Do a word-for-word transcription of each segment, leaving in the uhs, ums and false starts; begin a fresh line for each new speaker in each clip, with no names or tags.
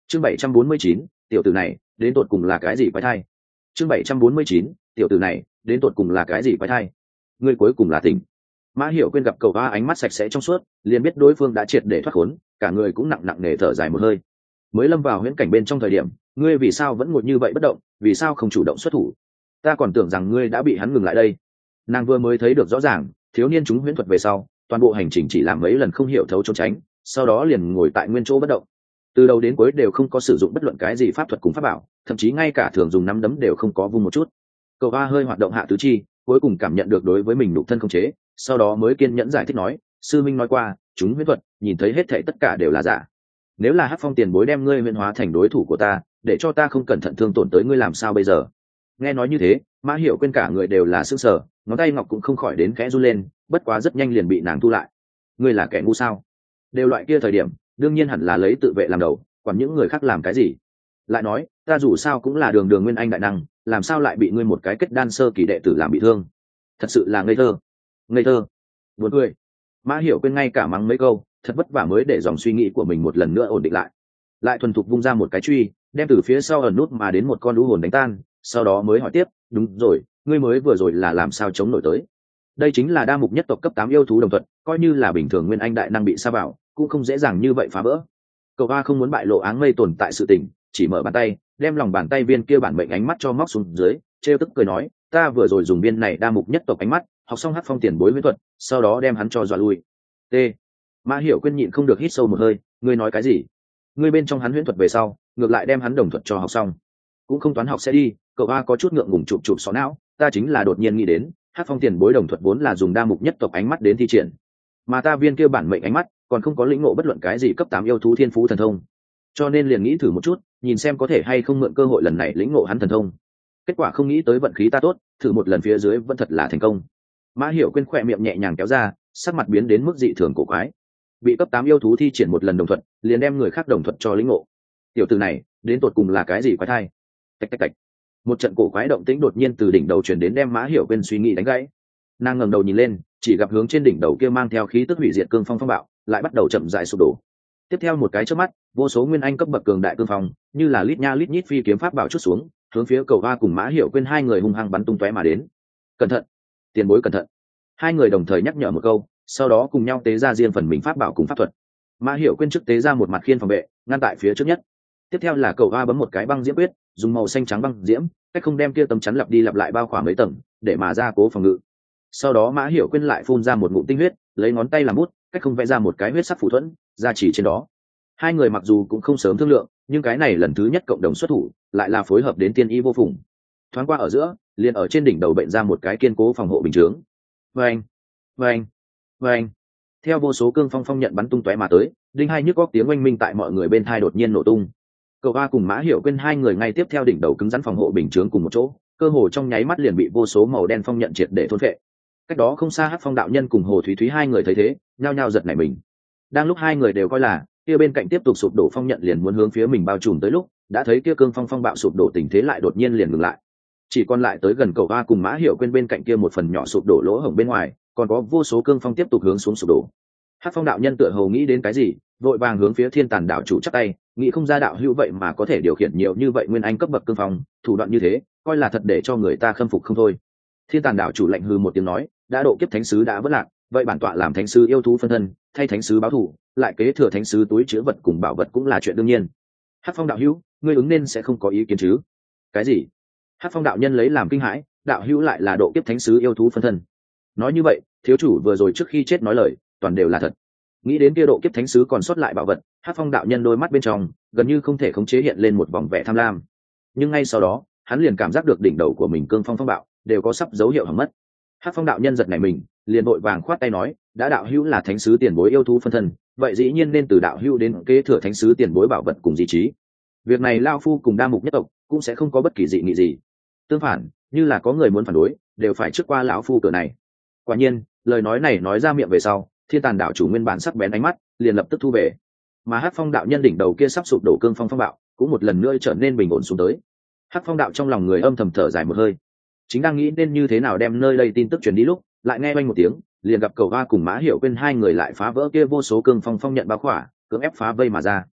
chương bảy trăm bốn mươi chín, tiểu tử này đến tột cùng là cái gì quái thai. chương bảy trăm bốn mươi chín, tiểu tử này đến tột cùng là cái gì quái thai. Ngươi cuối cùng là tỉnh. Mã Hiểu Quyên gặp cậu ba ánh mắt sạch sẽ trong suốt, liền biết đối phương đã triệt để thoát khốn, cả người cũng nặng nặng nề thở dài một hơi. Mới lâm vào huyễn cảnh bên trong thời điểm, ngươi vì sao vẫn ngồi như vậy bất động, vì sao không chủ động xuất thủ? Ta còn tưởng rằng ngươi đã bị hắn ngừng lại đây. Nàng vừa mới thấy được rõ ràng, thiếu niên chúng huyễn thuật về sau, toàn bộ hành trình chỉ làm mấy lần không hiểu thấu trốn tránh, sau đó liền ngồi tại nguyên chỗ bất động. Từ đầu đến cuối đều không có sử dụng bất luận cái gì pháp thuật cùng pháp bảo, thậm chí ngay cả thường dùng nắm đấm đều không có vung một chút. Cậu ba hơi hoạt động hạ tứ chi, cuối cùng cảm nhận được đối với mình nhục thân không chế, sau đó mới kiên nhẫn giải thích nói, sư minh nói qua, chúng huyễn thuật, nhìn thấy hết thảy tất cả đều là giả. Nếu là Hắc Phong tiền bối đem ngươi huyễn hóa thành đối thủ của ta, để cho ta không cẩn thận thương tổn tới ngươi làm sao bây giờ? Nghe nói như thế, Mã Hiểu Quyên cả người đều là sững sờ, ngón tay ngọc cũng không khỏi đến khẽ run lên, bất quá rất nhanh liền bị nàng thu lại. Ngươi là kẻ ngu sao? Đều loại kia thời điểm, đương nhiên hẳn là lấy tự vệ làm đầu, còn những người khác làm cái gì? Lại nói, ta dù sao cũng là đường đường nguyên anh đại năng, làm sao lại bị ngươi một cái kết đan sơ kỳ đệ tử làm bị thương? Thật sự là ngây thơ. Ngây thơ. Buồn cười. Mã Hiểu Quyên ngay cả mắng mấy câu, thật vất vả mới để dòng suy nghĩ của mình một lần nữa ổn định lại. Lại thuần thục vung ra một cái truy, đem từ phía sau ẩn nút mà đến một con lũ hồn đánh tan, sau đó mới hỏi tiếp, đúng rồi, ngươi mới vừa rồi là làm sao chống nổi tới? Đây chính là đa mục nhất tộc cấp tám yêu thú đồng thuận, coi như là bình thường nguyên anh đại năng bị sa vào, cũng không dễ dàng như vậy phá vỡ. Cậu ba không muốn bại lộ áng mây tồn tại sự tình, chỉ mở bàn tay, đem lòng bàn tay viên kia bản mệnh ánh mắt cho móc xuống dưới, trêu tức cười nói, ta vừa rồi dùng viên này đa mục nhất tộc ánh mắt, học xong Hắc Phong tiền bối huyễn thuật, sau đó đem hắn cho dọa lui. T. Mã Hiểu Quyên nhịn không được hít sâu một hơi, ngươi nói cái gì? Ngươi bên trong hắn huyễn thuật về sau, ngược lại đem hắn đồng thuật cho học xong, cũng không toán học sẽ đi. Cậu ba có chút ngượng ngùng chụp chụp xó não, ta chính là đột nhiên nghĩ đến, Hắc Phong tiền bối đồng thuật vốn là dùng đa mục nhất tộc ánh mắt đến thi triển, mà ta viên kia bản mệnh ánh mắt còn không có lĩnh ngộ bất luận cái gì cấp tám yêu thú thiên phú thần thông, cho nên liền nghĩ thử một chút, nhìn xem có thể hay không mượn cơ hội lần này lĩnh ngộ hắn thần thông. Kết quả không nghĩ tới vận khí ta tốt, thử một lần phía dưới vẫn thật là thành công. Mã Hiểu Quyên khỏe miệng nhẹ nhàng kéo ra, sắc mặt biến đến mức dị thường cổ quái. Bị cấp tám yêu thú thi triển một lần đồng thuận, liền đem người khác đồng thuận cho lĩnh ngộ. Tiểu tử này, đến tột cùng là cái gì quái thai? Tạch tạch tạch. Một trận cổ quái động tĩnh đột nhiên từ đỉnh đầu truyền đến, đem Mã Hiểu Quyên suy nghĩ đánh gãy. Nàng ngẩng đầu nhìn lên, chỉ gặp hướng trên đỉnh đầu kia mang theo khí tức hủy diệt cương phong phong bạo, lại bắt đầu chậm rãi sụp đổ. Tiếp theo một cái chớp mắt, vô số nguyên anh cấp bậc cường đại cương phong, như là lít nha lít nhít phi kiếm pháp bảo chút xuống, hướng phía Cầu Va cùng Mã Hiểu Quyên hai người hung hăng bắn tung tóe mà đến. Cẩn thận, tiền bối cẩn thận. Hai người đồng thời nhắc nhở một câu, sau đó cùng nhau tế ra riêng phần mình pháp bảo cùng pháp thuật. Mã Hiểu Quyên trước tế ra một mặt khiên phòng vệ, ngăn tại phía trước nhất. Tiếp theo là Cầu Va bấm một cái băng diễm quyết, dùng màu xanh trắng băng diễm, cách không đem kia tấm chắn lặp đi lặp lại bao khỏa mấy tầng, để mà ra cố phòng ngự. Sau đó Mã Hiểu Quyên lại phun ra một ngụm tinh huyết, lấy ngón tay làm bút, cách không vẽ ra một cái huyết sắc phù thuẫn, ra chỉ trên đó. Hai người mặc dù cũng không sớm thương lượng, nhưng cái này lần thứ nhất cộng đồng xuất thủ, lại là phối hợp đến tiên y vô phùng. Thoáng qua ở giữa, liền ở trên đỉnh đầu bệnh ra một cái kiên cố phòng hộ bình chướng. Vâng, vâng, vâng. Theo vô số cương phong phong nhận bắn tung tóe mà tới, đinh hai nhức góc tiếng oanh minh tại mọi người bên thai đột nhiên nổ tung. Cầu Va cùng Mã Hiểu Quyên hai người ngay tiếp theo đỉnh đầu cứng rắn phòng hộ bình chướng cùng một chỗ, cơ hồ trong nháy mắt liền bị vô số màu đen phong nhận triệt để thôn phệ. Cách đó không xa, Hắc Phong đạo nhân cùng Hồ Thúy Thúy hai người thấy thế, nhao nhao giật nảy mình. Đang lúc hai người đều coi là kia bên cạnh tiếp tục sụp đổ phong nhận liền muốn hướng phía mình bao trùm tới lúc, đã thấy kia cương phong phong bạo sụp đổ tình thế lại đột nhiên liền ngừng lại. Chỉ còn lại tới gần Cầu Va cùng Mã Hiểu Quyên bên cạnh kia một phần nhỏ sụp đổ lỗ hổng bên ngoài, còn có vô số cương phong tiếp tục hướng xuống sụp đổ. Hắc Phong đạo nhân tựa hồ nghĩ đến cái gì, vội vàng hướng phía Thiên Tàn đạo chủ chắp tay, nghĩ không ra đạo hữu vậy mà có thể điều khiển nhiều như vậy nguyên anh cấp bậc cương phong, thủ đoạn như thế, coi là thật để cho người ta khâm phục không thôi. Thiên Tàn đạo chủ lạnh hừ một tiếng nói, đã độ kiếp thánh sứ đã vất lạc, vậy bản tọa làm thánh sứ yêu thú phân thân, thay thánh sứ báo thù, lại kế thừa thánh sứ túi chứa vật cùng bảo vật cũng là chuyện đương nhiên. Hắc Phong đạo hữu, ngươi ứng nên sẽ không có ý kiến chứ? Cái gì? Hắc Phong đạo nhân lấy làm kinh hãi, đạo hữu lại là độ kiếp thánh sứ yêu thú phân thân? Nói như vậy, thiếu chủ vừa rồi trước khi chết nói lời, toàn đều là thật. Nghĩ đến kia độ kiếp thánh sứ còn sót lại bảo vật, Hắc Phong đạo nhân đôi mắt bên trong gần như không thể khống chế hiện lên một vòng vẻ tham lam. Nhưng ngay sau đó, hắn liền cảm giác được đỉnh đầu của mình cương phong phong bạo đều có sắp dấu hiệu hỏng mất. Hắc Phong đạo nhân giật nảy mình, liền vội vàng khoát tay nói, đã đạo hữu là thánh sứ tiền bối yêu thú phân thân, vậy dĩ nhiên nên từ đạo hữu đến kế thừa thánh sứ tiền bối bảo vật cùng di trí. Việc này lao phu cùng đa mục nhất tộc cũng sẽ không có bất kỳ dị nghị gì. Tương phản, như là có người muốn phản đối, đều phải trước qua lão phu cửa này. Quả nhiên, lời nói này nói ra miệng về sau, Thiên Tàn đạo chủ nguyên bản sắc bén ánh mắt liền lập tức thu về, mà Hắc Phong đạo nhân đỉnh đầu kia sắp sụp đổ cương phong phong bạo cũng một lần nữa trở nên bình ổn xuống tới. Hắc Phong đạo trong lòng người âm thầm thở dài một hơi, chính đang nghĩ nên như thế nào đem nơi đây tin tức truyền đi lúc, lại nghe vang một tiếng, liền gặp Cầu Va cùng Mã Hiểu Quyên hai người lại phá vỡ kia vô số cương phong phong nhận bao khỏa, cưỡng ép phá vây mà ra.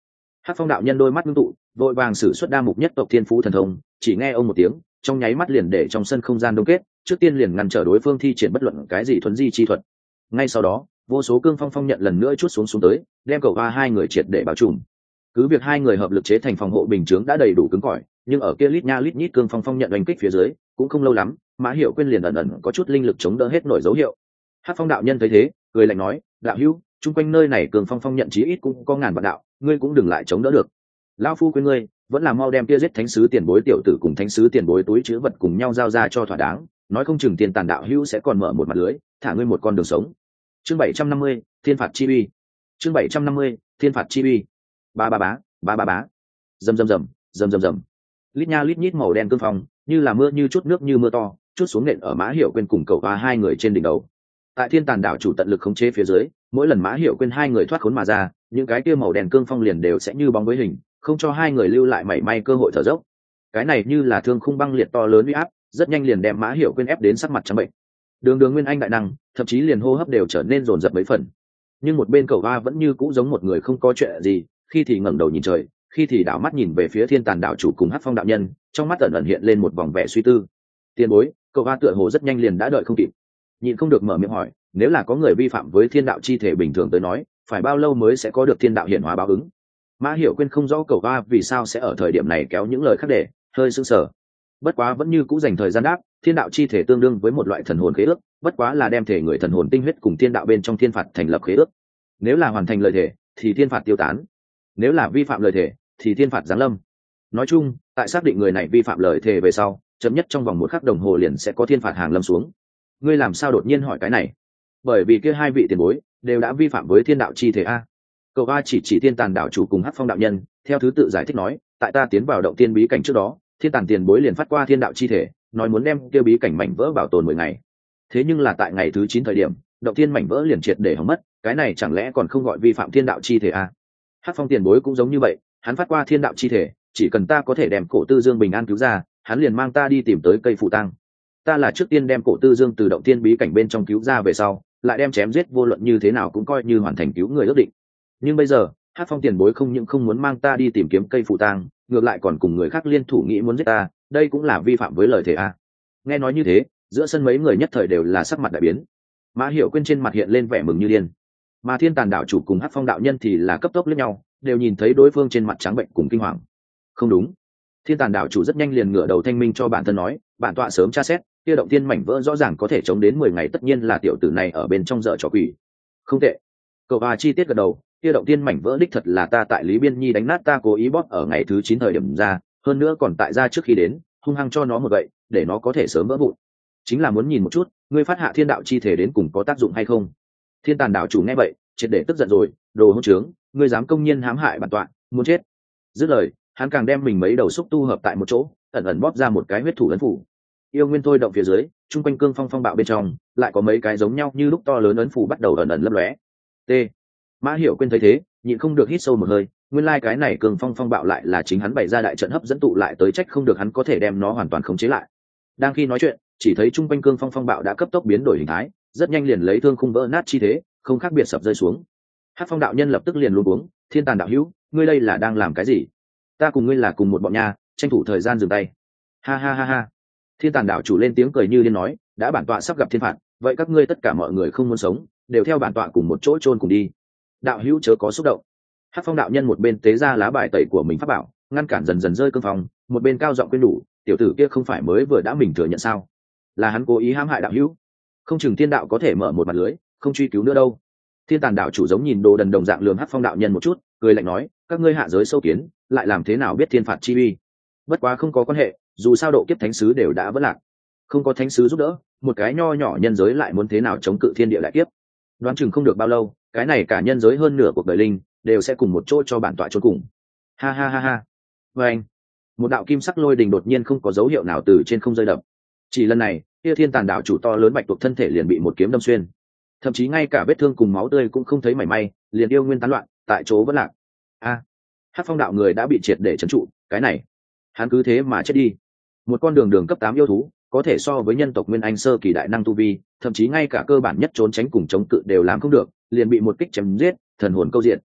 Hắc Phong đạo nhân đôi mắt ngưng tụ, vội vàng sử xuất đa mục nhất tộc thiên phú thần thông, chỉ nghe ông một tiếng, trong nháy mắt liền để trong sân không gian đông kết, trước tiên liền ngăn trở đối phương thi triển bất luận cái gì thuấn di chi thuật. Ngay sau đó, vô số cương phong phong nhận lần nữa chút xuống xuống tới, đem cầu va hai người triệt để bao trùm. Cứ việc hai người hợp lực chế thành phòng hộ bình chướng đã đầy đủ cứng cỏi, nhưng ở kia lít nha lít nhít cương phong phong nhận đánh kích phía dưới, cũng không lâu lắm, Mã Hiểu Quyên liền ẩn ẩn có chút linh lực chống đỡ hết nổi dấu hiệu. Hắc Phong đạo nhân thấy thế, cười lạnh nói, đạo hữu, chung quanh nơi này cương phong phong nhận chí ít cũng có ngàn vạn đạo, ngươi cũng đừng lại chống đỡ được. Lão phu khuyên ngươi, vẫn là mau đem kia giết thánh sứ tiền bối tiểu tử cùng thánh sứ tiền bối túi chứa vật cùng nhau giao ra cho thỏa đáng, nói không chừng tiền tàn đạo hữu sẽ còn mở một mặt lưới, thả ngươi một con đường sống. Chương bảy trăm năm mươi, Thiên phạt chi uy. Chương bảy trăm năm mươi, Thiên phạt chi uy. Ba ba bá, ba ba bá. Rầm rầm rầm, rầm rầm rầm. Lít nha lít nhít màu đen cương phong, như là mưa như chút nước như mưa to, chút xuống nện ở Mã Hiểu Quyên cùng cậu và hai người trên đỉnh đầu. Tại Thiên Tàn đảo chủ tận lực khống chế phía dưới, mỗi lần Mã Hiểu Quyên hai người thoát khốn mà ra, những cái kia màu đen cương phong liền đều sẽ như bóng với hình, không cho hai người lưu lại mảy may cơ hội thở dốc. Cái này như là thương khung băng liệt to lớn uy áp, rất nhanh liền đem Mã Hiểu Quyên ép đến sắc mặt trắng bệnh. Đường Đường Nguyên Anh đại năng, thậm chí liền hô hấp đều trở nên rồn rập mấy phần. Nhưng một bên cậu va vẫn như cũ giống một người không có chuyện gì, khi thì ngẩng đầu nhìn trời, khi thì đảo mắt nhìn về phía Thiên Tàn đảo chủ cùng Hắc Phong đạo nhân, trong mắt ẩn ẩn hiện lên một vòng vẻ suy tư. Tiền bối, cậu va tựa hồ rất nhanh liền đã đợi không kịp, nhịn không được mở miệng hỏi, nếu là có người vi phạm với thiên đạo chi thể bình thường tới nói, phải bao lâu mới sẽ có được thiên đạo hiển hóa báo ứng? Mã Hiểu Quyên không rõ cậu va vì sao sẽ ở thời điểm này kéo những lời khác để hơi sững sờ. Bất quá vẫn như cũ dành thời gian đáp, thiên đạo chi thể tương đương với một loại thần hồn khế ước, bất quá là đem thể người thần hồn tinh huyết cùng thiên đạo bên trong thiên phạt thành lập khế ước. Nếu là hoàn thành lời thể, thì thiên phạt tiêu tán; nếu là vi phạm lời thể, thì thiên phạt giáng lâm. Nói chung, tại xác định người này vi phạm lời thể về sau, chậm nhất trong vòng một khắc đồng hồ liền sẽ có thiên phạt hàng lâm xuống. Ngươi làm sao đột nhiên hỏi cái này? Bởi vì kia hai vị tiền bối đều đã vi phạm với thiên đạo chi thể a. Cậu a chỉ chỉ Thiên Tàn đạo chủ cùng Hắc Phong đạo nhân, theo thứ tự giải thích nói, tại ta tiến vào động tiên bí cảnh trước đó, thiên tàn tiền bối liền phát qua thiên đạo chi thể, nói muốn đem kia bí cảnh mảnh vỡ bảo tồn mười ngày. Thế nhưng là tại ngày thứ chín thời điểm, động thiên mảnh vỡ liền triệt để hỏng mất, cái này chẳng lẽ còn không gọi vi phạm thiên đạo chi thể a? Hắc Phong tiền bối cũng giống như vậy, hắn phát qua thiên đạo chi thể, chỉ cần ta có thể đem cổ Tư Dương bình an cứu ra, hắn liền mang ta đi tìm tới cây phụ tang. Ta là trước tiên đem cổ Tư Dương từ động thiên bí cảnh bên trong cứu ra về sau, lại đem chém giết vô luận như thế nào cũng coi như hoàn thành cứu người ước định. Nhưng bây giờ, Hắc Phong tiền bối không những không muốn mang ta đi tìm kiếm cây phụ tang, ngược lại còn cùng người khác liên thủ nghĩ muốn giết ta, đây cũng là vi phạm với lời thề a. Nghe nói như thế, giữa sân mấy người nhất thời đều là sắc mặt đại biến. Mã Hiểu Quyên trên mặt hiện lên vẻ mừng như điên, mà Thiên Tàn đạo chủ cùng Hắc Phong đạo nhân thì là cấp tốc liếc nhau, đều nhìn thấy đối phương trên mặt trắng bệnh cùng kinh hoàng. Không đúng. Thiên Tàn đạo chủ rất nhanh liền ngửa đầu thanh minh cho bản thân nói, bản tọa sớm tra xét, kia động thiên mảnh vỡ rõ ràng có thể chống đến mười ngày, tất nhiên là tiểu tử này ở bên trong dở trò quỷ. Không tệ. Cậu a chi tiết gật đầu, kia động thiên mảnh vỡ đích thật là ta tại Lý Biên Nhi đánh nát, ta cố ý bóp ở ngày thứ chín thời điểm ra, hơn nữa còn tại ra trước khi đến, hung hăng cho nó một vậy, để nó có thể sớm vỡ vụn. Chính là muốn nhìn một chút, ngươi phát hạ thiên đạo chi thể đến cùng có tác dụng hay không. Thiên Tàn đạo chủ nghe vậy, triệt để tức giận rồi, đồ hỗn trướng, ngươi dám công nhiên hãm hại bản tọa, muốn chết. Dứt lời, hắn càng đem mình mấy đầu xúc tu hợp tại một chỗ, ẩn ẩn bóp ra một cái huyết thủ ấn phủ. Yêu nguyên thôi động phía dưới, trung quanh cương phong phong bạo bên trong, lại có mấy cái giống nhau như lúc to lớn ấn phủ bắt đầu ẩn ẩn lấp lóe. T. Mã Hiểu Quyên thấy thế, nhịn không được hít sâu một hơi, nguyên lai like cái này cương phong phong bạo lại là chính hắn bày ra đại trận hấp dẫn tụ lại tới, trách không được hắn có thể đem nó hoàn toàn khống chế lại. Đang khi nói chuyện, chỉ thấy trung quanh cương phong phong bạo đã cấp tốc biến đổi hình thái, rất nhanh liền lấy thương khung vỡ nát chi thế, không khác biệt sập rơi xuống. Hắc Phong đạo nhân lập tức liền luống cuống, Thiên Tàn đạo hữu, ngươi đây là đang làm cái gì? Ta cùng ngươi là cùng một bọn nha, tranh thủ thời gian dừng tay. Ha ha ha ha. Thiên Tàn đạo chủ lên tiếng cười như điên nói, đã bản tọa sắp gặp thiên phạt, vậy các ngươi tất cả mọi người không muốn sống, đều theo bản tọa cùng một chỗ chôn cùng đi. Đạo hữu chớ có xúc động. Hắc Phong đạo nhân một bên tế ra lá bài tẩy của mình pháp bảo, ngăn cản dần dần rơi cương phong, một bên cao giọng khuyên đủ, tiểu tử kia không phải mới vừa đã mình thừa nhận sao? Là hắn cố ý hãm hại đạo hữu, không chừng thiên đạo có thể mở một mặt lưới, không truy cứu nữa đâu. Thiên Tàn đạo chủ giống nhìn đồ đần đồng dạng lường Hắc Phong đạo nhân một chút, cười lạnh nói, các ngươi hạ giới sâu kiến, lại làm thế nào biết thiên phạt chi uy? Bất quá không có quan hệ, dù sao độ kiếp thánh sứ đều đã vỡ lạc, không có thánh sứ giúp đỡ, một cái nho nhỏ nhân giới lại muốn thế nào chống cự thiên địa đại kiếp? Đoán chừng không được bao lâu, cái này cả nhân giới hơn nửa cuộc đời linh đều sẽ cùng một chỗ cho bản tọa chôn cùng. Ha ha ha ha. Và anh, một đạo kim sắc lôi đình đột nhiên không có dấu hiệu nào từ trên không rơi đập. Chỉ lần này, kia Thiên Tàn đạo chủ to lớn bạch tuộc thân thể liền bị một kiếm đâm xuyên, thậm chí ngay cả vết thương cùng máu tươi cũng không thấy mảy may, liền yêu nguyên tán loạn, tại chỗ vẫn lạc. A, à, Hắc Phong đạo người đã bị triệt để trấn trụ, cái này, hắn cứ thế mà chết đi. Một con đường đường cấp tám yêu thú, có thể so với nhân tộc Nguyên Anh sơ kỳ đại năng tu vi, thậm chí ngay cả cơ bản nhất trốn tránh cùng chống cự đều làm không được, liền bị một kích chém giết, thần hồn câu diện.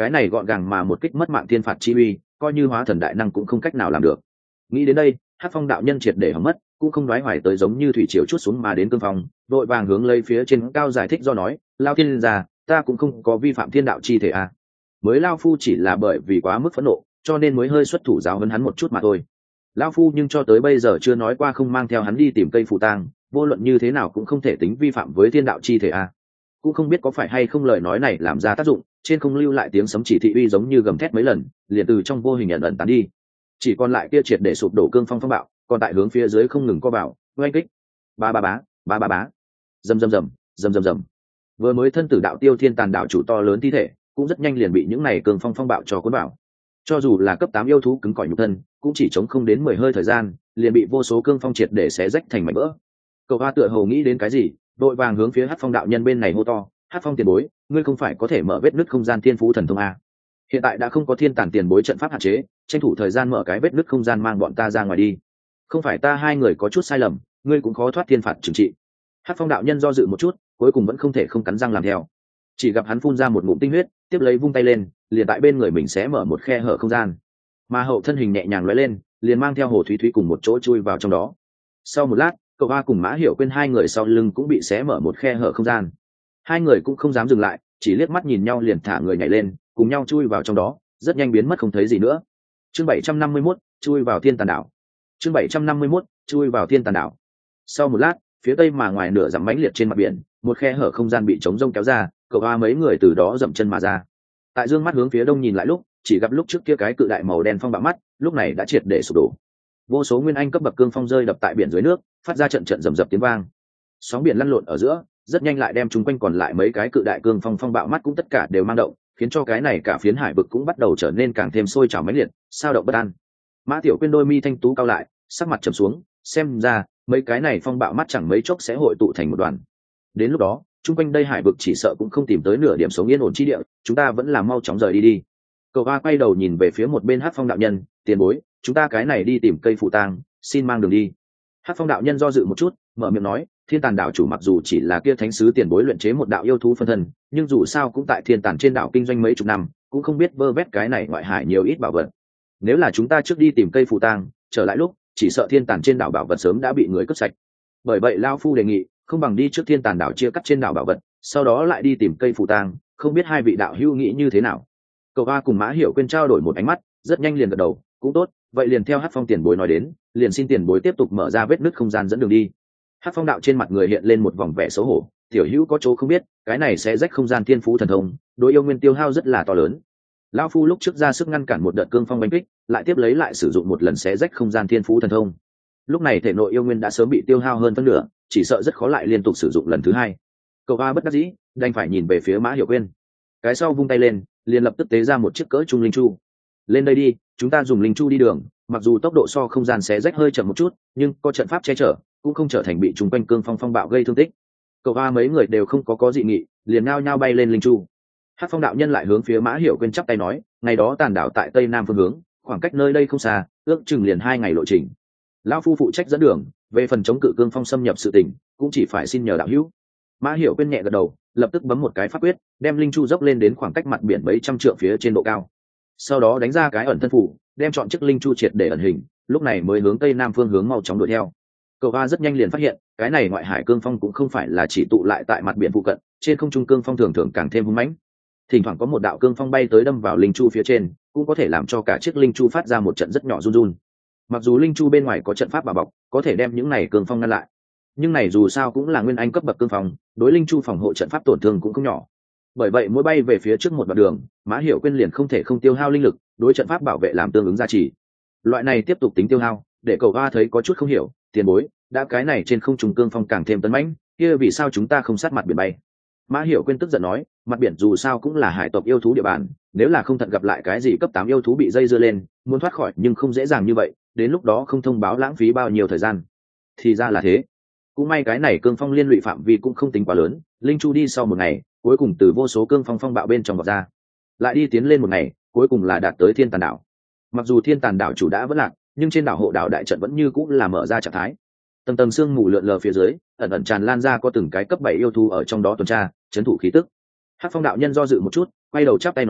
cái này gọn gàng mà một kích mất mạng thiên phạt chi uy, coi như hóa thần đại năng cũng không cách nào làm được. Nghĩ đến đây, Hắc Phong đạo nhân triệt để hỏng mất, cũng không đoái hoài tới giống như thủy triều chút xuống mà đến cương phong, đội vàng hướng lấy phía trên cao giải thích do nói, lao thiên gia, ta cũng không có vi phạm thiên đạo chi thể a. À. Mới lao phu chỉ là bởi vì quá mức phẫn nộ, cho nên mới hơi xuất thủ giáo huấn hắn một chút mà thôi. Lao phu nhưng cho tới bây giờ chưa nói qua không mang theo hắn đi tìm cây phù tang, vô luận như thế nào cũng không thể tính vi phạm với thiên đạo chi thể a. À. Cũng không biết có phải hay không lời nói này làm ra tác dụng, trên không lưu lại tiếng sấm chỉ thị uy giống như gầm thét mấy lần, liền từ trong vô hình ẩn ẩn tán đi. Chỉ còn lại kia triệt để sụp đổ cương phong phong bạo, còn tại hướng phía dưới không ngừng co bảo, oanh kích, ba ba bá, ba ba bá, rầm rầm rầm, rầm rầm rầm. Vừa mới thân tử đạo tiêu thiên tàn đạo chủ to lớn thi thể, cũng rất nhanh liền bị những này cương phong phong bạo cho cuốn vào. Cho dù là cấp tám yêu thú cứng cỏi nhục thân, cũng chỉ chống không đến mười hơi thời gian, liền bị vô số cương phong triệt để xé rách thành mảnh vỡ. Cậu Hoa tựa hồ nghĩ đến cái gì, đội vàng hướng phía Hắc Phong đạo nhân bên này hô to, Hắc Phong tiền bối, ngươi không phải có thể mở vết nứt không gian thiên phú thần thông a? Hiện tại đã không có thiên tàn tiền bối trận pháp hạn chế, tranh thủ thời gian mở cái vết nứt không gian mang bọn ta ra ngoài đi. Không phải ta hai người có chút sai lầm, ngươi cũng khó thoát thiên phạt trừng trị. Hắc Phong đạo nhân do dự một chút, cuối cùng vẫn không thể không cắn răng làm theo. Chỉ gặp hắn phun ra một ngụm tinh huyết, tiếp lấy vung tay lên, liền tại bên người mình sẽ mở một khe hở không gian. Mà hậu thân hình nhẹ nhàng lóe lên, liền mang theo Hồ Thúy Thúy cùng một chỗ chui vào trong đó. Sau một lát, Cậu Hoa cùng Mã Hiểu Quên hai người sau lưng cũng bị xé mở một khe hở không gian. Hai người cũng không dám dừng lại, chỉ liếc mắt nhìn nhau liền thả người nhảy lên, cùng nhau chui vào trong đó, rất nhanh biến mất không thấy gì nữa. Chương bảy trăm năm mươi mốt, chui vào Thiên Tàn đảo. Chương bảy trăm năm mươi mốt, chui vào Thiên Tàn đảo. Sau một lát, phía tây mà ngoài nửa dặm mãnh liệt trên mặt biển, một khe hở không gian bị trống rông kéo ra, Cậu Hoa mấy người từ đó dậm chân mà ra. Tại dương mắt hướng phía đông nhìn lại lúc, chỉ gặp lúc trước kia cái cự đại màu đen phong bạo mắt, lúc này đã triệt để sụp đổ. Vô số nguyên anh cấp bậc cương phong rơi đập tại biển dưới nước, phát ra trận trận rầm rập tiếng vang. Sóng biển lăn lộn ở giữa, rất nhanh lại đem chúng quanh còn lại mấy cái cự đại cương phong phong bạo mắt cũng tất cả đều mang động, khiến cho cái này cả phiến hải vực cũng bắt đầu trở nên càng thêm sôi trào mãnh liệt, sao động bất an. Mã Tiểu Quyên đôi mi thanh tú cao lại, sắc mặt trầm xuống, xem ra mấy cái này phong bạo mắt chẳng mấy chốc sẽ hội tụ thành một đoàn. Đến lúc đó, chung quanh đây hải vực chỉ sợ cũng không tìm tới nửa điểm sống yên ổn chi địa, chúng ta vẫn là mau chóng rời đi đi. Cậu Hoa quay đầu nhìn về phía một bên Hắc Phong đạo nhân, tiền bối, chúng ta cái này đi tìm cây phù tang, xin mang đường đi. Hắc Phong đạo nhân do dự một chút, mở miệng nói, Thiên Tàn đảo chủ mặc dù chỉ là kia thánh sứ tiền bối luyện chế một đạo yêu thú phân thân, nhưng dù sao cũng tại Thiên Tàn trên đảo kinh doanh mấy chục năm, cũng không biết vơ vét cái này ngoại hải nhiều ít bảo vật. Nếu là chúng ta trước đi tìm cây phù tang, trở lại lúc, chỉ sợ Thiên Tàn trên đảo bảo vật sớm đã bị người cướp sạch. Bởi vậy lão phu đề nghị, không bằng đi trước Thiên Tàn đảo chia cắt trên đảo bảo vật, sau đó lại đi tìm cây phù tang, không biết hai vị đạo hữu nghĩ như thế nào. Cậu Hoa cùng Mã Hiểu Quên trao đổi một ánh mắt, rất nhanh liền gật đầu, cũng tốt, vậy liền theo Hắc Phong tiền bối nói đến, liền xin tiền bối tiếp tục mở ra vết nứt không gian dẫn đường đi. Hắc Phong đạo trên mặt người hiện lên một vòng vẻ xấu hổ, tiểu hữu có chỗ không biết, cái này sẽ rách không gian thiên phú thần thông, đối yêu nguyên tiêu hao rất là to lớn. Lão phu lúc trước ra sức ngăn cản một đợt cương phong đánh kích, lại tiếp lấy lại sử dụng một lần sẽ rách không gian thiên phú thần thông. Lúc này thể nội yêu nguyên đã sớm bị tiêu hao hơn phân nửa, chỉ sợ rất khó lại liên tục sử dụng lần thứ hai. Cậu Hoa bất đắc dĩ, đành phải nhìn về phía Mã Hiểu Quyên. Cái sau vung tay lên, liền lập tức tế ra một chiếc cỡ trung linh chu. Lên đây đi, chúng ta dùng linh chu đi đường, mặc dù tốc độ so không gian xé rách hơi chậm một chút, nhưng có trận pháp che chở, cũng không trở thành bị chúng quanh cương phong phong bạo gây thương tích. Cậu Hoa mấy người đều không có có dị nghị, liền ngao nhao bay lên linh chu. Hắc Phong đạo nhân lại hướng phía Mã Hiểu Quyên chắp tay nói, ngày đó tàn đảo tại tây nam phương hướng, khoảng cách nơi đây không xa, ước chừng liền hai ngày lộ trình. Lão phu phụ trách dẫn đường, về phần chống cự cương phong xâm nhập sự tình, cũng chỉ phải xin nhờ đạo hữu. Mã Hiểu Quyên nhẹ gật đầu, lập tức bấm một cái pháp quyết, đem linh chu dốc lên đến khoảng cách mặt biển mấy trăm trượng phía trên độ cao. Sau đó đánh ra cái ẩn thân phủ, đem chọn chiếc linh chu triệt để ẩn hình, lúc này mới hướng tây nam phương hướng mau chóng đuổi theo. Cậu Hoa rất nhanh liền phát hiện, cái này ngoại hải cương phong cũng không phải là chỉ tụ lại tại mặt biển phụ cận, trên không trung cương phong thường thường càng thêm hung mãnh. Thỉnh thoảng có một đạo cương phong bay tới đâm vào linh chu phía trên, cũng có thể làm cho cả chiếc linh chu phát ra một trận rất nhỏ run run. Mặc dù linh chu bên ngoài có trận pháp bảo bọc, có thể đem những này cương phong ngăn lại, nhưng này dù sao cũng là nguyên anh cấp bậc cương phong, đối linh chu phòng hộ trận pháp tổn thương cũng không nhỏ. Bởi vậy mỗi bay về phía trước một đoạn đường, Mã Hiểu Quyên liền không thể không tiêu hao linh lực, đối trận pháp bảo vệ làm tương ứng gia trì. Loại này tiếp tục tính tiêu hao, để Cậu Hoa thấy có chút không hiểu, tiền bối, đã cái này trên không trung cương phong càng thêm tấn mãnh, kia vì sao chúng ta không sát mặt biển bay? Mã Hiểu Quyên tức giận nói, mặt biển dù sao cũng là hải tộc yêu thú địa bàn, nếu là không thận gặp lại cái gì cấp tám yêu thú bị dây dưa lên, muốn thoát khỏi nhưng không dễ dàng như vậy, đến lúc đó không thông báo lãng phí bao nhiêu thời gian. Thì ra là thế. Cũng may cái này cương phong liên lụy phạm vi cũng không tính quá lớn, linh chu đi sau một ngày, cuối cùng từ vô số cương phong phong bạo bên trong vọt ra. Lại đi tiến lên một ngày, cuối cùng là đạt tới Thiên Tàn đảo. Mặc dù Thiên Tàn đảo chủ đã vỡ lạc, nhưng trên đảo hộ đảo đại trận vẫn như cũng là mở ra trạng thái. Tầng tầng sương mù lượn lờ phía dưới, ẩn ẩn tràn lan ra có từng cái cấp bảy yêu thú ở trong đó tuần tra, trấn thủ khí tức. Hắc Phong đạo nhân do dự một chút, quay đầu chắp tay nói,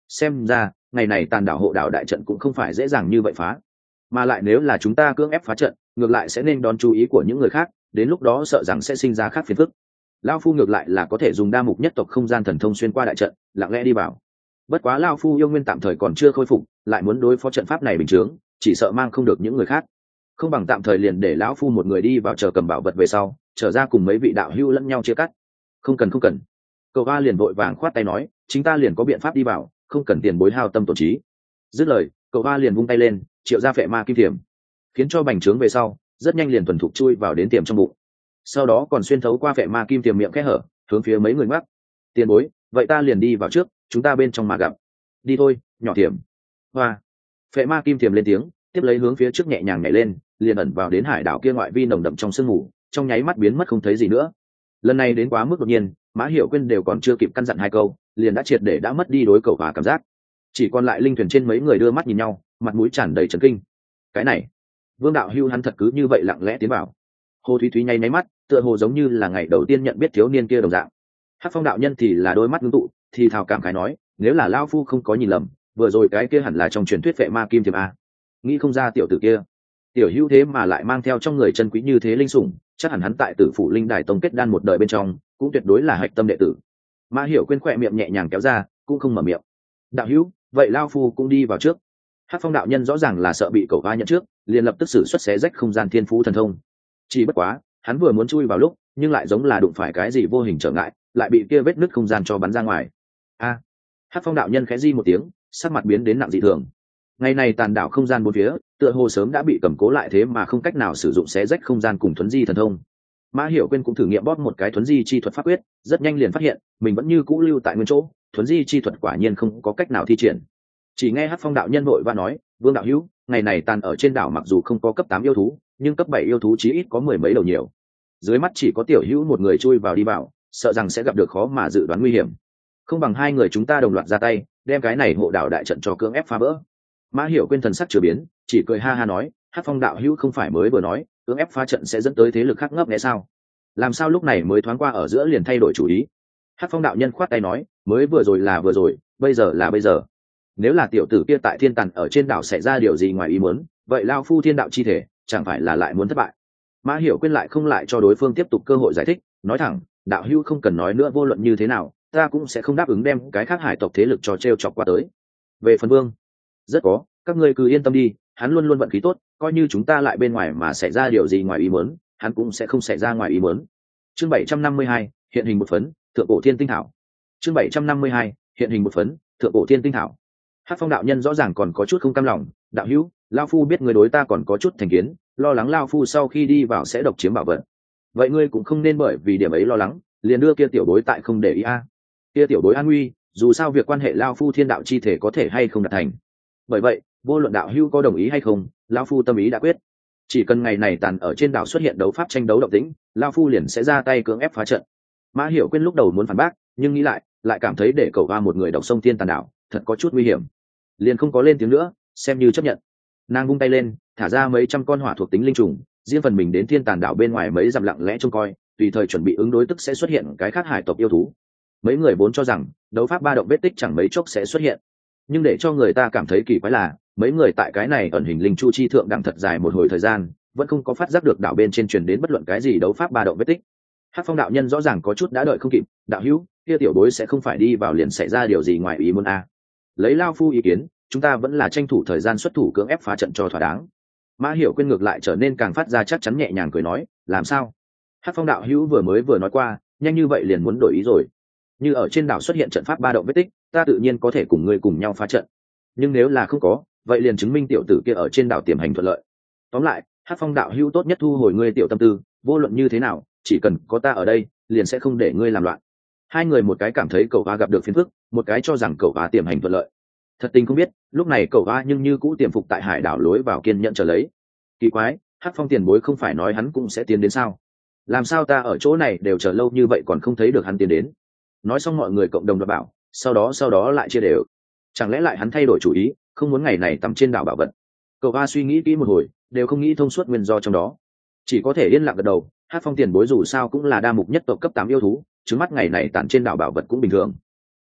xem ra ngày này tàn đảo hộ đảo đại trận cũng không phải dễ dàng như vậy phá, mà lại nếu là chúng ta cưỡng ép phá trận ngược lại sẽ nên đón chú ý của những người khác, đến lúc đó sợ rằng sẽ sinh ra khác phiền phức. Lao phu ngược lại là có thể dùng đa mục nhất tộc không gian thần thông xuyên qua đại trận, lặng lẽ đi vào. Bất quá Lao phu yêu nguyên tạm thời còn chưa khôi phục, lại muốn đối phó trận pháp này bình chướng, chỉ sợ mang không được những người khác. Không bằng tạm thời liền để lão phu một người đi vào chờ cầm bảo vật về sau, trở ra cùng mấy vị đạo hữu lẫn nhau chia cắt. Không cần không cần. Cậu A liền vội vàng khoát tay nói, chính ta liền có biện pháp đi vào, không cần tiền bối hao tâm tổn trí. Dứt lời, cậu A liền vung tay lên, triệu ra phệ ma kim thiểm, khiến cho bành trướng về sau, rất nhanh liền thuần thục chui vào đến tiềm trong bụng. Sau đó còn xuyên thấu qua phệ ma kim tiềm miệng kẽ hở, hướng phía mấy người ngoắc. Tiền bối, vậy ta liền đi vào trước, chúng ta bên trong mà gặp. Đi thôi, nhỏ tiềm. Hoa. Phệ ma kim tiềm lên tiếng, tiếp lấy hướng phía trước nhẹ nhàng nhảy lên, liền ẩn vào đến hải đảo kia ngoại vi nồng đậm trong sương mù, trong nháy mắt biến mất không thấy gì nữa. Lần này đến quá mức đột nhiên, Mã Hiểu Quyên đều còn chưa kịp căn dặn hai câu, liền đã triệt để đã mất đi đối cậu và cảm giác. Chỉ còn lại linh thuyền trên mấy người đưa mắt nhìn nhau, mặt mũi tràn đầy chấn kinh. Cái này, Vương đạo hưu hắn thật cứ như vậy lặng lẽ tiến vào. Hồ Thúy Thúy nháy máy mắt, tựa hồ giống như là ngày đầu tiên nhận biết thiếu niên kia đồng dạng. Hắc Phong đạo nhân thì là đôi mắt ngưng tụ, thì thào cảm khái nói, nếu là lão phu không có nhìn lầm, vừa rồi cái kia hẳn là trong truyền thuyết vệ ma kim thiềm a. Nghĩ không ra tiểu tử kia, tiểu hữu thế mà lại mang theo trong người chân quý như thế linh sủng, chắc hẳn hắn tại Tử Phủ Linh Đài tông kết đan một đời bên trong, cũng tuyệt đối là hạch tâm đệ tử. Mã Hiểu Quyên khỏe miệng nhẹ nhàng kéo ra, cũng không mở miệng. Đạo hữu, vậy lão phu cũng đi vào trước. Hắc Phong đạo nhân rõ ràng là sợ bị cậu va nhận trước, liền lập tức sử xuất xé rách không gian thiên phú thần thông. Chỉ bất quá, hắn vừa muốn chui vào lúc, nhưng lại giống là đụng phải cái gì vô hình trở ngại, lại bị kia vết nứt không gian cho bắn ra ngoài. A! À, Hắc Phong đạo nhân khẽ di một tiếng, sắc mặt biến đến nặng dị thường. Ngày này tàn đảo không gian bốn phía, tựa hồ sớm đã bị cầm cố lại thế mà không cách nào sử dụng xé rách không gian cùng thuấn di thần thông. Mã Hiểu Quyên cũng thử nghiệm bóp một cái thuấn di chi thuật pháp quyết, rất nhanh liền phát hiện, mình vẫn như cũ lưu tại nguyên chỗ, thuấn di chi thuật quả nhiên không có cách nào thi triển. Chỉ nghe Hắc Phong đạo nhân vội và nói, Vương đạo hữu, ngày này tàn ở trên đảo mặc dù không có cấp tám yêu thú, nhưng cấp bảy yêu thú chí ít có mười mấy đầu nhiều. Dưới mắt chỉ có tiểu hữu một người chui vào đi vào, sợ rằng sẽ gặp được khó mà dự đoán nguy hiểm. Không bằng hai người chúng ta đồng loạt ra tay, đem cái này hộ đảo đại trận cho cưỡng ép phá vỡ. Mã Hiểu Quyên thần sắc chưa biến, chỉ cười ha ha nói, Hắc Phong đạo hữu không phải mới vừa nói, cưỡng ép phá trận sẽ dẫn tới thế lực khác ngấp nghé sao? Làm sao lúc này mới thoáng qua ở giữa liền thay đổi chủ ý? Hắc Phong đạo nhân khoát tay nói, mới vừa rồi là vừa rồi, bây giờ là bây giờ. Nếu là tiểu tử kia tại thiên tàn ở trên đảo xảy ra điều gì ngoài ý muốn, vậy lao phu thiên đạo chi thể chẳng phải là lại muốn thất bại. Mã Hiểu Quyên lại không lại cho đối phương tiếp tục cơ hội giải thích, nói thẳng, đạo hữu không cần nói nữa, vô luận như thế nào ta cũng sẽ không đáp ứng đem cái khác hải tộc thế lực cho t r e o chọc qua tới. Về phần Vương, rất có, các ngươi cứ yên tâm đi, hắn luôn luôn vận khí tốt, coi như chúng ta lại bên ngoài mà xảy ra điều gì ngoài ý muốn, hắn cũng sẽ không xảy ra ngoài ý muốn. Chương bảy trăm năm mươi hai, hiện hình một phấn, thượng cổ thiên tinh thảo. Chương bảy trăm năm mươi hai, hiện hình một phấn, thượng cổ thiên tinh thảo. Hắc Phong đạo nhân rõ ràng còn có chút không cam lòng, đạo hữu, lao phu biết người đối ta còn có chút thành kiến, lo lắng lao phu sau khi đi vào sẽ độc chiếm bảo vật. Vậy ngươi cũng không nên bởi vì điểm ấy lo lắng, liền đưa kia tiểu bối tại không để ý a. À. Kia tiểu bối an nguy, dù sao việc quan hệ lao phu thiên đạo chi thể có thể hay không đạt thành. Bởi vậy, vô luận đạo hữu có đồng ý hay không, lao phu tâm ý đã quyết. Chỉ cần ngày này tàn ở trên đảo xuất hiện đấu pháp tranh đấu động tĩnh, lao phu liền sẽ ra tay cưỡng ép phá trận. Mã Hiểu Quyên lúc đầu muốn phản bác, nhưng nghĩ lại, lại cảm thấy để cậu va một người độc sông thiên tàn đảo, thật có chút nguy hiểm, liền không có lên tiếng nữa, xem như chấp nhận. Nàng vung tay lên, thả ra mấy trăm con hỏa thuộc tính linh trùng, riêng phần mình đến thiên tàn đảo bên ngoài mấy dặm lặng lẽ trông coi, tùy thời chuẩn bị ứng đối tức sẽ xuất hiện cái khác hải tộc yêu thú. Mấy người vốn cho rằng đấu pháp ba động vết tích chẳng mấy chốc sẽ xuất hiện, nhưng để cho người ta cảm thấy kỳ quái là mấy người tại cái này ẩn hình linh chu chi thượng đẳng thật dài một hồi thời gian, vẫn không có phát giác được đảo bên trên truyền đến bất luận cái gì đấu pháp ba động vết tích. Hắc Phong đạo nhân rõ ràng có chút đã đợi không kịp, đạo hữu, kia tiểu bối sẽ không phải đi vào liền xảy ra điều gì ngoài ý muốn a. À. Lấy lao phu ý kiến, chúng ta vẫn là tranh thủ thời gian xuất thủ cưỡng ép phá trận cho thỏa đáng. Mã Hiểu Quyên ngược lại trở nên càng phát ra chắc chắn nhẹ nhàng cười nói, làm sao? Hắc Phong đạo hữu vừa mới vừa nói qua, nhanh như vậy liền muốn đổi ý rồi. Như ở trên đảo xuất hiện trận pháp ba động vết tích, ta tự nhiên có thể cùng ngươi cùng nhau phá trận. Nhưng nếu là không có, vậy liền chứng minh tiểu tử kia ở trên đảo tiềm hành thuận lợi. Tóm lại, Hắc Phong đạo hữu tốt nhất thu hồi ngươi tiểu tâm tư, vô luận như thế nào, chỉ cần có ta ở đây, liền sẽ không để ngươi làm loạn. Hai người một cái cảm thấy cậu va gặp được phiền phức, một cái cho rằng cậu va tiềm hành thuận lợi. Thật tình không biết, lúc này cậu va nhưng như cũ tiềm phục tại hải đảo lối vào kiên nhận chờ lấy. Kỳ quái, Hắc Phong tiền bối không phải nói hắn cũng sẽ tiến đến sao? Làm sao ta ở chỗ này đều chờ lâu như vậy còn không thấy được hắn tiến đến? Nói xong mọi người cộng đồng đoạt bảo, sau đó sau đó lại chia đều. Chẳng lẽ lại hắn thay đổi chủ ý, không muốn ngày này tắm trên đảo bảo vật? Cậu va suy nghĩ kỹ một hồi, đều không nghĩ thông suốt nguyên do trong đó, chỉ có thể yên lặng gật đầu. Hắc Phong tiền bối dù sao cũng là đa mục nhất tộc cấp tám yêu thú, trước mắt ngày này tản trên đảo bảo vật cũng bình thường. Ừm,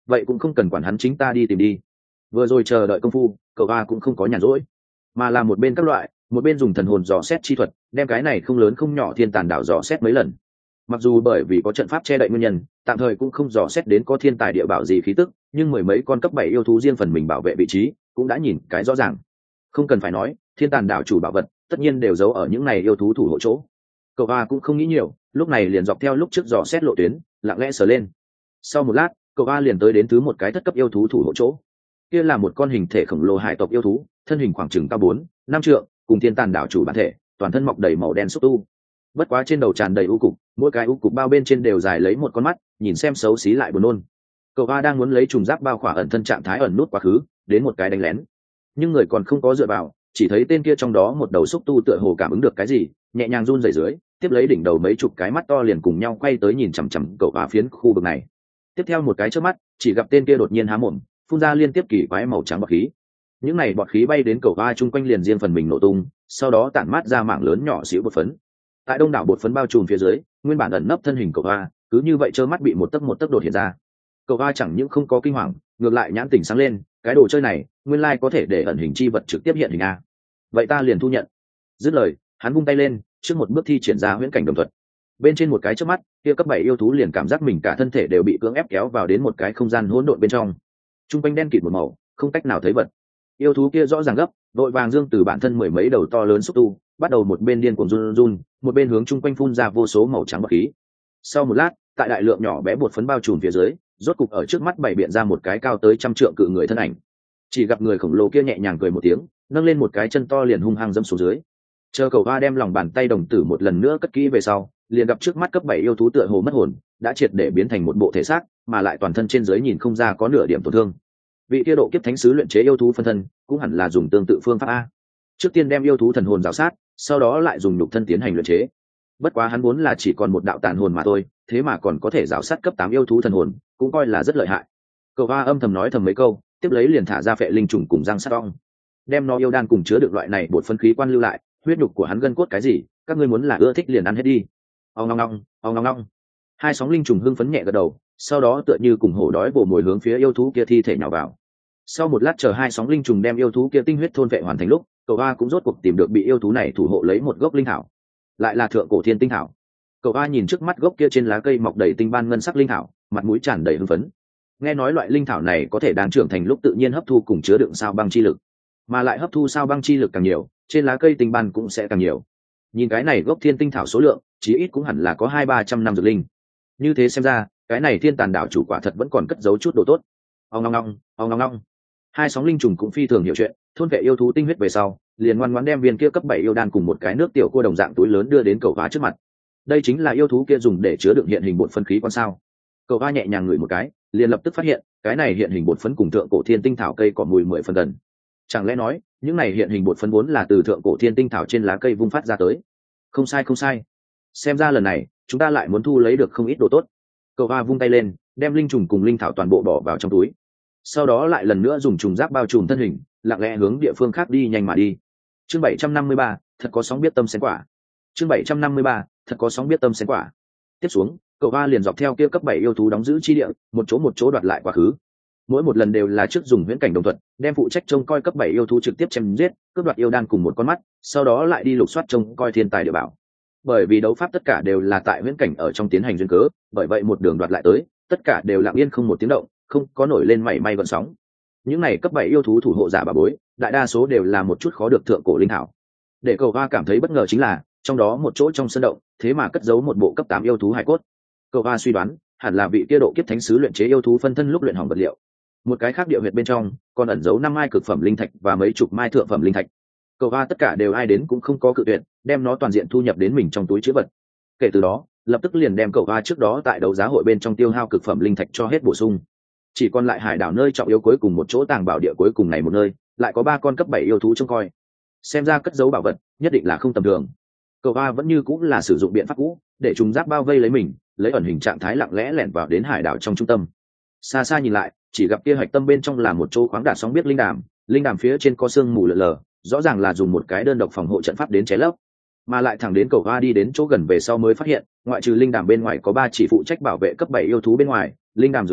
vậy cũng không cần quản hắn, chính ta đi tìm đi. Vừa rồi chờ đợi công phu, cậu a cũng không có nhàn rỗi, mà là một bên các loại, một bên dùng thần hồn dò xét chi thuật, đem cái này không lớn không nhỏ thiên tàn đảo dò xét mấy lần. Mặc dù bởi vì có trận pháp che đậy nguyên nhân, tạm thời cũng không dò xét đến có thiên tài địa bảo gì khí tức, nhưng mười mấy con cấp bảy yêu thú riêng phần mình bảo vệ vị trí cũng đã nhìn cái rõ ràng. Không cần phải nói, thiên tàn đảo chủ bảo vật tất nhiên đều giấu ở những này yêu thú thủ hộ chỗ. Cậu a cũng không nghĩ nhiều, lúc này liền dọc theo lúc trước dò xét lộ tuyến, lặng lẽ sờ lên. Sau một lát, cậu a liền tới đến thứ một cái thất cấp yêu thú thủ hộ chỗ. Kia là một con hình thể khổng lồ hải tộc yêu thú, thân hình khoảng chừng cao bốn năm trượng, cùng thiên tàn đảo chủ bản thể, toàn thân mọc đầy màu đen xúc tu. Bất quá trên đầu tràn đầy u cục, mỗi cái u cục bao bên trên đều dài lấy một con mắt, nhìn xem xấu xí lại buồn nôn. Cậu a đang muốn lấy trùng giáp bao khỏa ẩn thân trạng thái ẩn nút quá khứ, đến một cái đánh lén, nhưng người còn không có dựa vào, chỉ thấy tên kia trong đó một đầu xúc tu tựa hồ cảm ứng được cái gì, nhẹ nhàng run rẩy dưới, tiếp lấy đỉnh đầu mấy chục cái mắt to liền cùng nhau quay tới nhìn chằm chằm cậu a phiến khu vực này. Tiếp theo một cái chớp mắt, chỉ gặp tên kia đột nhiên há mồm, phun ra liên tiếp kỳ quái màu trắng bọt khí. Những này bọt khí bay đến cậu a chung quanh liền riêng phần mình nổ tung, sau đó tản mát ra mảng lớn nhỏ xíu bột phấn. Tại đông đảo bột phấn bao trùm phía dưới, nguyên bản ẩn nấp thân hình cậu a cứ như vậy trơ mắt bị một tấc một tấc đột hiện ra. Cậu a chẳng những không có kinh hoàng, ngược lại nhãn tỉnh sáng lên, cái đồ chơi này nguyên lai có thể để ẩn hình chi vật trực tiếp hiện hình a, vậy ta liền thu nhận. Dứt lời, hắn vung tay lên, trước một bước thi triển ra huyễn cảnh đồng thuật. Bên trên một cái chớp mắt, kia cấp bảy yêu thú liền cảm giác mình cả thân thể đều bị cưỡng ép kéo vào đến một cái không gian hỗn độn bên trong. Trung quanh đen kịt một màu, không cách nào thấy vật. Yêu thú kia rõ ràng gấp, đội vàng dương từ bản thân mười mấy đầu to lớn xúc tu, bắt đầu một bên điên cuồng run run, một bên hướng trung quanh phun ra vô số màu trắng bọt khí. Sau một lát, tại đại lượng nhỏ bé bột phấn bao trùm phía dưới, rốt cục ở trước mắt bày biện ra một cái cao tới trăm trượng cự người thân ảnh. Chỉ gặp người khổng lồ kia nhẹ nhàng cười một tiếng, nâng lên một cái chân to liền hung hăng dẫm xuống dưới. Chờ cầu va đem lòng bàn tay đồng tử một lần nữa cất kỹ về sau, liền gặp trước mắt cấp bảy yêu thú tựa hồ mất hồn, đã triệt để biến thành một bộ thể xác, mà lại toàn thân trên dưới nhìn không ra có nửa điểm tổn thương. Vị kia độ kiếp thánh sứ luyện chế yêu thú phân thân, cũng hẳn là dùng tương tự phương pháp a. Trước tiên đem yêu thú thần hồn rào sát, sau đó lại dùng nhục thân tiến hành luyện chế. Bất quá hắn muốn là chỉ còn một đạo tàn hồn mà thôi, thế mà còn có thể rào sát cấp tám yêu thú thần hồn, cũng coi là rất lợi hại. Cầu va âm thầm nói thầm mấy câu, tiếp lấy liền thả ra phệ linh trùng cùng răng sát ong, đem nó yêu đan cùng chứa được loại này bột phân khí quan lưu lại, huyết nhục của hắn gân cốt cái gì, các ngươi muốn là ưa thích liền ăn hết đi. Ong ong ong, ong ong ong. Hai sóng linh trùng hưng phấn nhẹ gật đầu, sau đó tựa như cùng hổ đói bổ mồi hướng phía yêu thú kia thi thể nhào vào. Sau một lát chờ hai sóng linh trùng đem yêu thú kia tinh huyết thôn vệ hoàn thành lúc, cậu a cũng rốt cuộc tìm được bị yêu thú này thủ hộ lấy một gốc linh thảo, lại là thượng cổ thiên tinh thảo. Cậu a nhìn trước mắt gốc kia trên lá cây mọc đầy tinh ban ngân sắc linh thảo, mặt mũi tràn đầy hưng phấn. Nghe nói loại linh thảo này có thể đang trưởng thành lúc tự nhiên hấp thu cùng chứa đựng sao băng chi lực, mà lại hấp thu sao băng chi lực càng nhiều, trên lá cây tinh ban cũng sẽ càng nhiều. Nhìn cái này gốc thiên tinh thảo số lượng, chí ít cũng hẳn là có hai ba trăm năm dược linh. Như thế xem ra, cái này thiên tàn đảo chủ quả thật vẫn còn cất giấu chút đồ tốt. Ong ong ong, ong ong ong. Hai sóng linh trùng cũng phi thường hiểu chuyện, thôn vệ yêu thú tinh huyết về sau, liền ngoan ngoãn đem viên kia cấp bảy yêu đan cùng một cái nước tiểu cua đồng dạng túi lớn đưa đến cậu vá trước mặt. Đây chính là yêu thú kia dùng để chứa đựng hiện hình bột phân khí quan sao. Cậu vá nhẹ nhàng ngửi một cái, liền lập tức phát hiện, cái này hiện hình bột phấn cùng thượng cổ thiên tinh thảo cây có mùi mười phần gần. Chẳng lẽ nói, những này hiện hình bột phấn vốn là từ thượng cổ thiên tinh thảo trên lá cây vung phát ra tới? Không sai không sai. Xem ra lần này, chúng ta lại muốn thu lấy được không ít đồ tốt. Cậu vá vung tay lên, đem linh trùng cùng linh thảo toàn bộ bỏ vào trong túi. Sau đó lại lần nữa dùng trùng giáp bao trùm thân hình, lặng lẽ hướng địa phương khác đi nhanh mà đi. Chương bảy trăm năm mươi ba, thật có sóng biết tâm xén quả. Chương bảy trăm năm mươi ba, thật có sóng biết tâm xén quả. Tiếp xuống, cậu va liền dọc theo kia cấp bảy yêu thú đóng giữ chi địa, một chỗ một chỗ đoạt lại quá khứ. Mỗi một lần đều là trước dùng huyễn cảnh đồng thuận, đem phụ trách trông coi cấp bảy yêu thú trực tiếp chém giết, cướp đoạt yêu đan cùng một con mắt, sau đó lại đi lục soát trông coi thiên tài địa bảo. Bởi vì đấu pháp tất cả đều là tại huyễn cảnh ở trong tiến hành duyên cớ, bởi vậy một đường đoạt lại tới, tất cả đều lặng yên không một tiếng động, không có nổi lên mảy may gợn sóng. Những này cấp bảy yêu thú thủ hộ giả bà bối, đại đa số đều là một chút khó được thượng cổ linh thảo. Để cầu va cảm thấy bất ngờ chính là, trong đó một chỗ trong sân động, thế mà cất giấu một bộ cấp tám yêu thú hải cốt. Cầu va suy đoán, hẳn là vị kia độ kiếp thánh sứ luyện chế yêu thú phân thân lúc luyện hỏng vật liệu. Một cái khác địa huyệt bên trong, còn ẩn giấu năm mai cực phẩm linh thạch và mấy chục mai thượng phẩm linh thạch. Cầu va tất cả đều ai đến cũng không có cự tuyệt, đem nó toàn diện thu nhập đến mình trong túi trữ vật. Kể từ đó, lập tức liền đem cậu va trước đó tại đấu giá hội bên trong tiêu hao cực phẩm linh thạch cho hết bổ sung. Chỉ còn lại hải đảo nơi trọng yếu cuối cùng một chỗ tàng bảo địa cuối cùng này một nơi, lại có ba con cấp bảy yêu thú trông coi. Xem ra cất giấu bảo vật nhất định là không tầm thường. Cậu va vẫn như cũng là sử dụng biện pháp cũ, để chúng giáp bao vây lấy mình, lấy ẩn hình trạng thái lặng lẽ lẻn vào đến hải đảo trong trung tâm. Xa xa nhìn lại, chỉ gặp kia hạch tâm bên trong là một chỗ khoáng đạt sóng biết linh đàm, linh đàm phía trên có sương mù lờ lờ, rõ ràng là dùng một cái đơn độc phòng hộ trận pháp đến che lấp. Mà lại thẳng đến cậu va đi đến chỗ gần về sau mới phát hiện, ngoại trừ linh đàm bên ngoài có ba chỉ phụ trách bảo vệ cấp bảy yêu thú bên ngoài, linh đàm dưới đáy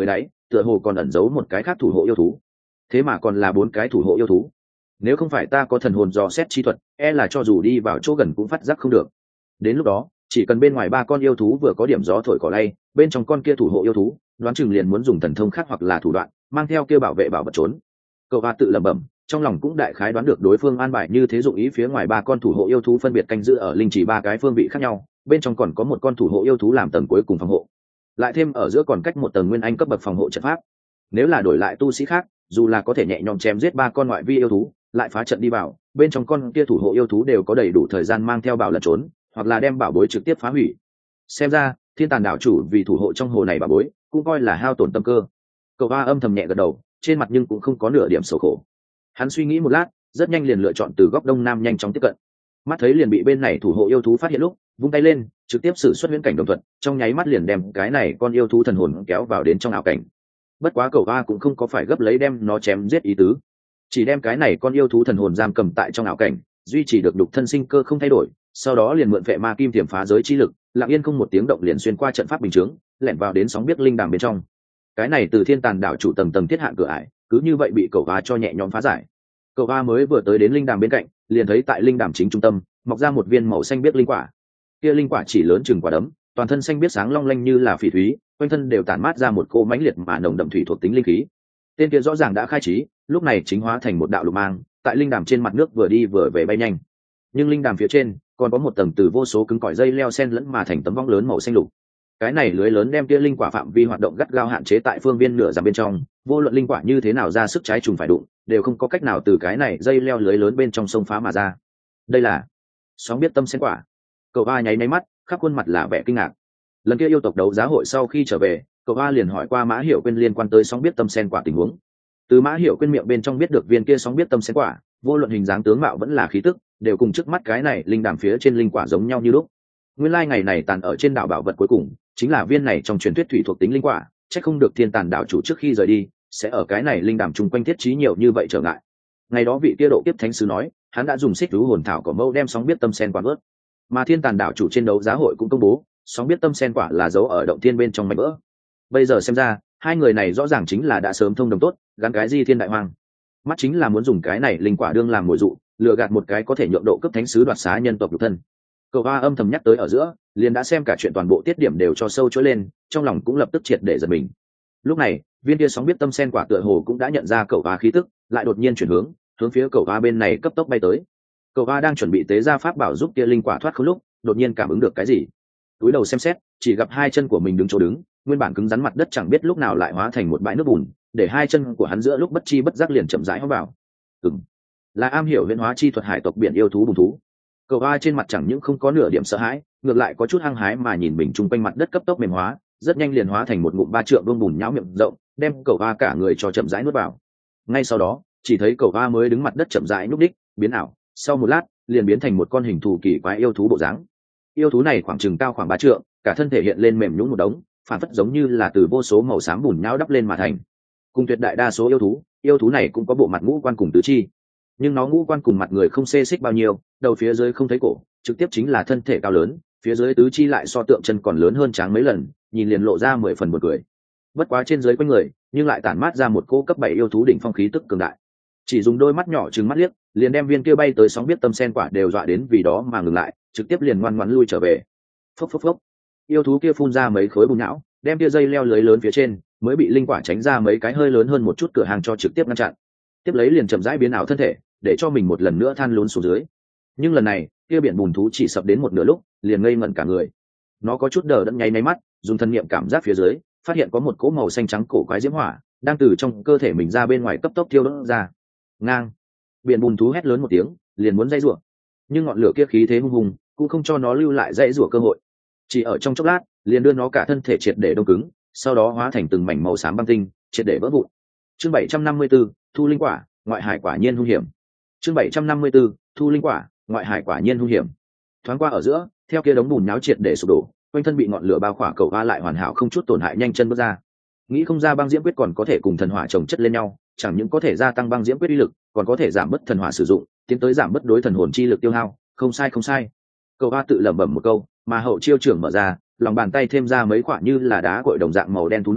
tựa hồ còn ẩn giấu một cái khác thủ hộ yêu thú. Thế mà còn là bốn cái thủ hộ yêu thú. Nếu không phải ta có thần hồn dò xét chi thuật, e là cho dù đi vào chỗ gần cũng phát giác không được. Đến lúc đó, chỉ cần bên ngoài ba con yêu thú vừa có điểm gió thổi cỏ lay, bên trong con kia thủ hộ yêu thú đoán chừng liền muốn dùng thần thông khác hoặc là thủ đoạn mang theo kia bảo vệ bảo vật trốn. Cậu hoa tự lẩm bẩm, trong lòng cũng đại khái đoán được đối phương an bài như thế, dụng ý phía ngoài ba con thủ hộ yêu thú phân biệt canh giữ ở linh chỉ ba cái phương vị khác nhau, bên trong còn có một con thủ hộ yêu thú làm tầng cuối cùng phòng hộ, lại thêm ở giữa còn cách một tầng nguyên anh cấp bậc phòng hộ trận pháp. Nếu là đổi lại tu sĩ khác, dù là có thể nhẹ nhõm chém giết ba con ngoại vi yêu thú, lại phá trận đi vào, bên trong con kia thủ hộ yêu thú đều có đầy đủ thời gian mang theo bảo lẩn trốn, hoặc là đem bảo bối trực tiếp phá hủy. Xem ra thiên tàn đảo chủ vì thủ hộ trong hồ này bảo bối cũng coi là hao tổn tâm cơ. Cậu hoa âm thầm nhẹ gật đầu, trên mặt nhưng cũng không có nửa điểm xấu khổ. Hắn suy nghĩ một lát, rất nhanh liền lựa chọn từ góc đông nam nhanh chóng tiếp cận. Mắt thấy liền bị bên này thủ hộ yêu thú phát hiện lúc, vung tay lên trực tiếp sử xuất huyễn cảnh đồng thuận, trong nháy mắt liền đem cái này con yêu thú thần hồn kéo vào đến trong ảo cảnh. Bất quá cậu hoa cũng không có phải gấp lấy đem nó chém giết ý tứ, chỉ đem cái này con yêu thú thần hồn giam cầm tại trong ảo cảnh, duy trì được đục thân sinh cơ không thay đổi, sau đó liền mượn vệ ma kim tiềm phá giới chi lực, lặng yên không một tiếng động liền xuyên qua trận pháp bình chướng, lẻn vào đến sóng biết linh đàm bên trong. Cái này từ thiên tàn đảo chủ tầng tầng thiết hạn cửa ải, cứ như vậy bị cậu hoa cho nhẹ nhõm phá giải. Cậu hoa mới vừa tới đến linh đàm bên cạnh, liền thấy tại linh đàm chính trung tâm mọc ra một viên màu xanh biếc linh quả. Kia linh quả chỉ lớn chừng quả đấm, toàn thân xanh biếc sáng long lanh như là phỉ thúy, quanh thân đều tản mát ra một cỗ mãnh liệt mà nồng đậm thủy thuộc tính linh khí. Tên kia rõ ràng đã khai trí, lúc này chính hóa thành một đạo lục mang, tại linh đàm trên mặt nước vừa đi vừa về bay nhanh. Nhưng linh đàm phía trên còn có một tầng từ vô số cứng cỏi dây leo xen lẫn mà thành tấm vong lớn màu xanh lục. Cái này lưới lớn đem kia linh quả phạm vi hoạt động gắt gao hạn chế tại phương viên nửa dặm bên trong, vô luận linh quả như thế nào ra sức trái trùng phải đụng, đều không có cách nào từ cái này dây leo lưới lớn bên trong sông phá mà ra. Đây là sóng biết tâm sen quả. Cậu A nháy nháy mắt, khắp khuôn mặt là vẻ kinh ngạc. Lần kia yêu tộc đấu giá hội sau khi trở về, cậu A liền hỏi qua Mã Hiểu Quyên liên quan tới sóng biết tâm sen quả tình huống. Từ Mã Hiểu Quyên miệng bên trong biết được viên kia sóng biết tâm sen quả, vô luận hình dáng tướng mạo vẫn là khí tức, đều cùng trước mắt cái này linh đàm phía trên linh quả giống nhau như lúc. Nguyên lai ngày này tàn ở trên đảo bảo vật cuối cùng chính là viên này trong truyền thuyết thủy thuộc tính linh quả, chắc không được thiên tàn đảo chủ trước khi rời đi sẽ ở cái này linh đàm chung quanh thiết trí nhiều như vậy trở ngại. Ngày đó vị kia độ kiếp thánh sứ nói, hắn đã dùng xích thú hồn thảo của mâu đem sóng biết tâm sen quả vớt, mà thiên tàn đảo chủ trên đấu giá hội cũng công bố sóng biết tâm sen quả là giấu ở động thiên bên trong mảnh vỡ. Bây giờ xem ra hai người này rõ ràng chính là đã sớm thông đồng tốt, gắn cái di thiên đại hoang, mắt chính là muốn dùng cái này linh quả đương làm mồi dụ, lừa gạt một cái có thể nhượng độ cấp thánh sứ đoạt xá nhân tộc nhục thân. Cậu hoa âm thầm nhắc tới ở giữa, liền đã xem cả chuyện toàn bộ tiết điểm đều cho sâu chối lên, trong lòng cũng lập tức triệt để giật mình. Lúc này viên kia sóng biết tâm sen quả tựa hồ cũng đã nhận ra cậu hoa khí tức, lại đột nhiên chuyển hướng hướng phía cậu hoa bên này cấp tốc bay tới. Cậu hoa đang chuẩn bị tế ra pháp bảo giúp kia linh quả thoát khốn lúc, đột nhiên cảm ứng được cái gì, túi đầu xem xét, chỉ gặp hai chân của mình đứng chỗ đứng, nguyên bản cứng rắn mặt đất chẳng biết lúc nào lại hóa thành một bãi nước bùn, để hai chân của hắn giữa lúc bất chi bất giác liền chậm rãi hóa vào. Ừm, là am hiểu huyễn hóa chi thuật hải tộc biển yêu thú bùn thú. Cậu hoa trên mặt chẳng những không có nửa điểm sợ hãi, ngược lại có chút hăng hái mà nhìn mình chung quanh mặt đất cấp tốc mềm hóa, rất nhanh liền hóa thành một ngụm ba trượng vương bùn nhão miệng rộng, đem cậu hoa cả người cho chậm rãi nuốt vào. Ngay sau đó, chỉ thấy cậu hoa mới đứng mặt đất chậm rãi nhúc đích, biến ảo, sau một lát, liền biến thành một con hình thù kỳ quái yêu thú bộ dáng. Yêu thú này khoảng chừng cao khoảng ba trượng, cả thân thể hiện lên mềm nhũn một đống, phản phất giống như là từ vô số màu xám bùn nhão đắp lên mà thành. Cùng tuyệt đại đa số yêu thú, yêu thú này cũng có bộ mặt ngũ quan cùng tứ chi, nhưng nó ngũ quan cùng mặt người không xê xích bao nhiêu, đầu phía dưới không thấy cổ, trực tiếp chính là thân thể cao lớn, phía dưới tứ chi lại so tượng chân còn lớn hơn tráng mấy lần, nhìn liền lộ ra mười phần một cười. Bất quá trên dưới quanh người, nhưng lại tản mát ra một cỗ cấp bảy yêu thú đỉnh phong khí tức cường đại. Chỉ dùng đôi mắt nhỏ trừng mắt liếc, liền đem viên kia bay tới sóng biết tâm sen quả đều dọa đến vì đó mà ngừng lại, trực tiếp liền ngoan ngoãn lui trở về. Phốc phốc phốc. Yêu thú kia phun ra mấy khối bùn nhão, đem kia dây leo lưới lớn phía trên mới bị linh quả tránh ra mấy cái hơi lớn hơn một chút cửa hàng cho trực tiếp ngăn chặn. Tiếp lấy liền chậm rãi biến ảo thân thể, để cho mình một lần nữa than lún xuống dưới. Nhưng lần này, kia biển bùn thú chỉ sập đến một nửa lúc, liền ngây ngẩn cả người. Nó có chút đờ đẫn nháy máy mắt, dùng thân niệm cảm giác phía dưới, phát hiện có một cỗ màu xanh trắng cổ quái diễm hỏa đang từ trong cơ thể mình ra bên ngoài cấp tốc thiêu đốt ra. Ngang. Biển bùn thú hét lớn một tiếng, liền muốn dây rủa. Nhưng ngọn lửa kia khí thế hung hùng, cũng không cho nó lưu lại dây rủa cơ hội. Chỉ ở trong chốc lát, liền đưa nó cả thân thể triệt để đông cứng, sau đó hóa thành từng mảnh màu xám băng tinh, triệt để vỡ vụn. Chương bảy trăm năm mươi tư, thu linh quả, ngoại hải quả nhiên hung hiểm. Chương bảy trăm năm mươi tư, thu linh quả, ngoại hải quả nhiên hung hiểm. Thoáng qua ở giữa, theo kia đống bùn nháo triệt để sụp đổ, quanh thân bị ngọn lửa bao khỏa, cậu va lại hoàn hảo không chút tổn hại nhanh chân bước ra. Nghĩ không ra băng diễm quyết còn có thể cùng thần hỏa chồng chất lên nhau, chẳng những có thể gia tăng băng diễm quyết uy lực, còn có thể giảm bớt thần hỏa sử dụng, tiến tới giảm bớt đối thần hồn chi lực tiêu hao, không sai không sai. Cậu va tự lẩm bẩm một câu, mà hậu chiêu trưởng mở ra, lòng bàn tay thêm ra mấy quả như là đá cội đồng dạng màu đen thú đoán,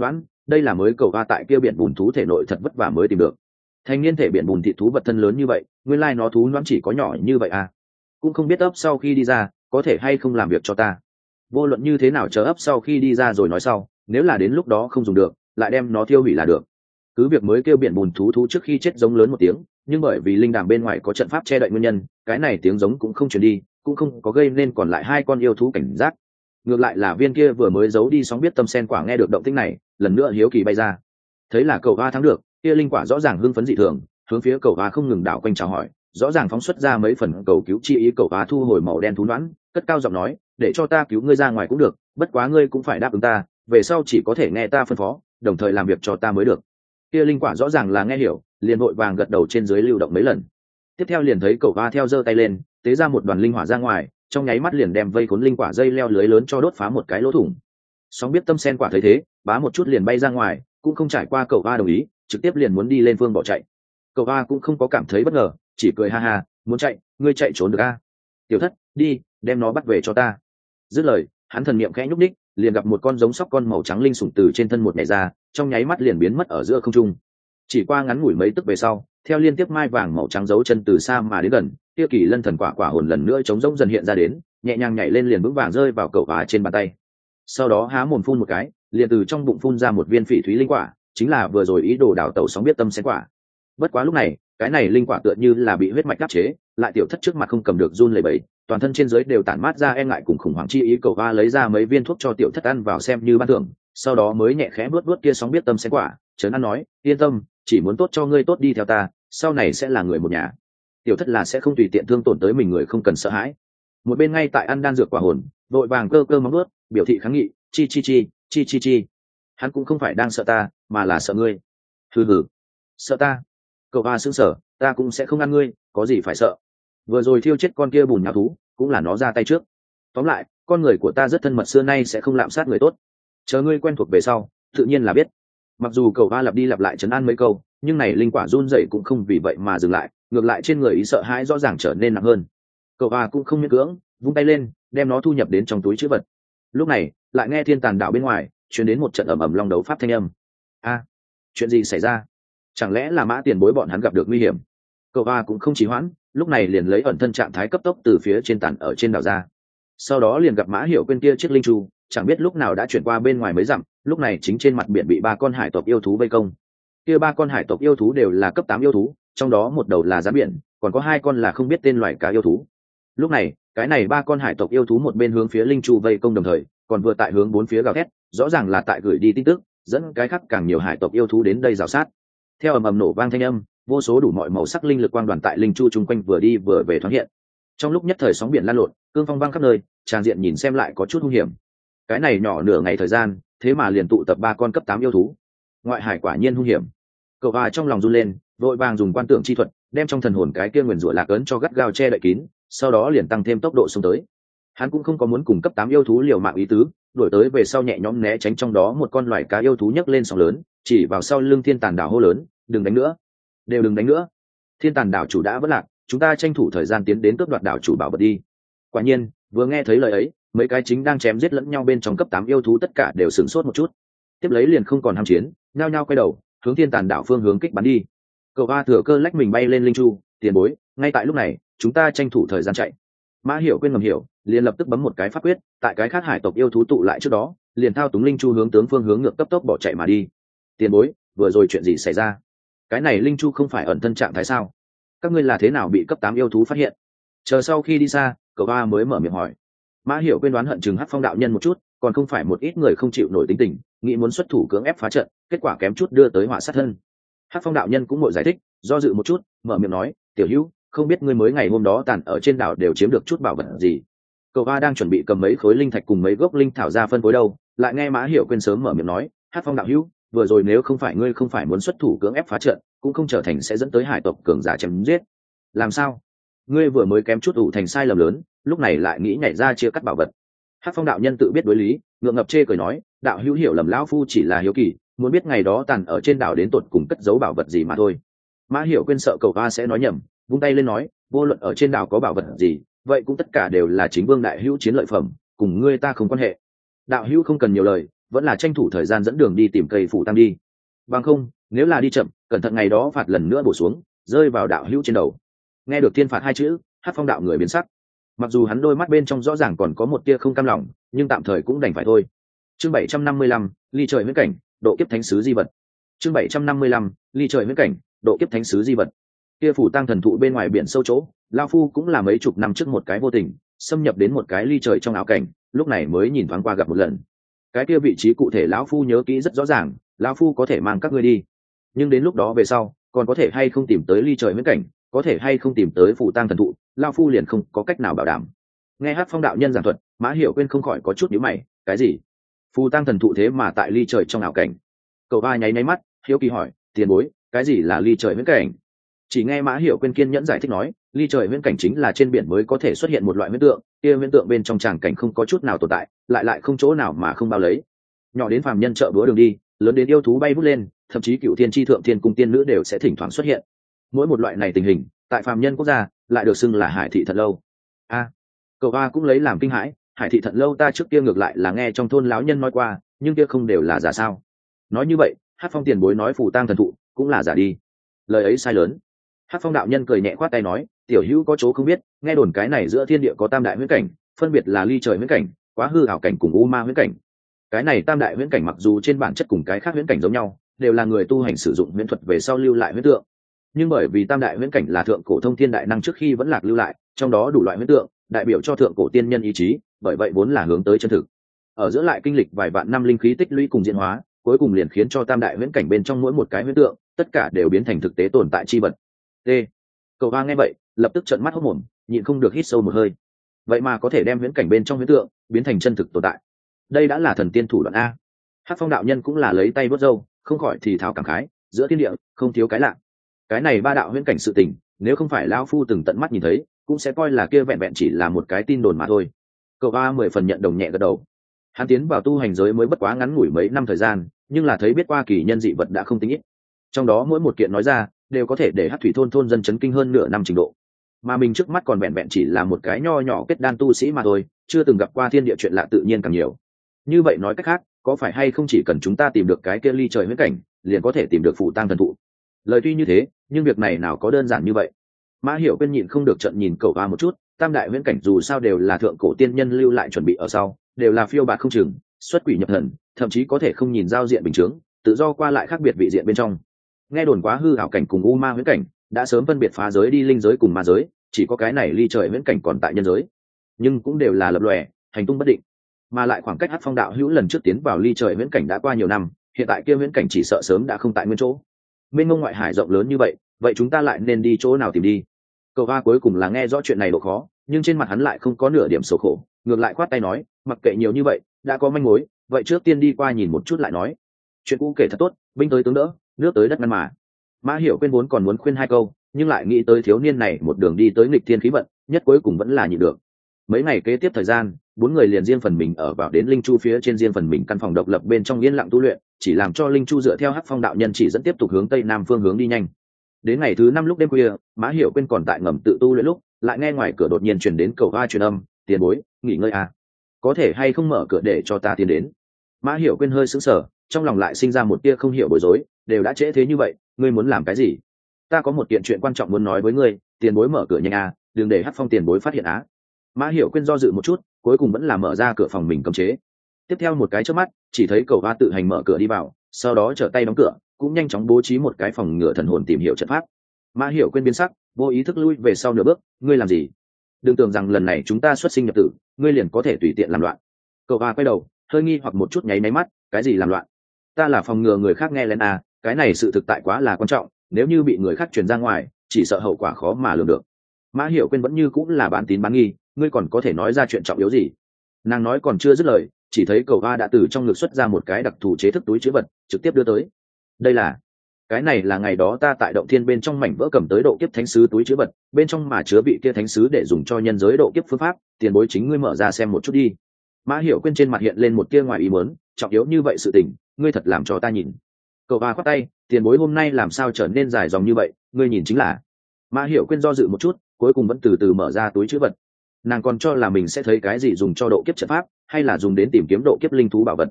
đây là mới cầu va tại kia biển bùn thú thể nội thật vất vả mới tìm được. Thành niên thể biển bùn thị thú vật thân lớn như vậy, nguyên lai nó thú loãng chỉ có nhỏ như vậy à? Cũng không biết ấp sau khi đi ra có thể hay không làm việc cho ta. Vô luận như thế nào chờ ấp sau khi đi ra rồi nói sau, nếu là đến lúc đó không dùng được, lại đem nó tiêu hủy là được. Cứ việc mới kêu biển bùn thú thú trước khi chết giống lớn một tiếng, nhưng bởi vì linh đàm bên ngoài có trận pháp che đậy nguyên nhân, cái này tiếng giống cũng không truyền đi, cũng không có gây nên còn lại hai con yêu thú cảnh giác. Ngược lại là viên kia vừa mới giấu đi sóng biết tâm sen quả nghe được động tĩnh này, lần nữa hiếu kỳ bay ra. Thấy là cậu va thắng được, kia linh quả rõ ràng hưng phấn dị thường, hướng phía cậu va không ngừng đảo quanh chào hỏi, rõ ràng phóng xuất ra mấy phần cầu cứu chi ý. Cậu va thu hồi màu đen thú đoán, cất cao giọng nói, để cho ta cứu ngươi ra ngoài cũng được, bất quá ngươi cũng phải đáp ứng ta, về sau chỉ có thể nghe ta phân phó, đồng thời làm việc cho ta mới được. Kia linh quả rõ ràng là nghe hiểu, liền vội vàng gật đầu trên dưới lưu động mấy lần. Tiếp theo liền thấy cậu va theo giơ tay lên, tế ra một đoàn linh hỏa ra ngoài, trong nháy mắt liền đem vây khốn linh quả dây leo lưới lớn cho đốt phá một cái lỗ thủng. Sóng biết tâm sen quả thấy thế, bá một chút liền bay ra ngoài, cũng không trải qua cậu va đồng ý, trực tiếp liền muốn đi lên phương bỏ chạy. Cậu va cũng không có cảm thấy bất ngờ, chỉ cười ha ha, muốn chạy, ngươi chạy trốn được a? Tiểu thất, đi, đem nó bắt về cho ta. Dứt lời, hắn thần niệm khẽ nhúc ních, liền gặp một con giống sóc con màu trắng linh sủng từ trên thân một nhảy ra, trong nháy mắt liền biến mất ở giữa không trung. Chỉ qua ngắn ngủi mấy tức về sau, theo liên tiếp mai vàng màu trắng dấu chân từ xa mà đến gần, kia kỳ lân thần quả quả hồn lần nữa chống rỗng dần hiện ra đến, nhẹ nhàng nhảy lên liền vững vàng rơi vào cậu và trên bàn tay. Sau đó há mồm phun một cái, liền từ trong bụng phun ra một viên phỉ thúy linh quả, chính là vừa rồi ý đồ đào tẩu sóng biết tâm sen quả. Bất quá lúc này, cái này linh quả tựa như là bị huyết mạch áp chế, lại tiểu thất trước mặt không cầm được run lẩy bẩy, toàn thân trên dưới đều tản mát ra e ngại cùng khủng hoảng chi ý. Cậu va lấy ra mấy viên thuốc cho tiểu thất ăn vào xem như ban thưởng, sau đó mới nhẹ khẽ vuốt vuốt kia sóng biết tâm sen quả, trấn an nói, yên tâm, chỉ muốn tốt cho ngươi tốt đi theo ta, sau này sẽ là người một nhà. Tiểu thất là sẽ không tùy tiện thương tổn tới mình người, không cần sợ hãi. Một bên ngay tại ăn đan dược quả hồn, vội vàng cơ cơ móng vuốt, biểu thị kháng nghị, chi chi chi, chi chi chi. Hắn cũng không phải đang sợ ta, mà là sợ ngươi. Hừ hừ, sợ ta? Cậu va sững sờ, ta cũng sẽ không ăn ngươi, có gì phải sợ. Vừa rồi thiêu chết con kia bùn nhão thú, cũng là nó ra tay trước. Tóm lại, con người của ta rất thân mật, xưa nay sẽ không lạm sát người tốt. Chờ ngươi quen thuộc về sau, tự nhiên là biết. Mặc dù cậu va lặp đi lặp lại trấn an mấy câu, nhưng này linh quả run rẩy cũng không vì vậy mà dừng lại, ngược lại trên người ý sợ hãi rõ ràng trở nên nặng hơn. Cậu va cũng không miễn cưỡng, vung tay lên, đem nó thu nhập đến trong túi trữ vật. Lúc này, lại nghe thiên tàn đảo bên ngoài truyền đến một trận ầm ầm long đấu pháp thanh âm. A, chuyện gì xảy ra? Chẳng lẽ là Mã Tiền Bối bọn hắn gặp được nguy hiểm? Cậu va cũng không trì hoãn, lúc này liền lấy ẩn thân trạng thái cấp tốc từ phía trên tàn ở trên đảo ra. Sau đó liền gặp Mã Hiểu Quyên kia chiếc linh chu, chẳng biết lúc nào đã chuyển qua bên ngoài mấy dặm, lúc này chính trên mặt biển bị ba con hải tộc yêu thú vây công. Kia ba con hải tộc yêu thú đều là cấp tám yêu thú, trong đó một đầu là rắn biển, còn có hai con là không biết tên loài cá yêu thú. Lúc này, cái này ba con hải tộc yêu thú một bên hướng phía linh chu vây công đồng thời, còn vừa tại hướng bốn phía gào thét, rõ ràng là tại gửi đi tin tức, dẫn cái khác càng nhiều hải tộc yêu thú đến đây rào sát. Theo ầm ầm nổ vang thanh âm, vô số đủ mọi màu sắc linh lực quang đoàn tại linh chu chung quanh vừa đi vừa về thoáng hiện. Trong lúc nhất thời sóng biển lan lộn, cương phong vang khắp nơi, tràng diện nhìn xem lại có chút hung hiểm. Cái này nhỏ nửa ngày thời gian, thế mà liền tụ tập ba con cấp tám yêu thú. Ngoại hải quả nhiên hung hiểm. Cậu va trong lòng run lên, vội vàng dùng quan tưởng chi thuật, đem trong thần hồn cái kia nguyền rủa lạc ấn cho gắt gao che đậy kín, sau đó liền tăng thêm tốc độ xông tới. Hắn cũng không có muốn cùng cấp tám yêu thú liều mạng ý tứ, đuổi tới về sau nhẹ nhõm né tránh trong đó một con loài cá yêu thú nhấc lên sóng lớn, chỉ vào sau lưng thiên tàn đảo hô lớn, đừng đánh nữa, đều đừng đánh nữa. Thiên tàn đảo chủ đã vất lạc, chúng ta tranh thủ thời gian tiến đến cướp đoạt đảo chủ bảo vật đi. Quả nhiên, vừa nghe thấy lời ấy, mấy cái chính đang chém giết lẫn nhau bên trong cấp tám yêu thú tất cả đều sửng sốt một chút, tiếp lấy liền không còn ham chiến, nhao nhao quay đầu hướng thiên tàn đảo phương hướng kích bắn đi. Cậu va thừa cơ lách mình bay lên linh chu, tiền bối, ngay tại lúc này chúng ta tranh thủ thời gian chạy. Mã Hiểu Quyên ngầm hiểu, liền lập tức bấm một cái pháp quyết, tại cái khác hải tộc yêu thú tụ lại trước đó, liền thao túng linh chu hướng tướng phương hướng ngược cấp tốc bỏ chạy mà đi. Tiền bối, vừa rồi chuyện gì xảy ra? Cái này linh chu không phải ẩn thân trạng thái sao? Các ngươi là thế nào bị cấp tám yêu thú phát hiện? Chờ sau khi đi xa, cậu va mới mở miệng hỏi. Mã Hiểu Quyên đoán hận chừng Hắc Phong đạo nhân một chút, còn không phải một ít người không chịu nổi tính tình, nghĩ muốn xuất thủ cưỡng ép phá trận, kết quả kém chút đưa tới họa sát thân. Hắc Phong đạo nhân cũng ngồi giải thích, do dự một chút, mở miệng nói, tiểu hữu, không biết ngươi mới ngày hôm đó tàn ở trên đảo đều chiếm được chút bảo vật gì? Cậu va đang chuẩn bị cầm mấy khối linh thạch cùng mấy gốc linh thảo ra phân phối đâu, lại nghe Mã Hiểu Quyên sớm mở miệng nói, Hắc Phong đạo hữu, vừa rồi nếu không phải ngươi không phải muốn xuất thủ cưỡng ép phá trận, cũng không trở thành sẽ dẫn tới hải tộc cường giả chém giết. Làm sao? Ngươi vừa mới kém chút ủ thành sai lầm lớn, lúc này lại nghĩ nhảy ra chia cắt bảo vật. Hắc Phong đạo nhân tự biết đối lý, ngượng ngập chê cười nói, đạo hữu hiểu lầm, lão phu chỉ là hiếu kỳ, muốn biết ngày đó tàn ở trên đảo đến tột cùng cất giấu bảo vật gì mà thôi. Mã Hiểu Quyên sợ cậu va sẽ nói nhầm, vung tay lên nói, vô luận ở trên đảo có bảo vật gì, vậy cũng tất cả đều là chính vương đại hữu chiến lợi phẩm, cùng ngươi ta không quan hệ. Đạo hữu không cần nhiều lời, vẫn là tranh thủ thời gian dẫn đường đi tìm cây phủ tăng đi. Bằng không, nếu là đi chậm, cẩn thận ngày đó phạt lần nữa bổ xuống, rơi vào đạo hữu trên đầu. Nghe được thiên phạt hai chữ, Hát Phong đạo người biến sắc. Mặc dù hắn đôi mắt bên trong rõ ràng còn có một tia không cam lòng, nhưng tạm thời cũng đành phải thôi. Chương bảy trăm năm mươi lăm, ly trời huyễn cảnh, độ kiếp thánh sứ di vật. Chương bảy trăm năm mươi lăm, ly trời huyễn cảnh, độ kiếp thánh sứ di vật. Kia phủ tăng thần thụ bên ngoài biển sâu chỗ, lão phu cũng là mấy chục năm trước một cái vô tình, xâm nhập đến một cái ly trời trong ảo cảnh, lúc này mới nhìn thoáng qua gặp một lần. Cái kia vị trí cụ thể lão phu nhớ kỹ rất rõ ràng, lão phu có thể mang các ngươi đi. Nhưng đến lúc đó về sau, còn có thể hay không tìm tới ly trời huyễn cảnh, có thể hay không tìm tới phủ tăng thần thụ, lão phu liền không có cách nào bảo đảm. Nghe Hát Phong đạo nhân giảng thuật, Mã Hiểu Quyên không khỏi có chút nhíu mày, cái gì? Phù tăng thần thụ thế mà tại ly trời trong ảo cảnh? Cậu ba nháy nháy mắt, hiếu kỳ hỏi, tiền bối, cái gì là ly trời huyễn cảnh? Chỉ nghe Mã Hiểu Quyên kiên nhẫn giải thích nói, ly trời huyễn cảnh chính là trên biển mới có thể xuất hiện một loại huyễn tượng, kia huyễn tượng bên trong tràng cảnh không có chút nào tồn tại, lại lại không chỗ nào mà không bao lấy. Nhỏ đến phàm nhân chợ búa đường đi, lớn đến yêu thú bay vút lên, thậm chí cựu thiên tri thượng thiên cung tiên nữ đều sẽ thỉnh thoảng xuất hiện. Mỗi một loại này tình hình, tại phàm nhân quốc gia, lại được xưng là Hải thị thật lâu. A, cậu ba cũng lấy làm kinh hãi, Hải thị thật lâu ta trước kia ngược lại là nghe trong thôn lão nhân nói qua, nhưng kia không đều là giả sao? Nói như vậy, Hát Phong tiền bối nói phù tang thần thụ cũng là giả đi. Lời ấy sai lớn. Hát Phong đạo nhân cười nhẹ khoát tay nói, tiểu hữu có chỗ không biết, nghe đồn cái này giữa thiên địa có tam đại huyễn cảnh, phân biệt là ly trời huyễn cảnh, quá hư ảo cảnh cùng u ma huyễn cảnh. Cái này tam đại huyễn cảnh mặc dù trên bản chất cùng cái khác huyễn cảnh giống nhau, đều là người tu hành sử dụng huyễn thuật về sau lưu lại huyễn tượng. Nhưng bởi vì tam đại huyễn cảnh là thượng cổ thông thiên đại năng trước khi vẫn lạc lưu lại, trong đó đủ loại huyễn tượng, đại biểu cho thượng cổ tiên nhân ý chí, bởi vậy vốn là hướng tới chân thực. Ở giữa lại kinh lịch vài vạn năm linh khí tích lũy cùng diễn hóa, cuối cùng liền khiến cho tam đại huyễn cảnh bên trong mỗi một cái huyễn tượng, tất cả đều biến thành thực tế tồn tại chi vật. T. Cậu Hoa nghe vậy, lập tức trợn mắt hốt mồm, nhịn không được hít sâu một hơi. Vậy mà có thể đem huyễn cảnh bên trong huyễn tượng biến thành chân thực tồn tại. Đây đã là thần tiên thủ đoạn a. Hát Phong đạo nhân cũng là lấy tay vuốt râu, không khỏi thì thào cảm khái, giữa thiên địa không thiếu cái lạ. Cái này ba đạo huyễn cảnh sự tình, nếu không phải lão phu từng tận mắt nhìn thấy, cũng sẽ coi là kia vẹn vẹn chỉ là một cái tin đồn mà thôi. Cậu Hoa mười phần nhận đồng nhẹ gật đầu. Hắn tiến vào tu hành giới mới bất quá ngắn ngủi mấy năm thời gian, nhưng là thấy biết qua kỳ nhân dị vật đã không tính ít. Trong đó mỗi một kiện nói ra, đều có thể để Hát thủy thôn thôn dân chấn kinh hơn nửa năm trình độ. Mà mình trước mắt còn vẹn vẹn chỉ là một cái nho nhỏ kết đan tu sĩ mà thôi, chưa từng gặp qua thiên địa chuyện lạ tự nhiên càng nhiều. Như vậy nói cách khác, có phải hay không chỉ cần chúng ta tìm được cái kia ly trời huyễn cảnh, liền có thể tìm được phù tang thần thụ? Lời tuy như thế, nhưng việc này nào có đơn giản như vậy. Mã Hiểu Quyên nhịn không được trận nhìn Cậu Hoa một chút, tam đại huyễn cảnh dù sao đều là thượng cổ tiên nhân lưu lại chuẩn bị ở sau, đều là phiêu bạt không chừng, xuất quỷ nhập thần, thậm chí có thể không nhìn giao diện bình chứng, tự do qua lại khác biệt vị diện bên trong. Nghe đồn quá hư ảo cảnh cùng u ma huyễn cảnh đã sớm phân biệt phá giới đi linh giới cùng ma giới, chỉ có cái này ly trời huyễn cảnh còn tại nhân giới, nhưng cũng đều là lập lòe, hành tung bất định. Mà lại khoảng cách Hát Phong đạo hữu lần trước tiến vào ly trời huyễn cảnh đã qua nhiều năm, hiện tại kia huyễn cảnh chỉ sợ sớm đã không tại nguyên chỗ. Bên ngông ngoại hải rộng lớn như vậy, vậy chúng ta lại nên đi chỗ nào tìm đi? Cậu Hoa cuối cùng là nghe rõ chuyện này độ khó, nhưng trên mặt hắn lại không có nửa điểm xấu khổ, ngược lại khoát tay nói, mặc kệ nhiều như vậy, đã có manh mối, vậy trước tiên đi qua nhìn một chút lại nói. Chuyện cũ kể thật tốt, binh tới tướng đỡ, nước tới đất ngăn mà. Mã Hiểu Quyên vốn còn muốn khuyên hai câu, nhưng lại nghĩ tới thiếu niên này một đường đi tới nghịch thiên khí vận, nhất cuối cùng vẫn là nhịn được. Mấy ngày kế tiếp thời gian, bốn người liền riêng phần mình ở vào đến linh chu phía trên riêng phần mình căn phòng độc lập bên trong yên lặng tu luyện, chỉ làm cho linh chu dựa theo Hát Phong đạo nhân chỉ dẫn tiếp tục hướng tây nam phương hướng đi nhanh. Đến ngày thứ năm lúc đêm khuya, Mã Hiểu Quyên còn tại ngầm tự tu luyện lúc, lại nghe ngoài cửa đột nhiên truyền đến Cậu Hoa truyền âm, tiền bối, nghỉ ngơi à? Có thể hay không mở cửa để cho ta tiến đến? Mã Hiểu Quyên hơi sững sờ, trong lòng lại sinh ra một tia không hiểu bối rối, đều đã trễ thế như vậy, ngươi muốn làm cái gì? Ta có một kiện chuyện quan trọng muốn nói với ngươi, tiền bối mở cửa nhanh à, đừng để Hát Phong tiền bối phát hiện á. Mã Hiểu Quyên do dự một chút, cuối cùng vẫn là mở ra cửa phòng mình cấm chế. Tiếp theo một cái chớp mắt, chỉ thấy Cậu Hoa tự hành mở cửa đi vào, sau đó trở tay đóng cửa, cũng nhanh chóng bố trí một cái phòng ngừa thần hồn tìm hiểu trận pháp. Mã Hiểu Quyên biến sắc, vô ý thức lui về sau nửa bước, ngươi làm gì? Đừng tưởng rằng lần này chúng ta xuất sinh nhập tử, ngươi liền có thể tùy tiện làm loạn. Cậu Hoa quay đầu, hơi nghi hoặc một chút nháy máy mắt, cái gì làm loạn? Ta là phòng ngừa người khác nghe lén à, cái này sự thực tại quá là quan trọng, nếu như bị người khác truyền ra ngoài, chỉ sợ hậu quả khó mà lường được. Mã Hiểu Quyên vẫn như cũng là bán tín bán nghi, ngươi còn có thể nói ra chuyện trọng yếu gì? Nàng nói còn chưa dứt lời, chỉ thấy Cậu Hoa đã từ trong ngực xuất ra một cái đặc thù chế thức túi chứa vật, trực tiếp đưa tới. Đây là, cái này là ngày đó ta tại động thiên bên trong mảnh vỡ cầm tới độ kiếp thánh sứ túi chứa vật, bên trong mà chứa vị kia thánh sứ để dùng cho nhân giới độ kiếp phương pháp, tiền bối chính ngươi mở ra xem một chút đi. Mã Hiểu Quyên trên mặt hiện lên một tia ngoài ý muốn, trọng yếu như vậy sự tình, ngươi thật làm cho ta nhìn. Cậu Hoa khoát tay, tiền bối hôm nay làm sao trở nên dài dòng như vậy, ngươi nhìn chính là. Mã Hiểu Quyên do dự một chút, cuối cùng vẫn từ từ mở ra túi chứa vật. Nàng còn cho là mình sẽ thấy cái gì dùng cho độ kiếp trận pháp, hay là dùng đến tìm kiếm độ kiếp linh thú bảo vật.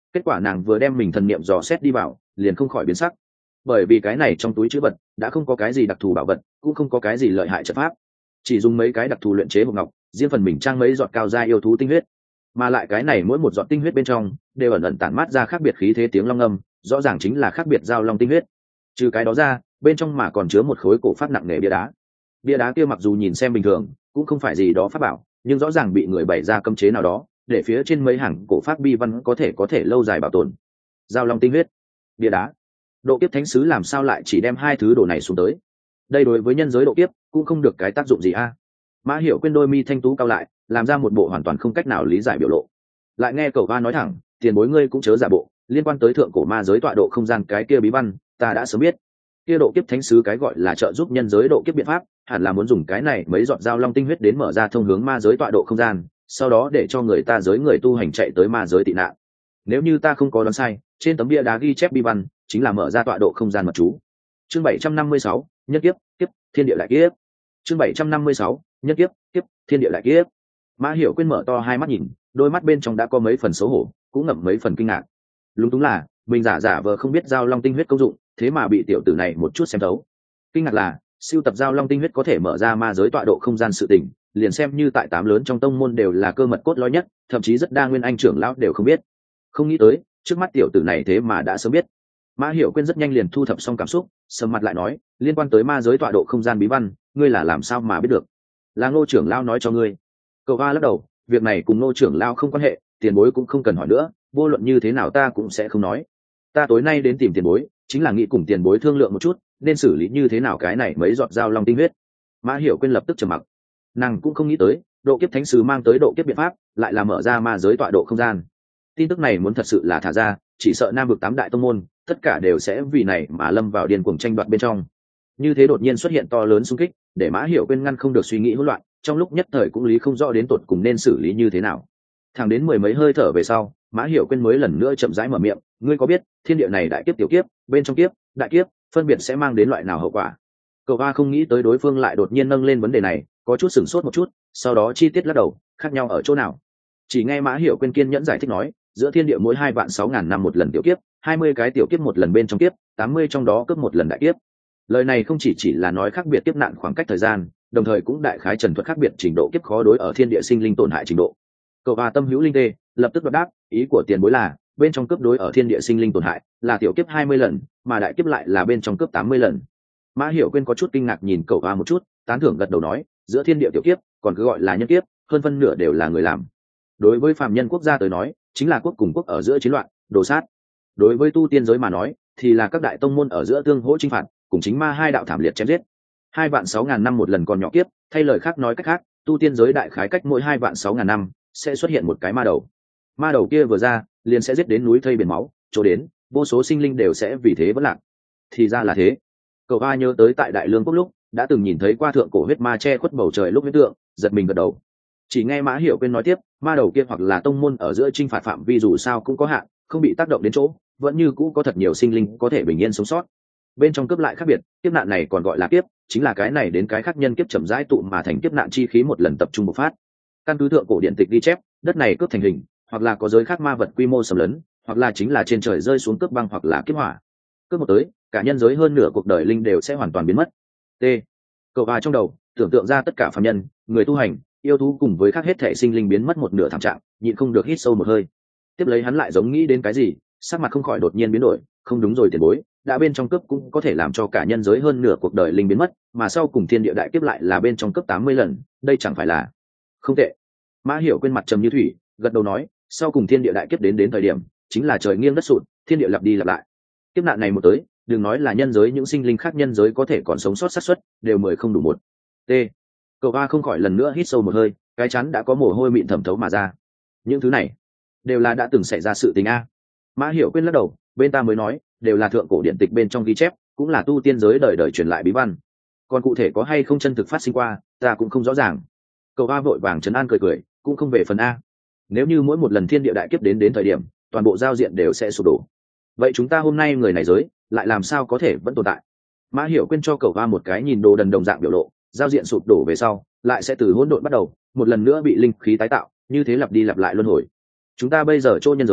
kết quả nàng vừa đem mình thần niệm dò xét đi vào liền không khỏi biến sắc, bởi vì cái này trong túi chữ vật đã không có cái gì đặc thù bảo vật, cũng không có cái gì lợi hại trận pháp, chỉ dùng mấy cái đặc thù luyện chế hộp ngọc, riêng phần mình trang mấy giọt cao gia yêu thú tinh huyết, mà lại cái này mỗi một giọt tinh huyết bên trong đều ẩn ẩn tản mát ra khác biệt khí thế tiếng long âm, rõ ràng chính là khác biệt giao long tinh huyết. Trừ cái đó ra, bên trong mà còn chứa một khối cổ phát nặng nề bia đá. Bia đá kia mặc dù nhìn xem bình thường, cũng không phải gì đó pháp bảo, nhưng rõ ràng bị người bày ra cấm chế nào đó, để phía trên mấy hàng cổ pháp bi văn có thể có thể lâu dài bảo tồn. Giao long tinh huyết, bia đá, độ kiếp thánh sứ làm sao lại chỉ đem hai thứ đồ này xuống tới? Đây đối với nhân giới độ kiếp cũng không được cái tác dụng gì a. Mã Hiểu Quyên đôi mi thanh tú cao lại, làm ra một bộ hoàn toàn không cách nào lý giải biểu lộ. Lại nghe Cẩu Va nói thẳng, tiền bối ngươi cũng chớ giả bộ, liên quan tới thượng cổ ma giới tọa độ không gian cái kia bí văn, ta đã sớm biết. Kia độ kiếp thánh sứ cái gọi là trợ giúp nhân giới độ kiếp biện pháp, hẳn là muốn dùng cái này mấy giọt giao long tinh huyết đến mở ra thông hướng ma giới tọa độ không gian, sau đó để cho người ta giới người tu hành chạy tới ma giới tị nạn. Nếu như ta không có đoán sai, trên tấm bia đá ghi chép bi văn chính là mở ra tọa độ không gian mật chú. Chương bảy trăm năm mươi sáu, nhất kiếp, kiếp, thiên địa đại kiếp. Chương bảy trăm năm mươi sáu, nhất kiếp, kiếp, thiên địa đại kiếp. Mã Hiểu Quyên mở to hai mắt nhìn, đôi mắt bên trong đã có mấy phần xấu hổ, cũng ngậm mấy phần kinh ngạc. Lúng túng là, mình giả giả vờ không biết giao long tinh huyết công dụng, thế mà bị tiểu tử này một chút xem thấu. Kinh ngạc là, siêu tập giao long tinh huyết có thể mở ra ma giới tọa độ không gian sự tình, liền xem như tại tám lớn trong tông môn đều là cơ mật cốt lõi nhất, thậm chí rất đa nguyên anh trưởng lão đều không biết. Không nghĩ tới, trước mắt tiểu tử này thế mà đã sớm biết. Mã Hiểu Quyên rất nhanh liền thu thập xong cảm xúc, sầm mặt lại nói, liên quan tới ma giới tọa độ không gian bí văn, ngươi là làm sao mà biết được? Là Ngô trưởng lão nói cho ngươi. Cậu Va lắc đầu, việc này cùng Ngô trưởng lão không quan hệ, tiền bối cũng không cần hỏi nữa, vô luận như thế nào ta cũng sẽ không nói. Ta tối nay đến tìm tiền bối, chính là nghĩ cùng tiền bối thương lượng một chút, nên xử lý như thế nào cái này mấy giọt giao long tinh huyết. Mã Hiểu Quyên lập tức trầm mặc. Nàng cũng không nghĩ tới, độ kiếp thánh sứ mang tới độ kiếp biện pháp, lại là mở ra ma giới tọa độ không gian. Tin tức này muốn thật sự là thả ra, chỉ sợ Nam vực tám đại tông môn, tất cả đều sẽ vì này mà lâm vào điên cuồng tranh đoạt bên trong. Như thế đột nhiên xuất hiện to lớn xung kích, để Mã Hiểu Quyên ngăn không được suy nghĩ hỗn loạn, trong lúc nhất thời cũng lý không rõ đến tột cùng nên xử lý như thế nào. Thẳng đến mười mấy hơi thở về sau, Mã Hiểu Quyên mới lần nữa chậm rãi mở miệng, ngươi có biết, thiên địa này đại kiếp tiểu kiếp, bên trong kiếp, đại kiếp, phân biệt sẽ mang đến loại nào hậu quả? Cậu Va không nghĩ tới đối phương lại đột nhiên nâng lên vấn đề này, có chút sửng sốt một chút, sau đó chi tiết lắc đầu, khác nhau ở chỗ nào? Chỉ nghe Mã Hiểu Quyên kiên nhẫn giải thích nói, giữa thiên địa mỗi hai vạn sáu ngàn năm một lần tiểu kiếp, hai mươi cái tiểu kiếp một lần bên trong kiếp, tám mươi trong đó cướp một lần đại kiếp. Lời này không chỉ chỉ là nói khác biệt kiếp nạn khoảng cách thời gian, đồng thời cũng đại khái trần thuật khác biệt trình độ kiếp khó đối ở thiên địa sinh linh tổn hại trình độ. Cậu Va tâm hữu linh tê, lập tức đáp, ý của tiền bối là, bên trong cướp đối ở thiên địa sinh linh tổn hại là tiểu kiếp hai mươi lần, mà đại kiếp lại là bên trong cướp tám mươi lần. Mã Hiểu Quyên có chút kinh ngạc nhìn cậu Va một chút, tán thưởng gật đầu nói, giữa thiên địa tiểu kiếp, còn cứ gọi là nhân kiếp, hơn phân nửa đều là người làm. Đối với phàm nhân quốc gia tới nói, chính là quốc cùng quốc ở giữa chiến loạn, đồ sát. Đối với tu tiên giới mà nói, thì là các đại tông môn ở giữa tương hỗ chinh phạt, cùng chính ma hai đạo thảm liệt chém giết. Hai vạn sáu ngàn năm một lần còn nhỏ kiếp, thay lời khác nói cách khác, tu tiên giới đại khái cách mỗi hai vạn sáu ngàn năm sẽ xuất hiện một cái ma đầu. Ma đầu kia vừa ra, liền sẽ giết đến núi thây biển máu, chỗ đến, vô số sinh linh đều sẽ vì thế vỡ lạc. Thì ra là thế. Cậu A nhớ tới tại Đại Lương quốc lúc, đã từng nhìn thấy qua thượng cổ huyết ma che khuất bầu trời lúc huyết tượng, giật mình gật đầu. Chỉ nghe Mã Hiểu Quyên nói tiếp, ma đầu kia hoặc là tông môn ở giữa chinh phạt phạm vi dù sao cũng có hạn, không bị tác động đến chỗ, vẫn như cũ có thật nhiều sinh linh có thể bình yên sống sót. Bên trong cướp lại khác biệt, kiếp nạn này còn gọi là kiếp, chính là cái này đến cái khác nhân kiếp chậm rãi tụ mà thành kiếp nạn chi khí một lần tập trung bộc phát. Căn cứ thượng cổ điện tịch ghi chép, đất này cướp thành hình, hoặc là có giới khác ma vật quy mô sầm lớn, hoặc là chính là trên trời rơi xuống cướp băng hoặc là kiếp hỏa. Cướp một tới, cả nhân giới hơn nửa cuộc đời linh đều sẽ hoàn toàn biến mất. T. Cậu bà trong đầu tưởng tượng ra tất cả phàm nhân, người tu hành, yêu thú cùng với khác hết thể sinh linh biến mất một nửa thảm trạng, nhịn không được hít sâu một hơi. Tiếp lấy hắn lại giống nghĩ đến cái gì, sắc mặt không khỏi đột nhiên biến đổi, không đúng rồi tiền bối, đã bên trong cướp cũng có thể làm cho cả nhân giới hơn nửa cuộc đời linh biến mất, mà sau cùng thiên địa đại kiếp lại là bên trong cướp tám mươi lần, đây chẳng phải là không tệ. Mã Hiểu Quyên mặt trầm như thủy, gật đầu nói, sau cùng thiên địa đại kiếp đến đến thời điểm, chính là trời nghiêng đất sụt, thiên địa lặp đi lặp lại. Kiếp nạn này một tới, đừng nói là nhân giới những sinh linh khác nhân giới có thể còn sống sót xác suất đều mười không đủ một. T. Cậu A không khỏi lần nữa hít sâu một hơi, cái chắn đã có mồ hôi mịn thẩm thấu mà ra. Những thứ này đều là đã từng xảy ra sự tình a. Mã Hiểu Quyên lắc đầu, bên ta mới nói, đều là thượng cổ điện tịch bên trong ghi chép, cũng là tu tiên giới đời đời truyền lại bí văn. Còn cụ thể có hay không chân thực phát sinh qua, ta cũng không rõ ràng. Cậu A vội vàng trấn an cười cười, cũng không về phần a. Nếu như mỗi một lần thiên địa đại kiếp đến đến thời điểm, toàn bộ giao diện đều sẽ sụp đổ. Vậy chúng ta hôm nay người này giới, lại làm sao có thể vẫn tồn tại? Mã Hiểu Quyên cho cậu A một cái nhìn đồ đần đồng dạng biểu lộ, giao diện sụp đổ về sau, lại sẽ từ hỗn độn bắt đầu, một lần nữa bị linh khí tái tạo, như thế lặp đi lặp lại luân hồi. Chúng ta bây giờ chỗ nhân giới,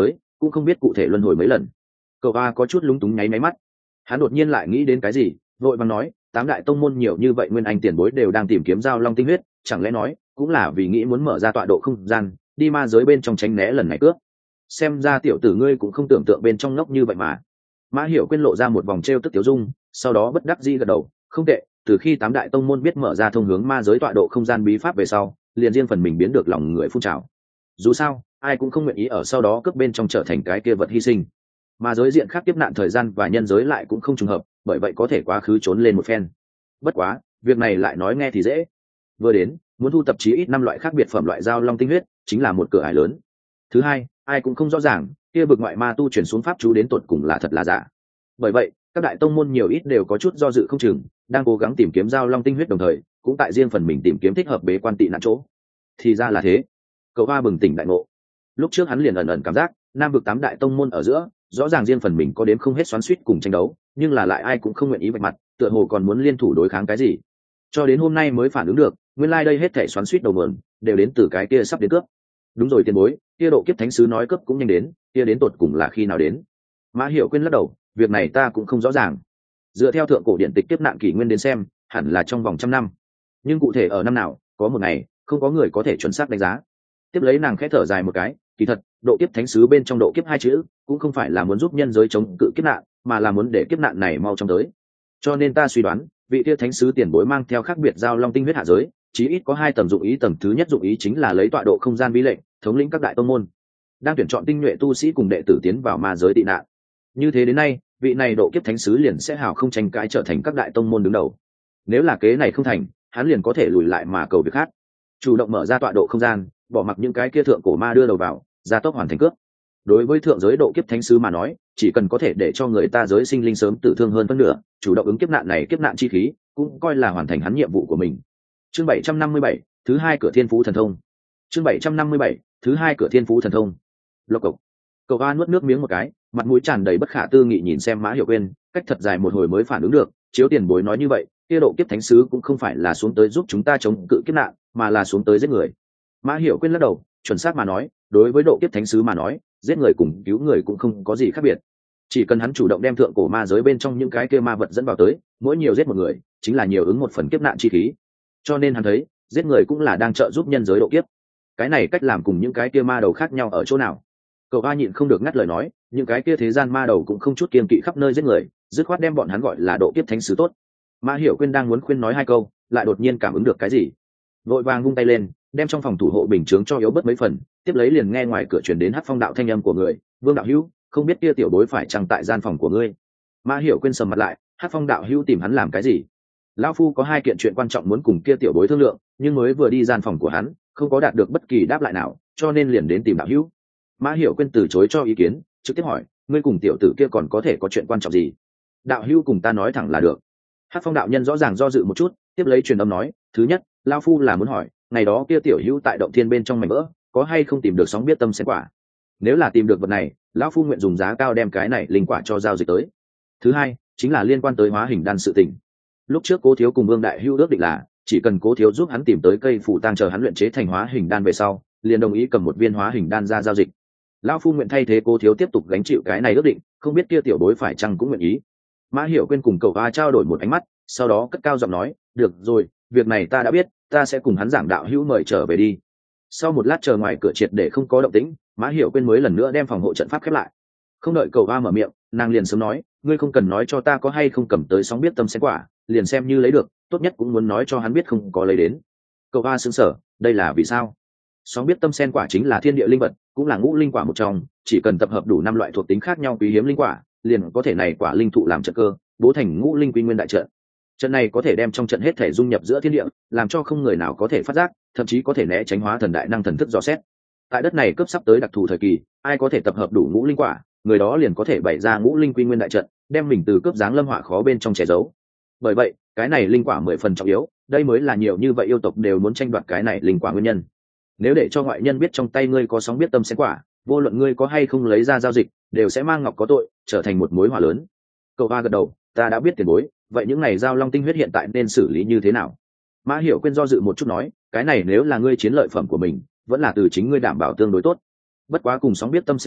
cũng không biết cụ thể luân hồi mấy lần. Cậu a có chút lúng túng nháy máy mắt, hắn đột nhiên lại nghĩ đến cái gì, vội vàng nói, tám đại tông môn nhiều như vậy nguyên anh tiền bối đều đang tìm kiếm giao long tinh huyết, chẳng lẽ nói cũng là vì nghĩ muốn mở ra tọa độ không gian, đi ma giới bên trong tránh né lần này cướp. Xem ra tiểu tử ngươi cũng không tưởng tượng bên trong ngốc như vậy mà. Mã Hiểu Quyên lộ ra một vòng trêu tức tiểu dung, sau đó bất đắc dĩ gật đầu, không tệ, từ khi tám đại tông môn biết mở ra thông hướng ma giới tọa độ không gian bí pháp về sau, liền riêng phần mình biến được lòng người phun trào. Dù sao, ai cũng không nguyện ý ở sau đó cướp bên trong trở thành cái kia vật hy sinh. Mà giới diện khác tiếp nạn thời gian và nhân giới lại cũng không trùng hợp, bởi vậy có thể quá khứ trốn lên một phen. Bất quá, việc này lại nói nghe thì dễ. Vừa đến, muốn thu tập chí ít năm loại khác biệt phẩm loại giao long tinh huyết, chính là một cửa ải lớn. Thứ hai, ai cũng không rõ ràng, kia bực ngoại ma tu truyền xuống pháp chú đến tột cùng là thật là giả. Bởi vậy, các đại tông môn nhiều ít đều có chút do dự không chừng, đang cố gắng tìm kiếm giao long tinh huyết đồng thời, cũng tại riêng phần mình tìm kiếm thích hợp bế quan tị nạn chỗ. Thì ra là thế. Cậu Hoa bừng tỉnh đại ngộ. Lúc trước hắn liền ẩn ẩn cảm giác, nam vực tám đại tông môn ở giữa, rõ ràng riêng phần mình có đếm không hết xoắn xuýt cùng tranh đấu, nhưng là lại ai cũng không nguyện ý vạch mặt, tựa hồ còn muốn liên thủ đối kháng cái gì. Cho đến hôm nay mới phản ứng được, nguyên lai like đây hết thảy xoắn xuýt đầu nguồn đều đến từ cái kia sắp đến cướp. Đúng rồi tiền bối, kia độ kiếp thánh sứ nói cướp cũng nhanh đến, kia đến tột cùng là khi nào đến? Mã Hiểu Quyên lắc đầu, việc này ta cũng không rõ ràng. Dựa theo thượng cổ điện tịch kiếp nạn kỷ nguyên đến xem, hẳn là trong vòng trăm năm. Nhưng cụ thể ở năm nào, có một ngày, không có người có thể chuẩn xác đánh giá. Tiếp lấy nàng khẽ thở dài một cái, kỳ thật, độ kiếp thánh sứ bên trong độ kiếp hai chữ, cũng không phải là muốn giúp nhân giới chống cự kiếp nạn, mà là muốn để kiếp nạn này mau chóng tới. Cho nên ta suy đoán, vị kia thánh sứ tiền bối mang theo khác biệt giao long tinh huyết hạ giới, chí ít có hai tầng dụng ý, tầng thứ nhất dụng ý chính là lấy tọa độ không gian bí lệnh, thống lĩnh các đại tông môn, đang tuyển chọn tinh nhuệ tu sĩ cùng đệ tử tiến vào ma giới tị nạn. Như thế đến nay, vị này độ kiếp thánh sứ liền sẽ hào không tranh cãi trở thành các đại tông môn đứng đầu. Nếu là kế này không thành, hắn liền có thể lùi lại mà cầu việc khác, chủ động mở ra tọa độ không gian, bỏ mặc những cái kia thượng cổ ma đưa đầu vào, gia tốc hoàn thành cướp. Đối với thượng giới độ kiếp thánh sứ mà nói, chỉ cần có thể để cho người ta giới sinh linh sớm tử thương hơn phân nửa, chủ động ứng kiếp nạn này kiếp nạn chi khí, cũng coi là hoàn thành hắn nhiệm vụ của mình. Chương bảy trăm năm mươi bảy, thứ hai cửa thiên phú thần thông. Chương bảy trăm năm mươi bảy, thứ hai cửa thiên phú thần thông. Lộc cộc. Cậu A nuốt nước miếng một cái, mặt mũi tràn đầy bất khả tư nghị nhìn xem Mã Hiểu Quyên, cách thật dài một hồi mới phản ứng được, chiếu tiền bối nói như vậy, kia độ kiếp thánh sứ cũng không phải là xuống tới giúp chúng ta chống cự kiếp nạn, mà là xuống tới giết người. Mã Hiểu Quyên lắc đầu, chuẩn xác mà nói, đối với độ kiếp thánh sứ mà nói, giết người cùng cứu người cũng không có gì khác biệt. Chỉ cần hắn chủ động đem thượng cổ ma giới bên trong những cái kia ma vật dẫn vào tới, mỗi nhiều giết một người, chính là nhiều ứng một phần kiếp nạn chi khí. Cho nên hắn thấy, giết người cũng là đang trợ giúp nhân giới độ kiếp. Cái này cách làm cùng những cái kia ma đầu khác nhau ở chỗ nào? Cậu A nhịn không được ngắt lời nói, những cái kia thế gian ma đầu cũng không chút kiêng kỵ khắp nơi giết người, dứt khoát đem bọn hắn gọi là độ kiếp thánh sứ tốt. Mã Hiểu Quyên đang muốn khuyên nói hai câu, lại đột nhiên cảm ứng được cái gì, vội vàng vung tay lên, đem trong phòng thủ hộ bình chướng cho yếu bớt mấy phần, tiếp lấy liền nghe ngoài cửa truyền đến Hắc Phong đạo thanh âm của người, Vương đạo hữu, không biết kia tiểu bối phải chăng tại gian phòng của ngươi? Mã Hiểu Quyên sầm mặt lại, Hắc Phong đạo hữu tìm hắn làm cái gì? Lão phu có hai kiện chuyện quan trọng muốn cùng kia tiểu bối thương lượng, nhưng mới vừa đi gian phòng của hắn, không có đạt được bất kỳ đáp lại nào, cho nên liền đến tìm đạo hữu. Mã Hiểu Quyên từ chối cho ý kiến, trực tiếp hỏi, ngươi cùng tiểu tử kia còn có thể có chuyện quan trọng gì? Đạo hữu cùng ta nói thẳng là được. Hắc Phong đạo nhân rõ ràng do dự một chút, tiếp lấy truyền âm nói, thứ nhất, lão phu là muốn hỏi, ngày đó kia tiểu hữu tại động thiên bên trong mảnh vỡ, có hay không tìm được sóng biết tâm sen quả? Nếu là tìm được vật này, lão phu nguyện dùng giá cao đem cái này linh quả cho giao dịch tới. Thứ hai, chính là liên quan tới hóa hình đan sự tình. Lúc trước Cố Thiếu cùng Vương đại hữu ước định là, chỉ cần Cố Thiếu giúp hắn tìm tới cây phủ tang chờ hắn luyện chế thành hóa hình đan về sau, liền đồng ý cầm một viên hóa hình đan ra giao dịch. Lão phu nguyện thay thế Cố Thiếu tiếp tục gánh chịu cái này ước định, không biết kia tiểu bối phải chăng cũng nguyện ý. Mã Hiểu Quyên cùng cậu A trao đổi một ánh mắt, sau đó cất cao giọng nói, được rồi, việc này ta đã biết, ta sẽ cùng hắn giảng đạo hữu mời trở về đi. Sau một lát chờ ngoài cửa triệt để không có động tĩnh, Mã Hiểu Quyên mới lần nữa đem phòng hộ trận pháp khép lại. Không đợi cậu A mở miệng, nàng liền sớm nói, ngươi không cần nói cho ta có hay không cầm tới sóng biết tâm sen quả, liền xem như lấy được, tốt nhất cũng muốn nói cho hắn biết không có lấy đến. Cậu A sững sờ, đây là vì sao? Sóng biết tâm sen quả chính là thiên địa linh vật, cũng là ngũ linh quả một trong, chỉ cần tập hợp đủ năm loại thuộc tính khác nhau quý hiếm linh quả, liền có thể này quả linh thụ làm trận cơ, bố thành ngũ linh quy nguyên đại trận. Trận này có thể đem trong trận hết thể dung nhập giữa thiên địa, làm cho không người nào có thể phát giác, thậm chí có thể né tránh hóa thần đại năng thần thức dò xét. Tại đất này cấp sắp tới đặc thù thời kỳ, ai có thể tập hợp đủ ngũ linh quả, người đó liền có thể bày ra ngũ linh quy nguyên đại trận, đem mình từ cướp dáng lâm họa khó bên trong che giấu. Bởi vậy, cái này linh quả mười phần trọng yếu, đây mới là nhiều như vậy yêu tộc đều muốn tranh đoạt cái này linh quả nguyên nhân. Nếu để cho ngoại nhân biết trong tay ngươi có sóng biết tâm sen quả, vô luận ngươi có hay không lấy ra giao dịch, đều sẽ mang ngọc có tội, trở thành một mối họa lớn. Cậu A gật đầu, ta đã biết tiền bối, vậy những này giao long tinh huyết hiện tại nên xử lý như thế nào? Mã Hiểu Quyên do dự một chút nói, cái này nếu là ngươi chiến lợi phẩm của mình, vẫn là từ chính ngươi đảm bảo tương đối tốt. Bất quá cùng sóng biết tâm sen quả,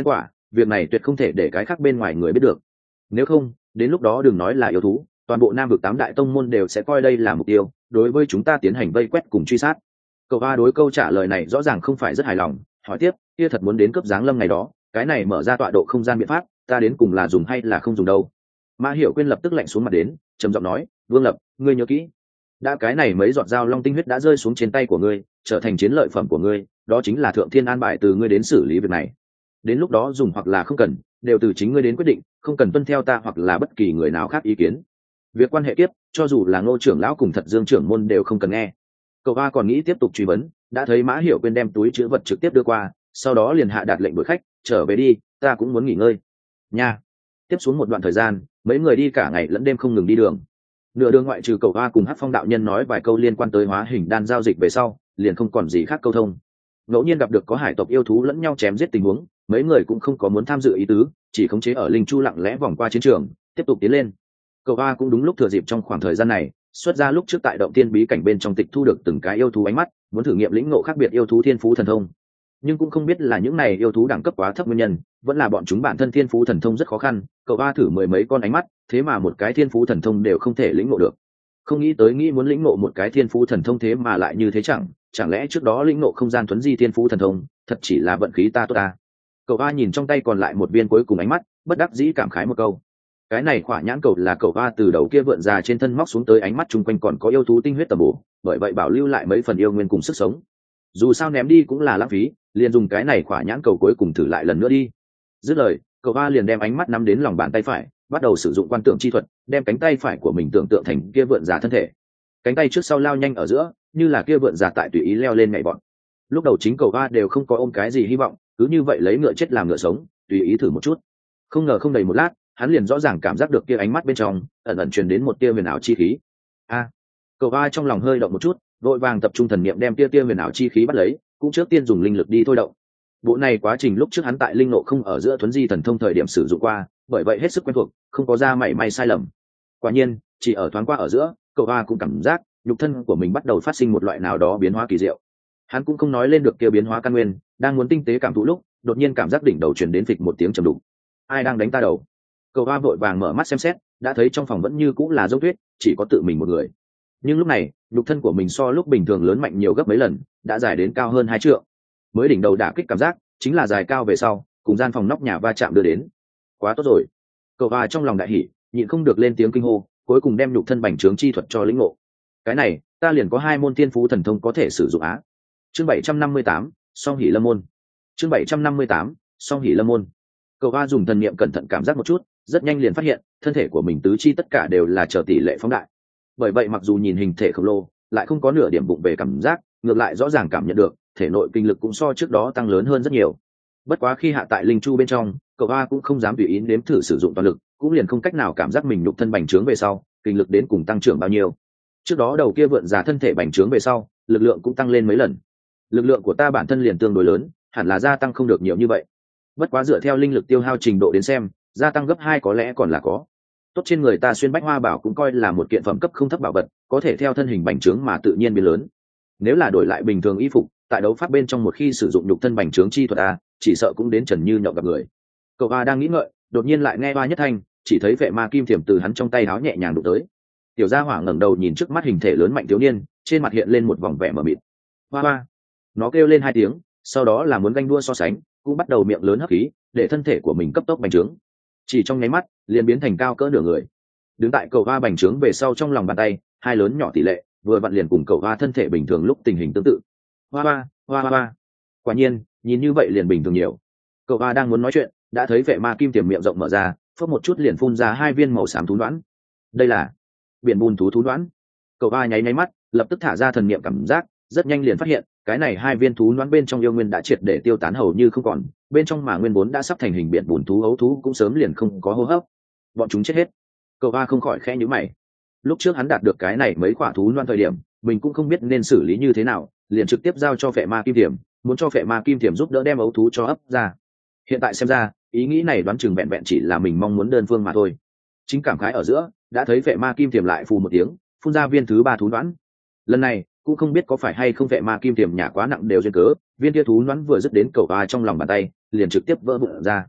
việc này tuyệt không thể để cái khác bên ngoài người biết được. Nếu không, đến lúc đó đừng nói là yêu thú, toàn bộ Nam vực tám đại tông môn đều sẽ coi đây là mục tiêu, đối với chúng ta tiến hành vây quét cùng truy sát. Cậu A đối câu trả lời này rõ ràng không phải rất hài lòng, hỏi tiếp, kia thật muốn đến cướp giáng lâm ngày đó, cái này mở ra tọa độ không gian biện pháp, ta đến cùng là dùng hay là không dùng đâu? Mã Hiểu Quyên lập tức lạnh xuống mặt đến, trầm giọng nói, Vương Lập, ngươi nhớ kỹ, đã cái này mấy giọt dao long tinh huyết đã rơi xuống trên tay của ngươi, trở thành chiến lợi phẩm của ngươi, đó chính là thượng thiên an bài từ ngươi đến xử lý việc này. Đến lúc đó dùng hoặc là không cần, đều từ chính ngươi đến quyết định, không cần tuân theo ta hoặc là bất kỳ người nào khác ý kiến. Việc quan hệ tiếp, cho dù là Ngô trưởng lão cùng Thật Dương trưởng môn đều không cần nghe. Cậu A còn nghĩ tiếp tục truy vấn, đã thấy Mã Hiểu Quyên đem túi chứa vật trực tiếp đưa qua, sau đó liền hạ đạt lệnh đuổi khách, trở về đi, ta cũng muốn nghỉ ngơi. Nha. Tiếp xuống một đoạn thời gian, mấy người đi cả ngày lẫn đêm không ngừng đi đường. Nửa đường ngoại trừ Cậu A cùng Hắc Phong đạo nhân nói vài câu liên quan tới hóa hình đan giao dịch về sau, liền không còn gì khác câu thông. Ngẫu nhiên gặp được có hải tộc yêu thú lẫn nhau chém giết tình huống, mấy người cũng không có muốn tham dự ý tứ, chỉ khống chế ở linh chu lặng lẽ vòng qua chiến trường, tiếp tục tiến lên. Cậu A cũng đúng lúc thừa dịp trong khoảng thời gian này, xuất ra lúc trước tại động tiên bí cảnh bên trong tịch thu được từng cái yêu thú ánh mắt, muốn thử nghiệm lĩnh ngộ khác biệt yêu thú thiên phú thần thông. Nhưng cũng không biết là những này yêu thú đẳng cấp quá thấp nguyên nhân, vẫn là bọn chúng bản thân thiên phú thần thông rất khó khăn, cậu A thử mười mấy con ánh mắt, thế mà một cái thiên phú thần thông đều không thể lĩnh ngộ được. Không nghĩ tới nghĩ muốn lĩnh ngộ một cái thiên phú thần thông thế mà lại như thế chẳng, chẳng lẽ trước đó lĩnh ngộ không gian thuấn di thiên phú thần thông, thật chỉ là vận khí ta tốt ta. Cậu A nhìn trong tay còn lại một viên cuối cùng ánh mắt, bất đắc dĩ cảm khái một câu. Cái này khỏa nhãn cầu là cậu A từ đầu kia vượn ra trên thân móc xuống tới, ánh mắt chung quanh còn có yêu thú tinh huyết tầm bổ, bởi vậy bảo lưu lại mấy phần yêu nguyên cùng sức sống. Dù sao ném đi cũng là lãng phí, liền dùng cái này khỏa nhãn cầu cuối cùng thử lại lần nữa đi. Dứt lời, cậu A liền đem ánh mắt nắm đến lòng bàn tay phải, bắt đầu sử dụng quan tượng chi thuật, đem cánh tay phải của mình tưởng tượng thành kia vượn giả thân thể. Cánh tay trước sau lao nhanh ở giữa, như là kia vượn giả tại tùy ý leo lên nhảy bọn. Lúc đầu chính cậu A đều không có ôm cái gì hy vọng, cứ như vậy lấy ngựa chết làm ngựa sống, tùy ý thử một chút. Không ngờ không đầy một lát, hắn liền rõ ràng cảm giác được kia ánh mắt bên trong ẩn ẩn truyền đến một tia huyền ảo chi khí. A, cậu A trong lòng hơi động một chút, vội vàng tập trung thần niệm đem tia tia huyền ảo chi khí bắt lấy, cũng trước tiên dùng linh lực đi thôi động. Bộ này quá trình lúc trước hắn tại linh ngộ không ở giữa thuấn di thần thông thời điểm sử dụng qua, bởi vậy hết sức quen thuộc, không có ra mảy may sai lầm. Quả nhiên, chỉ ở thoáng qua ở giữa, cậu A cũng cảm giác nhục thân của mình bắt đầu phát sinh một loại nào đó biến hóa kỳ diệu. Hắn cũng không nói lên được kia biến hóa căn nguyên, đang muốn tinh tế cảm thụ lúc, đột nhiên cảm giác đỉnh đầu truyền đến phịch một tiếng trầm đục. Ai đang đánh ta đầu? Cậu A vội vàng mở mắt xem xét, đã thấy trong phòng vẫn như cũng là dấu tuyết, chỉ có tự mình một người. Nhưng lúc này, nhục thân của mình so lúc bình thường lớn mạnh nhiều gấp mấy lần, đã dài đến cao hơn hai trượng. Mới đỉnh đầu đả kích cảm giác, chính là dài cao về sau, cùng gian phòng nóc nhà va chạm đưa đến. Quá tốt rồi. Cậu A trong lòng đại hỉ, nhịn không được lên tiếng kinh hô, cuối cùng đem nhục thân bành trướng chi thuật cho lĩnh ngộ. Cái này, ta liền có hai môn thiên phú thần thông có thể sử dụng á. Chương bảy trăm năm mươi tám, Song Hỷ Lâm môn. Chương bảy trăm năm mươi tám, Song Hỷ Lâm môn. Cậu A dùng thần niệm cẩn thận cảm giác một chút, rất nhanh liền phát hiện, thân thể của mình tứ chi tất cả đều là trở tỷ lệ phóng đại. Bởi vậy mặc dù nhìn hình thể khổng lồ, lại không có nửa điểm bụng về cảm giác, ngược lại rõ ràng cảm nhận được, thể nội kinh lực cũng so trước đó tăng lớn hơn rất nhiều. Bất quá khi hạ tại linh chu bên trong, cậu A cũng không dám tùy ý nếm thử sử dụng toàn lực, cũng liền không cách nào cảm giác mình nhục thân bành trướng về sau, kinh lực đến cùng tăng trưởng bao nhiêu. Trước đó đầu kia vượn giả thân thể bành trướng về sau, lực lượng cũng tăng lên mấy lần. Lực lượng của ta bản thân liền tương đối lớn, hẳn là gia tăng không được nhiều như vậy. Bất quá dựa theo linh lực tiêu hao trình độ đến xem, gia tăng gấp hai có lẽ còn là có. Tốt, trên người ta xuyên bách hoa bảo cũng coi là một kiện phẩm cấp không thấp bảo vật, có thể theo thân hình bành trướng mà tự nhiên biến lớn. Nếu là đổi lại bình thường y phục, tại đấu pháp bên trong một khi sử dụng nhục thân bành trướng chi thuật a, chỉ sợ cũng đến trần như nhậu gặp người. Cậu A đang nghĩ ngợi, đột nhiên lại nghe oa nhất thanh, chỉ thấy vệ ma kim thiểm từ hắn trong tay áo nhẹ nhàng đụng tới. Tiểu gia hỏa ngẩng đầu nhìn trước mắt hình thể lớn mạnh thiếu niên, trên mặt hiện lên một vòng vẻ mờ mịt. Hoa hoa, nó kêu lên hai tiếng, sau đó là muốn ganh đua so sánh, cũng bắt đầu miệng lớn hấp khí, để thân thể của mình cấp tốc bành trướng. Chỉ trong nháy mắt, liền biến thành cao cỡ nửa người. Đứng tại cầu hoa bành trướng về sau trong lòng bàn tay, hai lớn nhỏ tỷ lệ, vừa vặn liền cùng cầu hoa thân thể bình thường lúc tình hình tương tự. Hoa hoa, hoa hoa hoa. Quả nhiên, nhìn như vậy liền bình thường nhiều. Cầu hoa đang muốn nói chuyện, đã thấy vệ ma kim tiềm miệng rộng mở ra, phớt một chút liền phun ra hai viên màu xám thú đoán. Đây là biển bùn thú thú đoán. Cầu hoa nháy nháy mắt, lập tức thả ra thần niệm cảm giác, rất nhanh liền phát hiện, cái này hai viên thú đoán bên trong yêu nguyên đã triệt để tiêu tán hầu như không còn, bên trong mà nguyên vốn đã sắp thành hình biển bùn thú ấu thú cũng sớm liền không có hô hấp. Bọn chúng chết hết. Cầu hoa không khỏi khẽ nhíu mày. Lúc trước hắn đạt được cái này mấy quả thú đoán thời điểm, mình cũng không biết nên xử lý như thế nào, liền trực tiếp giao cho vệ ma kim tiềm, muốn cho vệ ma kim tiềm giúp đỡ đem ấu thú cho ấp ra. Hiện tại xem ra, ý nghĩ này đoán chừng vẹn vẹn chỉ là mình mong muốn đơn phương mà thôi. Chính cảm khái ở giữa, đã thấy vệ ma kim tiềm lại phù một tiếng, phun ra viên thứ ba thú đoán. Lần này cũng không biết có phải hay không vệ ma kim tiềm nhả quá nặng đều duyên cớ, viên kia thú đoán vừa dứt đến cầu hoa trong lòng bàn tay, liền trực tiếp vỡ vụn ra.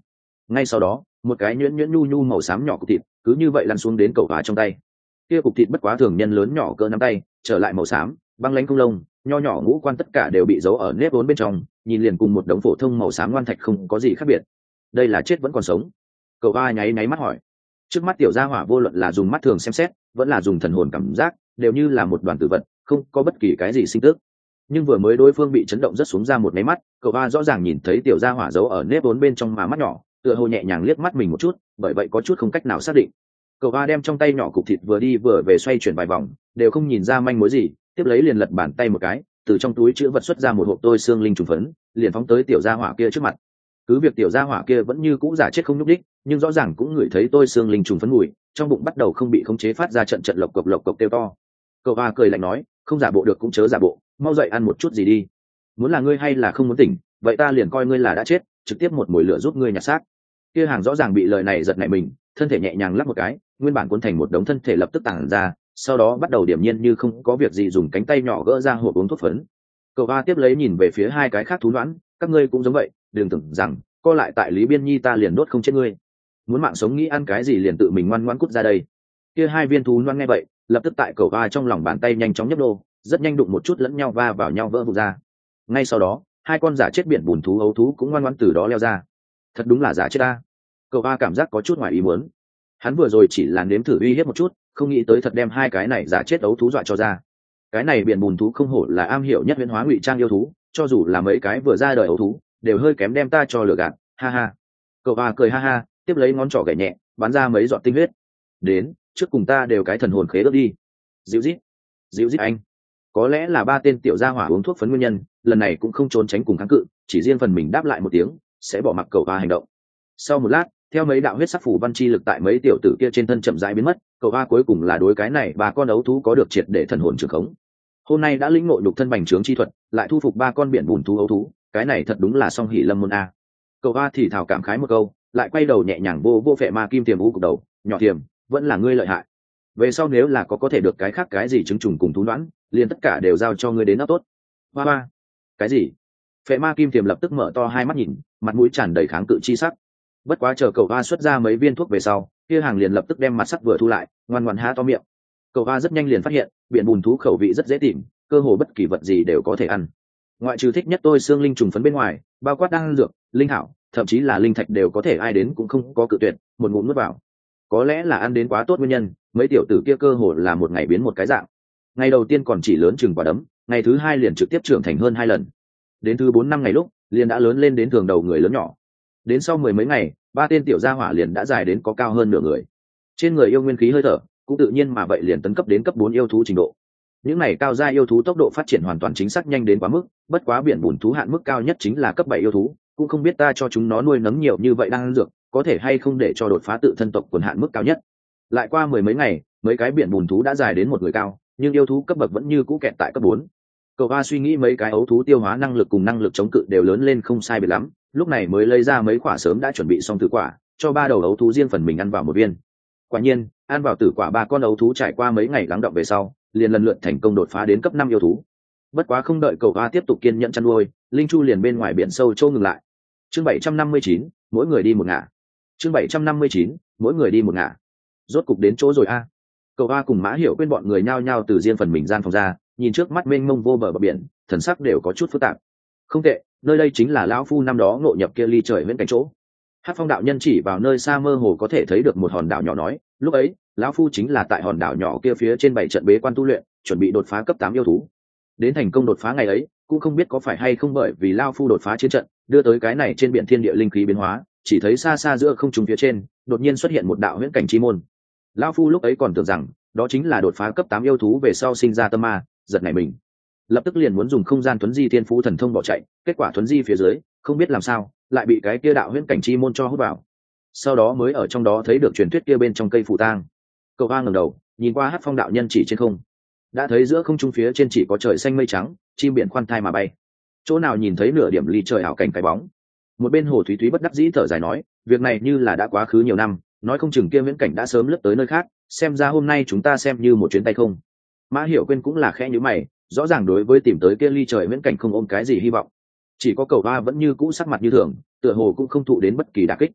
Ngay sau đó một cái nhuyễn nhuyễn nhu nhu màu xám nhỏ cục thịt cứ như vậy lăn xuống đến cậu và trong tay. Kia cục thịt bất quá thường nhân lớn nhỏ cỡ nắm tay, trở lại màu xám băng lãnh không lông, nho nhỏ ngũ quan tất cả đều bị giấu ở nếp vốn bên trong, nhìn liền cùng một đống phổ thông màu xám ngoan thạch không có gì khác biệt. Đây là chết vẫn còn sống? Cậu ba nháy nháy mắt hỏi. Trước mắt tiểu gia hỏa vô luận là dùng mắt thường xem xét vẫn là dùng thần hồn cảm giác đều như là một đoàn tử vật, không có bất kỳ cái gì sinh tức. Nhưng vừa mới đối phương bị chấn động rất xuống ra một máy mắt, cậu ba rõ ràng nhìn thấy tiểu gia hỏa giấu ở nếp vốn bên trong mà mắt nhỏ tựa hồ nhẹ nhàng liếc mắt mình một chút, bởi vậy có chút không cách nào xác định. Cậu ba đem trong tay nhỏ cục thịt vừa đi vừa về xoay chuyển vài vòng đều không nhìn ra manh mối gì, tiếp lấy liền lật bàn tay một cái, từ trong túi chữ vật xuất ra một hộp tôi xương linh trùng phấn, liền phóng tới tiểu gia hỏa kia trước mặt. Cứ việc tiểu gia hỏa kia vẫn như cũ giả chết không nhúc đích, nhưng rõ ràng cũng ngửi thấy tôi xương linh trùng phấn mùi, trong bụng bắt đầu không bị khống chế phát ra trận trận lộc cộc lộc cộc kêu to. Cậu ba cười lạnh nói, không giả bộ được cũng chớ giả bộ, mau dậy ăn một chút gì đi. Muốn là ngươi hay là không muốn tỉnh, vậy ta liền coi ngươi là đã chết, trực tiếp một mồi lửa giúp ngươi nhặt xác. Kia hàng rõ ràng bị lời này giật nảy mình, thân thể nhẹ nhàng lắc một cái, nguyên bản cuốn thành một đống thân thể lập tức tản ra, sau đó bắt đầu điểm nhiên như không có việc gì dùng cánh tay nhỏ gỡ ra hộp uống thuốc phấn. Cậu ba tiếp lấy nhìn về phía hai cái khác thú đoán, các ngươi cũng giống vậy, đừng tưởng rằng co lại tại Lý Biên Nhi ta liền đốt không chết ngươi. Muốn mạng sống nghĩ ăn cái gì liền tự mình ngoan ngoãn cút ra đây. Kia hai viên thú đoán nghe vậy, lập tức tại cậu ba trong lòng bàn tay nhanh chóng nhấp đô, rất nhanh đụng một chút lẫn nhau va vào nhau vỡ vụn ra. Ngay sau đó, hai con giả chết biển bùn thú ấu thú cũng ngoan ngoãn từ đó leo ra. Thật đúng là giả chết ta. Cậu ba cảm giác có chút ngoài ý muốn. Hắn vừa rồi chỉ là nếm thử uy hiếp một chút, không nghĩ tới thật đem hai cái này giả chết ấu thú dọa cho ra. Cái này biển bùn thú không hổ là am hiểu nhất huyễn hóa ngụy trang yêu thú, cho dù là mấy cái vừa ra đời ấu thú đều hơi kém đem ta cho lừa gạt, ha ha. Cậu ba cười ha ha, tiếp lấy ngón trỏ gảy nhẹ, bắn ra mấy giọt tinh huyết. Đến, trước cùng ta đều cái thần hồn khế ước đi. Dịu rít, dịu rít anh. Có lẽ là ba tên tiểu gia hỏa uống thuốc phấn nguyên nhân, lần này cũng không trốn tránh cùng kháng cự, chỉ riêng phần mình đáp lại một tiếng, sẽ bỏ mặc cậu ba hành động. Sau một lát, theo mấy đạo huyết sắc phủ văn chi lực tại mấy tiểu tử kia trên thân chậm rãi biến mất, cậu ba cuối cùng là đối cái này ba con ấu thú có được triệt để thần hồn trường khống. Hôm nay đã lĩnh ngộ nhục thân bành trướng chi thuật, lại thu phục ba con biển bùn thú ấu thú, cái này thật đúng là song hỷ lâm môn a. Cậu ba thì thào cảm khái một câu, lại quay đầu nhẹ nhàng vô vô phệ ma kim tiềm u cục đầu, nhỏ tiềm, vẫn là ngươi lợi hại. Về sau nếu là có có thể được cái khác cái gì chứng trùng cùng thú đoán, liền tất cả đều giao cho ngươi đến ấp tốt. Ba ba, cái gì? Phệ ma kim tiềm lập tức mở to hai mắt nhìn, mặt mũi tràn đầy kháng cự chi sắc. Bất quá chờ cậu ba xuất ra mấy viên thuốc về sau, kia hàng liền lập tức đem mặt sắc vừa thu lại, ngoan ngoãn há to miệng. Cậu ba rất nhanh liền phát hiện, biển bùn thú khẩu vị rất dễ tìm, cơ hồ bất kỳ vật gì đều có thể ăn. Ngoại trừ thích nhất tôi xương linh trùng phấn bên ngoài, bao quát đan dược, linh hảo, thậm chí là linh thạch đều có thể ai đến cũng không có cự tuyệt, một ngụm nuốt vào. Có lẽ là ăn đến quá tốt nguyên nhân, mấy tiểu tử kia cơ hồ là một ngày biến một cái dạng. Ngày đầu tiên còn chỉ lớn chừng quả đấm, ngày thứ hai liền trực tiếp trưởng thành hơn hai lần. Đến thứ bốn năm ngày lúc, liền đã lớn lên đến thường đầu người lớn nhỏ. Đến sau mười mấy ngày, ba tên tiểu gia hỏa liền đã dài đến có cao hơn nửa người. Trên người yêu nguyên khí hơi thở, cũng tự nhiên mà vậy liền tấn cấp đến cấp bốn yêu thú trình độ. Những này cao gia yêu thú tốc độ phát triển hoàn toàn chính xác nhanh đến quá mức, bất quá biển bùn thú hạn mức cao nhất chính là cấp bảy yêu thú, cũng không biết ta cho chúng nó nuôi nấng nhiều như vậy đang ăn dược, có thể hay không để cho đột phá tự thân tộc quần hạn mức cao nhất. Lại qua mười mấy ngày, mấy cái biển bùn thú đã dài đến một người cao, nhưng yêu thú cấp bậc vẫn như cũ kẹt tại cấp bốn. Cậu ba suy nghĩ mấy cái ấu thú tiêu hóa năng lực cùng năng lực chống cự đều lớn lên không sai biệt lắm, lúc này mới lấy ra mấy quả sớm đã chuẩn bị xong tử quả, cho ba đầu ấu thú riêng phần mình ăn vào một viên. Quả nhiên, ăn vào tử quả ba con ấu thú trải qua mấy ngày lắng đọng về sau, liền lần lượt thành công đột phá đến cấp năm yêu thú. Bất quá không đợi cậu ba tiếp tục kiên nhẫn chăn nuôi, linh chu liền bên ngoài biển sâu châu ngừng lại. Chương bảy trăm năm mươi chín, mỗi người đi một ngả. Chương bảy trăm năm mươi chín, mỗi người đi một ngả. Rốt cục đến chỗ rồi a. Cậu ba cùng Mã Hiểu quên bọn người nhao nhao từ riêng phần mình gian phòng ra, nhìn trước mắt mênh mông vô bờ bờ biển, thần sắc đều có chút phức tạp. Không tệ, nơi đây chính là lão phu năm đó ngộ nhập kia ly trời bên cạnh chỗ. Hát Phong đạo nhân chỉ vào nơi xa mơ hồ có thể thấy được một hòn đảo nhỏ nói, lúc ấy lão phu chính là tại hòn đảo nhỏ kia phía trên bảy trận bế quan tu luyện, chuẩn bị đột phá cấp tám yêu thú. Đến thành công đột phá ngày ấy, cũng không biết có phải hay không bởi vì lão phu đột phá chiến trận, đưa tới cái này trên biển thiên địa linh khí biến hóa, chỉ thấy xa xa giữa không trung phía trên, đột nhiên xuất hiện một đạo huyễn cảnh chi môn. Lão phu lúc ấy còn tưởng rằng đó chính là đột phá cấp tám yêu thú về sau sinh ra tâm ma, giật nảy mình, lập tức liền muốn dùng không gian tuấn di thiên phú thần thông bỏ chạy, kết quả tuấn di phía dưới không biết làm sao lại bị cái kia đạo huyễn cảnh chi môn cho hút vào, sau đó mới ở trong đó thấy được truyền thuyết kia bên trong cây phù tang. Cậu ba ngẩng đầu nhìn qua Hát Phong đạo nhân chỉ trên không, đã thấy giữa không trung phía trên chỉ có trời xanh mây trắng, chim biển khoan thai mà bay, chỗ nào nhìn thấy nửa điểm ly trời ảo cảnh cái bóng. Một bên Hồ Thúy Thúy bất đắc dĩ thở dài nói, việc này như là đã quá khứ nhiều năm, nói không chừng kia viễn cảnh đã sớm lướt tới nơi khác, xem ra hôm nay chúng ta xem như một chuyến tay không. Mã Hiểu quên cũng là khẽ nhíu mày, rõ ràng đối với tìm tới kia ly trời viễn cảnh không ôm cái gì hy vọng, chỉ có cậu ba vẫn như cũ sắc mặt như thường, tựa hồ cũng không thụ đến bất kỳ đả kích.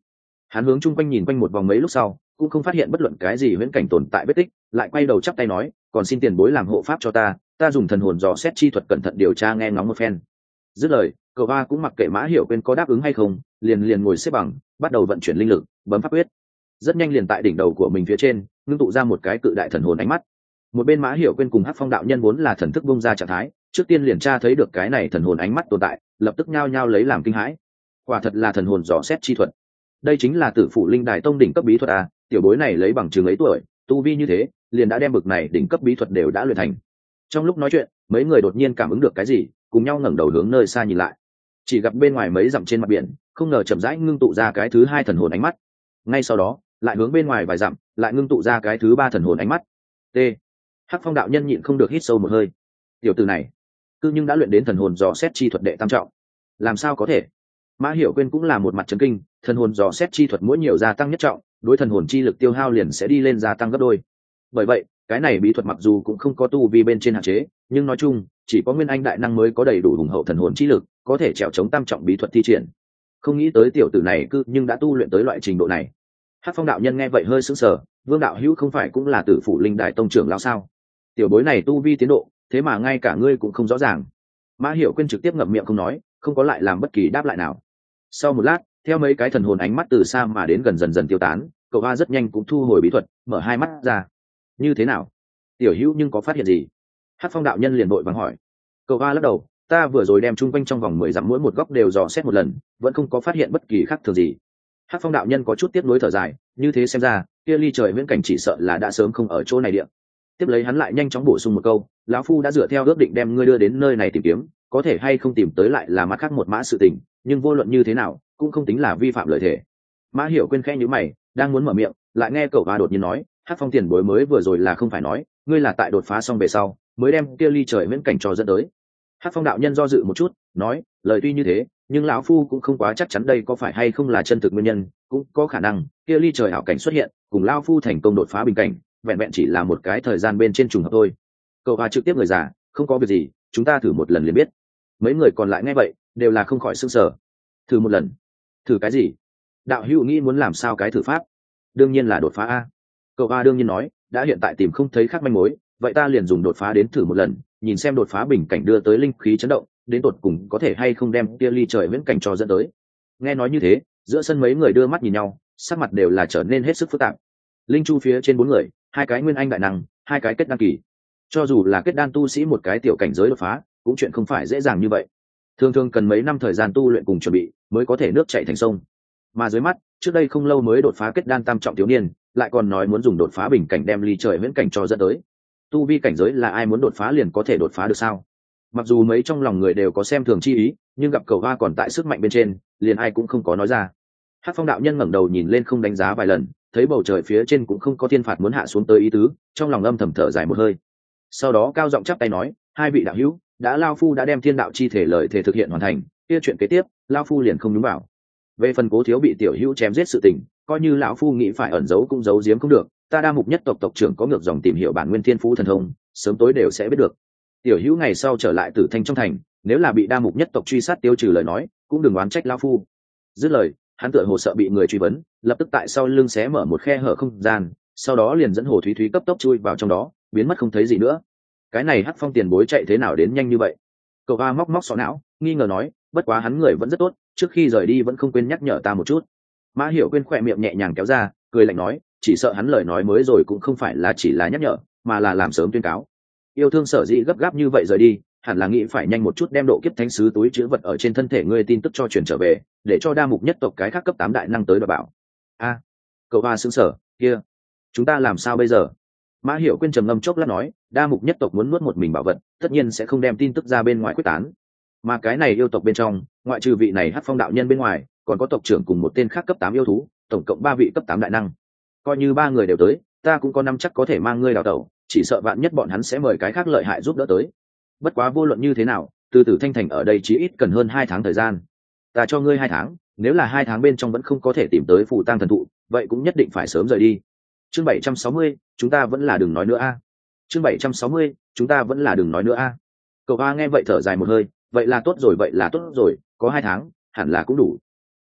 Hắn hướng chung quanh nhìn quanh một vòng mấy lúc sau cũng không phát hiện bất luận cái gì huyễn cảnh tồn tại vết tích, lại quay đầu chắp tay nói, còn xin tiền bối làm hộ pháp cho ta, ta dùng thần hồn dò xét chi thuật cẩn thận điều tra nghe ngóng một phen. Dứt lời, cậu ba cũng mặc kệ Mã Hiểu Quyên có đáp ứng hay không, liền liền ngồi xếp bằng, bắt đầu vận chuyển linh lực, bấm pháp quyết. Rất nhanh liền tại đỉnh đầu của mình phía trên ngưng tụ ra một cái cự đại thần hồn ánh mắt. Một bên Mã Hiểu Quyên cùng Hắc Phong đạo nhân vốn là thần thức bung ra trạng thái, trước tiên liền tra thấy được cái này thần hồn ánh mắt tồn tại, lập tức nhao nhao lấy làm kinh hãi. Quả thật là thần hồn dò xét chi thuật. Đây chính là Tử Phụ Linh Đài tông đỉnh cấp bí thuật à, tiểu bối này lấy bằng chứng ấy tuổi, tu vi như thế, liền đã đem bực này đỉnh cấp bí thuật đều đã luyện thành. Trong lúc nói chuyện, mấy người đột nhiên cảm ứng được cái gì, cùng nhau ngẩng đầu hướng nơi xa nhìn lại. Chỉ gặp bên ngoài mấy dặm trên mặt biển, không ngờ chậm rãi ngưng tụ ra cái thứ hai thần hồn ánh mắt. Ngay sau đó, lại hướng bên ngoài vài dặm, lại ngưng tụ ra cái thứ ba thần hồn ánh mắt. T. Hắc Phong đạo nhân nhịn không được hít sâu một hơi. Tiểu tử này, cư nhưng đã luyện đến thần hồn dò xét chi thuật đệ tam trọng. Làm sao có thể? Mã Hiểu Quyên cũng là một mặt chấn kinh, thần hồn dò xét chi thuật mỗi nhiều gia tăng nhất trọng, đối thần hồn chi lực tiêu hao liền sẽ đi lên gia tăng gấp đôi. Bởi vậy, cái này bí thuật mặc dù cũng không có tu vi bên trên hạn chế, nhưng nói chung, chỉ có nguyên anh đại năng mới có đầy đủ hùng hậu thần hồn chi lực, có thể trèo chống tam trọng bí thuật thi triển. Không nghĩ tới tiểu tử này cư nhưng đã tu luyện tới loại trình độ này. Hắc Phong đạo nhân nghe vậy hơi sững sờ, Vương đạo hữu không phải cũng là Tử Phụ Linh Đại tông trưởng lão sao? Tiểu bối này tu vi tiến độ, thế mà ngay cả ngươi cũng không rõ ràng. Mã Hiểu Quyên trực tiếp ngậm miệng không nói, không có lại làm bất kỳ đáp lại nào. Sau một lát, theo mấy cái thần hồn ánh mắt từ xa mà đến gần dần dần tiêu tán, cậu ba rất nhanh cũng thu hồi bí thuật, mở hai mắt ra. Như thế nào? Tiểu hữu nhưng có phát hiện gì? Hắc Phong đạo nhân liền vội vàng hỏi. Cậu ba lắc đầu, ta vừa rồi đem chung quanh trong vòng mười dặm mỗi một góc đều dò xét một lần, vẫn không có phát hiện bất kỳ khác thường gì. Hắc Phong đạo nhân có chút tiếc nuối thở dài, như thế xem ra, kia ly trời viễn cảnh chỉ sợ là đã sớm không ở chỗ này địa. Tiếp lấy hắn lại nhanh chóng bổ sung một câu, lão phu đã dựa theo ước định đem ngươi đưa đến nơi này tìm kiếm, có thể hay không tìm tới lại là mặt khác một mã sự tình, nhưng vô luận như thế nào, cũng không tính là vi phạm lời thề. Mã Hiểu Quyên khẽ nhíu mày, đang muốn mở miệng, lại nghe cậu ba đột nhiên nói, Hắc Phong tiền bối mới vừa rồi là không phải nói, ngươi là tại đột phá xong về sau, mới đem kia ly trời viễn cảnh cho dẫn tới. Hắc Phong đạo nhân do dự một chút, nói, lời tuy như thế, nhưng lão phu cũng không quá chắc chắn đây có phải hay không là chân thực nguyên nhân, cũng có khả năng kia ly trời hảo cảnh xuất hiện, cùng lão phu thành công đột phá bình cảnh, vẹn vẹn chỉ là một cái thời gian bên trên trùng hợp thôi. Cậu ba trực tiếp người già, không có việc gì, chúng ta thử một lần liền biết. Mấy người còn lại nghe vậy, đều là không khỏi sửng sở. Thử một lần? Thử cái gì? Đạo hữu nghĩ muốn làm sao cái thử pháp? Đương nhiên là đột phá a. Cậu ba đương nhiên nói, đã hiện tại tìm không thấy khác manh mối, vậy ta liền dùng đột phá đến thử một lần, nhìn xem đột phá bình cảnh đưa tới linh khí chấn động, đến tột cùng có thể hay không đem kia ly trời viễn cảnh cho dẫn tới. Nghe nói như thế, giữa sân mấy người đưa mắt nhìn nhau, sắc mặt đều là trở nên hết sức phức tạp. Linh chu phía trên bốn người, hai cái nguyên anh đại năng, hai cái kết đan kỳ. Cho dù là kết đan tu sĩ một cái tiểu cảnh giới đột phá, cũng chuyện không phải dễ dàng như vậy. Thường thường cần mấy năm thời gian tu luyện cùng chuẩn bị, mới có thể nước chảy thành sông. Mà dưới mắt, trước đây không lâu mới đột phá kết đan tam trọng thiếu niên, lại còn nói muốn dùng đột phá bình cảnh đem ly trời viễn cảnh cho dẫn tới. Tu vi cảnh giới là ai muốn đột phá liền có thể đột phá được sao? Mặc dù mấy trong lòng người đều có xem thường chi ý, nhưng gặp cầu hoa còn tại sức mạnh bên trên, liền ai cũng không có nói ra. Hắc Phong đạo nhân ngẩng đầu nhìn lên không đánh giá vài lần, thấy bầu trời phía trên cũng không có thiên phạt muốn hạ xuống tới ý tứ, trong lòng âm thầm thở dài một hơi. Sau đó cao giọng chắp tay nói, hai vị đạo hữu, đã lao phu đã đem thiên đạo chi thể lời thể thực hiện hoàn thành, kia chuyện kế tiếp, lao phu liền không nhúng vào. Về phần Cố thiếu bị tiểu hữu chém giết sự tình, coi như lão phu nghĩ phải ẩn giấu cũng giấu giếm không được, ta Đa Mục nhất tộc tộc trưởng có ngược dòng tìm hiểu bản nguyên thiên phú thần thông, sớm tối đều sẽ biết được. Tiểu hữu ngày sau trở lại Tử Thanh trong thành, nếu là bị Đa Mục nhất tộc truy sát tiêu trừ lời nói, cũng đừng oán trách lão phu. Dứt lời, hắn tựa hồ sợ bị người truy vấn, lập tức tại sau lưng xé mở một khe hở không gian, sau đó liền dẫn Hồ Thúy Thúy cấp tốc chui vào trong đó, biến mất không thấy gì nữa. Cái này Hắc Phong tiền bối chạy thế nào đến nhanh như vậy? Cậu A móc móc sọ não, nghi ngờ nói, bất quá hắn người vẫn rất tốt, trước khi rời đi vẫn không quên nhắc nhở ta một chút. Mã Hiểu Quyên khỏe miệng nhẹ nhàng kéo ra, cười lạnh nói, chỉ sợ hắn lời nói mới rồi cũng không phải là chỉ là nhắc nhở, mà là làm sớm tuyên cáo. Yêu thương sở dĩ gấp gáp như vậy rời đi, hẳn là nghĩ phải nhanh một chút đem độ kiếp thánh sứ túi chứa vật ở trên thân thể ngươi tin tức cho truyền trở về, để cho Đa Mục nhất tộc cái khác cấp tám đại năng tới đoạt bảo. A, cậu Hoa sững sờ, kia, chúng ta làm sao bây giờ? Mã Hiểu Quyên trầm ngâm chốc lát nói, Đa Mục nhất tộc muốn nuốt một mình bảo vật, tất nhiên sẽ không đem tin tức ra bên ngoài quyết tán. Mà cái này yêu tộc bên trong, ngoại trừ vị này Hắc Phong đạo nhân bên ngoài, còn có tộc trưởng cùng một tên khác cấp tám yêu thú, tổng cộng ba vị cấp tám đại năng. Coi như ba người đều tới, ta cũng có năm chắc có thể mang ngươi đào tẩu, chỉ sợ vạn nhất bọn hắn sẽ mời cái khác lợi hại giúp đỡ tới. Bất quá vô luận như thế nào, từ Tử Thanh thành ở đây chí ít cần hơn hai tháng thời gian. Ta cho ngươi hai tháng, nếu là hai tháng bên trong vẫn không có thể tìm tới phù tang thần thụ, vậy cũng nhất định phải sớm rời đi. Chương bảy trăm sáu mươi, chúng ta vẫn là đừng nói nữa a. Chương bảy trăm sáu mươi, chúng ta vẫn là đừng nói nữa a. Cậu A nghe vậy thở dài một hơi, vậy là tốt rồi, vậy là tốt rồi, có hai tháng, hẳn là cũng đủ.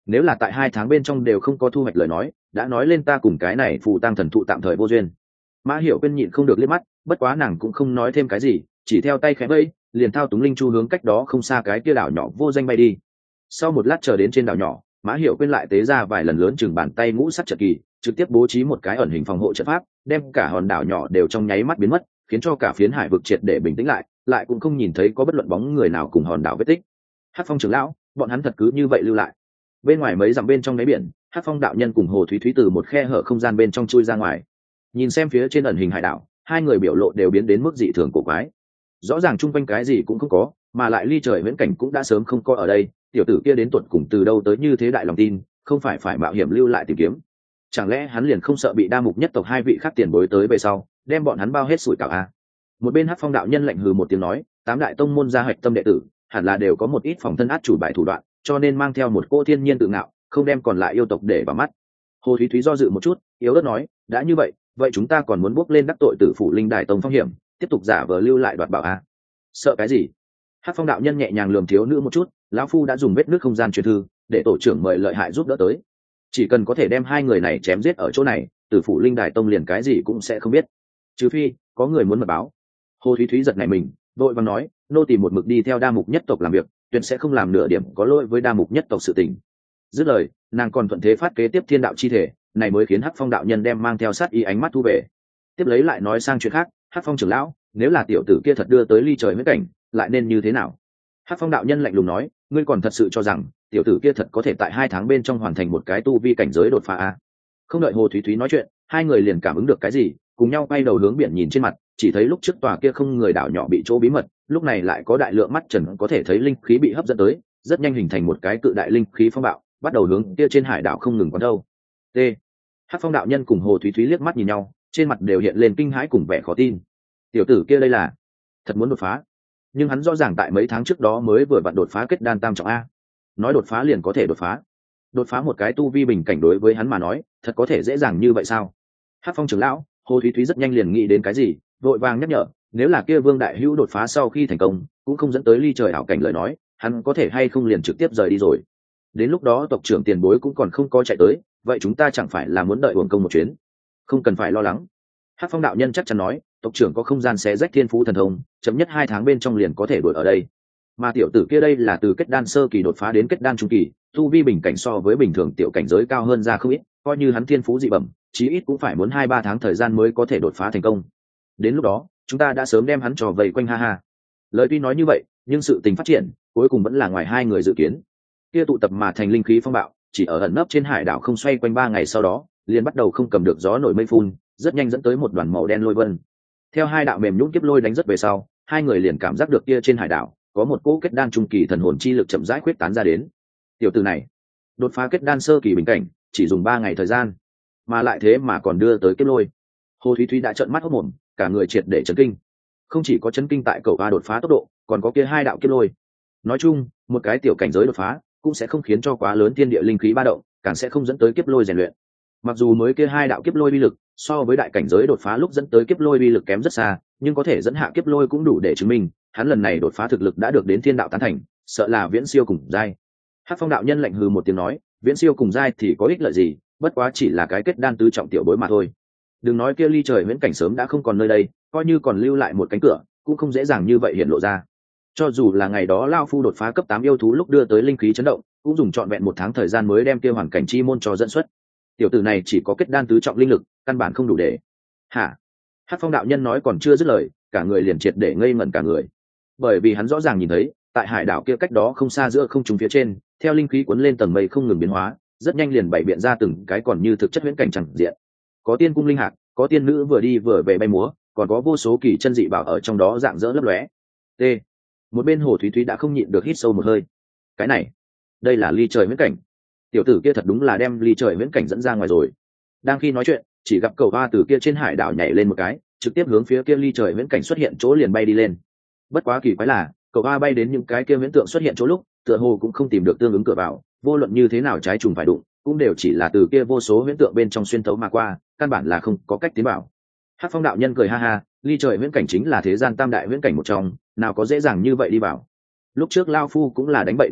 nếu là tại hai tháng bên trong đều không có thu hoạch lời nói, đã nói lên ta cùng cái này phù tăng thần thụ tạm thời vô duyên. Mã Hiểu Quyên nhịn không được liếc mắt, bất quá nàng cũng không nói thêm cái gì, chỉ theo tay khẽ vẫy, liền thao túng linh chu hướng cách đó không xa cái kia đảo nhỏ vô danh bay đi. Sau một lát chờ đến trên đảo nhỏ, Mã Hiểu Quyên lại tế ra vài lần lớn chừng bàn tay ngũ sắc trận kỳ, trực tiếp bố trí một cái ẩn hình phòng hộ trận pháp, đem cả hòn đảo nhỏ đều trong nháy mắt biến mất, khiến cho cả phiến hải vực triệt để bình tĩnh lại, lại cũng không nhìn thấy có bất luận bóng người nào cùng hòn đảo vết tích. Hắc Phong trưởng lão, bọn hắn thật cứ như vậy lưu lại. Bên ngoài mấy dặm bên trong đáy biển, Hắc Phong đạo nhân cùng Hồ Thúy Thúy từ một khe hở không gian bên trong chui ra ngoài. Nhìn xem phía trên ẩn hình hải đảo, hai người biểu lộ đều biến đến mức dị thường cổ quái. Rõ ràng chung quanh cái gì cũng không có, mà lại ly trời viễn cảnh cũng đã sớm không có ở đây, tiểu tử kia đến tuột cùng từ đâu tới như thế đại lòng tin, không phải phải mạo hiểm lưu lại tìm kiếm. Chẳng lẽ hắn liền không sợ bị đa mục nhất tộc hai vị khác tiền bối tới về sau, đem bọn hắn bao hết sủi cảo a? Một bên Hắc Phong đạo nhân lạnh hừ một tiếng nói, tám đại tông môn gia hạch tâm đệ tử, hẳn là đều có một ít phòng thân át chủ bài thủ đoạn, cho nên mang theo một cô thiên nhiên tự ngạo, không đem còn lại yêu tộc để vào mắt. Hồ Thúy Thúy do dự một chút, yếu ớt nói, đã như vậy, vậy chúng ta còn muốn bước lên đắc tội tử phủ linh đài tông phong hiểm, tiếp tục giả vờ lưu lại đoạt bảo a? Sợ cái gì? Hắc Phong đạo nhân nhẹ nhàng lườm thiếu nữ một chút, lão phu đã dùng vết nước không gian truyền thư, để tổ trưởng mời lợi hại giúp đỡ tới. Chỉ cần có thể đem hai người này chém giết ở chỗ này, tử phủ linh đài tông liền cái gì cũng sẽ không biết. Trừ phi có người muốn mật báo. Hồ Thúy Thúy giật nảy mình, vội vàng nói, nô tỳ một mực đi theo đa mục nhất tộc làm việc, tuyệt sẽ không làm nửa điểm có lỗi với đa mục nhất tộc sự tình. Dứt lời, nàng còn thuận thế phát kế tiếp thiên đạo chi thể, này mới khiến Hắc Phong đạo nhân đem mang theo sát ý ánh mắt thu về. Tiếp lấy lại nói sang chuyện khác, Hắc Phong trưởng lão, nếu là tiểu tử kia thật đưa tới ly trời huyết cảnh, lại nên như thế nào? Hắc Phong đạo nhân lạnh lùng nói, ngươi còn thật sự cho rằng tiểu tử kia thật có thể tại hai tháng bên trong hoàn thành một cái tu vi cảnh giới đột phá a? Không đợi Hồ Thúy Thúy nói chuyện, hai người liền cảm ứng được cái gì, cùng nhau quay đầu hướng biển nhìn trên mặt, chỉ thấy lúc trước tòa kia không người đảo nhỏ bị chỗ bí mật, lúc này lại có đại lượng mắt trần có thể thấy linh khí bị hấp dẫn tới, rất nhanh hình thành một cái cự đại linh khí phong bạo, bắt đầu hướng kia trên hải đảo không ngừng quấn đâu. T. Hắc Phong đạo nhân cùng Hồ Thúy Thúy liếc mắt nhìn nhau, trên mặt đều hiện lên kinh hãi cùng vẻ khó tin. Tiểu tử kia đây là thật muốn đột phá, nhưng hắn rõ ràng tại mấy tháng trước đó mới vừa vặn đột phá kết đan tam trọng a. Nói đột phá liền có thể đột phá, đột phá một cái tu vi bình cảnh đối với hắn mà nói, thật có thể dễ dàng như vậy sao? Hắc Phong trưởng lão, Hồ Thúy Thúy rất nhanh liền nghĩ đến cái gì, vội vàng nhắc nhở, nếu là kia Vương đại hữu đột phá sau khi thành công, cũng không dẫn tới ly trời ảo cảnh lời nói, hắn có thể hay không liền trực tiếp rời đi rồi. Đến lúc đó tộc trưởng tiền bối cũng còn không có chạy tới, vậy chúng ta chẳng phải là muốn đợi uổng công một chuyến? Không cần phải lo lắng. Hắc Phong đạo nhân chắc chắn nói, tộc trưởng có không gian xé rách thiên phú thần thông, chậm nhất hai tháng bên trong liền có thể đuổi ở đây. Mà tiểu tử kia đây là từ kết đan sơ kỳ đột phá đến kết đan trung kỳ, tu vi bình cảnh so với bình thường tiểu cảnh giới cao hơn ra không ít, coi như hắn thiên phú dị bẩm, chí ít cũng phải muốn hai ba tháng thời gian mới có thể đột phá thành công. Đến lúc đó, chúng ta đã sớm đem hắn trò vây quanh ha ha. Lời tuy nói như vậy, nhưng sự tình phát triển, cuối cùng vẫn là ngoài hai người dự kiến. Kia tụ tập mà thành linh khí phong bạo, chỉ ở ẩn nấp trên hải đảo không xoay quanh ba ngày sau đó, liền bắt đầu không cầm được gió nổi mây phun, rất nhanh dẫn tới một đoàn màu đen lôi vân. Theo hai đạo mềm nhũn kiếp lôi đánh rất về sau, hai người liền cảm giác được kia trên hải đảo có một cỗ kết đan trung kỳ thần hồn chi lực chậm rãi khuyết tán ra đến. Tiểu tử này, đột phá kết đan sơ kỳ bình cảnh, chỉ dùng ba ngày thời gian, mà lại thế mà còn đưa tới kiếp lôi. Hồ Thúy Thúy đã trợn mắt hốt mồm, cả người triệt để chấn kinh. Không chỉ có chấn kinh tại cầu va đột phá tốc độ, còn có kia hai đạo kiếp lôi. Nói chung, một cái tiểu cảnh giới đột phá cũng sẽ không khiến cho quá lớn thiên địa linh khí ba động, càng sẽ không dẫn tới kiếp lôi rèn luyện. Mặc dù mới kia hai đạo kiếp lôi uy lực so với đại cảnh giới đột phá lúc dẫn tới kiếp lôi uy lực kém rất xa, nhưng có thể dẫn hạ kiếp lôi cũng đủ để chứng minh hắn lần này đột phá thực lực đã được đến thiên đạo tán thành, sợ là viễn siêu cùng giai. Hắc Phong đạo nhân lạnh hừ một tiếng nói, viễn siêu cùng giai thì có ích lợi gì, bất quá chỉ là cái kết đan tứ trọng tiểu bối mà thôi. Đừng nói kia ly trời viễn cảnh sớm đã không còn nơi đây, coi như còn lưu lại một cánh cửa, cũng không dễ dàng như vậy hiện lộ ra. Cho dù là ngày đó lao phu đột phá cấp tám yêu thú lúc đưa tới linh khí chấn động, cũng dùng trọn vẹn một tháng thời gian mới đem kia hoàn cảnh chi môn cho dẫn xuất. Tiểu tử này chỉ có kết đan tứ trọng linh lực, căn bản không đủ để. Hả? Hắc Phong đạo nhân nói còn chưa dứt lời, cả người liền triệt để ngây ngẩn cả người. Bởi vì hắn rõ ràng nhìn thấy, tại hải đảo kia cách đó không xa giữa không trung phía trên, theo linh khí cuốn lên tầng mây không ngừng biến hóa, rất nhanh liền bày biện ra từng cái còn như thực chất huyễn cảnh chẳng diện. Có tiên cung linh hạt, có tiên nữ vừa đi vừa về bay múa, còn có vô số kỳ chân dị bảo ở trong đó dạng dỡ lấp lóe. T. Một bên Hồ Thúy Thúy đã không nhịn được hít sâu một hơi. Cái này, đây là ly trời huyễn cảnh. Tiểu tử kia thật đúng là đem ly trời huyễn cảnh dẫn ra ngoài rồi. Đang khi nói chuyện, chỉ gặp cầu va từ kia trên hải đảo nhảy lên một cái, trực tiếp hướng phía kia ly trời huyễn cảnh xuất hiện chỗ liền bay đi lên. Bất quá kỳ quái là, cầu va bay đến những cái kia huyễn tượng xuất hiện chỗ lúc, tựa hồ cũng không tìm được tương ứng cửa vào, vô luận như thế nào trái trùng phải đụng, cũng đều chỉ là từ kia vô số huyễn tượng bên trong xuyên thấu mà qua, căn bản là không có cách tiến vào. Hắc Phong đạo nhân cười ha ha, ly trời huyễn cảnh chính là thế gian tam đại huyễn cảnh một trong, nào có dễ dàng như vậy đi vào. Lúc trước lao phu cũng là đánh bậy đánh bạn,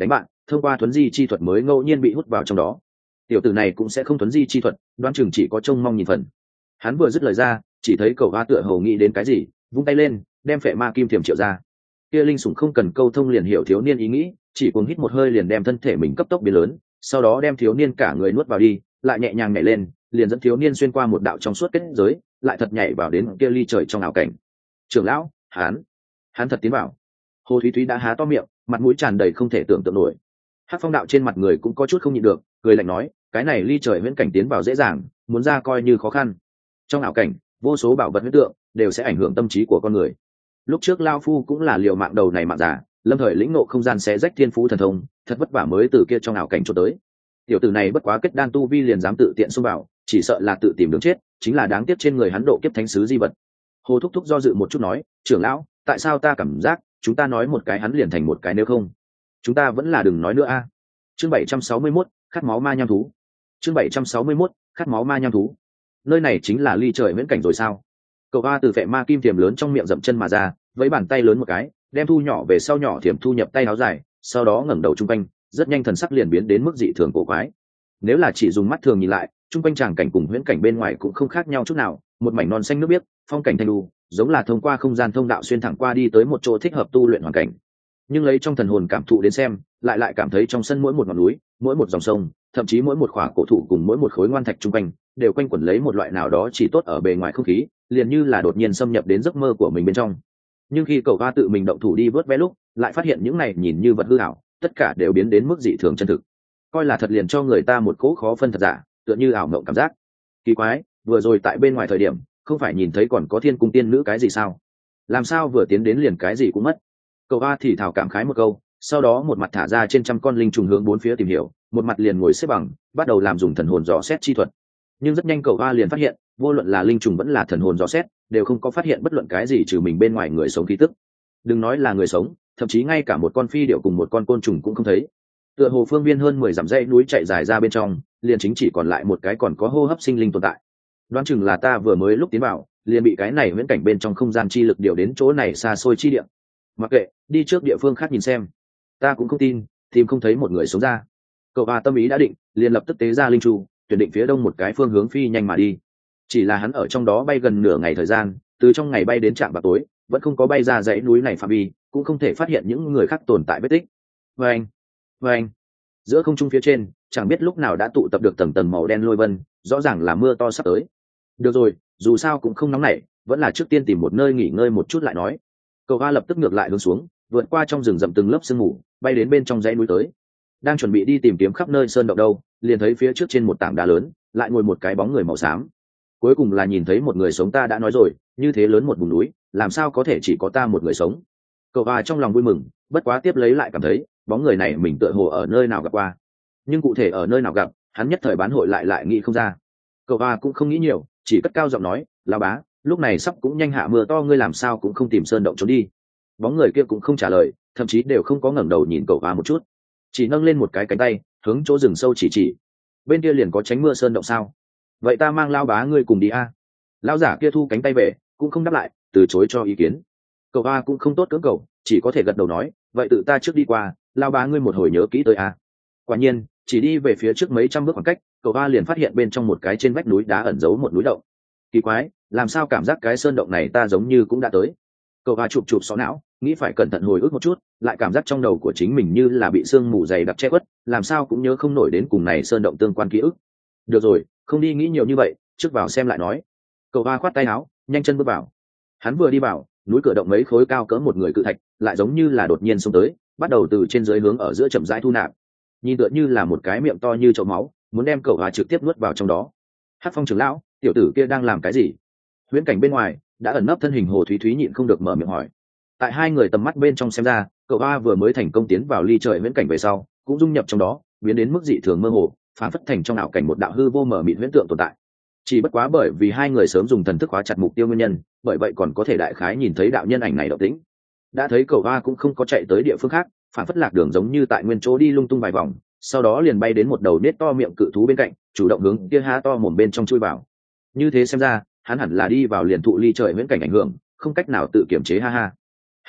thông qua thuấn di chi thuật mới ngẫu nhiên bị hút vào trong đó. Tiểu tử này cũng sẽ không thuấn di chi thuật, đoán chừng chỉ có trông mong nhìn phần. Hắn vừa dứt lời ra, chỉ thấy cậu hoa tựa hồ nghĩ đến cái gì, vung tay lên, đem phệ ma kim thiểm triệu ra. Kia linh sủng không cần câu thông liền hiểu thiếu niên ý nghĩ, chỉ cuồng hít một hơi liền đem thân thể mình cấp tốc biến lớn, sau đó đem thiếu niên cả người nuốt vào đi, lại nhẹ nhàng nhảy lên, liền dẫn thiếu niên xuyên qua một đạo trong suốt kết giới, lại thật nhảy vào đến kia ly trời trong ảo cảnh. Trưởng lão, hắn, hắn thật tiến vào. Hồ Thúy Thúy đã há to miệng, mặt mũi tràn đầy không thể tưởng tượng nổi. Hắc Phong đạo trên mặt người cũng có chút không nhịn được, cười lạnh nói, cái này ly trời huyễn cảnh tiến vào dễ dàng, muốn ra coi như khó khăn. Trong ảo cảnh, vô số bảo vật huyễn tượng đều sẽ ảnh hưởng tâm trí của con người. Lúc trước Lao Phu cũng là liều mạng đầu này mạng giả, lâm thời lĩnh ngộ không gian xé rách thiên phú thần thông, thật vất vả mới từ kia trong ảo cảnh trốn tới. Tiểu tử này bất quá kết đan tu vi liền dám tự tiện xông vào, chỉ sợ là tự tìm đường chết, chính là đáng tiếc trên người hắn độ kiếp thánh sứ di vật. Hồ Thúc Thúc do dự một chút nói, trưởng lão, tại sao ta cảm giác chúng ta nói một cái hắn liền thành một cái, nếu không chúng ta vẫn là đừng nói nữa a. Chương bảy trăm sáu mươi mốt, khát máu ma nham thú. Chương bảy trăm sáu mươi mốt, khát máu ma nham thú. Nơi này chính là ly trời viễn cảnh rồi sao? Cậu A từ phệ ma kim tiềm lớn trong miệng dậm chân mà ra, với bàn tay lớn một cái, đem thu nhỏ về sau nhỏ thiểm thu nhập tay áo dài, sau đó ngẩng đầu trung quanh, rất nhanh thần sắc liền biến đến mức dị thường cổ quái. Nếu là chỉ dùng mắt thường nhìn lại, trung quanh tràng cảnh cùng huyễn cảnh bên ngoài cũng không khác nhau chút nào, một mảnh non xanh nước biếc, phong cảnh thanh lưu, giống là thông qua không gian thông đạo xuyên thẳng qua đi tới một chỗ thích hợp tu luyện hoàn cảnh. Nhưng lấy trong thần hồn cảm thụ đến xem, lại lại cảm thấy trong sân mỗi một ngọn núi, mỗi một dòng sông, thậm chí mỗi một khỏa cổ thụ cùng mỗi một khối ngoan thạch trung quanh, đều quanh quẩn lấy một loại nào đó chỉ tốt ở bề ngoài không khí, liền như là đột nhiên xâm nhập đến giấc mơ của mình bên trong. Nhưng khi cậu hoa tự mình động thủ đi vớt vé lúc, lại phát hiện những này nhìn như vật hư ảo, tất cả đều biến đến mức dị thường chân thực. Coi là thật liền cho người ta một cỗ khó phân thật giả, tựa như ảo mộng cảm giác. Kỳ quái, vừa rồi tại bên ngoài thời điểm, không phải nhìn thấy còn có thiên cung tiên nữ cái gì sao? Làm sao vừa tiến đến liền cái gì cũng mất? Cậu hoa thì thào cảm khái một câu, sau đó một mặt thả ra trên trăm con linh trùng hướng bốn phía tìm hiểu, một mặt liền ngồi xếp bằng, bắt đầu làm dùng thần hồn dò xét chi thuật. Nhưng rất nhanh cậu hoa liền phát hiện, vô luận là linh trùng vẫn là thần hồn dò xét, đều không có phát hiện bất luận cái gì trừ mình bên ngoài người sống khí tức. Đừng nói là người sống, thậm chí ngay cả một con phi điệu cùng một con côn trùng cũng không thấy. Tựa hồ phương viên hơn mười dặm dãy núi chạy dài ra bên trong, liền chính chỉ còn lại một cái còn có hô hấp sinh linh tồn tại. Đoán chừng là ta vừa mới lúc tiến vào, liền bị cái này huyễn cảnh bên trong không gian chi lực điều đến chỗ này xa xôi chi địa. Mặc kệ, đi trước địa phương khác nhìn xem. Ta cũng không tin, tìm không thấy một người sống ra. Cậu hoa tâm ý đã định, liền lập tức tế ra linh trụ, tuyển định phía đông một cái phương hướng phi nhanh mà đi. Chỉ là hắn ở trong đó bay gần nửa ngày thời gian, từ trong ngày bay đến trạm vào tối, vẫn không có bay ra dãy núi này phạm vi, cũng không thể phát hiện những người khác tồn tại vết tích. Vâng, vâng. Giữa không trung phía trên, chẳng biết lúc nào đã tụ tập được tầng tầng màu đen lôi vân, rõ ràng là mưa to sắp tới. Được rồi, dù sao cũng không nóng nảy, vẫn là trước tiên tìm một nơi nghỉ ngơi một chút lại nói. Cậu hoa lập tức ngược lại hướng xuống, vượt qua trong rừng rậm từng lớp sương mù, bay đến bên trong dãy núi tới. Đang chuẩn bị đi tìm kiếm khắp nơi sơn động đâu, liền thấy phía trước trên một tảng đá lớn, lại ngồi một cái bóng người màu xám. Cuối cùng là nhìn thấy một người sống, ta đã nói rồi, như thế lớn một vùng núi, làm sao có thể chỉ có ta một người sống. Cậu hoa trong lòng vui mừng, bất quá tiếp lấy lại cảm thấy, bóng người này mình tựa hồ ở nơi nào gặp qua. Nhưng cụ thể ở nơi nào gặp, hắn nhất thời bán hội lại lại nghĩ không ra. Cậu hoa cũng không nghĩ nhiều, chỉ cất cao giọng nói, lão bá, lúc này sắp cũng nhanh hạ mưa to, ngươi làm sao cũng không tìm sơn động trốn đi. Bóng người kia cũng không trả lời, thậm chí đều không có ngẩng đầu nhìn cậu hoa một chút, chỉ nâng lên một cái cánh tay hướng chỗ rừng sâu chỉ chỉ. Bên kia liền có tránh mưa sơn động sao? Vậy ta mang lao bá ngươi cùng đi a. Lão giả kia thu cánh tay về, cũng không đáp lại, từ chối cho ý kiến. Cậu hoa cũng không tốt cưỡng cầu, chỉ có thể gật đầu nói, vậy tự ta trước đi qua, lao bá ngươi một hồi nhớ kỹ tới a. Quả nhiên, chỉ đi về phía trước mấy trăm bước khoảng cách, cậu hoa liền phát hiện bên trong một cái trên vách núi đá ẩn giấu một núi động. Kỳ quái, làm sao cảm giác cái sơn động này ta giống như cũng đã tới. Cậu hoa chụp chụp xó não, nghĩ phải cẩn thận hồi ức một chút, lại cảm giác trong đầu của chính mình như là bị sương mù dày đặc che khuất, làm sao cũng nhớ không nổi đến cùng này sơn động tương quan ký ức. Được rồi, không đi nghĩ nhiều như vậy, trước vào xem lại nói. Cậu hoa khoát tay áo, nhanh chân bước vào. Hắn vừa đi vào, núi cửa động mấy khối cao cỡ một người cự thạch, lại giống như là đột nhiên xông tới, bắt đầu từ trên dưới hướng ở giữa chậm rãi thu nạp. Nhìn tựa như là một cái miệng to như chậu máu, muốn đem cậu hoa trực tiếp nuốt vào trong đó. Hắc Phong trưởng lão, tiểu tử kia đang làm cái gì? Huyễn cảnh bên ngoài đã ẩn nấp thân hình Hồ Thúy Thúy nhịn không được mở miệng hỏi. Tại hai người tầm mắt bên trong xem ra, cậu hoa vừa mới thành công tiến vào ly trời huyễn cảnh về sau, cũng dung nhập trong đó, biến đến mức dị thường mơ hồ, phản phất thành trong ảo cảnh một đạo hư vô mờ mịt huyễn tượng tồn tại. Chỉ bất quá bởi vì hai người sớm dùng thần thức khóa chặt mục tiêu nguyên nhân, bởi vậy còn có thể đại khái nhìn thấy đạo nhân ảnh này động tĩnh. Đã thấy cậu hoa cũng không có chạy tới địa phương khác, phản phất lạc đường giống như tại nguyên chỗ đi lung tung vài vòng, sau đó liền bay đến một đầu nết to miệng cự thú bên cạnh, chủ động hướng kia há to mồm bên trong chui vào. Như thế xem ra, hắn hẳn là đi vào liền thụ ly trời huyễn cảnh ảnh hưởng, không cách nào tự kiểm chế, ha ha.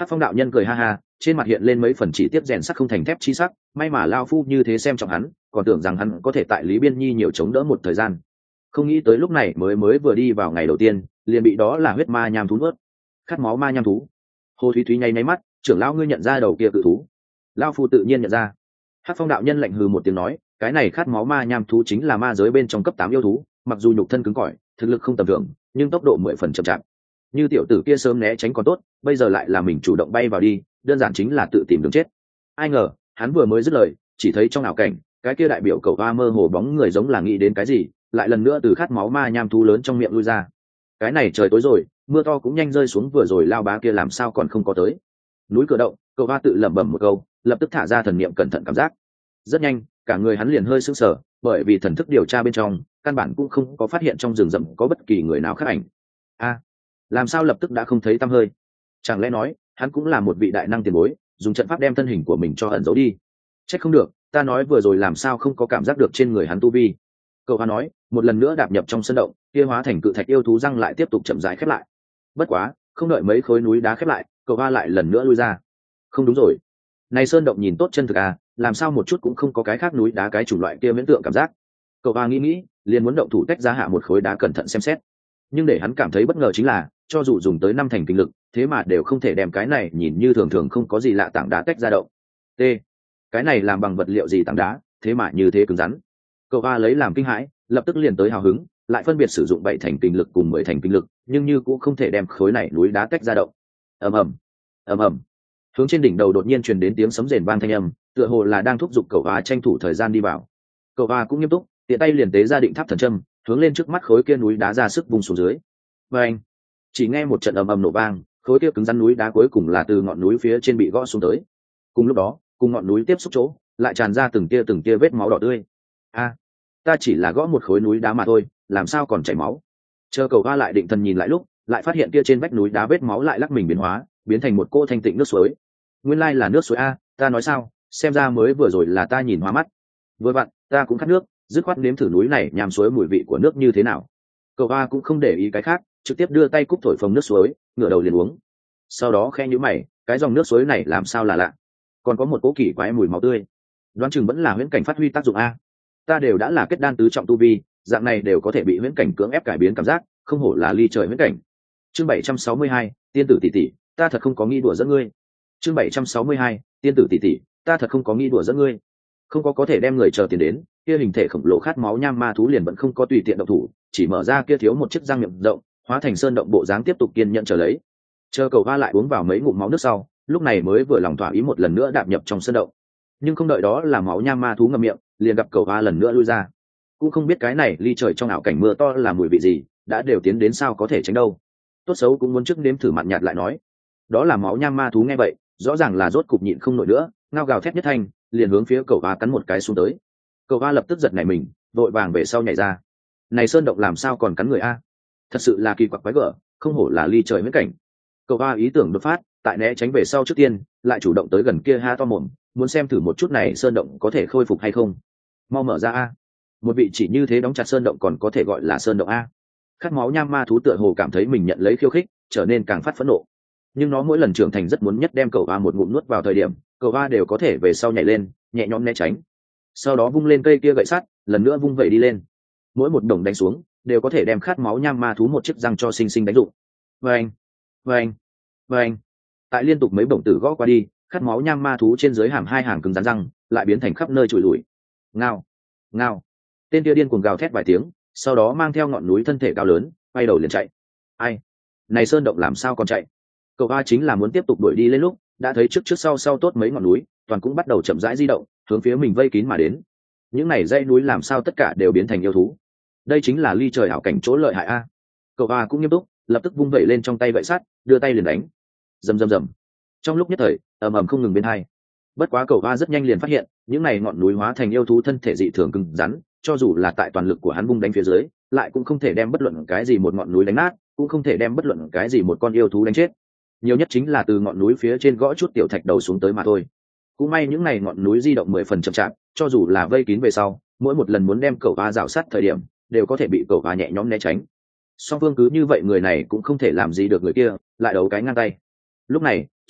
Hắc Phong đạo nhân cười ha ha, trên mặt hiện lên mấy phần chỉ tiếp rèn sắt không thành thép chi sắc, may mà lao phu như thế xem trọng hắn, còn tưởng rằng hắn có thể tại Lý Biên Nhi nhiều chống đỡ một thời gian. Không nghĩ tới lúc này mới mới vừa đi vào ngày đầu tiên, liền bị đó là huyết ma nham thú nuốt. Khát máu ma nham thú. Hồ Thúy Thúy nháy nháy mắt, trưởng lão ngươi nhận ra đầu kia cự thú? Lao phu tự nhiên nhận ra. Hắc Phong đạo nhân lạnh hừ một tiếng nói, cái này khát máu ma nham thú chính là ma giới bên trong cấp tám yêu thú, mặc dù nhục thân cứng cỏi, thực lực không tầm thường, nhưng tốc độ mười phần chậm chạp. Như tiểu tử kia sớm né tránh còn tốt, bây giờ lại là mình chủ động bay vào đi, đơn giản chính là tự tìm đường chết. Ai ngờ, hắn vừa mới dứt lời, chỉ thấy trong ảo cảnh, cái kia đại biểu cầu hoa mơ hồ bóng người giống là nghĩ đến cái gì, lại lần nữa từ khát máu ma nham thú lớn trong miệng lui ra. Cái này trời tối rồi, mưa to cũng nhanh rơi xuống, vừa rồi lao bá kia làm sao còn không có tới. Núi cửa động, cầu hoa tự lẩm bẩm một câu, lập tức thả ra thần niệm cẩn thận cảm giác. Rất nhanh, cả người hắn liền hơi sững sờ, bởi vì thần thức điều tra bên trong, căn bản cũng không có phát hiện trong rừng rậm có bất kỳ người nào khác ảnh. A, làm sao lập tức đã không thấy tăm hơi? Chẳng lẽ nói, hắn cũng là một vị đại năng tiền bối, dùng trận pháp đem thân hình của mình cho ẩn giấu đi? Trách không được, ta nói vừa rồi làm sao không có cảm giác được trên người hắn tu vi. Cậu hoa nói, một lần nữa đạp nhập trong sân động, kia hóa thành cự thạch yêu thú răng lại tiếp tục chậm rãi khép lại. Bất quá, không đợi mấy khối núi đá khép lại, cậu hoa lại lần nữa lui ra. Không đúng rồi, này sơn động nhìn tốt chân thực à, làm sao một chút cũng không có cái khác núi đá cái chủng loại kia miễn tượng cảm giác. Cậu hoa nghĩ nghĩ, liền muốn động thủ tách ra hạ một khối đá cẩn thận xem xét. Nhưng để hắn cảm thấy bất ngờ chính là, cho dù dùng tới năm thành kinh lực, thế mà đều không thể đem cái này nhìn như thường thường không có gì lạ tảng đá tách ra động. T, cái này làm bằng vật liệu gì tảng đá, thế mà như thế cứng rắn. Cậu hoa lấy làm kinh hãi, lập tức liền tới hào hứng, lại phân biệt sử dụng bảy thành kinh lực cùng mười thành kinh lực, nhưng như cũng không thể đem khối này núi đá tách ra động. Ầm ầm, ầm ầm. Hướng trên đỉnh đầu đột nhiên truyền đến tiếng sấm rền vang thanh âm, tựa hồ là đang thúc giục cậu hoa tranh thủ thời gian đi vào. Cậu hoa cũng nghiêm túc, tiện tay liền tế ra định tháp thần châm, hướng lên trước mắt khối kia núi đá ra sức vung xuống dưới. Và anh, chỉ nghe một trận ầm ầm nổ vang, khối kia cứng rắn núi đá cuối cùng là từ ngọn núi phía trên bị gõ xuống tới. Cùng lúc đó, cùng ngọn núi tiếp xúc chỗ, lại tràn ra từng tia từng tia vết máu đỏ tươi. A, ta chỉ là gõ một khối núi đá mà thôi, làm sao còn chảy máu? Chờ cậu hoa lại định thần nhìn lại lúc, lại phát hiện kia trên vách núi đá vết máu lại lắc mình biến hóa, biến thành một cô thanh tịnh nước suối. Nguyên lai là nước suối a, ta nói sao, xem ra mới vừa rồi là ta nhìn hoa mắt. Vừa vặn, ta cũng khát nước, dứt khoát nếm thử núi này nhằm suối mùi vị của nước như thế nào. Cậu hoa cũng không để ý cái khác, trực tiếp đưa tay cúc thổi phồng nước suối, ngửa đầu liền uống. Sau đó khe nhíu mày, cái dòng nước suối này làm sao là lạ, còn có một cỗ kỳ quái mùi máu tươi. Đoán chừng vẫn là huyễn cảnh phát huy tác dụng a. Ta đều đã là kết đan tứ trọng tu vi, dạng này đều có thể bị huyễn cảnh cưỡng ép cải biến cảm giác, không hổ là ly trời huyễn cảnh. Chương bảy trăm sáu mươi hai, tiên tử tỷ tỷ, ta thật không có nghĩ đùa dẫn ngươi. Chương bảy trăm sáu mươi hai, tiên tử tỷ tỷ, ta thật không có nghĩ đùa dẫn ngươi. Không có có thể đem người chờ tiền đến, kia hình thể khổng lồ khát máu nham ma thú liền vẫn không có tùy tiện động thủ, chỉ mở ra kia thiếu một chiếc răng miệng rộng, hóa thành sơn động bộ dáng tiếp tục kiên nhận chờ lấy. Chờ cầu hoa lại uống vào mấy ngụm máu nước sau, lúc này mới vừa lòng thỏa ý một lần nữa đạp nhập trong sơn động. Nhưng không đợi đó là máu nham ma thú ngậm miệng, liền gặp cầu hoa lần nữa lui ra. Cũng không biết cái này ly trời trong ảo cảnh mưa to là mùi vị gì, đã đều tiến đến sao có thể tránh đâu. Tốt xấu cũng muốn trước nếm thử mặn nhạt lại nói. Đó là máu nham ma thú nghe vậy, rõ ràng là rốt cục nhịn không nổi nữa, ngao gào thét nhất thanh, liền hướng phía cầu hoa cắn một cái xuống tới. Cầu hoa lập tức giật nảy mình, vội vàng về sau nhảy ra. Này sơn động làm sao còn cắn người a? Thật sự là kỳ quặc quái gở, không hổ là ly trời huyễn cảnh. Cầu hoa ý tưởng đột phát, tại né tránh về sau trước tiên, lại chủ động tới gần kia ha to mồm, muốn xem thử một chút này sơn động có thể khôi phục hay không. Mau mở ra a! Một vị chỉ như thế đóng chặt sơn động còn có thể gọi là sơn động a? Khát máu nham ma thú tựa hồ cảm thấy mình nhận lấy khiêu khích, trở nên càng phát phẫn nộ. Nhưng nó mỗi lần trưởng thành rất muốn nhất đem cầu hoa một ngụm nuốt vào thời điểm, cầu hoa đều có thể về sau nhảy lên, nhẹ nhõm né tránh. Sau đó vung lên cây kia gậy sắt, lần nữa vung vẩy đi lên. Mỗi một đồng đánh xuống, đều có thể đem khát máu nham ma thú một chiếc răng cho sinh sinh đánh rụng. Vâng, vâng, vâng. Tại liên tục mấy bổng tử gõ qua đi, khát máu nham ma thú trên dưới hàm hai hàng cứng rắn răng, lại biến thành khắp nơi trụi lủi. Ngao, ngao. Tên kia điên cuồng gào thét vài tiếng, sau đó mang theo ngọn núi thân thể cao lớn, quay đầu liền chạy. Ai? Này sơn động làm sao còn chạy? Cậu A chính là muốn tiếp tục đuổi đi lên lúc, đã thấy trước trước sau sau tốt mấy ngọn núi, toàn cũng bắt đầu chậm rãi di động, hướng phía mình vây kín mà đến. Những này dãy núi làm sao tất cả đều biến thành yêu thú? Đây chính là ly trời ảo cảnh chỗ lợi hại a. Cậu A cũng nghiêm túc, lập tức vung vẩy lên trong tay gậy sắt, đưa tay liền đánh. Rầm rầm rầm. Trong lúc nhất thời, ầm ầm không ngừng bên hai. Bất quá cậu A rất nhanh liền phát hiện, những này ngọn núi hóa thành yêu thú thân thể dị thường cứng rắn, cho dù là tại toàn lực của hắn vung đánh phía dưới, lại cũng không thể đem bất luận cái gì một ngọn núi đánh nát, cũng không thể đem bất luận cái gì một con yêu thú đánh chết. Nhiều nhất chính là từ ngọn núi phía trên gõ chút tiểu thạch đầu xuống tới mà thôi. Cũng may những này ngọn núi di động mười phần chậm chạp, cho dù là vây kín về sau, mỗi một lần muốn đem cậu A rào sát thời điểm, đều có thể bị cậu A nhẹ nhõm né tránh. Song phương cứ như vậy người này cũng không thể làm gì được người kia, lại đấu cái ngang tay. Lúc này,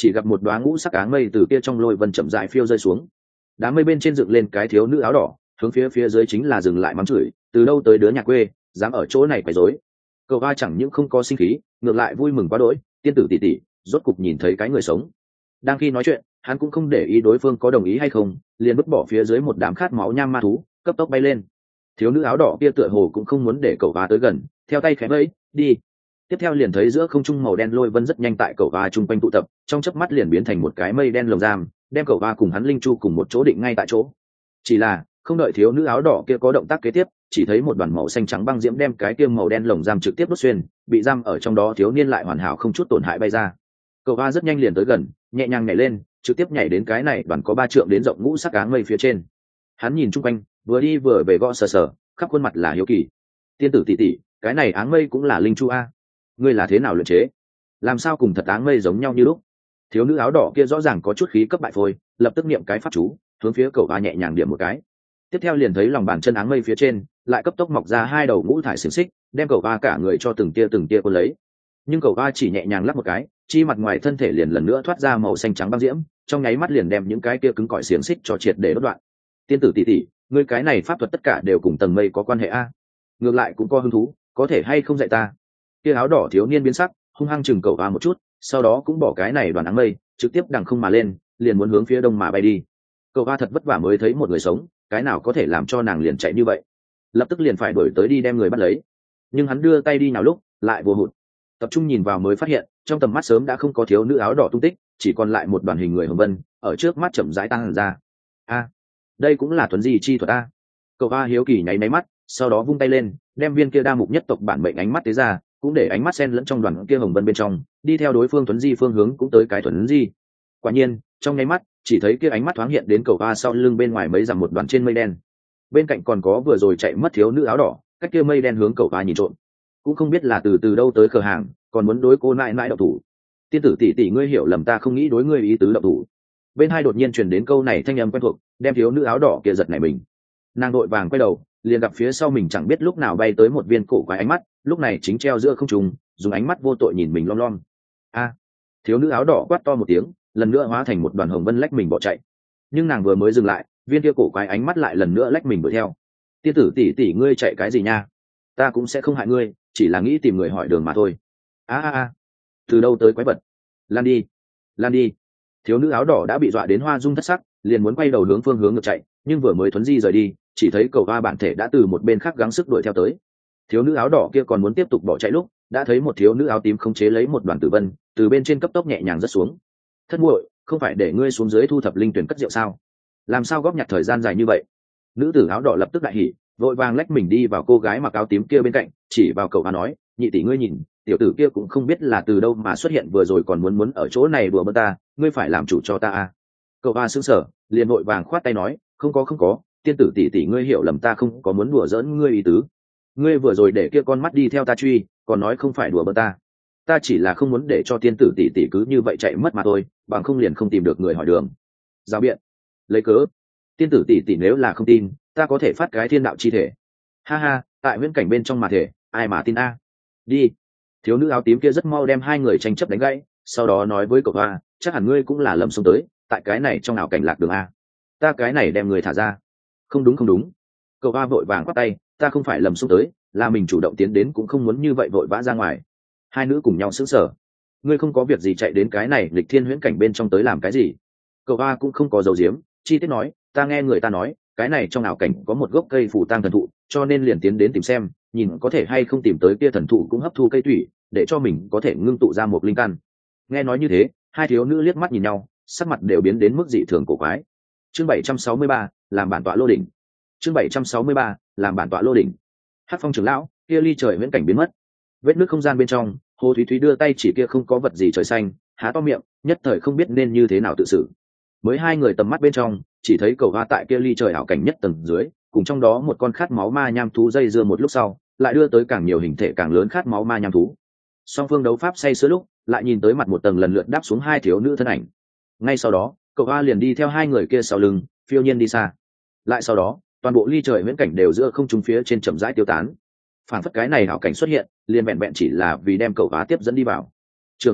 chỉ gặp một đoá ngũ sắc áng mây từ kia trong lôi vân chậm rãi phiêu rơi xuống. Đám mây bên trên dựng lên cái thiếu nữ áo đỏ, hướng phía phía dưới chính là dừng lại mắng chửi, từ đâu tới đứa nhà quê, dám ở chỗ này quấy rối. Cậu va chẳng những không có sinh khí, ngược lại vui mừng quá đỗi, tiên tử tỷ tỷ, rốt cục nhìn thấy cái người sống. Đang khi nói chuyện, hắn cũng không để ý đối phương có đồng ý hay không, liền vứt bỏ phía dưới một đám khát máu nham ma thú, cấp tốc bay lên. Thiếu nữ áo đỏ kia tựa hồ cũng không muốn để cậu va tới gần, theo tay khẽ vẫy, đi. Tiếp theo liền thấy giữa không trung màu đen lôi vân rất nhanh tại cậu va chung quanh tụ tập, trong chớp mắt liền biến thành một cái mây đen lồng giam, đem cậu va cùng hắn linh chu cùng một chỗ định ngay tại chỗ. Chỉ là không đợi thiếu nữ áo đỏ kia có động tác kế tiếp, chỉ thấy một đoàn màu xanh trắng băng diễm đem cái kia màu đen lồng giam trực tiếp đốt xuyên, bị giam ở trong đó thiếu niên lại hoàn hảo không chút tổn hại bay ra. Cậu va rất nhanh liền tới gần, nhẹ nhàng nhảy lên, trực tiếp nhảy đến cái này đoàn có ba trượng đến rộng ngũ sắc áng mây phía trên. Hắn nhìn chung quanh, vừa đi vừa về gõ sờ sờ, khắp khuôn mặt là hiếu kỳ. Tiên tử tỷ tỷ, cái này áng mây cũng là linh chu a? Ngươi là thế nào luyện chế? Làm sao cùng thật áng mây giống nhau như lúc? Thiếu nữ áo đỏ kia rõ ràng có chút khí cấp bại phôi, lập tức niệm cái pháp chú, hướng phía cậu va nhẹ nhàng điểm một cái. Tiếp theo liền thấy lòng bàn chân áng mây phía trên lại cấp tốc mọc ra hai đầu ngũ thải xiềng xích, đem cậu va cả người cho từng tia từng tia cuốn lấy. Nhưng cậu va chỉ nhẹ nhàng lắc một cái, chi mặt ngoài thân thể liền lần nữa thoát ra màu xanh trắng băng diễm, trong nháy mắt liền đem những cái kia cứng cỏi xiềng xích cho triệt để đứt đoạn. Tiên tử tỷ tỷ, ngươi cái này pháp thuật tất cả đều cùng tầng mây có quan hệ a? Ngược lại cũng có hứng thú, có thể hay không dạy ta? Kia áo đỏ thiếu niên biến sắc, hung hăng chừng cậu va một chút, sau đó cũng bỏ cái này đoàn áng mây, trực tiếp đằng không mà lên, liền muốn hướng phía đông mà bay đi. Cậu va thật vất vả mới thấy một người sống, cái nào có thể làm cho nàng liền chạy như vậy, lập tức liền phải đuổi tới đi đem người bắt lấy. Nhưng hắn đưa tay đi nào lúc lại vô hụt, tập trung nhìn vào mới phát hiện trong tầm mắt sớm đã không có thiếu nữ áo đỏ tung tích, chỉ còn lại một đoàn hình người hồng vân ở trước mắt chậm rãi tăng ra. A, đây cũng là thuần di chi thuật a? Cậu va hiếu kỳ nháy máy mắt, sau đó vung tay lên, đem viên kia đa mục nhất tộc bản mệnh ánh mắt tế ra, cũng để ánh mắt xen lẫn trong đoàn kia hồng vân bên trong, đi theo đối phương thuần di phương hướng cũng tới cái thuần di. Quả nhiên trong nháy mắt chỉ thấy kia ánh mắt thoáng hiện đến cầu va sau lưng bên ngoài mấy dặm một đoàn trên mây đen, bên cạnh còn có vừa rồi chạy mất thiếu nữ áo đỏ, cách kia mây đen hướng cầu va nhìn trộm, cũng không biết là từ từ đâu tới cửa hàng, còn muốn đối cô nại nại độc thủ. Tiên tử tỷ tỷ, ngươi hiểu lầm, ta không nghĩ đối ngươi ý tứ độc thủ. Bên hai đột nhiên truyền đến câu này thanh âm quen thuộc, đem thiếu nữ áo đỏ kia giật nảy mình. Nàng đội vàng quay đầu, liền gặp phía sau mình chẳng biết lúc nào bay tới một viên cổ quái ánh mắt, lúc này chính treo giữa không trung, dùng ánh mắt vô tội nhìn mình lom lom. A! Thiếu nữ áo đỏ quát to một tiếng, lần nữa hóa thành một đoàn hồng vân lách mình bỏ chạy. Nhưng nàng vừa mới dừng lại, viên kia cổ quái ánh mắt lại lần nữa lách mình đuổi theo. Tiên tử tỷ tỷ, ngươi chạy cái gì nha? Ta cũng sẽ không hại ngươi, chỉ là nghĩ tìm người hỏi đường mà thôi. A a a! Từ đâu tới quái vật? Lan đi, lan đi! Thiếu nữ áo đỏ đã bị dọa đến hoa dung thất sắc, liền muốn quay đầu hướng phương hướng ngược chạy, nhưng vừa mới thuấn di rời đi, chỉ thấy cầu va bản thể đã từ một bên khác gắng sức đuổi theo tới. Thiếu nữ áo đỏ kia còn muốn tiếp tục bỏ chạy lúc, đã thấy một thiếu nữ áo tím khống chế lấy một đoàn tử vân, từ bên trên cấp tốc nhẹ nhàng rớt xuống. Thất muội, không phải để ngươi xuống dưới thu thập linh tuyển cất rượu sao? Làm sao góp nhặt thời gian dài như vậy? Nữ tử áo đỏ lập tức đại hỉ, vội vàng lách mình đi vào cô gái mặc áo tím kia bên cạnh, chỉ vào cậu và nói, nhị tỷ ngươi nhìn, tiểu tử kia cũng không biết là từ đâu mà xuất hiện, vừa rồi còn muốn muốn ở chỗ này đùa bỡn ta, ngươi phải làm chủ cho ta à? Cậu a sững sờ, liền vội vàng khoát tay nói, không có không có, tiên tử tỷ tỷ ngươi hiểu lầm, ta không có muốn đùa giỡn ngươi ý tứ. Ngươi vừa rồi để kia con mắt đi theo ta truy, còn nói không phải đùa bỡn ta. Ta chỉ là không muốn để cho tiên tử tỷ tỷ cứ như vậy chạy mất mà thôi, bằng không liền không tìm được người hỏi đường. Giao biện, lấy cớ. Tiên tử tỷ tỷ nếu là không tin, ta có thể phát cái thiên đạo chi thể. Ha ha, tại viễn cảnh bên trong mà thể, ai mà tin a? Đi. Thiếu nữ áo tím kia rất mau đem hai người tranh chấp đánh gãy, sau đó nói với cậu a, chắc hẳn ngươi cũng là lầm xông tới, tại cái này trong ảo cảnh lạc đường a. Ta cái này đem người thả ra. Không đúng không đúng. Cậu a vội vàng quát tay, ta không phải lầm xông tới, là mình chủ động tiến đến, cũng không muốn như vậy vội vã ra ngoài. Hai nữ cùng nhau sững sờ. Ngươi không có việc gì chạy đến cái này lịch thiên huyễn cảnh bên trong tới làm cái gì? Cậu a cũng không có dấu diếm, chi tiết nói, ta nghe người ta nói, cái này trong ảo cảnh có một gốc cây phù tang thần thụ, cho nên liền tiến đến tìm xem, nhìn có thể hay không tìm tới kia thần thụ cũng hấp thu cây thủy, để cho mình có thể ngưng tụ ra một linh căn. Nghe nói như thế, hai thiếu nữ liếc mắt nhìn nhau, sắc mặt đều biến đến mức dị thường cổ quái. Chương bảy trăm sáu mươi ba, làm bản tọa lô đỉnh. Chương bảy trăm sáu mươi ba, làm bản tọa lô đỉnh. Hắc Phong trưởng lão, kia ly trời viễn cảnh biến mất. Vết nước không gian bên trong, Hồ Thúy Thúy đưa tay chỉ kia không có vật gì trời xanh, há to miệng, nhất thời không biết nên như thế nào tự xử. Mới hai người tầm mắt bên trong, chỉ thấy cầu hoa tại kia ly trời ảo cảnh nhất tầng dưới, cùng trong đó một con khát máu ma nham thú dây dưa một lúc sau, lại đưa tới càng nhiều hình thể càng lớn khát máu ma nham thú. Song phương đấu pháp say sưa lúc, lại nhìn tới mặt một tầng lần lượt đáp xuống hai thiếu nữ thân ảnh. Ngay sau đó, cậu hoa liền đi theo hai người kia sau lưng, phiêu nhiên đi xa. Lại sau đó, toàn bộ ly trời viễn cảnh đều giữa không trung phía trên chậm rãi tiêu tán. Phản phất cái này ảo cảnh xuất hiện, liền vẹn vẹn chỉ là vì đem cậu hoa tiếp dẫn đi vào. Trưởng lão,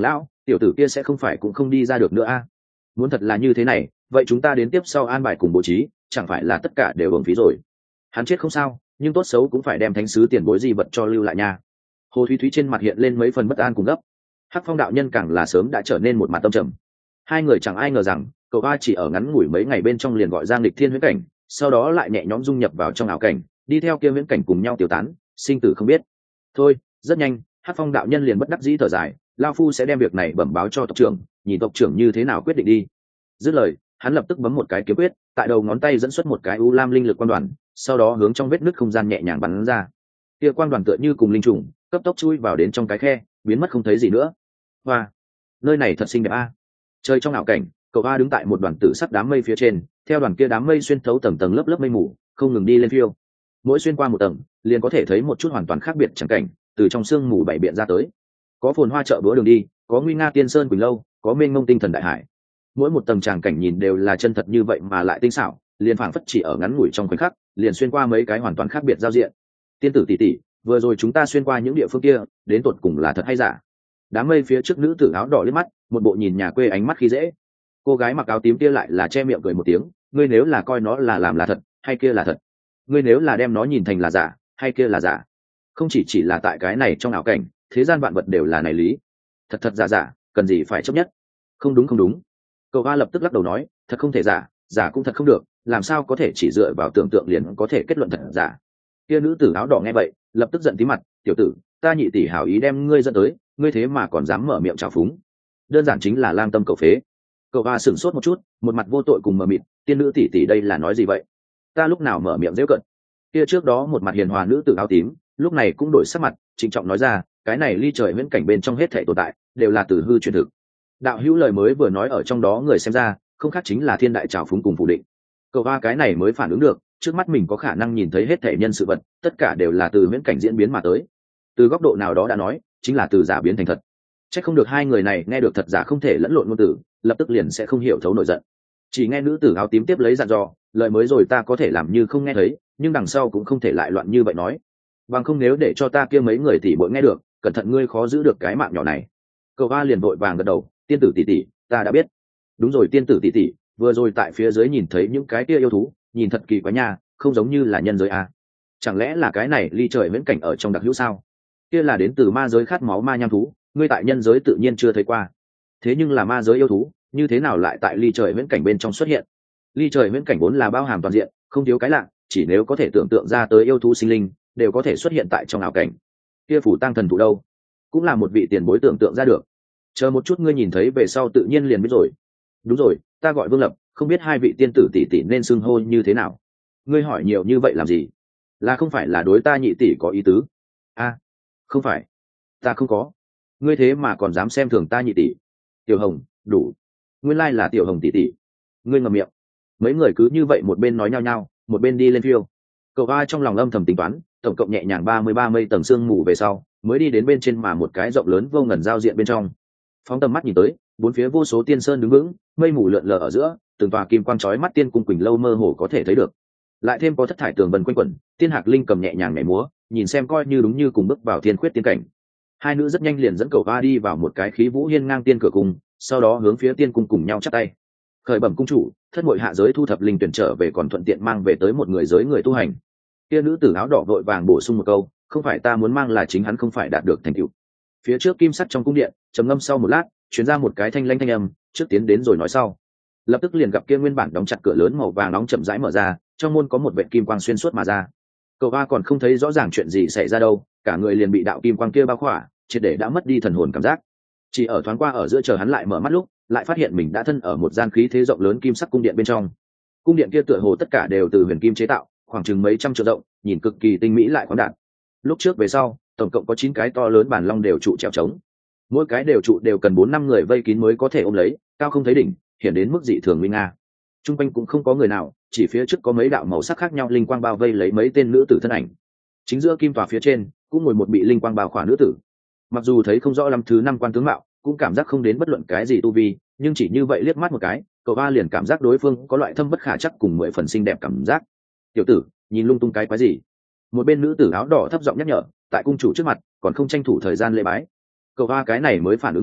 tiểu tử kia sẽ không phải cũng không đi ra được nữa a? Muốn thật là như thế này, vậy chúng ta đến tiếp sau an bài cùng bố trí, chẳng phải là tất cả đều hưởng phí rồi. Hắn chết không sao, nhưng tốt xấu cũng phải đem thánh sứ tiền bối di vật cho lưu lại nha. Hồ Thúy Thúy trên mặt hiện lên mấy phần bất an cùng gấp. Hắc Phong đạo nhân càng là sớm đã trở nên một mặt tâm trầm. Hai người chẳng ai ngờ rằng cậu ba chỉ ở ngắn ngủi mấy ngày bên trong liền gọi Giang Lịch Thiên huyễn cảnh, sau đó lại nhẹ nhõm dung nhập vào trong ảo cảnh, đi theo kia huyễn cảnh cùng nhau tiêu tán, sinh tử không biết. Thôi, rất nhanh, Hắc Phong đạo nhân liền bất đắc dĩ thở dài, lão phu sẽ đem việc này bẩm báo cho tộc trưởng, nhìn tộc trưởng như thế nào quyết định đi. Dứt lời, hắn lập tức bấm một cái kiếm quyết, tại đầu ngón tay dẫn xuất một cái u lam linh lực quang đoàn, sau đó hướng trong vết nứt không gian nhẹ nhàng bắn ra. Kia quang đoàn tựa như cùng linh trùng, cấp tốc chui vào đến trong cái khe, biến mất không thấy gì nữa. Hoa, nơi này thật xinh đẹp a. Chơi trong ảo cảnh, cậu ba đứng tại một đoàn tử sắc đám mây phía trên, theo đoàn kia đám mây xuyên thấu tầng tầng lớp lớp mây mù, không ngừng đi lên phiêu. Mỗi xuyên qua một tầng, liền có thể thấy một chút hoàn toàn khác biệt chẳng cảnh, từ trong sương mù bảy biện ra tới. Có phồn hoa chợ búa đường đi, có nguy nga tiên sơn quỳnh lâu, có mênh mông tinh thần đại hải. Mỗi một tầng tràng cảnh nhìn đều là chân thật như vậy mà lại tinh xảo, liền phảng phất chỉ ở ngắn ngủi trong khoảnh khắc, liền xuyên qua mấy cái hoàn toàn khác biệt giao diện. Tiên tử tỷ tỷ, vừa rồi chúng ta xuyên qua những địa phương kia, đến tột cùng là thật hay giả? Đám mây phía trước nữ tử áo đỏ liếc mắt, một bộ nhìn nhà quê ánh mắt khi dễ. Cô gái mặc áo tím kia lại là che miệng cười một tiếng, ngươi nếu là coi nó là làm là thật, hay kia là thật? Ngươi nếu là đem nó nhìn thành là giả, hay kia là giả? Không chỉ chỉ là tại cái này trong ảo cảnh, thế gian vạn vật đều là này lý. Thật thật giả giả, cần gì phải chấp nhất? Không đúng không đúng. Cậu ba lập tức lắc đầu nói, thật không thể giả, giả cũng thật không được, làm sao có thể chỉ dựa vào tưởng tượng liền có thể kết luận thật giả? Kia nữ tử áo đỏ nghe vậy, lập tức giận tí mặt, tiểu tử, ta nhị tỷ hảo ý đem ngươi dẫn tới, ngươi thế mà còn dám mở miệng trào phúng, đơn giản chính là lang tâm cầu phế. Cậu ba sửng sốt một chút, một mặt vô tội cùng mờ mịt, tiên nữ tỷ tỷ đây là nói gì vậy? Ta lúc nào mở miệng giễu cận? Kia trước đó một mặt hiền hòa nữ tử áo tím, lúc này cũng đổi sắc mặt, trịnh trọng nói ra, cái này ly trời viễn cảnh bên trong hết thảy tồn tại, đều là từ hư truyền thực. Đạo hữu lời mới vừa nói ở trong đó người xem ra, không khác chính là thiên đại trào phúng cùng phủ định. Cậu ba cái này mới phản ứng được, trước mắt mình có khả năng nhìn thấy hết thảy nhân sự vật, tất cả đều là từ viễn cảnh diễn biến mà tới. Từ góc độ nào đó đã nói, chính là từ giả biến thành thật. Chắc không được hai người này nghe được thật giả không thể lẫn lộn ngôn từ, lập tức liền sẽ không hiểu thấu nổi giận. Chỉ nghe nữ tử áo tím tiếp lấy dặn dò, lời mới rồi ta có thể làm như không nghe thấy, nhưng đằng sau cũng không thể lại loạn như vậy nói. Bằng không nếu để cho ta kia mấy người tỷ bội nghe được, cẩn thận ngươi khó giữ được cái mạng nhỏ này. Cậu ba liền vội vàng gật đầu, tiên tử tỷ tỷ, ta đã biết. Đúng rồi tiên tử tỷ tỷ, vừa rồi tại phía dưới nhìn thấy những cái kia yêu thú, nhìn thật kỳ quá nha, không giống như là nhân giới à. Chẳng lẽ là cái này ly trời viễn cảnh ở trong đặc hữu sao? Kia là đến từ ma giới khát máu ma nham thú, ngươi tại nhân giới tự nhiên chưa thấy qua. Thế nhưng là ma giới yêu thú, như thế nào lại tại ly trời viễn cảnh bên trong xuất hiện? Ly trời viễn cảnh vốn là bao hàm toàn diện, không thiếu cái lạ, chỉ nếu có thể tưởng tượng ra tới yêu thú sinh linh, đều có thể xuất hiện tại trong ảo cảnh. Kia phủ tăng thần thụ đâu? Cũng là một vị tiền bối tưởng tượng ra được. Chờ một chút ngươi nhìn thấy về sau tự nhiên liền biết rồi. Đúng rồi, ta gọi Vương Lập, không biết hai vị tiên tử tỷ tỷ nên xưng hô như thế nào? Ngươi hỏi nhiều như vậy làm gì? Là không phải là đối ta nhị tỷ có ý tứ? A, không phải, ta không có. Ngươi thế mà còn dám xem thường ta nhị tỷ? Tiểu Hồng, đủ. Nguyên lai là Tiểu Hồng tỷ tỷ. Ngươi ngậm miệng. Mấy người cứ như vậy một bên nói nhau nhau, một bên đi lên phiêu. Cậu ba trong lòng âm thầm tính toán, tổng cộng nhẹ nhàng ba mươi ba mây tầng sương mù về sau, mới đi đến bên trên mà một cái rộng lớn vô ngần giao diện bên trong. Phóng tầm mắt nhìn tới, bốn phía vô số tiên sơn đứng vững, mây mù lượn lờ ở giữa, từng tòa kim quang chói mắt tiên cung quỳnh lâu mơ hồ có thể thấy được. Lại thêm có thất thải tường vân quanh quẩn, tiên hạc linh cầm nhẹ nhàng nhảy múa, nhìn xem coi như đúng như cùng bước vào thiên khuyết tiên cảnh. Hai nữ rất nhanh liền dẫn cậu ba đi vào một cái khí vũ hiên ngang tiên cửa cung, sau đó hướng phía tiên cung cùng nhau chắp tay. Khởi bẩm cung chủ, thất muội hạ giới thu thập linh tuyển trở về còn thuận tiện mang về tới một người giới người tu hành. Kia nữ tử áo đỏ vội vàng bổ sung một câu, không phải ta muốn mang là chính hắn không phải đạt được thành tựu. Phía trước kim sắt trong cung điện, trầm ngâm sau một lát, truyền ra một cái thanh lanh thanh âm, trước tiến đến rồi nói sau. Lập tức liền gặp kia nguyên bản đóng chặt cửa lớn màu vàng nóng chậm rãi mở ra, trong môn có một vệt kim quang xuyên suốt mà ra. Cậu ba còn không thấy rõ ràng chuyện gì xảy ra đâu, cả người liền bị đạo kim quang kia bao khỏa, triệt để đã mất đi thần hồn cảm giác. Chỉ ở thoáng qua ở giữa chờ hắn lại mở mắt lúc, lại phát hiện mình đã thân ở một gian khí thế rộng lớn kim sắc cung điện bên trong. Cung điện kia tựa hồ tất cả đều từ huyền kim chế tạo, khoảng chừng mấy trăm triệu rộng, nhìn cực kỳ tinh mỹ lại khoáng đạt. Lúc trước về sau, tổng cộng có chín cái to lớn bản long đều trụ trèo trống. Mỗi cái đều trụ đều cần bốn năm người vây kín mới có thể ôm lấy, cao không thấy đỉnh, hiện đến mức dị thường nguy nga. Trung quanh cũng không có người nào, chỉ phía trước có mấy đạo màu sắc khác nhau linh quang bao vây lấy mấy tên nữ tử thân ảnh. Chính giữa kim tòa phía trên cũng ngồi một bị linh quang bao khỏa nữ tử. Mặc dù thấy không rõ lắm thứ năm quan tướng mạo, cũng cảm giác không đến bất luận cái gì tu vi, nhưng chỉ như vậy liếc mắt một cái, cậu ba liền cảm giác đối phương có loại thâm bất khả chắc cùng mười phần xinh đẹp cảm giác. Tiểu tử, nhìn lung tung cái quái gì? Một bên nữ tử áo đỏ thấp giọng nhắc nhở, tại cung chủ trước mặt còn không tranh thủ thời gian lễ bái. Cậu ba cái này mới phản ứng được,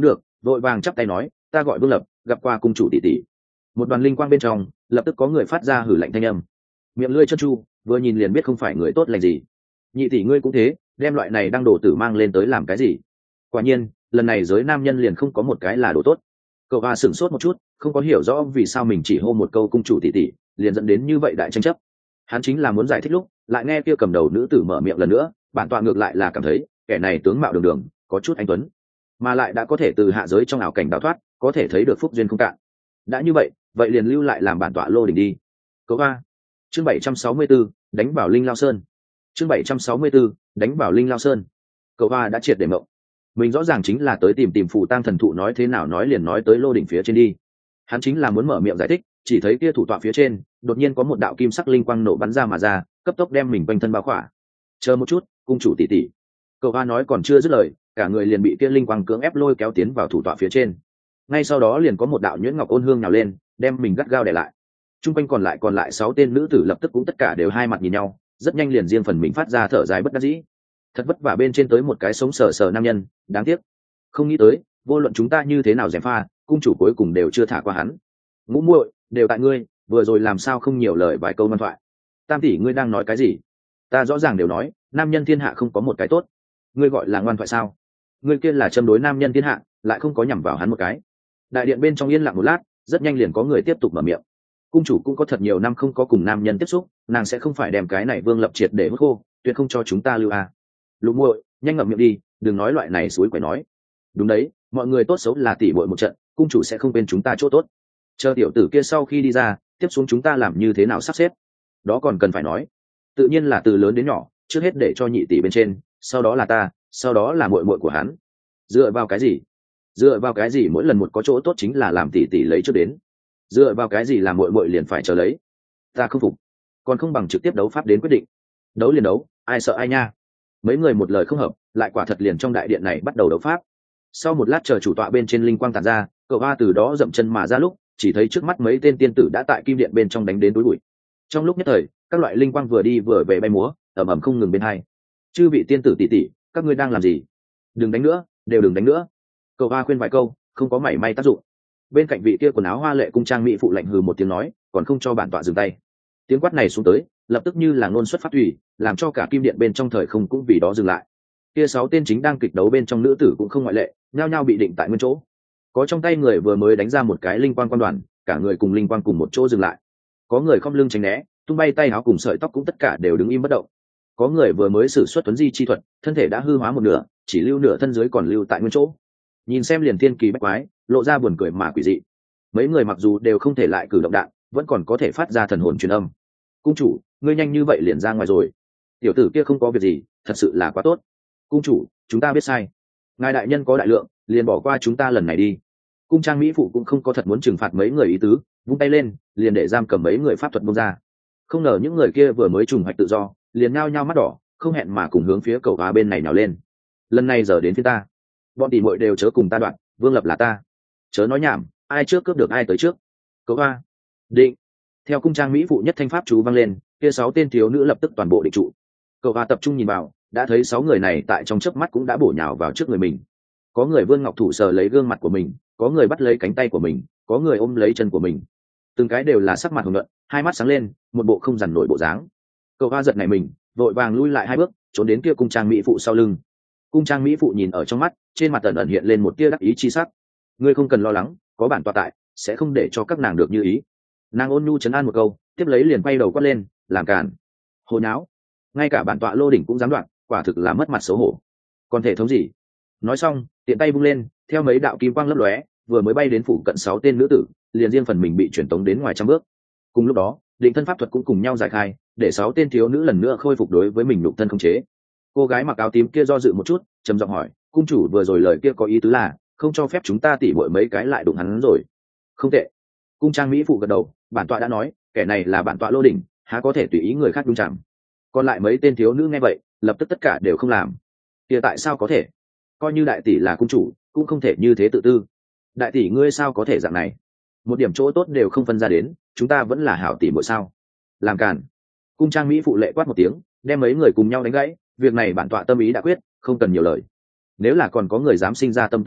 vội vàng chắp tay nói, ta gọi Vương Lập, gặp qua cung chủ tỷ tỷ. Một đoàn linh quang bên trong lập tức có người phát ra hử lạnh thanh âm, miệng lưỡi chân chu, vừa nhìn liền biết không phải người tốt lành gì. Nhị tỷ ngươi cũng thế, đem loại này đang đổ tử mang lên tới làm cái gì? Quả nhiên lần này giới nam nhân liền không có một cái là đồ tốt. Cậu Hoa sửng sốt một chút, không có hiểu rõ vì sao mình chỉ hô một câu cung chủ tỷ tỷ liền dẫn đến như vậy đại tranh chấp. Hắn chính là muốn giải thích lúc lại nghe kia cầm đầu nữ tử mở miệng lần nữa, bản tọa ngược lại là cảm thấy kẻ này tướng mạo đường đường, có chút anh tuấn, mà lại đã có thể từ hạ giới trong ảo cảnh đào thoát, có thể thấy được phúc duyên không cạn. Đã như vậy vậy liền lưu lại làm bản tọa lô đỉnh đi. Cậu Hoa. Chương bảy trăm sáu mươi tư, đánh vào Linh Lao Sơn. Chương bảy trăm sáu mươi tư, đánh vào Linh Lao Sơn. Cậu Hoa đã triệt để mộng. Mình rõ ràng chính là tới tìm tìm phù tang thần thụ, nói thế nào nói liền nói tới lô đỉnh phía trên đi. Hắn chính là muốn mở miệng giải thích, chỉ thấy kia thủ tọa phía trên đột nhiên có một đạo kim sắc linh quang nổ bắn ra mà ra, cấp tốc đem mình quanh thân bao khỏa. Chờ một chút, cung chủ tỷ tỷ. Cậu Hoa nói còn chưa dứt lời, cả người liền bị kia linh quang cưỡng ép lôi kéo tiến vào thủ tọa phía trên. Ngay sau đó liền có một đạo nhuyễn ngọc ôn hương nào lên, đem mình gắt gao để lại. Trung quanh còn lại còn lại sáu tên nữ tử lập tức cũng tất cả đều hai mặt nhìn nhau, rất nhanh liền riêng phần mình phát ra thở dài bất đắc dĩ. Thật vất vả bên trên tới một cái sống sờ sờ nam nhân, đáng tiếc. Không nghĩ tới, vô luận chúng ta như thế nào gièm pha, cung chủ cuối cùng đều chưa thả qua hắn. Ngũ muội, đều tại ngươi, vừa rồi làm sao không nhiều lời vài câu ngoan thoại. Tam tỷ ngươi đang nói cái gì? Ta rõ ràng đều nói, nam nhân thiên hạ không có một cái tốt. Ngươi gọi là ngoan thoại sao? Ngươi kia là châm đối nam nhân thiên hạ, lại không có nhằm vào hắn một cái. Đại điện bên trong yên lặng một lát, rất nhanh liền có người tiếp tục mở miệng. Cung chủ cũng có thật nhiều năm không có cùng nam nhân tiếp xúc, nàng sẽ không phải đem cái này Vương Lập triệt để hút khô, tuyệt không cho chúng ta lưu à. Lục muội, nhanh ngậm miệng đi, đừng nói loại này suối quẩy nói. Đúng đấy, mọi người tốt xấu là tỷ muội một trận, cung chủ sẽ không bên chúng ta chỗ tốt. Chờ tiểu tử kia sau khi đi ra, tiếp xuống chúng ta làm như thế nào sắp xếp? Đó còn cần phải nói. Tự nhiên là từ lớn đến nhỏ, trước hết để cho nhị tỷ bên trên, sau đó là ta, sau đó là muội muội của hắn. Dựa vào cái gì? Dựa vào cái gì mỗi lần một có chỗ tốt chính là làm tỷ tỷ lấy trước đến? Dựa vào cái gì làm muội muội liền phải chờ lấy? Ta không phục, còn không bằng trực tiếp đấu pháp đến quyết định. Đấu liền đấu, ai sợ ai nha. Mấy người một lời không hợp, lại quả thật liền trong đại điện này bắt đầu đấu pháp. Sau một lát chờ chủ tọa bên trên linh quang tản ra, cậu Hoa từ đó dậm chân mà ra lúc chỉ thấy trước mắt mấy tên tiên tử đã tại kim điện bên trong đánh đến túi bụi. Trong lúc nhất thời các loại linh quang vừa đi vừa về bay múa, ầm ầm không ngừng bên hai. Chư vị tiên tử tỷ tỷ, các ngươi đang làm gì? Đừng đánh nữa, đều đừng đánh nữa. Cậu Hoa khuyên vài câu, không có mảy may tác dụng. Bên cạnh vị kia quần áo hoa lệ cung trang mỹ phụ lạnh hừ một tiếng nói, còn không cho bản tọa dừng tay. Tiếng quát này xuống tới, lập tức như là ngôn xuất phát thủy, làm cho cả kim điện bên trong thời không cũng vì đó dừng lại. Kia sáu tên chính đang kịch đấu bên trong nữ tử cũng không ngoại lệ, nhao nhao bị định tại nguyên chỗ. Có trong tay người vừa mới đánh ra một cái linh quang quan đoàn, cả người cùng linh quang cùng một chỗ dừng lại. Có người khom lưng tránh né, tung bay tay áo cùng sợi tóc cũng tất cả đều đứng im bất động. Có người vừa mới sử xuất tuấn di chi thuật, thân thể đã hư hóa một nửa, chỉ lưu nửa thân dưới còn lưu tại nguyên chỗ. Nhìn xem liền thiên kỳ bách quái, lộ ra buồn cười mà quỷ dị. Mấy người mặc dù đều không thể lại cử động đạn, vẫn còn có thể phát ra thần hồn truyền âm. Cung chủ, ngươi nhanh như vậy liền ra ngoài rồi. Tiểu tử kia không có việc gì, thật sự là quá tốt. Cung chủ, chúng ta biết sai, ngài đại nhân có đại lượng, liền bỏ qua chúng ta lần này đi. Cung trang mỹ phụ cũng không có thật muốn trừng phạt mấy người ý tứ, vung tay lên liền để giam cầm mấy người pháp thuật bông ra. Không ngờ những người kia vừa mới trùng hoạch tự do, liền nhao nhao mắt đỏ, không hẹn mà cùng hướng phía cầu Hoa bên này nào lên. Lần này giờ đến phía ta, bọn tỷ muội đều chớ cùng ta đoạn, Vương Lập là ta, chớ nói nhảm, ai trước cướp được ai tới trước. Cầu Hoa định. Theo cung trang mỹ phụ nhất thanh pháp chú vang lên, kia sáu tên thiếu nữ lập tức toàn bộ định trụ. Cầu Hoa tập trung nhìn vào, đã thấy sáu người này tại trong chớp mắt cũng đã bổ nhào vào trước người mình. Có người vươn ngọc thủ sờ lấy gương mặt của mình, có người bắt lấy cánh tay của mình, có người ôm lấy chân của mình. Từng cái đều là sắc mặt hồng nhuận, hai mắt sáng lên, một bộ không dằn nổi bộ dáng. Cầu Hoa giật này mình, vội vàng lui lại hai bước, trốn đến kia cung trang mỹ phụ sau lưng. Cung trang mỹ phụ nhìn ở trong mắt, trên mặt ẩn ẩn hiện lên một tia đắc ý chi sắc. Ngươi không cần lo lắng, có bản tọa tại, sẽ không để cho các nàng được như ý. Nàng ôn nhu trấn an một câu, tiếp lấy liền quay đầu quát lên, làm càn, hồ nháo, ngay cả bản tọa lô đỉnh cũng dám đoạn, quả thực là mất mặt xấu hổ. Còn thể thống gì? Nói xong, tiện tay vung lên, theo mấy đạo kim quang lấp lóe, vừa mới bay đến phụ cận sáu tên nữ tử, liền riêng phần mình bị chuyển tống đến ngoài trăm bước. Cùng lúc đó, định thân pháp thuật cũng cùng nhau giải khai, để sáu tên thiếu nữ lần nữa khôi phục đối với mình nhục thân khống chế. Cô gái mặc áo tím kia do dự một chút, trầm giọng hỏi, cung chủ vừa rồi lời kia có ý tứ là không cho phép chúng ta tỉ muội mấy cái lại đụng hắn rồi? Không tệ. Cung trang mỹ phụ gật đầu, bản tọa đã nói, kẻ này là bản tọa lô đỉnh, há có thể tùy ý người khác đúng chẳng. Còn lại mấy tên thiếu nữ nghe vậy, lập tức tất cả đều không làm. Kia tại sao có thể? Coi như đại tỷ là cung chủ, cũng không thể như thế tự tư. Đại tỷ ngươi sao có thể dạng này? Một điểm chỗ tốt đều không phân ra đến, chúng ta vẫn là hảo tỷ muội sao? Làm càn. Cung trang mỹ phụ lệ quát một tiếng, đem mấy người cùng nhau đánh gãy, việc này bản tọa tâm ý đã quyết, không cần nhiều lời. Nếu là còn có người dám sinh ra tâm tư khác,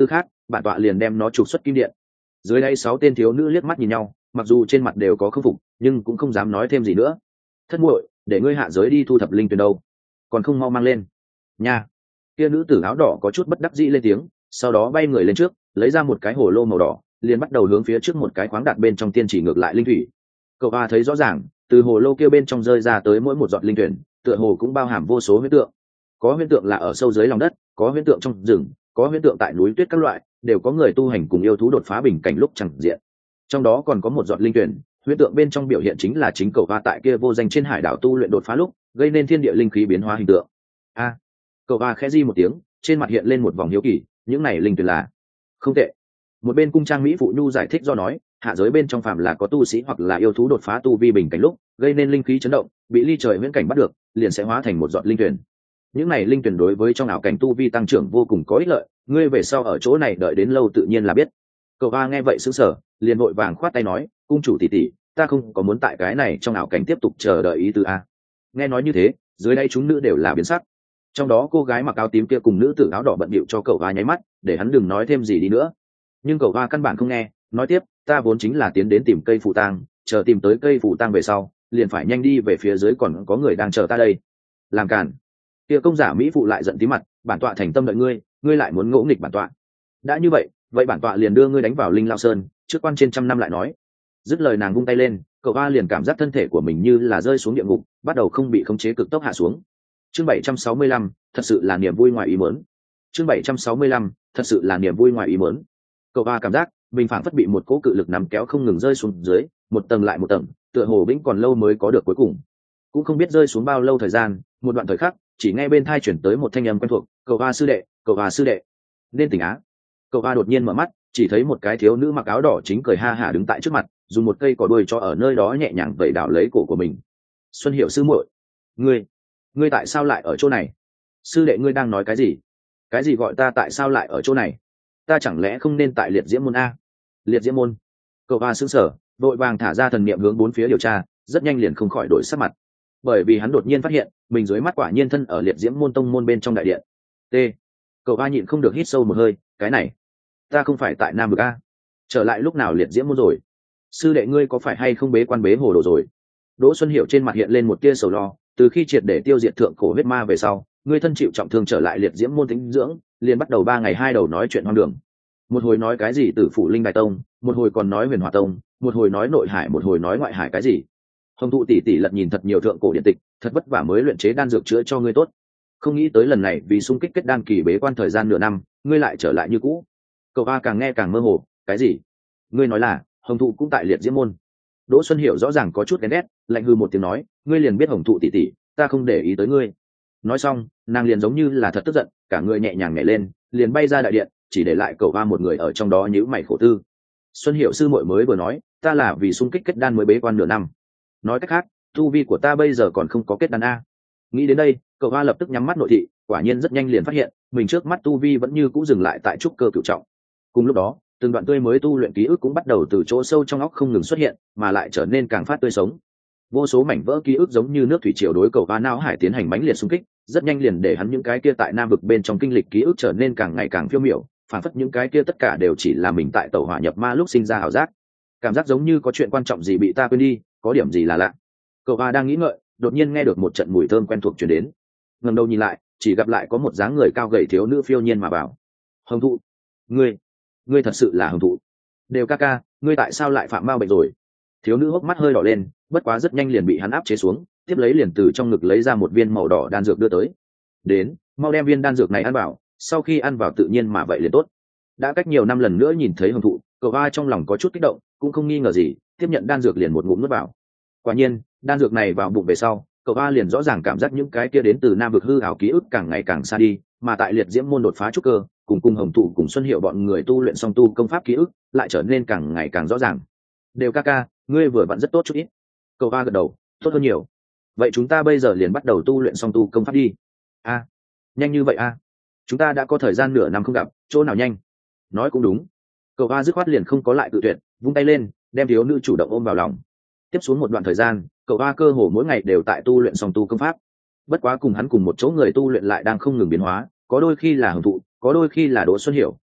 bản tọa liền đem nó trục xuất kim điện. Dưới đây sáu tên thiếu nữ liếc mắt nhìn nhau, mặc dù trên mặt đều có khâm phục nhưng cũng không dám nói thêm gì nữa. Thất muội, để ngươi hạ giới đi thu thập linh tuyền đâu, còn không mau mang lên nha. Kia nữ tử áo đỏ có chút bất đắc dĩ lên tiếng, sau đó bay người lên trước, lấy ra một cái hồ lô màu đỏ, liền bắt đầu hướng phía trước một cái khoáng đạt bên trong tiên chỉ ngược lại linh thủy. Cậu A thấy rõ ràng, từ hồ lô kia bên trong rơi ra tới mỗi một giọt linh tuyển, tựa hồ cũng bao hàm vô số huyễn tượng. Có huyễn tượng là ở sâu dưới lòng đất, có huyễn tượng trong rừng, có huyễn tượng tại núi tuyết các loại, đều có người tu hành cùng yêu thú đột phá bình cảnh lúc chẳng diện. Trong đó còn có một giọt linh tuyển, huyễn tượng bên trong biểu hiện chính là chính cậu A tại kia vô danh trên hải đảo tu luyện đột phá lúc, gây nên thiên địa linh khí biến hóa hình tượng. A, cậu A khẽ di một tiếng, trên mặt hiện lên một vòng hiếu kỳ, những này linh tuyển là không tệ. Một bên cung trang mỹ phụ nhu giải thích do nói, hạ giới bên trong phàm là có tu sĩ hoặc là yêu thú đột phá tu vi bình cảnh lúc gây nên linh khí chấn động, bị ly trời huyễn cảnh bắt được, liền sẽ hóa thành một giọt linh tuyển. Những này linh tuyển đối với trong ảo cảnh tu vi tăng trưởng vô cùng có ích lợi, ngươi về sau ở chỗ này đợi đến lâu tự nhiên là biết. Cậu A nghe vậy sững sờ, liền vội vàng khoát tay nói, cung chủ tỷ tỷ, ta không có muốn tại cái này trong ảo cảnh tiếp tục chờ đợi ý tứ a. Nghe nói như thế, dưới đây chúng nữ đều là biến sắc. Trong đó cô gái mặc áo tím kia cùng nữ tử áo đỏ bận bịu cho cậu A nháy mắt, để hắn đừng nói thêm gì đi nữa. Nhưng cậu A căn bản không nghe, nói tiếp, ta vốn chính là tiến đến tìm cây phù tang, chờ tìm tới cây phù tang về sau liền phải nhanh đi về phía dưới, còn có người đang chờ ta đây. Làm cản. Kia công giả mỹ phụ lại giận tí mặt, bản tọa thành tâm đợi ngươi, ngươi lại muốn ngỗ nghịch bản tọa. Đã như vậy, vậy bản tọa liền đưa ngươi đánh vào linh lao sơn, trước quan trên trăm năm lại nói. Dứt lời nàng vung tay lên, cậu A liền cảm giác thân thể của mình như là rơi xuống địa ngục, bắt đầu không bị khống chế cực tốc hạ xuống. Chương bảy trăm sáu mươi lăm, thật sự là niềm vui ngoài ý muốn. Chương bảy trăm sáu mươi lăm, thật sự là niềm vui ngoài ý muốn. Cậu A cảm giác mình phảng phất bị một cỗ cự lực nắm kéo không ngừng rơi xuống dưới, một tầng lại một tầng, tựa hồ vĩnh còn lâu mới có được cuối cùng. Cũng không biết rơi xuống bao lâu thời gian, một đoạn thời khắc, chỉ nghe bên tai chuyển tới một thanh âm quen thuộc, "Cậu A sư đệ, cậu A sư đệ." Nên tỉnh á. Cậu A đột nhiên mở mắt, chỉ thấy một cái thiếu nữ mặc áo đỏ chính cười ha hả đứng tại trước mặt, dùng một cây cỏ đuôi cho ở nơi đó nhẹ nhàng vẩy đảo lấy cổ của mình. "Xuân Hiểu sư muội, ngươi, ngươi tại sao lại ở chỗ này? Sư đệ ngươi đang nói cái gì? Cái gì gọi ta tại sao lại ở chỗ này? Ta chẳng lẽ không nên tại liệt diễm môn a?" Liệt diễm môn. Cậu A sững sờ, vội vàng thả ra thần niệm hướng bốn phía điều tra, rất nhanh liền không khỏi đổi sắc mặt, bởi vì hắn đột nhiên phát hiện mình dưới mắt quả nhiên thân ở liệt diễm môn tông môn bên trong đại điện. T. Cậu A nhịn không được hít sâu một hơi, cái này, ta không phải tại Nam Vực a? Trở lại lúc nào liệt diễm môn rồi? Sư đệ ngươi có phải hay không bế quan bế hồ đồ rồi? Đỗ Xuân Hiểu trên mặt hiện lên một tia sầu lo, từ khi triệt để tiêu diệt thượng cổ huyết ma về sau, ngươi thân chịu trọng thương trở lại liệt diễm môn tĩnh dưỡng, liền bắt đầu ba ngày hai đầu nói chuyện hoang đường. Một hồi nói cái gì Tử Phủ Linh Đại Tông, một hồi còn nói Huyền Hỏa Tông, một hồi nói nội hải, một hồi nói ngoại hải cái gì. Hồng Thụ tỷ tỷ lật nhìn thật nhiều thượng cổ điện tịch, thật vất vả mới luyện chế đan dược chữa cho ngươi tốt. Không nghĩ tới lần này vì xung kích kết đan kỳ bế quan thời gian nửa năm, ngươi lại trở lại như cũ. Cậu A càng nghe càng mơ hồ, cái gì? Ngươi nói là Hồng Thụ cũng tại liệt diễm môn? Đỗ Xuân Hiểu rõ ràng có chút ghen ghét, lạnh hư một tiếng nói, ngươi liền biết Hồng Thụ tỷ tỷ, ta không để ý tới ngươi. Nói xong, nàng liền giống như là thật tức giận, cả người nhẹ nhàng nhảy lên, liền bay ra đại điện, chỉ để lại cậu A một người ở trong đó nhíu mày khổ tư. Xuân Hiểu sư muội mới vừa nói, ta là vì xung kích kết đan mới bế quan nửa năm. Nói cách khác, tu vi của ta bây giờ còn không có kết đan a. Nghĩ đến đây, cậu A lập tức nhắm mắt nội thị, quả nhiên rất nhanh liền phát hiện, mình trước mắt tu vi vẫn như cũ dừng lại tại trúc cơ cửu trọng. Cùng lúc đó, từng đoạn tươi mới tu luyện ký ức cũng bắt đầu từ chỗ sâu trong óc không ngừng xuất hiện, mà lại trở nên càng phát tươi sống. Vô số mảnh vỡ ký ức giống như nước thủy triều đối cậu A não hải tiến hành mãnh liệt xung kích, rất nhanh liền để hắn những cái kia tại Nam Vực bên trong kinh lịch ký ức trở nên càng ngày càng phiêu miểu, phản phất những cái kia tất cả đều chỉ là mình tại tẩu hỏa nhập ma lúc sinh ra ảo giác. Cảm giác giống như có chuyện quan trọng gì bị ta quên đi, có điểm gì là lạ. Cậu A đang nghĩ ngợi, đột nhiên nghe được một trận mùi thơm quen thuộc truyền đến. Ngẩng đầu nhìn lại, chỉ gặp lại có một dáng người cao gầy thiếu nữ phiêu nhiên mà bảo, "Hồng Thụ, ngươi, ngươi thật sự là Hồng Thụ? Đều ca ca, ngươi tại sao lại phạm ma bệnh rồi?" Thiếu nữ hốc mắt hơi đỏ lên, bất quá rất nhanh liền bị hắn áp chế xuống, tiếp lấy liền từ trong ngực lấy ra một viên màu đỏ đan dược đưa tới. "Đến, mau đem viên đan dược này ăn vào, sau khi ăn vào tự nhiên mà vậy liền tốt." Đã cách nhiều năm lần nữa nhìn thấy Hồng Thụ, cậu A trong lòng có chút kích động, cũng không nghi ngờ gì, tiếp nhận đan dược liền một ngụm nuốt vào. Quả nhiên, đan dược này vào bụng về sau, cậu A liền rõ ràng cảm giác những cái kia đến từ Nam Vực hư ảo ký ức càng ngày càng xa đi, mà tại liệt diễm môn đột phá trúc cơ, cùng cùng Hồng Thụ cùng Xuân Hiệu bọn người tu luyện song tu công pháp ký ức, lại trở nên càng ngày càng rõ ràng. "Đều ca ca, ngươi vừa vặn rất tốt chút ít." Cậu A gật đầu, "Tốt hơn nhiều. Vậy chúng ta bây giờ liền bắt đầu tu luyện song tu công pháp đi." "A, nhanh như vậy a? Chúng ta đã có thời gian nửa năm không gặp, chỗ nào nhanh?" Nói cũng đúng. Cậu A dứt khoát liền không có lại tự tuyệt, vung tay lên, đem thiếu nữ chủ động ôm vào lòng. Tiếp xuống một đoạn thời gian, cậu A cơ hồ mỗi ngày đều tại tu luyện song tu công pháp. Bất quá cùng hắn cùng một chỗ người tu luyện lại đang không ngừng biến hóa, có đôi khi là Hồng Thụ, có đôi khi là Đỗ Xuân Hiểu,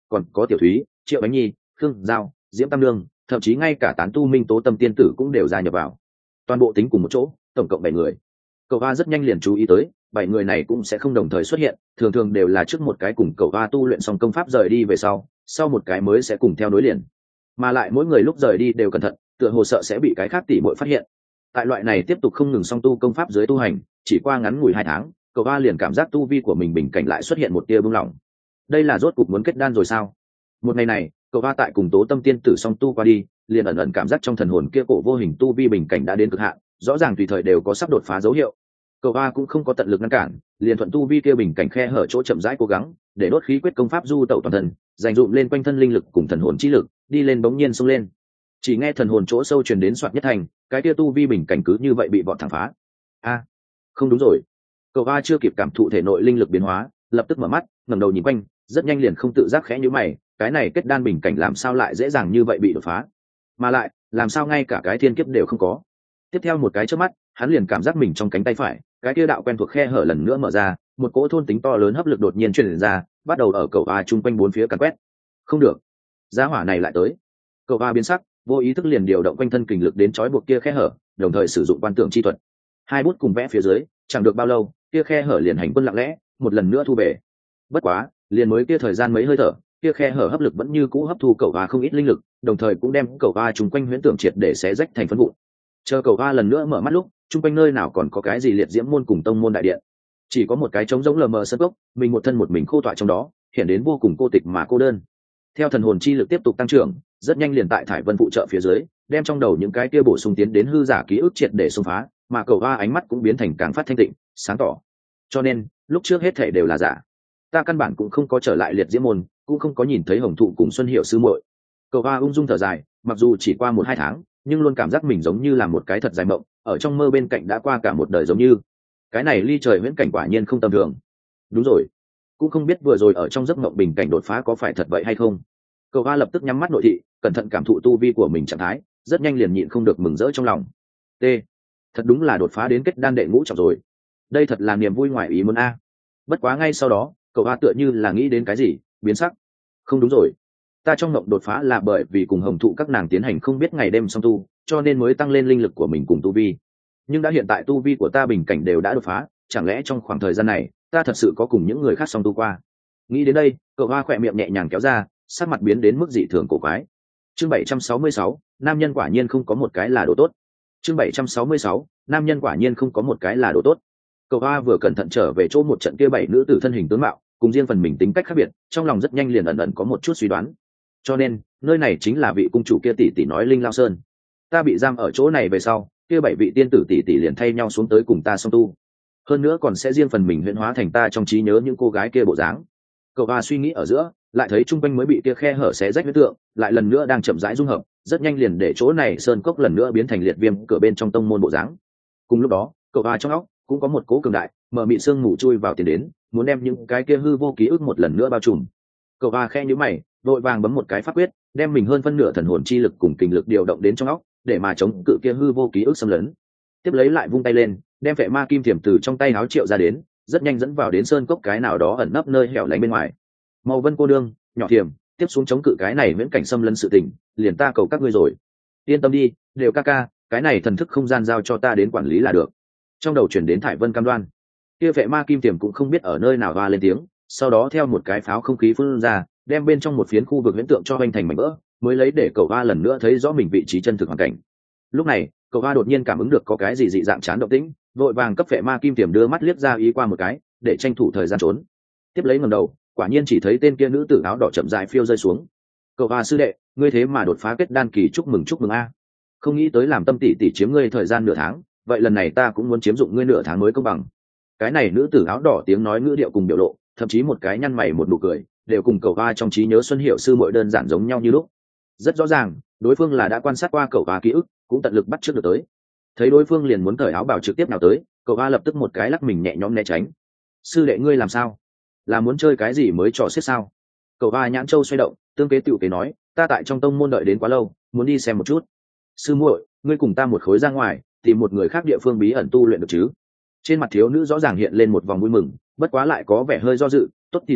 còn có tiểu thúy, triệu bánh nhi, khương giao, diễm tam lương, thậm chí ngay cả tán tu minh tố tâm tiên tử cũng đều gia nhập vào, toàn bộ tính cùng một chỗ tổng cộng bảy người. Cậu hoa rất nhanh liền chú ý tới bảy người này cũng sẽ không đồng thời xuất hiện, thường thường đều là trước một cái cùng cậu hoa tu luyện xong công pháp rời đi về sau sau một cái mới sẽ cùng theo nối liền, mà lại mỗi người lúc rời đi đều cẩn thận, tựa hồ sợ sẽ bị cái khác tỉ bội phát hiện. Tại loại này tiếp tục không ngừng song tu công pháp dưới tu hành, chỉ qua ngắn ngủi hai tháng, cậu hoa liền cảm giác tu vi của mình bình cảnh lại xuất hiện một tia buông lỏng. Đây là rốt cục muốn kết đan rồi sao? Một ngày này, cậu hoa tại cùng tố tâm tiên tử song tu qua đi, liền ẩn ẩn cảm giác trong thần hồn kia cổ vô hình tu vi bình cảnh đã đến cực hạn, rõ ràng tùy thời đều có sắp đột phá dấu hiệu. Cậu hoa cũng không có tận lực ngăn cản, liền thuận tu vi kia bình cảnh khe hở chỗ chậm rãi cố gắng, để đốt khí quyết công pháp du tẩu toàn thân, dành dụm lên quanh thân linh lực cùng thần hồn chi lực, đi lên bỗng nhiên xông lên. Chỉ nghe thần hồn chỗ sâu truyền đến soạt nhất thành, cái kia tu vi bình cảnh cứ như vậy bị bọn thẳng phá. A, không đúng rồi. Cậu hoa chưa kịp cảm thụ thể nội linh lực biến hóa, lập tức mở mắt, ngẩng đầu nhìn quanh, rất nhanh liền không tự giác khẽ nhíu mày, cái này kết đan bình cảnh làm sao lại dễ dàng như vậy bị đột phá? Mà lại, làm sao ngay cả cái thiên kiếp đều không có? Tiếp theo một cái chớp mắt, hắn liền cảm giác mình trong cánh tay phải, cái kia đạo quen thuộc khe hở lần nữa mở ra, một cỗ thôn tính to lớn hấp lực đột nhiên truyền ra, bắt đầu ở cậu hoa chung quanh bốn phía càn quét. Không được, giá hỏa này lại tới. Cậu hoa biến sắc, vô ý thức liền điều động quanh thân kình lực đến trói buộc kia khe hở, đồng thời sử dụng quan tưởng chi thuật. Hai bút cùng vẽ phía dưới, chẳng được bao lâu, kia khe hở liền hành quân lặng lẽ, một lần nữa thu về. Bất quá, liền mới kia thời gian mấy hơi thở, kia khe hở hấp lực vẫn như cũ hấp thu cậu hoa không ít linh lực, đồng thời cũng đem cậu hoa chung quanh huyễn tưởng triệt để xé rách thành phân vụn. Chờ cậu hoa lần nữa mở mắt lúc, chung quanh nơi nào còn có cái gì liệt diễm môn cùng tông môn đại điện, chỉ có một cái trống rỗng lờ mờ sân gốc, mình một thân một mình khô tọa trong đó, hiện đến vô cùng cô tịch mà cô đơn. Theo thần hồn chi lực tiếp tục tăng trưởng, rất nhanh liền tại thải vân phụ trợ phía dưới, đem trong đầu những cái kia bổ sung tiến đến hư giả ký ức triệt để xông phá, mà cậu hoa ánh mắt cũng biến thành càng phát thanh tịnh, sáng tỏ. Cho nên, lúc trước hết thể đều là giả. Ta căn bản cũng không có trở lại liệt diễm môn, cũng không có nhìn thấy hồng thụ cùng xuân hiệu sư muội. Cậu hoa ung dung thở dài, mặc dù chỉ qua một hai tháng, nhưng luôn cảm giác mình giống như là một cái thật dài mộng, ở trong mơ bên cạnh đã qua cả một đời giống như. Cái này ly trời huyễn cảnh quả nhiên không tầm thường. Đúng rồi, cũng không biết vừa rồi ở trong giấc mộng bình cảnh đột phá có phải thật vậy hay không. Cậu hoa lập tức nhắm mắt nội thị, cẩn thận cảm thụ tu vi của mình trạng thái, rất nhanh liền nhịn không được mừng rỡ trong lòng. T, thật đúng là đột phá đến kết đan đệ ngũ trọng rồi. Đây thật là niềm vui ngoài ý muốn a. Bất quá ngay sau đó, cậu hoa tựa như là nghĩ đến cái gì, biến sắc. Không đúng rồi, ta trong mộng đột phá là bởi vì cùng hồng thụ các nàng tiến hành không biết ngày đêm song tu, cho nên mới tăng lên linh lực của mình cùng tu vi. Nhưng đã hiện tại tu vi của ta bình cảnh đều đã đột phá, chẳng lẽ trong khoảng thời gian này ta thật sự có cùng những người khác song tu qua? Nghĩ đến đây, cậu hoa khỏe miệng nhẹ nhàng kéo ra, sắc mặt biến đến mức dị thường cổ quái. Chương bảy trăm sáu mươi sáu, nam nhân quả nhiên không có một cái là đồ tốt. Chương bảy trăm sáu mươi sáu, nam nhân quả nhiên không có một cái là đồ tốt. Cậu hoa vừa cẩn thận trở về chỗ một trận kia bảy nữ tử thân hình tướng mạo, cùng riêng phần mình tính cách khác biệt, trong lòng rất nhanh liền ẩn ẩn có một chút suy đoán. Cho nên, nơi này chính là vị cung chủ kia tỷ tỷ nói Linh Lao Sơn. Ta bị giam ở chỗ này về sau, kia bảy vị tiên tử tỷ tỷ liền thay nhau xuống tới cùng ta song tu. Hơn nữa còn sẽ riêng phần mình huyễn hóa thành ta trong trí nhớ những cô gái kia bộ dáng. Cậu hoa suy nghĩ ở giữa, lại thấy trung quanh mới bị kia khe hở xé rách huyết tượng, lại lần nữa đang chậm rãi dung hợp, rất nhanh liền để chỗ này sơn cốc lần nữa biến thành liệt viêm cửa bên trong tông môn bộ dáng. Cùng lúc đó, cậu hoa trong óc cũng có một cố cường đại, mở mị sương ngủ chui vào tiền đến, muốn đem những cái kia hư vô ký ức một lần nữa bao trùm. Cậu hoa khe nhíu mày, vội vàng bấm một cái pháp quyết, đem mình hơn phân nửa thần hồn chi lực cùng kình lực điều động đến trong óc, để mà chống cự kia hư vô ký ức xâm lấn. Tiếp lấy lại vung tay lên, đem vệ ma kim thiểm từ trong tay áo triệu ra đến, rất nhanh dẫn vào đến sơn cốc cái nào đó ẩn nấp nơi hẻo lánh bên ngoài. Màu Vân cô đương, nhỏ thiểm, tiếp xuống chống cự cái này viễn cảnh xâm lấn sự tình, liền ta cầu các ngươi rồi. Yên tâm đi, đều ca ca, cái này thần thức không gian giao cho ta đến quản lý là được. Trong đầu chuyển đến thải vân cam đoan. Kia vệ ma kim tiềm cũng không biết ở nơi nào hoa lên tiếng, sau đó theo một cái pháo không khí phun ra, đem bên trong một phiến khu vực huyễn tượng cho hoành thành mảnh vỡ, mới lấy để cậu hoa lần nữa thấy rõ mình vị trí chân thực hoàn cảnh. Lúc này, cậu hoa đột nhiên cảm ứng được có cái gì dị dạng chán động tĩnh, vội vàng cấp vệ ma kim tiềm đưa mắt liếc ra ý qua một cái, để tranh thủ thời gian trốn. Tiếp lấy ngẩng đầu, quả nhiên chỉ thấy tên kia nữ tử áo đỏ chậm rãi phiêu rơi xuống. Cậu hoa sư đệ, ngươi thế mà đột phá kết đan kỳ, chúc mừng chúc mừng a. Không nghĩ tới làm tâm tỷ tỷ chiếm ngươi thời gian nửa tháng, vậy lần này ta cũng muốn chiếm dụng ngươi nửa tháng mới công bằng. Cái này nữ tử áo đỏ tiếng nói ngữ điệu cùng biểu lộ, thậm chí một cái nhăn mày một nụ cười, đều cùng cậu hoa trong trí nhớ Xuân Hiểu sư muội đơn giản giống nhau như lúc. Rất rõ ràng, đối phương là đã quan sát qua cậu hoa ký ức, cũng tận lực bắt chước được tới. Thấy đối phương liền muốn cởi áo bào trực tiếp nào tới, cậu hoa lập tức một cái lắc mình nhẹ nhõm né tránh. Sư đệ ngươi làm sao? Là muốn chơi cái gì mới trò xiết sao? Cậu hoa nhãn châu xoay động, tương kế tựu kế nói, ta tại trong tông môn đợi đến quá lâu, muốn đi xem một chút. Sư muội, ngươi cùng ta một khối ra ngoài, tìm một người khác địa phương bí ẩn tu luyện được chứ? Trên mặt thiếu nữ rõ ràng hiện lên một vòng vui mừng, bất quá lại có vẻ hơi do dự. Tốt thì tốt,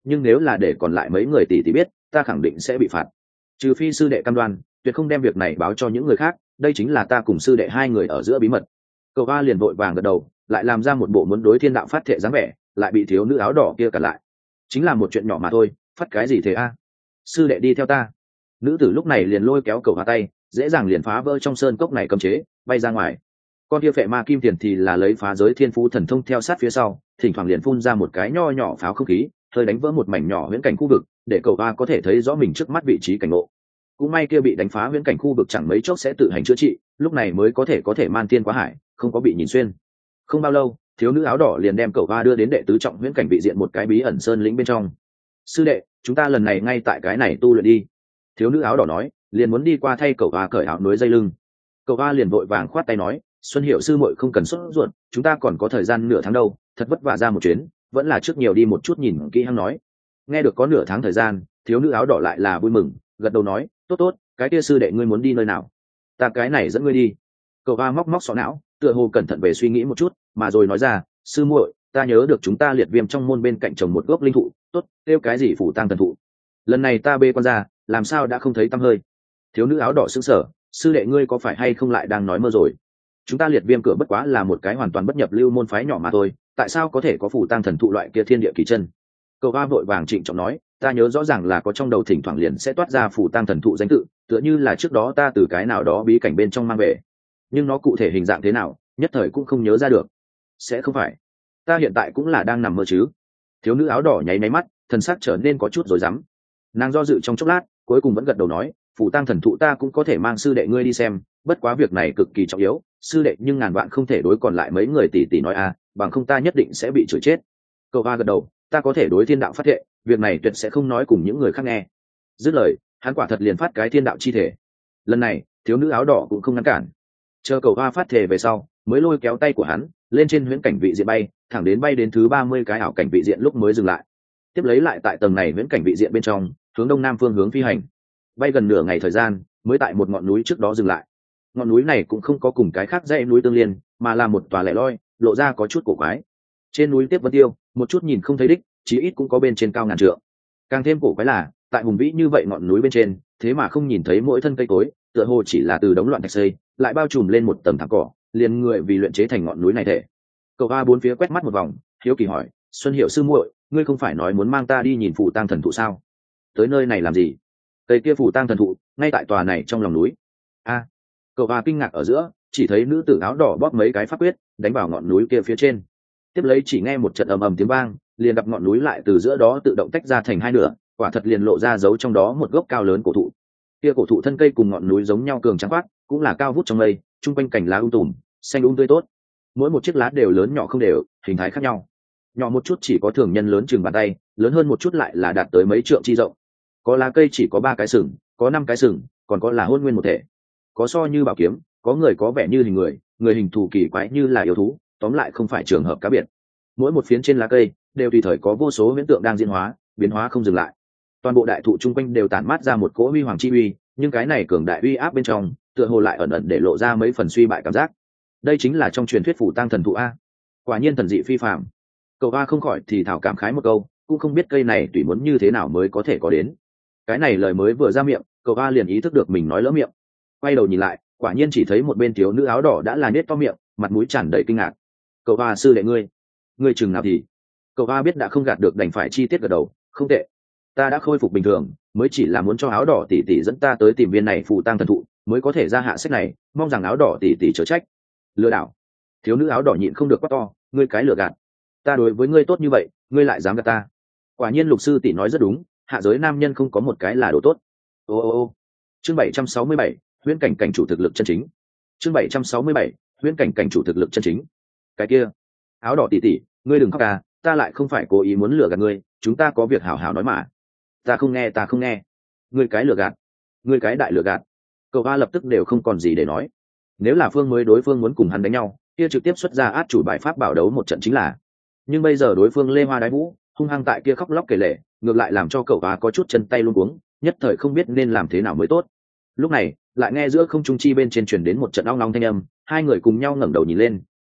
nhưng nếu là để còn lại mấy người tỷ tỷ biết ta khẳng định sẽ bị phạt, trừ phi sư đệ cam đoan tuyệt không đem việc này báo cho những người khác, đây chính là ta cùng sư đệ hai người ở giữa bí mật. Cậu ba liền vội vàng gật đầu, lại làm ra một bộ muốn đối thiên đạo phát thệ dáng vẻ, lại bị thiếu nữ áo đỏ kia cản lại. Chính là một chuyện nhỏ mà thôi, phát cái gì thế a? Sư đệ đi theo ta. Nữ tử lúc này liền lôi kéo cậu ba tay, dễ dàng liền phá vỡ trong sơn cốc này cấm chế, bay ra ngoài. Con kia phệ ma kim tiền thì là lấy phá giới thiên phú thần thông theo sát phía sau, thỉnh thoảng liền phun ra một cái nho nhỏ pháo không khí, hơi đánh vỡ một mảnh nhỏ huyễn cảnh khu vực, để cậu ba có thể thấy rõ mình trước mắt vị trí cảnh ngộ. Cũng may kia bị đánh phá huyễn cảnh khu vực chẳng mấy chốc sẽ tự hành chữa trị, lúc này mới có thể có thể man tiên quá hải, không có bị nhìn xuyên. Không bao lâu, thiếu nữ áo đỏ liền đem cậu ba đưa đến đệ tứ trọng huyễn cảnh vị diện một cái bí ẩn sơn lĩnh bên trong. Sư đệ, chúng ta lần này ngay tại cái này tu luyện đi. Thiếu nữ áo đỏ nói, liền muốn đi qua thay cậu ba cởi áo núi dây lưng. Cậu ba liền vội vàng khoát tay nói, Xuân Hiệu sư muội không cần sốt ruột, chúng ta còn có thời gian nửa tháng đâu, thật vất vả ra một chuyến, vẫn là trước nhiều đi một chút nhìn kỹ hăng nói. Nghe được có nửa tháng thời gian, thiếu nữ áo đỏ lại là vui mừng, gật đầu nói, tốt tốt, cái kia sư đệ ngươi muốn đi nơi nào? Ta cái này dẫn ngươi đi. Cậu ba móc móc sọ não, tựa hồ cẩn thận về suy nghĩ một chút, mà rồi nói ra, sư muội, ta nhớ được chúng ta liệt viêm trong môn bên cạnh trồng một gốc linh thụ, tốt, kêu cái gì phủ tang thần thụ. Lần này ta bê con ra, làm sao đã không thấy tăm hơi? Thiếu nữ áo đỏ sững sờ, sư đệ ngươi có phải hay không lại đang nói mơ rồi? Chúng ta liệt viêm cửa bất quá là một cái hoàn toàn bất nhập lưu môn phái nhỏ mà thôi, tại sao có thể có phủ tang thần thụ loại kia thiên địa kỳ chân? Cậu ba vội vàng trịnh trọng nói, ta nhớ rõ ràng là có trong đầu thỉnh thoảng liền sẽ toát ra phủ tang thần thụ danh tự, tựa như là trước đó ta từ cái nào đó bí cảnh bên trong mang về, nhưng nó cụ thể hình dạng thế nào nhất thời cũng không nhớ ra được. Sẽ không phải ta hiện tại cũng là đang nằm mơ chứ? Thiếu nữ áo đỏ nháy máy mắt, thần sắc trở nên có chút rối rắm. Nàng do dự trong chốc lát, cuối cùng vẫn gật đầu nói, phủ tang thần thụ ta cũng có thể mang sư đệ ngươi đi xem, bất quá việc này cực kỳ trọng yếu, sư đệ nhưng ngàn vạn không thể đối còn lại mấy người tỷ tỷ nói a, bằng không ta nhất định sẽ bị chửi chết. Cậu ba gật đầu, ta có thể đối thiên đạo phát thệ, việc này tuyệt sẽ không nói cùng những người khác nghe. Dứt lời, hắn quả thật liền phát cái thiên đạo chi thể. Lần này thiếu nữ áo đỏ cũng không ngăn cản, chờ cậu ba phát thể về sau mới lôi kéo tay của hắn lên trên huyễn cảnh vị diện bay thẳng đến bay đến thứ ba mươi cái ảo cảnh vị diện lúc mới dừng lại, tiếp lấy lại tại tầng này huyễn cảnh vị diện bên trong hướng đông nam phương hướng phi hành, bay gần nửa ngày thời gian mới tại một ngọn núi trước đó dừng lại. Ngọn núi này cũng không có cùng cái khác dãy núi tương liên, mà là một tòa lẻ loi, lộ ra có chút cổ quái. Trên núi tiếp vân tiêu một chút nhìn không thấy đích, chí ít cũng có bên trên cao ngàn trượng. Càng thêm cổ quái là tại hùng vĩ như vậy ngọn núi bên trên, thế mà không nhìn thấy mỗi thân cây cối, tựa hồ chỉ là từ đống loạn thạch xây lại bao trùm lên một tầng thảm cỏ, liền người vì luyện chế thành ngọn núi này thể. Cậu ba bốn phía quét mắt một vòng, hiếu kỳ hỏi, Xuân Hiệu sư muội, ngươi không phải nói muốn mang ta đi nhìn phủ tang thần thụ sao? Tới nơi này làm gì? Cây kia phủ tang thần thụ ngay tại tòa này trong lòng núi. A, cậu ba kinh ngạc ở giữa, chỉ thấy nữ tử áo đỏ bóp mấy cái pháp quyết đánh vào ngọn núi kia phía trên, tiếp lấy chỉ nghe một trận ầm ầm tiếng vang, liền gặp ngọn núi lại từ giữa đó tự động tách ra thành hai nửa, quả thật liền lộ ra dấu trong đó một gốc cao lớn cổ thụ. Kia cổ thụ thân cây cùng ngọn núi giống nhau cường trắng khoát, cũng là cao vút trong mây, trung quanh cành lá um tùm, xanh um tươi tốt, mỗi một chiếc lá đều lớn nhỏ không đều, hình thái khác nhau. Nhỏ một chút chỉ có thường nhân lớn chừng bàn tay, lớn hơn một chút lại là đạt tới mấy trượng chi rộng. Có lá cây chỉ có ba cái sừng, có năm cái sừng, còn có là hôn nguyên một thể. Có so như bảo kiếm, có người có vẻ như hình người, người hình thù kỳ quái như là yêu thú, tóm lại không phải trường hợp cá biệt. Mỗi một phiến trên lá cây đều tùy thời có vô số huyễn tượng đang diễn hóa, biến hóa không dừng lại. Toàn bộ đại thụ chung quanh đều tản mát ra một cỗ huy hoàng chi uy, nhưng cái này cường đại uy áp bên trong tựa hồ lại ẩn ẩn để lộ ra mấy phần suy bại cảm giác. Đây chính là trong truyền thuyết phủ tang thần thụ a, quả nhiên thần dị phi phàm. Cậu a không khỏi thì thảo cảm khái một câu, cũng không biết cây này tùy muốn như thế nào mới có thể có đến. Cái này lời mới vừa ra miệng, cậu a liền ý thức được mình nói lỡ miệng, quay đầu nhìn lại, quả nhiên chỉ thấy một bên thiếu nữ áo đỏ đã là nết to miệng, mặt mũi tràn đầy kinh ngạc. Cậu a sư đệ ngươi, ngươi chừng nào thì? Cậu a biết đã không gạt được đành phải chi tiết gật đầu, không tệ, ta đã khôi phục bình thường, mới chỉ là muốn cho áo đỏ tỷ tỷ dẫn ta tới tìm viên này phù tang thần thụ, mới có thể ra hạ sách này, mong rằng áo đỏ tỷ tỷ chớ trách. Lừa đảo! Thiếu nữ áo đỏ nhịn không được quát to, ngươi cái lừa gạt, ta đối với ngươi tốt như vậy, ngươi lại dám gạt ta? Quả nhiên lục sư tỷ nói rất đúng, hạ giới nam nhân không có một cái là đồ tốt. Ô ô ô. Chương bảy trăm sáu mươi bảy, huyễn cảnh cảnh chủ thực lực chân chính. Chương bảy trăm sáu mươi bảy, huyễn cảnh cảnh chủ thực lực chân chính. Cái kia, áo đỏ tỷ tỷ, ngươi đừng khóc à, ta lại không phải cố ý muốn lừa gạt ngươi, chúng ta có việc hảo hảo nói mà. Ta không nghe, ta không nghe. Ngươi cái lừa gạt, ngươi cái đại lừa gạt. Cậu ba lập tức đều không còn gì để nói. Nếu là phương mới đối phương muốn cùng hắn đánh nhau, kia trực tiếp xuất ra át chủ bài pháp bảo đấu một trận chính là. Nhưng bây giờ đối phương lê hoa đái vũ, hung hăng tại kia khóc lóc kể lể, ngược lại làm cho cậu ba có chút chân tay luống cuống, nhất thời không biết nên làm thế nào mới tốt. Lúc này lại nghe giữa không trung chi bên trên truyền đến một trận ong ong thanh âm, hai người cùng nhau ngẩng đầu nhìn lên,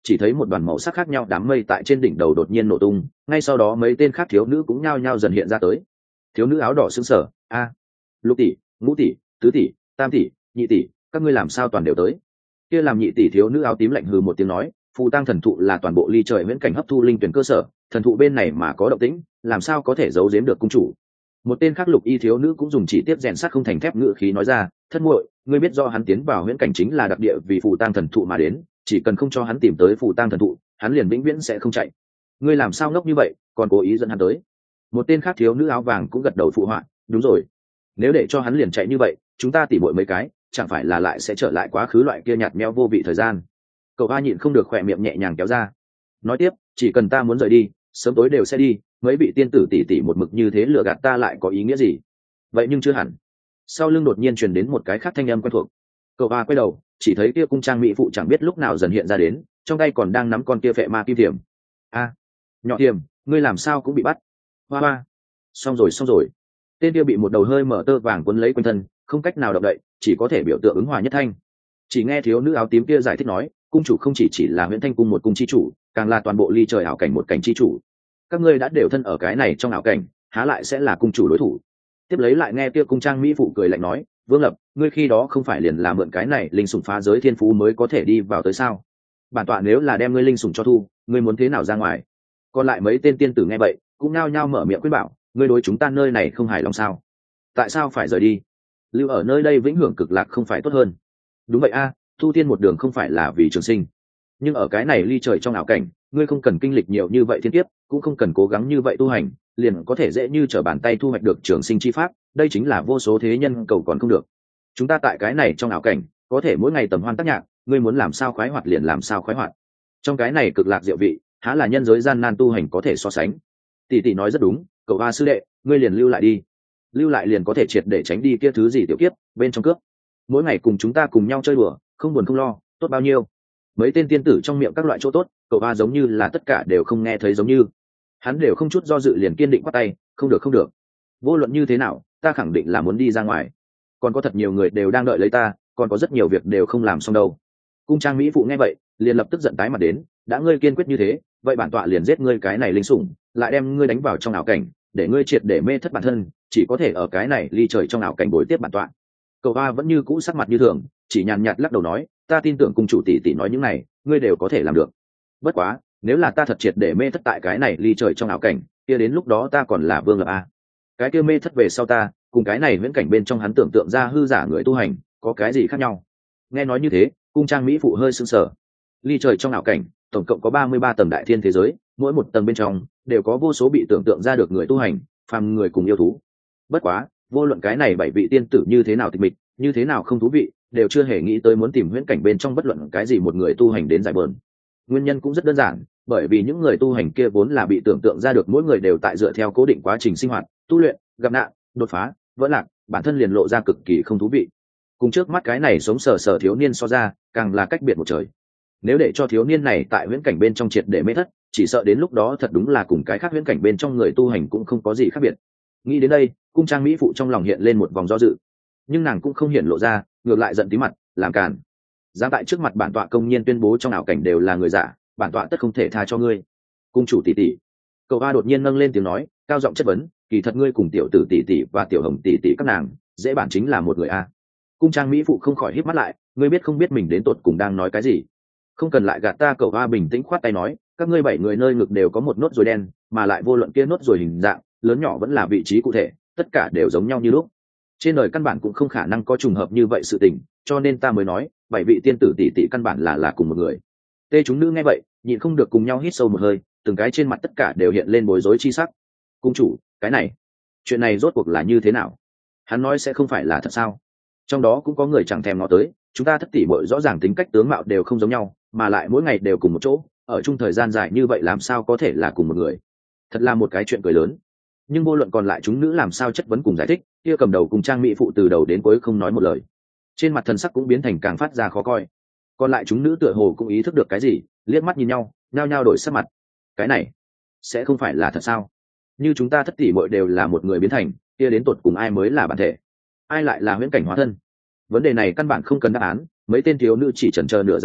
chỉ thấy một đoàn màu sắc khác nhau đám mây tại trên đỉnh đầu đột nhiên nổ tung, ngay sau đó mấy tên khác thiếu nữ cũng nhao nhao dần hiện ra tới. Thiếu nữ áo đỏ sững sờ, a, lục tỷ, ngũ tỷ, tứ tỷ, tam tỷ, nhị tỷ, các ngươi làm sao toàn đều tới? Kia làm nhị tỷ thiếu nữ áo tím lạnh hừ một tiếng nói, phù tang thần thụ là toàn bộ ly trời viễn cảnh hấp thu linh tuyển cơ sở, thần thụ bên này mà có động tĩnh, làm sao có thể giấu giếm được cung chủ? Một tên khác lục y thiếu nữ cũng dùng chỉ tiếp rèn sắt không thành thép ngữ khí nói ra, thất muội, ngươi biết do hắn tiến vào viễn cảnh chính là đặc địa vì phù tang thần thụ mà đến, chỉ cần không cho hắn tìm tới phù tang thần thụ, hắn liền vĩnh viễn sẽ không chạy. Ngươi làm sao ngốc như vậy, còn cố ý dẫn hắn tới? Một tên khác thiếu nữ áo vàng cũng gật đầu phụ họa, đúng rồi, nếu để cho hắn liền chạy như vậy, chúng ta tỉ muội mấy cái chẳng phải là lại sẽ trở lại quá khứ loại kia nhạt nhẽo vô vị thời gian. Cậu A nhịn không được khỏe miệng nhẹ nhàng kéo ra, nói tiếp, chỉ cần ta muốn rời đi, sớm tối đều sẽ đi, mấy vị tiên tử tỷ tỷ một mực như thế lừa gạt ta lại có ý nghĩa gì? Vậy nhưng chưa hẳn. Sau lưng đột nhiên truyền đến một cái khác thanh âm quen thuộc. Cậu A quay đầu, chỉ thấy kia cung trang mỹ phụ chẳng biết lúc nào dần hiện ra đến, trong tay còn đang nắm con kia phệ ma kim thiềm. A, nhỏ thiềm, ngươi làm sao cũng bị bắt? Hoa hoa, xong rồi xong rồi. Tên kia bị một đầu hơi mở tơ vàng quấn lấy quanh thân, không cách nào động đậy, chỉ có thể biểu tượng ứng hòa nhất thanh. Chỉ nghe thiếu nữ áo tím kia giải thích nói, cung chủ không chỉ chỉ là Huyễn Thanh cung một cung chi chủ, càng là toàn bộ ly trời ảo cảnh một cảnh chi chủ. Các ngươi đã đều thân ở cái này trong ảo cảnh, há lại sẽ là cung chủ đối thủ? Tiếp lấy lại nghe kia cung trang mỹ phụ cười lạnh nói, Vương Lập, ngươi khi đó không phải liền là mượn cái này linh sủng phá giới thiên phú mới có thể đi vào tới sao? Bản tọa nếu là đem ngươi linh sủng cho thu, ngươi muốn thế nào ra ngoài? Còn lại mấy tên tiên tử nghe vậy, cũng nao nhao mở miệng khuyên bảo, ngươi đối chúng ta nơi này không hài lòng sao? Tại sao phải rời đi? Lưu ở nơi đây vĩnh hưởng cực lạc không phải tốt hơn? Đúng vậy a, thu tiên một đường không phải là vì trường sinh, nhưng ở cái này ly trời trong ảo cảnh, ngươi không cần kinh lịch nhiều như vậy thiên kiếp, cũng không cần cố gắng như vậy tu hành, liền có thể dễ như trở bàn tay thu hoạch được trường sinh chi pháp, đây chính là vô số thế nhân cầu còn không được. Chúng ta tại cái này trong ảo cảnh, có thể mỗi ngày tầm hoan tác nhạc, ngươi muốn làm sao khoái hoạt liền làm sao khoái hoạt. Trong cái này cực lạc diệu vị, há là nhân giới gian nan tu hành có thể so sánh. Tỷ tỷ nói rất đúng, cậu A sư đệ, ngươi liền lưu lại đi. Lưu lại liền có thể triệt để tránh đi kia thứ gì tiểu kiếp, bên trong cướp. Mỗi ngày cùng chúng ta cùng nhau chơi đùa, không buồn không lo, tốt bao nhiêu. Mấy tên tiên tử trong miệng các loại chỗ tốt, cậu A giống như là tất cả đều không nghe thấy giống như. Hắn đều không chút do dự liền kiên định quát tay, không được không được. Vô luận như thế nào, ta khẳng định là muốn đi ra ngoài. Còn có thật nhiều người đều đang đợi lấy ta, còn có rất nhiều việc đều không làm xong đâu. Cung trang mỹ phụ nghe vậy, liền lập tức giận tái mặt đến, đã ngươi kiên quyết như thế, vậy bản tọa liền giết ngươi cái này linh sủng, lại đem ngươi đánh vào trong ảo cảnh, để ngươi triệt để mê thất bản thân, chỉ có thể ở cái này ly trời trong ảo cảnh bồi tiếp bản tọa. Cậu A vẫn như cũ sắc mặt như thường, chỉ nhàn nhạt lắc đầu nói, ta tin tưởng cung chủ tỷ tỷ nói những này, ngươi đều có thể làm được. Bất quá, nếu là ta thật triệt để mê thất tại cái này ly trời trong ảo cảnh, kia đến lúc đó ta còn là Vương Lập A. Cái kia mê thất về sau ta, cùng cái này viễn cảnh bên trong hắn tưởng tượng ra hư giả người tu hành, có cái gì khác nhau? Nghe nói như thế, cung trang mỹ phụ hơi sững sờ. Ly trời trong ảo cảnh, tổng cộng có ba mươi ba tầng đại thiên thế giới, mỗi một tầng bên trong đều có vô số bị tưởng tượng ra được người tu hành, phàm người cùng yêu thú. Bất quá, vô luận cái này bảy vị tiên tử như thế nào tịch mịch, như thế nào không thú vị, đều chưa hề nghĩ tới muốn tìm huyễn cảnh bên trong bất luận cái gì một người tu hành đến giải bờn. Nguyên nhân cũng rất đơn giản, bởi vì những người tu hành kia vốn là bị tưởng tượng ra được mỗi người đều tại dựa theo cố định quá trình sinh hoạt, tu luyện, gặp nạn, đột phá, vỡ lạc, bản thân liền lộ ra cực kỳ không thú vị. Cùng trước mắt cái này sống sờ sờ thiếu niên so ra, càng là cách biệt một trời. Nếu để cho thiếu niên này tại huyễn cảnh bên trong triệt để mê thất, chỉ sợ đến lúc đó thật đúng là cùng cái khác huyễn cảnh bên trong người tu hành cũng không có gì khác biệt. Nghĩ đến đây, cung trang mỹ phụ trong lòng hiện lên một vòng do dự, nhưng nàng cũng không hiển lộ ra, ngược lại giận tí mặt, làm càn. Dám tại trước mặt bản tọa công nhiên tuyên bố trong ảo cảnh đều là người giả, bản tọa tất không thể tha cho ngươi. Cung chủ tỷ tỷ. Cậu A đột nhiên nâng lên tiếng nói, cao giọng chất vấn, kỳ thật ngươi cùng tiểu tử tỷ tỷ và tiểu hồng tỷ tỷ các nàng, dễ bản chính là một người a. Cung trang mỹ phụ không khỏi híp mắt lại, ngươi biết không biết mình đến tột cùng đang nói cái gì? Không cần lại gạt ta. Cậu A bình tĩnh khoát tay nói, các ngươi bảy người nơi ngực đều có một nốt ruồi đen, mà lại vô luận kia nốt ruồi hình dạng, lớn nhỏ vẫn là vị trí cụ thể, tất cả đều giống nhau như lúc. Trên đời căn bản cũng không khả năng có trùng hợp như vậy sự tình, cho nên ta mới nói, bảy vị tiên tử tỷ tỷ căn bản là là cùng một người. Tê chúng nữ nghe vậy, nhịn không được cùng nhau hít sâu một hơi, từng cái trên mặt tất cả đều hiện lên bối rối chi sắc. Cung chủ, cái này, chuyện này rốt cuộc là như thế nào? Hắn nói sẽ không phải là thật sao? Trong đó cũng có người chẳng thèm ngó tới, chúng ta thất tỷ muội rõ ràng tính cách tướng mạo đều không giống nhau, mà lại mỗi ngày đều cùng một chỗ, ở chung thời gian dài như vậy làm sao có thể là cùng một người? Thật là một cái chuyện cười lớn. Nhưng vô luận còn lại chúng nữ làm sao chất vấn cùng giải thích, kia cầm đầu cùng trang mỹ phụ từ đầu đến cuối không nói một lời, trên mặt thần sắc cũng biến thành càng phát ra khó coi. Còn lại chúng nữ tựa hồ cũng ý thức được cái gì, liếc mắt nhìn nhau, nhao nhao đổi sắc mặt. Cái này sẽ không phải là thật sao? Như chúng ta thất tỷ muội đều là một người biến thành, kia đến tột cùng ai mới là bản thể, ai lại là huyễn cảnh hóa thân? Vấn đề này căn bản không cần đáp án, mấy tên thiếu nữ chỉ chần chờ nửa giây lát,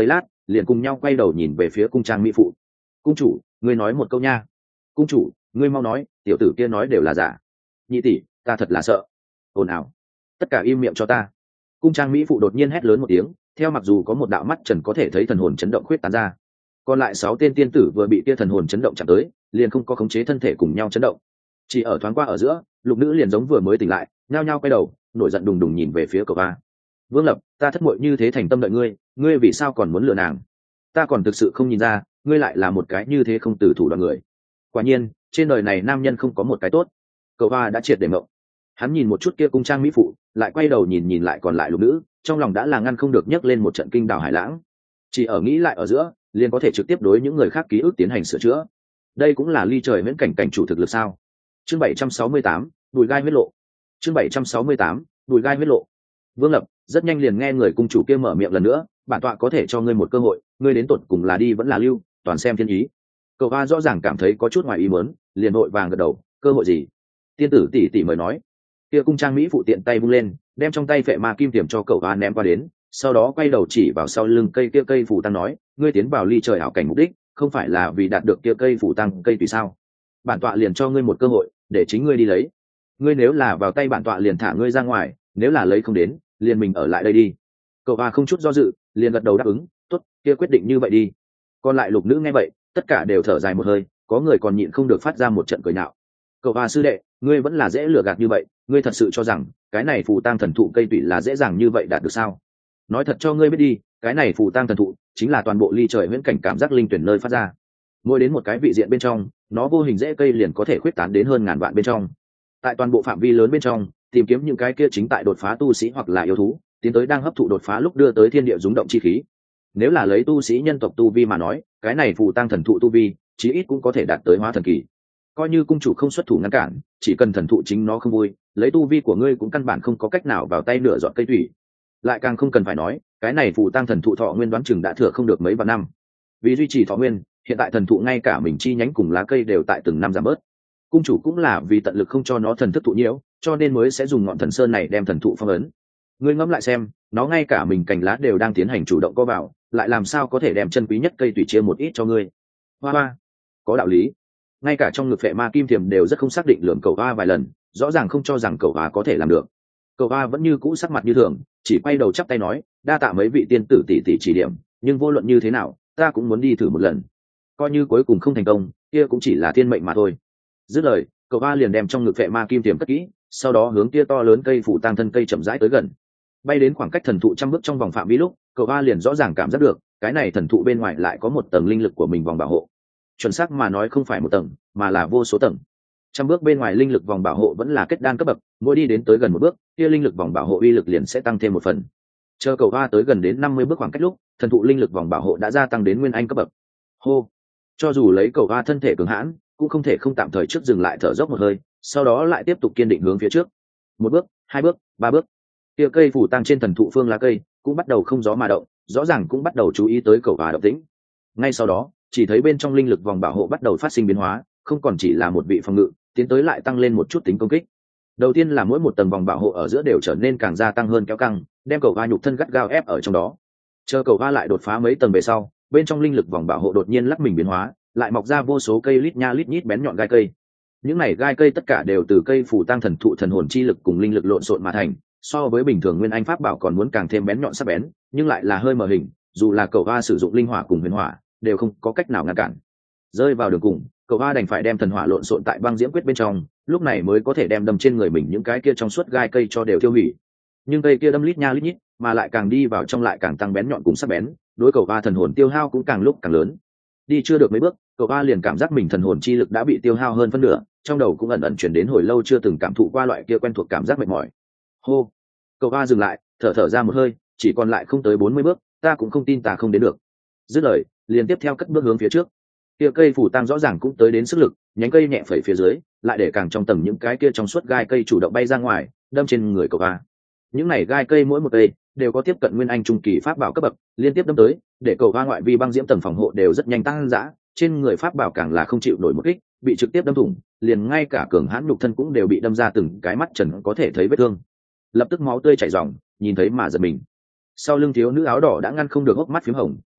liền cùng nhau quay đầu nhìn về phía cung trang mỹ phụ. Cung chủ, ngươi nói một câu nha. Cung chủ, ngươi mau nói, tiểu tử kia nói đều là giả. Nhị tỷ, ta thật là sợ. Ồn ào, tất cả im miệng cho ta. Cung trang mỹ phụ đột nhiên hét lớn một tiếng, theo mặc dù có một đạo mắt trần có thể thấy thần hồn chấn động khuyết tán ra. Còn lại sáu tên tiên tử vừa bị kia thần hồn chấn động chạm tới, liền không có khống chế thân thể cùng nhau chấn động. Chỉ ở thoáng qua ở giữa, lục nữ liền giống vừa mới tỉnh lại, nhao nhao quay đầu, nổi giận đùng đùng nhìn về phía cậu ba. Vương Lập, ta thất muội như thế thành tâm đợi ngươi, ngươi vì sao còn muốn lừa nàng? Ta còn thực sự không nhìn ra, ngươi lại là một cái như thế không từ thủ đoạn người. Quả nhiên, trên đời này nam nhân không có một cái tốt. Cậu ba đã triệt để ngộng. Hắn nhìn một chút kia cung trang mỹ phụ, lại quay đầu nhìn nhìn lại còn lại lục nữ, trong lòng đã là ngăn không được nhấc lên một trận kinh đảo hải lãng. Chỉ ở nghĩ lại ở giữa, liền có thể trực tiếp đối những người khác ký ức tiến hành sửa chữa. Đây cũng là ly trời miễn cảnh cảnh chủ thực lực sao? Chương bảy trăm sáu mươi tám, đùi gai huyết lộ. Chương bảy trăm sáu mươi tám, đùi gai huyết lộ. Vương Lập rất nhanh liền nghe người cung chủ kia mở miệng lần nữa, bản tọa có thể cho ngươi một cơ hội, ngươi đến tột cùng là đi vẫn là lưu, toàn xem thiên ý. Cậu ba rõ ràng cảm thấy có chút ngoài ý muốn, liền vội vàng gật đầu, cơ hội gì? Tiên tử tỷ tỷ mời nói. Kia cung trang mỹ phụ tiện tay vung lên, đem trong tay phệ ma kim tiềm cho cậu ba ném qua đến, sau đó quay đầu chỉ vào sau lưng cây kia cây phủ tăng nói, ngươi tiến vào ly trời ảo cảnh mục đích, không phải là vì đạt được kia cây phủ tăng cây tùy sao? Bản tọa liền cho ngươi một cơ hội, để chính ngươi đi lấy. Ngươi nếu là vào tay bản tọa liền thả ngươi ra ngoài, nếu là lấy không đến, liền mình ở lại đây đi. Cậu ba không chút do dự, liền gật đầu đáp ứng, tốt, kia quyết định như vậy đi. Còn lại lục nữ nghe vậy, tất cả đều thở dài một hơi, có người còn nhịn không được phát ra một trận cười nhạo. Cậu ba sư đệ, ngươi vẫn là dễ lừa gạt như vậy, ngươi thật sự cho rằng cái này phù tang thần thụ cây tủy là dễ dàng như vậy đạt được sao? Nói thật cho ngươi biết đi, cái này phù tang thần thụ chính là toàn bộ ly trời huyễn cảnh cảm giác linh tuyển nơi phát ra. Mỗi đến một cái vị diện bên trong, nó vô hình rễ cây liền có thể khuyết tán đến hơn ngàn vạn bên trong. Tại toàn bộ phạm vi lớn bên trong, tìm kiếm những cái kia chính tại đột phá tu sĩ hoặc là yêu thú, tiến tới đang hấp thụ đột phá lúc đưa tới thiên địa rung động chi khí. Nếu là lấy tu sĩ nhân tộc tu vi mà nói, cái này phù tang thần thụ tu vi, chí ít cũng có thể đạt tới hóa thần kỳ. Coi như cung chủ không xuất thủ ngăn cản, chỉ cần thần thụ chính nó không vui, lấy tu vi của ngươi cũng căn bản không có cách nào vào tay nửa giọt cây thủy. Lại càng không cần phải nói, cái này phù tang thần thụ thọ nguyên đoán chừng đã thừa không được mấy vạn năm. Vì duy trì thọ nguyên, hiện tại thần thụ ngay cả mình chi nhánh cùng lá cây đều tại từng năm giảm bớt. Cung chủ cũng là vì tận lực không cho nó thần thức thụ nhiễu, cho nên mới sẽ dùng ngọn thần sơn này đem thần thụ phong ấn. Ngươi ngẫm lại xem, nó ngay cả mình cành lá đều đang tiến hành chủ động co vào, lại làm sao có thể đem chân quý nhất cây tùy chia một ít cho ngươi? Hoa hoa, có đạo lý. Ngay cả trong ngực phệ ma kim thiềm đều rất không xác định lượng cậu hoa vài lần, rõ ràng không cho rằng cậu hoa có thể làm được. Cậu hoa vẫn như cũ sắc mặt như thường, chỉ quay đầu chắp tay nói, đa tạ mấy vị tiên tử tỷ tỷ chỉ điểm, nhưng vô luận như thế nào, ta cũng muốn đi thử một lần. Coi như cuối cùng không thành công, kia cũng chỉ là thiên mệnh mà thôi. Dứt lời, cậu hoa liền đem trong ngực phệ ma kim thiềm cất kỹ, sau đó hướng kia to lớn cây phủ tang thân cây chậm rãi tới gần. Bay đến khoảng cách thần thụ trăm bước trong vòng phạm vi lúc, cậu hoa liền rõ ràng cảm giác được, cái này thần thụ bên ngoài lại có một tầng linh lực của mình vòng bảo hộ. Chuẩn xác mà nói không phải một tầng, mà là vô số tầng. Trăm bước bên ngoài linh lực vòng bảo hộ vẫn là kết đan cấp bậc, mỗi đi đến tới gần một bước, kia linh lực vòng bảo hộ uy lực liền sẽ tăng thêm một phần. Chờ cậu hoa tới gần đến năm mươi bước khoảng cách lúc, thần thụ linh lực vòng bảo hộ đã gia tăng đến nguyên anh cấp bậc. Hô, cho dù lấy cậu hoa thân thể cường hãn, cũng không thể không tạm thời trước dừng lại thở dốc một hơi, sau đó lại tiếp tục kiên định hướng phía trước. Một bước, hai bước, ba bước. Kia cây phủ tang trên thần thụ phương lá cây cũng bắt đầu không gió mà động, rõ ràng cũng bắt đầu chú ý tới cậu hoa động tĩnh. Ngay sau đó, chỉ thấy bên trong linh lực vòng bảo hộ bắt đầu phát sinh biến hóa, không còn chỉ là một vị phòng ngự, tiến tới lại tăng lên một chút tính công kích. Đầu tiên là mỗi một tầng vòng bảo hộ ở giữa đều trở nên càng gia tăng hơn kéo căng, đem cậu hoa nhục thân gắt gao ép ở trong đó. Chờ cậu hoa lại đột phá mấy tầng về sau, bên trong linh lực vòng bảo hộ đột nhiên lắc mình biến hóa, lại mọc ra vô số cây lít nha lít nhít bén nhọn gai cây. Những này gai cây tất cả đều từ cây phủ tang thần thụ thần hồn chi lực cùng linh lực lộn xộn mà thành, so với bình thường nguyên anh pháp bảo còn muốn càng thêm bén nhọn sắc bén, nhưng lại là hơi mờ hình, dù là cậu hoa sử dụng linh hỏa cùng huyền hỏa, đều không có cách nào ngăn cản. Rơi vào đường cùng, cậu hoa đành phải đem thần hỏa lộn xộn tại băng diễm quyết bên trong, lúc này mới có thể đem đâm trên người mình những cái kia trong suốt gai cây cho đều tiêu hủy. Nhưng cây kia đâm lít nha lít nhít, mà lại càng đi vào trong lại càng tăng bén nhọn cùng sắc bén, đối cậu hoa thần hồn tiêu hao cũng càng lúc càng lớn. Đi chưa được mấy bước, cậu hoa liền cảm giác mình thần hồn chi lực đã bị tiêu hao hơn phân nửa, trong đầu cũng ẩn ẩn chuyển đến hồi lâu chưa từng cảm thụ qua loại kia quen thuộc cảm giác mệt mỏi. Hô, cậu hoa dừng lại, thở thở ra một hơi, chỉ còn lại không tới bốn mươi bước, ta cũng không tin ta không đến được. Dứt lời, liền tiếp theo cất bước hướng phía trước. Kia cây phủ tang rõ ràng cũng tới đến sức lực, nhánh cây nhẹ phẩy phía dưới, lại để càng trong tầng những cái kia trong suốt gai cây chủ động bay ra ngoài, đâm trên người cậu hoa. Những này gai cây mỗi một cây đều có tiếp cận nguyên anh trung kỳ pháp bảo cấp bậc, liên tiếp đâm tới, để cậu hoa ngoại vi băng diễm tầng phòng hộ đều rất nhanh tăng dã, trên người pháp bảo càng là không chịu nổi một kích, bị trực tiếp đâm thủng, liền ngay cả cường hãn nhục thân cũng đều bị đâm ra từng cái mắt trần có thể thấy vết thương. Lập tức máu tươi chảy ròng, nhìn thấy mà giật mình. Sau lưng thiếu nữ áo đỏ đã ngăn không được hốc mắt phím hồng,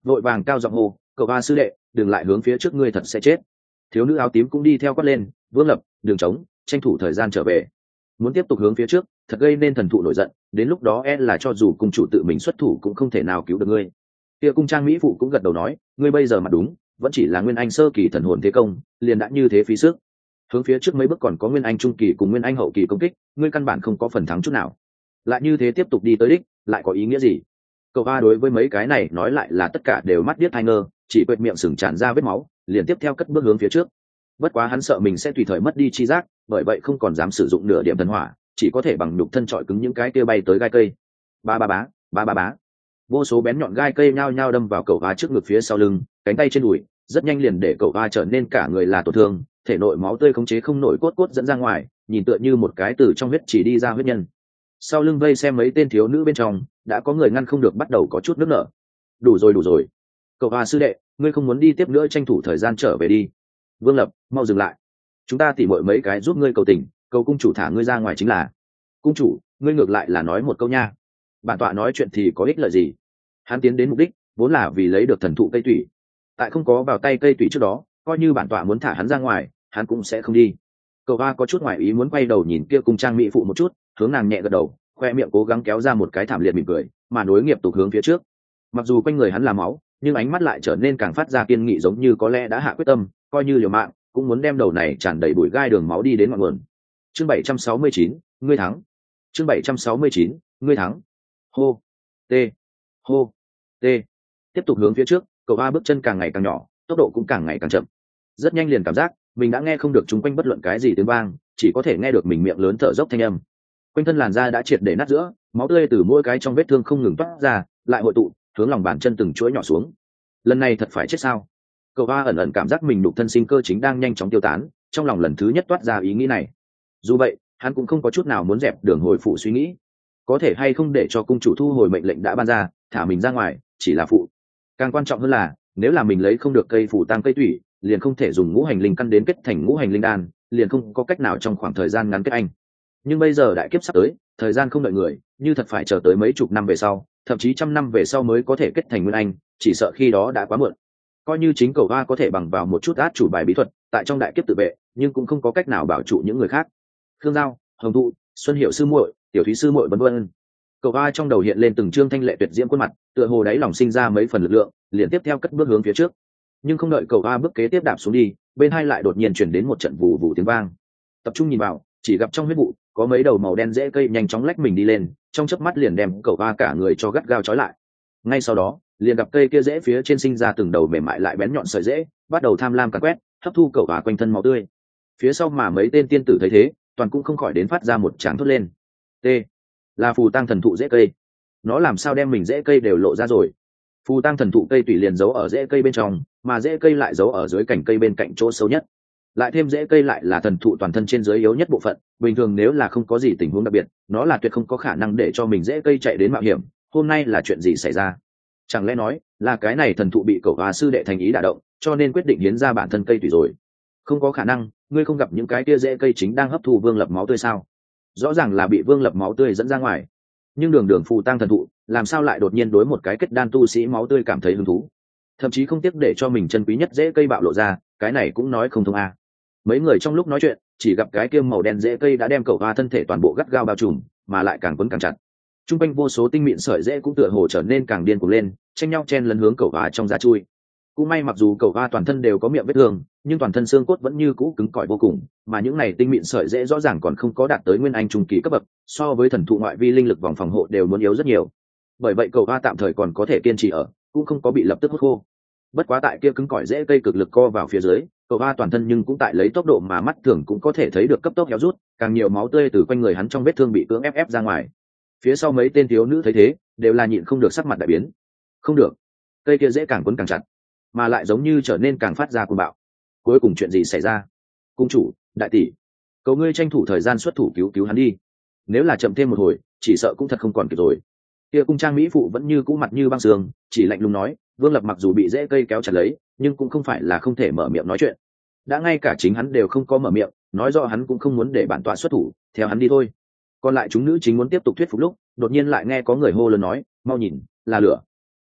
vội vàng cao giọng hô, cậu ba sư đệ đừng lại hướng phía trước, ngươi thật sẽ chết. Thiếu nữ áo tím cũng đi theo quát lên, Vương Lập đường trống, tranh thủ thời gian trở về, muốn tiếp tục hướng phía trước thật gây nên thần thụ nổi giận, đến lúc đó e là cho dù cung chủ tự mình xuất thủ cũng không thể nào cứu được ngươi. Kia cung trang mỹ phụ cũng gật đầu nói, ngươi bây giờ mà đúng vẫn chỉ là nguyên anh sơ kỳ thần hồn thế công, liền đã như thế phí sức. Hướng phía trước mấy bước còn có nguyên anh trung kỳ cùng nguyên anh hậu kỳ công kích, ngươi căn bản không có phần thắng chút nào, lại như thế tiếp tục đi tới đích lại có ý nghĩa gì? Cậu ba đối với mấy cái này nói lại là tất cả đều mắt điếc hai ngơ, chỉ quệt miệng sừng tràn ra vết máu, liền tiếp theo cất bước hướng phía trước. Bất quá hắn sợ mình sẽ tùy thời mất đi chi giác, bởi vậy không còn dám sử dụng nửa điểm thần hỏa, chỉ có thể bằng nhục thân trọi cứng những cái kia bay tới gai cây. Ba ba bá, ba ba bá, vô số bén nhọn gai cây nhao nhao đâm vào cậu ba trước ngực phía sau lưng, cánh tay trên đùi, rất nhanh liền để cậu ba trở nên cả người là tổn thương, thể nội máu tươi khống chế không nổi, cốt cốt dẫn ra ngoài, nhìn tựa như một cái từ trong huyết chỉ đi ra huyết nhân. Sau lưng vây xem mấy tên thiếu nữ bên trong, đã có người ngăn không được bắt đầu có chút nước nở. Đủ rồi đủ rồi, cậu ba sư đệ, ngươi không muốn đi tiếp nữa, tranh thủ thời gian trở về đi. Vương Lập, mau dừng lại, chúng ta tỉ mọi mấy cái giúp ngươi cầu tình, cầu cung chủ thả ngươi ra ngoài chính là. Cung chủ, ngươi ngược lại là nói một câu nha, bản tọa nói chuyện thì có ích lợi gì? Hắn tiến đến mục đích vốn là vì lấy được thần thụ cây tủy, tại không có vào tay cây tủy trước đó, coi như bản tọa muốn thả hắn ra ngoài hắn cũng sẽ không đi. Cậu ba có chút ngoại ý muốn quay đầu nhìn kia cung trang mỹ phụ một chút, hướng nàng nhẹ gật đầu, khoe miệng cố gắng kéo ra một cái thảm liệt mỉm cười, mà nối nghiệp tục hướng phía trước. Mặc dù quanh người hắn là máu, nhưng ánh mắt lại trở nên càng phát ra kiên nghị, giống như có lẽ đã hạ quyết tâm, coi như liều mạng cũng muốn đem đầu này tràn đầy bụi gai đường máu đi đến ngọn nguồn. Chương bảy trăm sáu mươi chín, ngươi thắng. Chương bảy trăm sáu mươi chín, ngươi thắng. Hô, t, hô, t. Tiếp tục hướng phía trước, cậu ba bước chân càng ngày càng nhỏ, tốc độ cũng càng ngày càng chậm. Rất nhanh liền cảm giác mình đã nghe không được chung quanh bất luận cái gì tiếng vang, chỉ có thể nghe được mình miệng lớn thở dốc thanh âm. Quanh thân làn da đã triệt để nát giữa, máu tươi từ mỗi cái trong vết thương không ngừng toát ra, lại hội tụ hướng lòng bàn chân từng chuỗi nhỏ xuống. Lần này thật phải chết sao? Cậu ba ẩn ẩn cảm giác mình đục thân sinh cơ chính đang nhanh chóng tiêu tán, trong lòng lần thứ nhất toát ra ý nghĩ này. Dù vậy hắn cũng không có chút nào muốn dẹp đường hồi phụ suy nghĩ, có thể hay không để cho cung chủ thu hồi mệnh lệnh đã ban ra, thả mình ra ngoài chỉ là phụ, càng quan trọng hơn là nếu là mình lấy không được cây phủ tăng cây thủy, liền không thể dùng ngũ hành linh căn đến kết thành ngũ hành linh đan, liền không có cách nào trong khoảng thời gian ngắn kết anh. Nhưng bây giờ đại kiếp sắp tới, thời gian không đợi người, như thật phải chờ tới mấy chục năm về sau, thậm chí trăm năm về sau mới có thể kết thành nguyên anh, chỉ sợ khi đó đã quá muộn. Coi như chính cậu ba có thể bằng vào một chút át chủ bài bí thuật tại trong đại kiếp tự vệ, nhưng cũng không có cách nào bảo trụ những người khác. Khương Giao, Hồng Thụ, Xuân Hiệu sư muội, Tiểu Thúy sư muội vân vân. Cậu ba trong đầu hiện lên từng trương thanh lệ tuyệt diễm khuôn mặt, tựa hồ đáy lòng sinh ra mấy phần lực lượng, liền tiếp theo cất bước hướng phía trước. Nhưng không đợi cậu ba bước kế tiếp đạp xuống đi, bên hai lại đột nhiên chuyển đến một trận vù vù tiếng vang. Tập trung nhìn vào, chỉ gặp trong huyết vụ có mấy đầu màu đen rễ cây nhanh chóng lách mình đi lên, trong chớp mắt liền đem cậu ba cả người cho gắt gao trói lại. Ngay sau đó liền gặp cây kia rễ phía trên sinh ra từng đầu mềm mại lại bén nhọn sợi rễ, bắt đầu tham lam càn quét, hấp thu cậu ba quanh thân máu tươi. Phía sau mà mấy tên tiên tử thấy thế, toàn cũng không khỏi đến phát ra một tràng thốt lên. T, là phù tăng thần thụ rễ cây, nó làm sao đem mình rễ cây đều lộ ra rồi? Phù tăng thần thụ cây tùy liền giấu ở rễ cây bên trong, mà rễ cây lại giấu ở dưới cành cây bên cạnh chỗ sâu nhất, lại thêm rễ cây lại là thần thụ toàn thân trên dưới yếu nhất bộ phận, bình thường nếu là không có gì tình huống đặc biệt, nó là tuyệt không có khả năng để cho mình rễ cây chạy đến mạo hiểm. Hôm nay là chuyện gì xảy ra? Chẳng lẽ nói là cái này thần thụ bị cậu và sư đệ thành ý đả động, cho nên quyết định hiến ra bản thân cây tùy rồi? Không có khả năng, ngươi không gặp những cái kia rễ cây chính đang hấp thu Vương Lập máu tươi sao? Rõ ràng là bị Vương Lập máu tươi dẫn ra ngoài, nhưng đường đường phù tăng thần thụ làm sao lại đột nhiên đối một cái kết đan tu sĩ máu tươi cảm thấy hứng thú, thậm chí không tiếc để cho mình chân quý nhất rễ cây bạo lộ ra? Cái này cũng nói không thông a. Mấy người trong lúc nói chuyện, chỉ gặp cái kia màu đen rễ cây đã đem cậu hoa thân thể toàn bộ gắt gao bao trùm, mà lại càng quấn càng chặt. Trung quanh vô số tinh mịn sợi rễ cũng tựa hồ trở nên càng điên cuồng lên, tranh nhau chen lấn hướng cậu hoa trong da chui. Cũng may mặc dù cậu hoa toàn thân đều có miệng vết thương, nhưng toàn thân xương cốt vẫn như cũ cứng cỏi vô cùng, mà những này tinh mịn sợi rễ rõ ràng còn không có đạt tới nguyên anh trung kỳ cấp bậc, so với thần thụ ngoại vi linh lực vòng phòng hộ đều muốn yếu rất nhiều. Bởi vậy cậu hoa tạm thời còn có thể kiên trì ở, cũng không có bị lập tức hút khô. Bất quá tại kia cứng cỏi rễ cây cực lực co vào phía dưới, cậu ba toàn thân nhưng cũng tại lấy tốc độ mà mắt thường cũng có thể thấy được cấp tốc héo rút, càng nhiều máu tươi từ quanh người hắn trong vết thương bị cưỡng ép ép ra ngoài. Phía sau mấy tên thiếu nữ thấy thế, đều là nhịn không được sắc mặt đại biến. Không được, cây kia dễ càng quấn càng chặt, mà lại giống như trở nên càng phát ra cuồng bạo. Cuối cùng chuyện gì xảy ra? Cung chủ, đại tỷ, cầu ngươi tranh thủ thời gian xuất thủ cứu cứu hắn đi. Nếu là chậm thêm một hồi, chỉ sợ cũng thật không còn kịp rồi. Kia cung trang mỹ phụ vẫn như cũ mặt như băng sương, chỉ lạnh lùng nói, Vương Lập mặc dù bị rễ cây kéo chặt lấy, nhưng cũng không phải là không thể mở miệng nói chuyện. Đã ngay cả chính hắn đều không có mở miệng, nói rõ hắn cũng không muốn để bản tọa xuất thủ, theo hắn đi thôi. Còn lại chúng nữ chính muốn tiếp tục thuyết phục lúc, đột nhiên lại nghe có người hô lớn nói, mau nhìn, là lửa.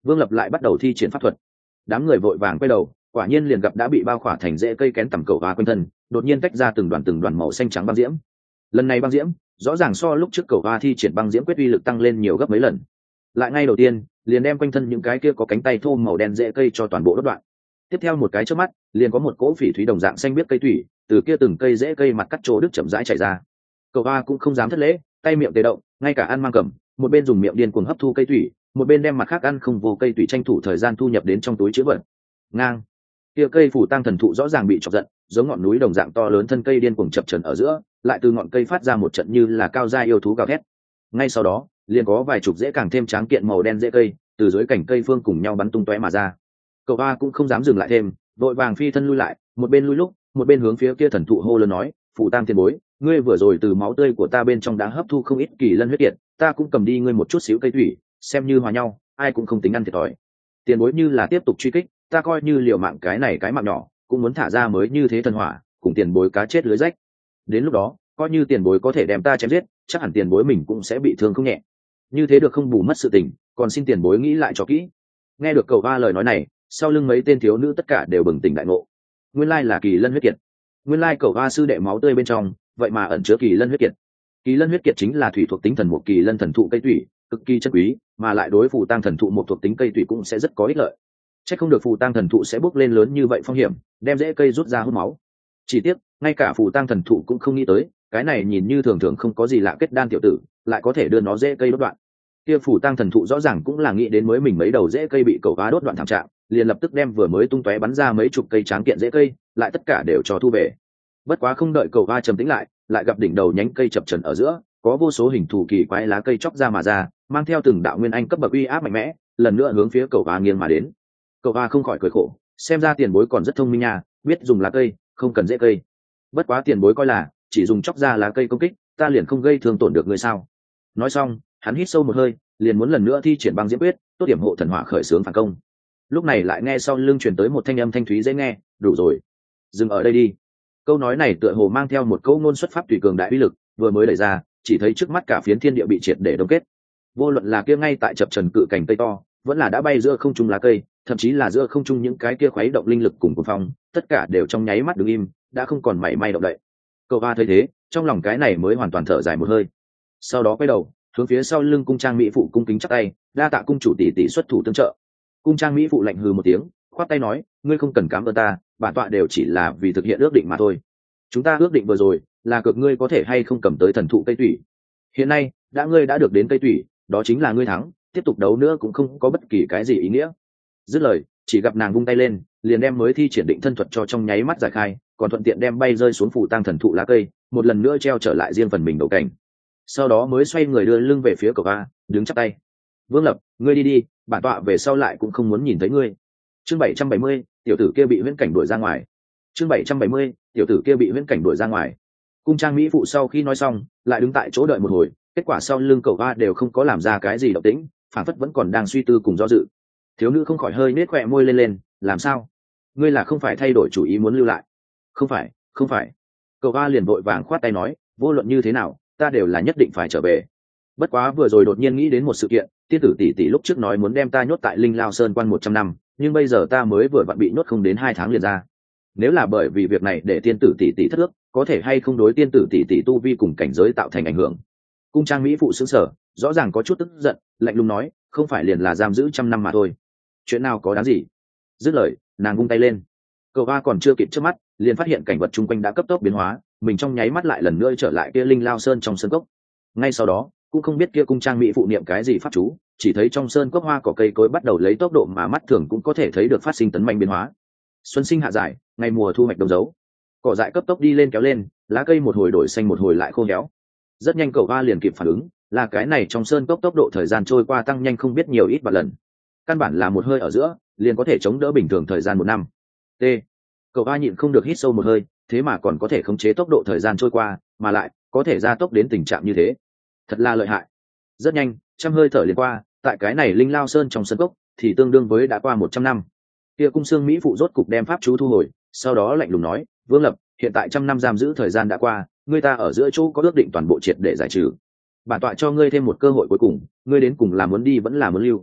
Vương Lập lại bắt đầu thi triển pháp thuật. Đám người vội vàng quay đầu, quả nhiên liền gặp đã bị bao khỏa thành rễ cây kén tầm cầu hoa quanh thân, đột nhiên tách ra từng đoàn từng đoàn màu xanh trắng băng diễm. Lần này băng diễm rõ ràng so lúc trước cầu hoa thi triển băng diễm quyết uy lực tăng lên nhiều gấp mấy lần. Lại ngay đầu tiên liền đem quanh thân những cái kia có cánh tay thô màu đen rễ cây cho toàn bộ đốt đoạn. Tiếp theo một cái chớp mắt liền có một cỗ phỉ thúy đồng dạng xanh biếc cây thủy từ kia từng cây rễ cây mặt cắt chỗ đứt chậm rãi chảy ra. Cầu hoa cũng không dám thất lễ, tay miệng tê động, ngay cả ăn mang cầm, một bên dùng miệng điên cuồng hấp thu cây thủy, một bên đem mặt khác ăn không vô cây thủy tranh thủ thời gian thu nhập đến trong túi chứa vật. Ngang, kia cây phủ tang thần thụ rõ ràng bị chọc giận, giống ngọn núi đồng dạng to lớn thân cây điên cuồng chập chờn ở giữa, lại từ ngọn cây phát ra một trận như là cao gia yêu thú gào thét. Ngay sau đó liền có vài chục rễ càng thêm tráng kiện màu đen rễ cây từ dưới cành cây phương cùng nhau bắn tung tóe mà ra. Cậu hoa cũng không dám dừng lại thêm, vội vàng phi thân lui lại, một bên lui lúc một bên hướng phía kia thần thụ hô lớn nói: "Phủ tang tiền bối, ngươi vừa rồi từ máu tươi của ta bên trong đã hấp thu không ít kỳ lân huyết kiệt, ta cũng cầm đi ngươi một chút xíu cây thủy, xem như hòa nhau, ai cũng không tính ăn thiệt thòi. Tiền bối như là tiếp tục truy kích, ta coi như liều mạng cái này cái mạng nhỏ, cũng muốn thả ra mới như thế thần hỏa, cùng tiền bối cá chết lưới rách. Đến lúc đó, coi như tiền bối có thể đem ta chém giết, chắc hẳn tiền bối mình cũng sẽ bị thương không nhẹ. Như thế được không bù mất sự tình, còn xin tiền bối nghĩ lại cho kỹ." Nghe được cậu ba lời nói này, sau lưng mấy tên thiếu nữ tất cả đều bừng tỉnh đại ngộ. Nguyên lai là kỳ lân huyết kiệt. Nguyên lai cậu ba sư đệ máu tươi bên trong, vậy mà ẩn chứa kỳ lân huyết kiệt. Kỳ lân huyết kiệt chính là thủy thuộc tính thần một kỳ lân thần thụ cây thủy, cực kỳ chân quý, mà lại đối phù tang thần thụ một thuộc tính cây thủy cũng sẽ rất có ích lợi. Chắc không được phù tang thần thụ sẽ bốc lên lớn như vậy phong hiểm, đem rễ cây rút ra hút máu. Chỉ tiếc, ngay cả phù tang thần thụ cũng không nghĩ tới, cái này nhìn như thường thường không có gì lạ kết đan tiểu tử, lại có thể đưa nó rễ cây đốt đoạn. Kia phù tang thần thụ rõ ràng cũng là nghĩ đến mới mình mấy đầu rễ cây bị cẩu vá đốt đoạn thảm trạng, liền lập tức đem vừa mới tung tóe bắn ra mấy chục cây tráng kiện rễ cây, lại tất cả đều cho thu về. Bất quá không đợi cẩu va trầm tĩnh lại, lại gặp đỉnh đầu nhánh cây chập chờn ở giữa, có vô số hình thù kỳ quái lá cây chóc ra mà ra, mang theo từng đạo nguyên anh cấp bậc uy áp mạnh mẽ, lần nữa hướng phía cẩu va nghiêng mà đến. Cẩu va không khỏi cười khổ, xem ra tiền bối còn rất thông minh nha, biết dùng lá cây, không cần rễ cây. Bất quá tiền bối coi là chỉ dùng chóc ra lá cây công kích, ta liền không gây thương tổn được người sao? Nói xong, hắn hít sâu một hơi, liền muốn lần nữa thi triển băng diễm quyết, tốt điểm hộ thần hỏa khởi xướng phản công. Lúc này lại nghe sau lưng truyền tới một thanh âm thanh thúy dễ nghe: "Đủ rồi, dừng ở đây đi." Câu nói này tựa hồ mang theo một câu ngôn xuất pháp tùy cường đại uy lực, vừa mới đẩy ra, chỉ thấy trước mắt cả phiến thiên địa bị triệt để đông kết. Vô luận là kia ngay tại chập trần cự cảnh cây to, vẫn là đã bay giữa không trung lá cây, thậm chí là giữa không trung những cái kia khuấy động linh lực cùng cuồng phong, tất cả đều trong nháy mắt đứng im, đã không còn mảy may động đậy. Cậu ba thấy thế, trong lòng cái này mới hoàn toàn thở dài một hơi. Sau đó quay đầu, hướng phía sau lưng cung trang mỹ phụ cung kính chắp tay, đa tạ cung chủ tỷ tỷ xuất thủ tương trợ. Cung trang mỹ phụ lạnh hừ một tiếng, khoát tay nói: "Ngươi không cần cảm ơn ta, bản tọa đều chỉ là vì thực hiện ước định mà thôi. Chúng ta ước định vừa rồi là cược ngươi có thể hay không cầm tới thần thụ cây tủy. Hiện nay đã ngươi đã được đến cây tủy, đó chính là ngươi thắng, tiếp tục đấu nữa cũng không có bất kỳ cái gì ý nghĩa." Dứt lời, chỉ gặp nàng vung tay lên, liền đem mới thi triển định thân thuật cho trong nháy mắt giải khai, còn thuận tiện đem bay rơi xuống phù tang thần thụ lá cây một lần nữa treo trở lại riêng phần mình đầu cảnh. Sau đó mới xoay người đưa lưng về phía cậu ba, đứng chắp tay: "Vương Lập, ngươi đi đi, bản tọa về sau lại cũng không muốn nhìn thấy ngươi." Chương bảy trăm bảy mươi, tiểu tử kia bị huyễn cảnh đuổi ra ngoài. Chương bảy trăm bảy mươi, tiểu tử kia bị huyễn cảnh đuổi ra ngoài. Cung trang mỹ phụ sau khi nói xong, lại đứng tại chỗ đợi một hồi, kết quả sau lưng cậu ba đều không có làm ra cái gì động tĩnh, phản phất vẫn còn đang suy tư cùng do dự. Thiếu nữ không khỏi hơi nết khóe môi lên lên, "Làm sao? Ngươi là không phải thay đổi chủ ý muốn lưu lại?" "Không phải, không phải." Cậu ba liền vội vàng khoát tay nói: "Vô luận như thế nào, ta đều là nhất định phải trở về. Bất quá vừa rồi đột nhiên nghĩ đến một sự kiện, tiên tử tỷ tỷ lúc trước nói muốn đem ta nhốt tại Linh Lao Sơn quan một trăm năm, nhưng bây giờ ta mới vừa vặn bị nhốt không đến hai tháng liền ra. Nếu là bởi vì việc này để tiên tử tỷ tỷ thất ước, có thể hay không đối tiên tử tỷ tỷ tu vi cùng cảnh giới tạo thành ảnh hưởng?" Cung trang mỹ phụ sững sờ, rõ ràng có chút tức giận, lạnh lùng nói: "Không phải liền là giam giữ trăm năm mà thôi, chuyện nào có đáng gì?" Dứt lời, nàng vung tay lên. Cậu ba còn chưa kịp trước mắt, liền phát hiện cảnh vật chung quanh đã cấp tốc biến hóa, mình trong nháy mắt lại lần nữa trở lại kia Linh Lao Sơn trong sơn cốc. Ngay sau đó, cũng không biết kia cung trang mỹ phụ niệm cái gì pháp chú, chỉ thấy trong sơn cốc hoa cỏ cây cối bắt đầu lấy tốc độ mà mắt thường cũng có thể thấy được phát sinh tấn mạnh biến hóa. Xuân sinh hạ giải, ngày mùa thu hoạch đồng dấu, cỏ dại cấp tốc đi lên kéo lên, lá cây một hồi đổi xanh một hồi lại khô héo. Rất nhanh cậu ba liền kịp phản ứng, là cái này trong sơn cốc tốc độ thời gian trôi qua tăng nhanh không biết nhiều ít vạn lần, căn bản là một hơi ở giữa liền có thể chống đỡ bình thường thời gian một năm. T. Cậu ba nhịn không được hít sâu một hơi, thế mà còn có thể khống chế tốc độ thời gian trôi qua, mà lại có thể gia tốc đến tình trạng như thế, thật là lợi hại. Rất nhanh, trăm hơi thở liền qua, tại cái này Linh Lao Sơn trong sân cốc thì tương đương với đã qua một trăm năm. Kia cung xương mỹ phụ rốt cục đem pháp chú thu hồi, sau đó lạnh lùng nói: "Vương Lập, hiện tại trăm năm giam giữ thời gian đã qua, ngươi ta ở giữa chỗ có ước định toàn bộ triệt để giải trừ. Bản tọa cho ngươi thêm một cơ hội cuối cùng, ngươi đến cùng là muốn đi vẫn là muốn lưu?"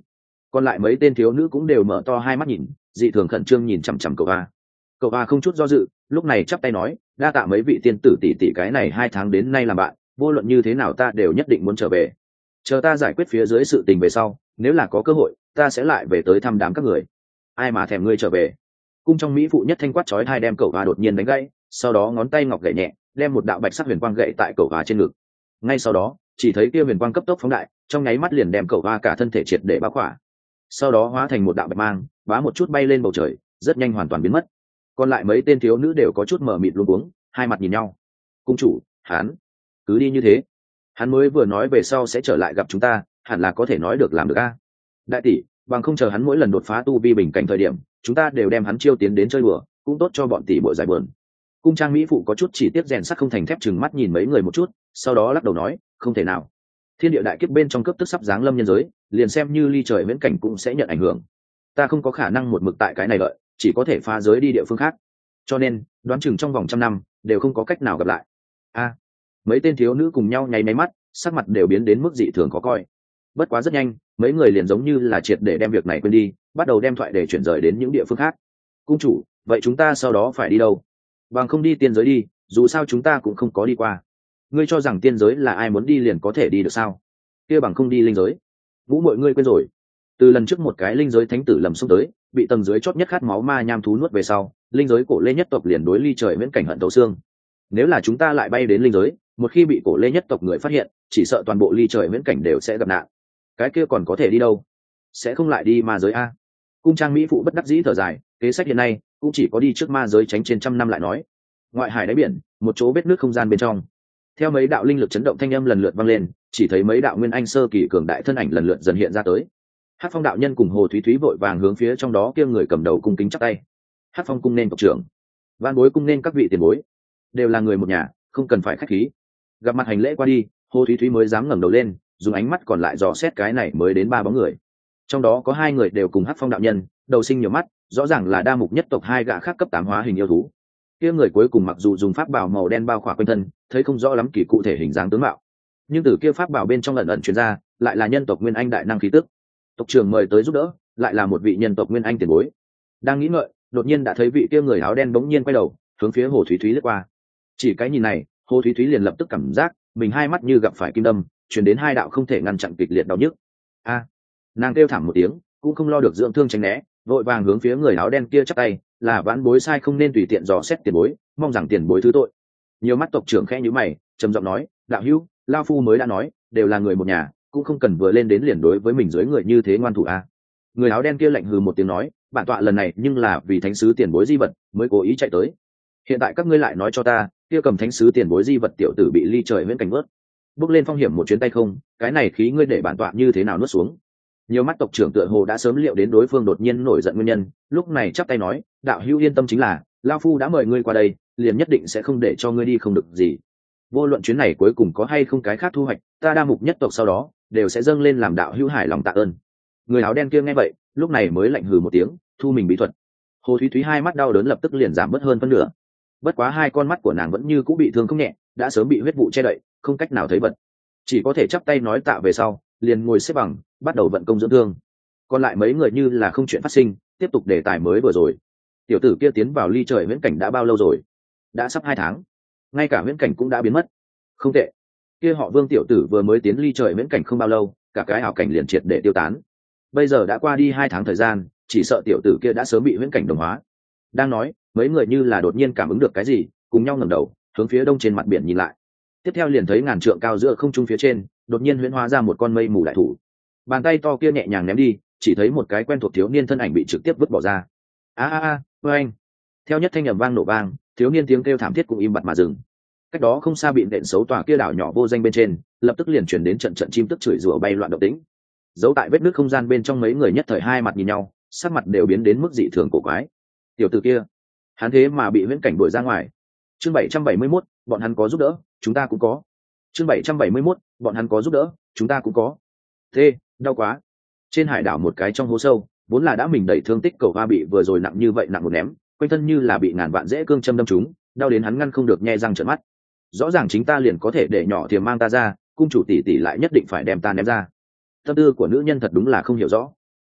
Còn lại mấy tên thiếu nữ cũng đều mở to hai mắt nhìn, dị thường khẩn trương nhìn chằm chằm cậu a. Cậu a không chút do dự, lúc này chắp tay nói, đa tạ mấy vị tiên tử tỷ tỷ cái này hai tháng đến nay làm bạn, vô luận như thế nào ta đều nhất định muốn trở về. Chờ ta giải quyết phía dưới sự tình về sau, nếu là có cơ hội ta sẽ lại về tới thăm đám các người. Ai mà thèm ngươi trở về. Cung trong mỹ phụ nhất thanh quát chói tai đem cậu a đột nhiên đánh gãy, sau đó ngón tay ngọc gậy nhẹ, đem một đạo bạch sắc huyền quang gậy tại cậu a trên ngực. Ngay sau đó chỉ thấy kia huyền quang cấp tốc phóng đại, trong nháy mắt liền đem cậu a cả thân thể triệt để bao khỏa, sau đó hóa thành một đạo bạch mang, bá một chút bay lên bầu trời, rất nhanh hoàn toàn biến mất. Còn lại mấy tên thiếu nữ đều có chút mờ mịt luống cuống, hai mặt nhìn nhau. Cung chủ, hắn cứ đi như thế, hắn mới vừa nói về sau sẽ trở lại gặp chúng ta, hẳn là có thể nói được làm được a. Đại tỷ, bằng không chờ hắn mỗi lần đột phá tu vi bình cảnh thời điểm, chúng ta đều đem hắn chiêu tiến đến chơi đùa, cũng tốt cho bọn tỷ bội giải buồn. Cung trang mỹ phụ có chút chỉ tiếc rèn sắt không thành thép, chừng mắt nhìn mấy người một chút, sau đó lắc đầu nói, không thể nào. Thiên địa đại kiếp bên trong cấp tức sắp giáng lâm nhân giới, liền xem như ly trời viễn cảnh cũng sẽ nhận ảnh hưởng. Ta không có khả năng một mực tại cái này đợi, chỉ có thể phá giới đi địa phương khác. Cho nên, đoán chừng trong vòng trăm năm đều không có cách nào gặp lại. A, mấy tên thiếu nữ cùng nhau nháy máy mắt, sắc mặt đều biến đến mức dị thường khó coi. Bất quá rất nhanh, mấy người liền giống như là triệt để đem việc này quên đi, bắt đầu đem thoại để chuyển rời đến những địa phương khác. Cung chủ, vậy chúng ta sau đó phải đi đâu? Bằng không đi tiên giới đi, dù sao chúng ta cũng không có đi qua. Ngươi cho rằng tiên giới là ai muốn đi liền có thể đi được sao? Kia bằng không đi linh giới. Ngũ mọi ngươi quên rồi, từ lần trước một cái linh giới thánh tử lầm xông tới, bị tầng dưới chót nhất khát máu ma nham thú nuốt về sau, linh giới cổ lê nhất tộc liền đối ly trời viễn cảnh hận tấu xương. Nếu là chúng ta lại bay đến linh giới, một khi bị cổ lê nhất tộc người phát hiện, chỉ sợ toàn bộ ly trời viễn cảnh đều sẽ gặp nạn. Cái kia còn có thể đi đâu? Sẽ không lại đi ma giới a? Cung trang mỹ phụ bất đắc dĩ thở dài, kế sách hiện nay cũng chỉ có đi trước ma giới tránh trên trăm năm lại nói. Ngoại hải đáy biển, một chỗ vết nước không gian bên trong, theo mấy đạo linh lực chấn động thanh âm lần lượt vang lên, chỉ thấy mấy đạo nguyên anh sơ kỳ cường đại thân ảnh lần lượt dần hiện ra tới. Hắc Phong đạo nhân cùng Hồ Thúy Thúy vội vàng hướng phía trong đó kia người cầm đầu cung kính chắp tay. Hắc Phong cung nên tộc trưởng, van bối cung nên các vị tiền bối, đều là người một nhà, không cần phải khách khí. Gặp mặt hành lễ qua đi, Hồ Thúy Thúy mới dám ngẩng đầu lên, dùng ánh mắt còn lại dò xét cái này mới đến ba bóng người. Trong đó có hai người đều cùng Hắc Phong đạo nhân, đầu sinh nhiều mắt, rõ ràng là đa mục nhất tộc hai gã khác cấp tám hóa hình yêu thú. Kia người cuối cùng mặc dù dùng pháp bảo màu đen bao khỏa quanh thân, thấy không rõ lắm kỳ cụ thể hình dáng tướng mạo, nhưng từ kia pháp bảo bên trong ẩn ẩn truyền ra, lại là nhân tộc nguyên anh đại năng khí tức. Tộc trưởng mời tới giúp đỡ, lại là một vị nhân tộc nguyên anh tiền bối. Đang nghĩ ngợi, đột nhiên đã thấy vị kia người áo đen bỗng nhiên quay đầu, hướng phía Hồ Thúy Thúy lướt qua. Chỉ cái nhìn này, Hồ Thúy Thúy liền lập tức cảm giác mình hai mắt như gặp phải kim đâm, truyền đến hai đạo không thể ngăn chặn kịch liệt đau nhức. A! Nàng kêu thảm một tiếng, cũng không lo được dưỡng thương tránh né, vội vàng hướng phía người áo đen kia chắp tay, là vãn bối sai không nên tùy tiện dò xét tiền bối, mong rằng tiền bối thứ tội. Nhiều mắt tộc trưởng khẽ nhíu mày, trầm giọng nói, đạo hữu, lao phu mới đã nói, đều là người một nhà, cũng không cần vừa lên đến liền đối với mình dưới người như thế ngoan thủ a. Người áo đen kia lạnh hừ một tiếng nói, bản tọa lần này nhưng là vì thánh sứ tiền bối di vật mới cố ý chạy tới. Hiện tại các ngươi lại nói cho ta, kia cầm thánh sứ tiền bối di vật tiểu tử bị ly trời viễn cảnh vớt, bước lên phong hiểm một chuyến tay không, cái này khí ngươi để bản tọa như thế nào nuốt xuống? Nhiều mắt tộc trưởng tựa hồ đã sớm liệu đến đối phương đột nhiên nổi giận nguyên nhân, lúc này chắp tay nói, đạo hữu yên tâm, chính là lao phu đã mời ngươi qua đây, liền nhất định sẽ không để cho ngươi đi không được gì. Vô luận chuyến này cuối cùng có hay không cái khác thu hoạch, ta đa mục nhất tộc sau đó đều sẽ dâng lên làm đạo hữu hài lòng tạ ơn. Người áo đen kia nghe vậy, lúc này mới lạnh hừ một tiếng, thu mình bí thuật. Hồ Thúy Thúy hai mắt đau đớn lập tức liền giảm bớt hơn phân nửa. Bất quá hai con mắt của nàng vẫn như cũng bị thương không nhẹ, đã sớm bị huyết vụ che đậy, không cách nào thấy vật, chỉ có thể chắp tay nói tạ về sau, liền ngồi xếp bằng, bắt đầu vận công dưỡng thương. Còn lại mấy người như là không chuyện phát sinh, tiếp tục đề tài mới vừa rồi. Tiểu tử kia tiến vào ly trời viễn cảnh đã bao lâu rồi? Đã sắp hai tháng, ngay cả viễn cảnh cũng đã biến mất. Không tệ, kia họ Vương tiểu tử vừa mới tiến ly trời viễn cảnh không bao lâu, cả cái ảo cảnh liền triệt để tiêu tán. Bây giờ đã qua đi hai tháng thời gian, chỉ sợ tiểu tử kia đã sớm bị viễn cảnh đồng hóa. Đang nói, mấy người như là đột nhiên cảm ứng được cái gì, cùng nhau ngẩng đầu, hướng phía đông trên mặt biển nhìn lại. Tiếp theo liền thấy ngàn trượng cao giữa không trung phía trên, đột nhiên huyễn hóa ra một con mây mù đại thủ. Bàn tay to kia nhẹ nhàng ném đi, chỉ thấy một cái quen thuộc thiếu niên thân ảnh bị trực tiếp vứt bỏ ra. A a a, với anh. Theo nhất thanh ầm vang nổ vang, thiếu niên tiếng kêu thảm thiết cũng im bặt mà dừng. Cách đó không xa bị nện xấu tòa kia đảo nhỏ vô danh bên trên, lập tức liền chuyển đến trận trận chim tức chửi rủa bay loạn động tĩnh. Giấu tại vết nước không gian bên trong mấy người nhất thời hai mặt nhìn nhau, sắc mặt đều biến đến mức dị thường cổ quái. Tiểu tử kia, hắn thế mà bị viễn cảnh đuổi ra ngoài. Chương bảy trăm bảy mươi mốt, bọn hắn có giúp đỡ, chúng ta cũng có. Chương bảy trăm bảy mươi mốt, bọn hắn có giúp đỡ, chúng ta cũng có. Thế, đau quá. Trên hải đảo một cái trong hố sâu, vốn là đã mình đẩy thương tích cầu va bị vừa rồi nặng như vậy nặng một ném, quanh thân như là bị ngàn vạn dễ cương châm đâm trúng, đau đến hắn ngăn không được nhe răng trợn mắt. Rõ ràng chính ta liền có thể để nhỏ thiềm mang ta ra, cung chủ tỷ tỷ lại nhất định phải đem ta ném ra. Tâm tư của nữ nhân thật đúng là không hiểu rõ.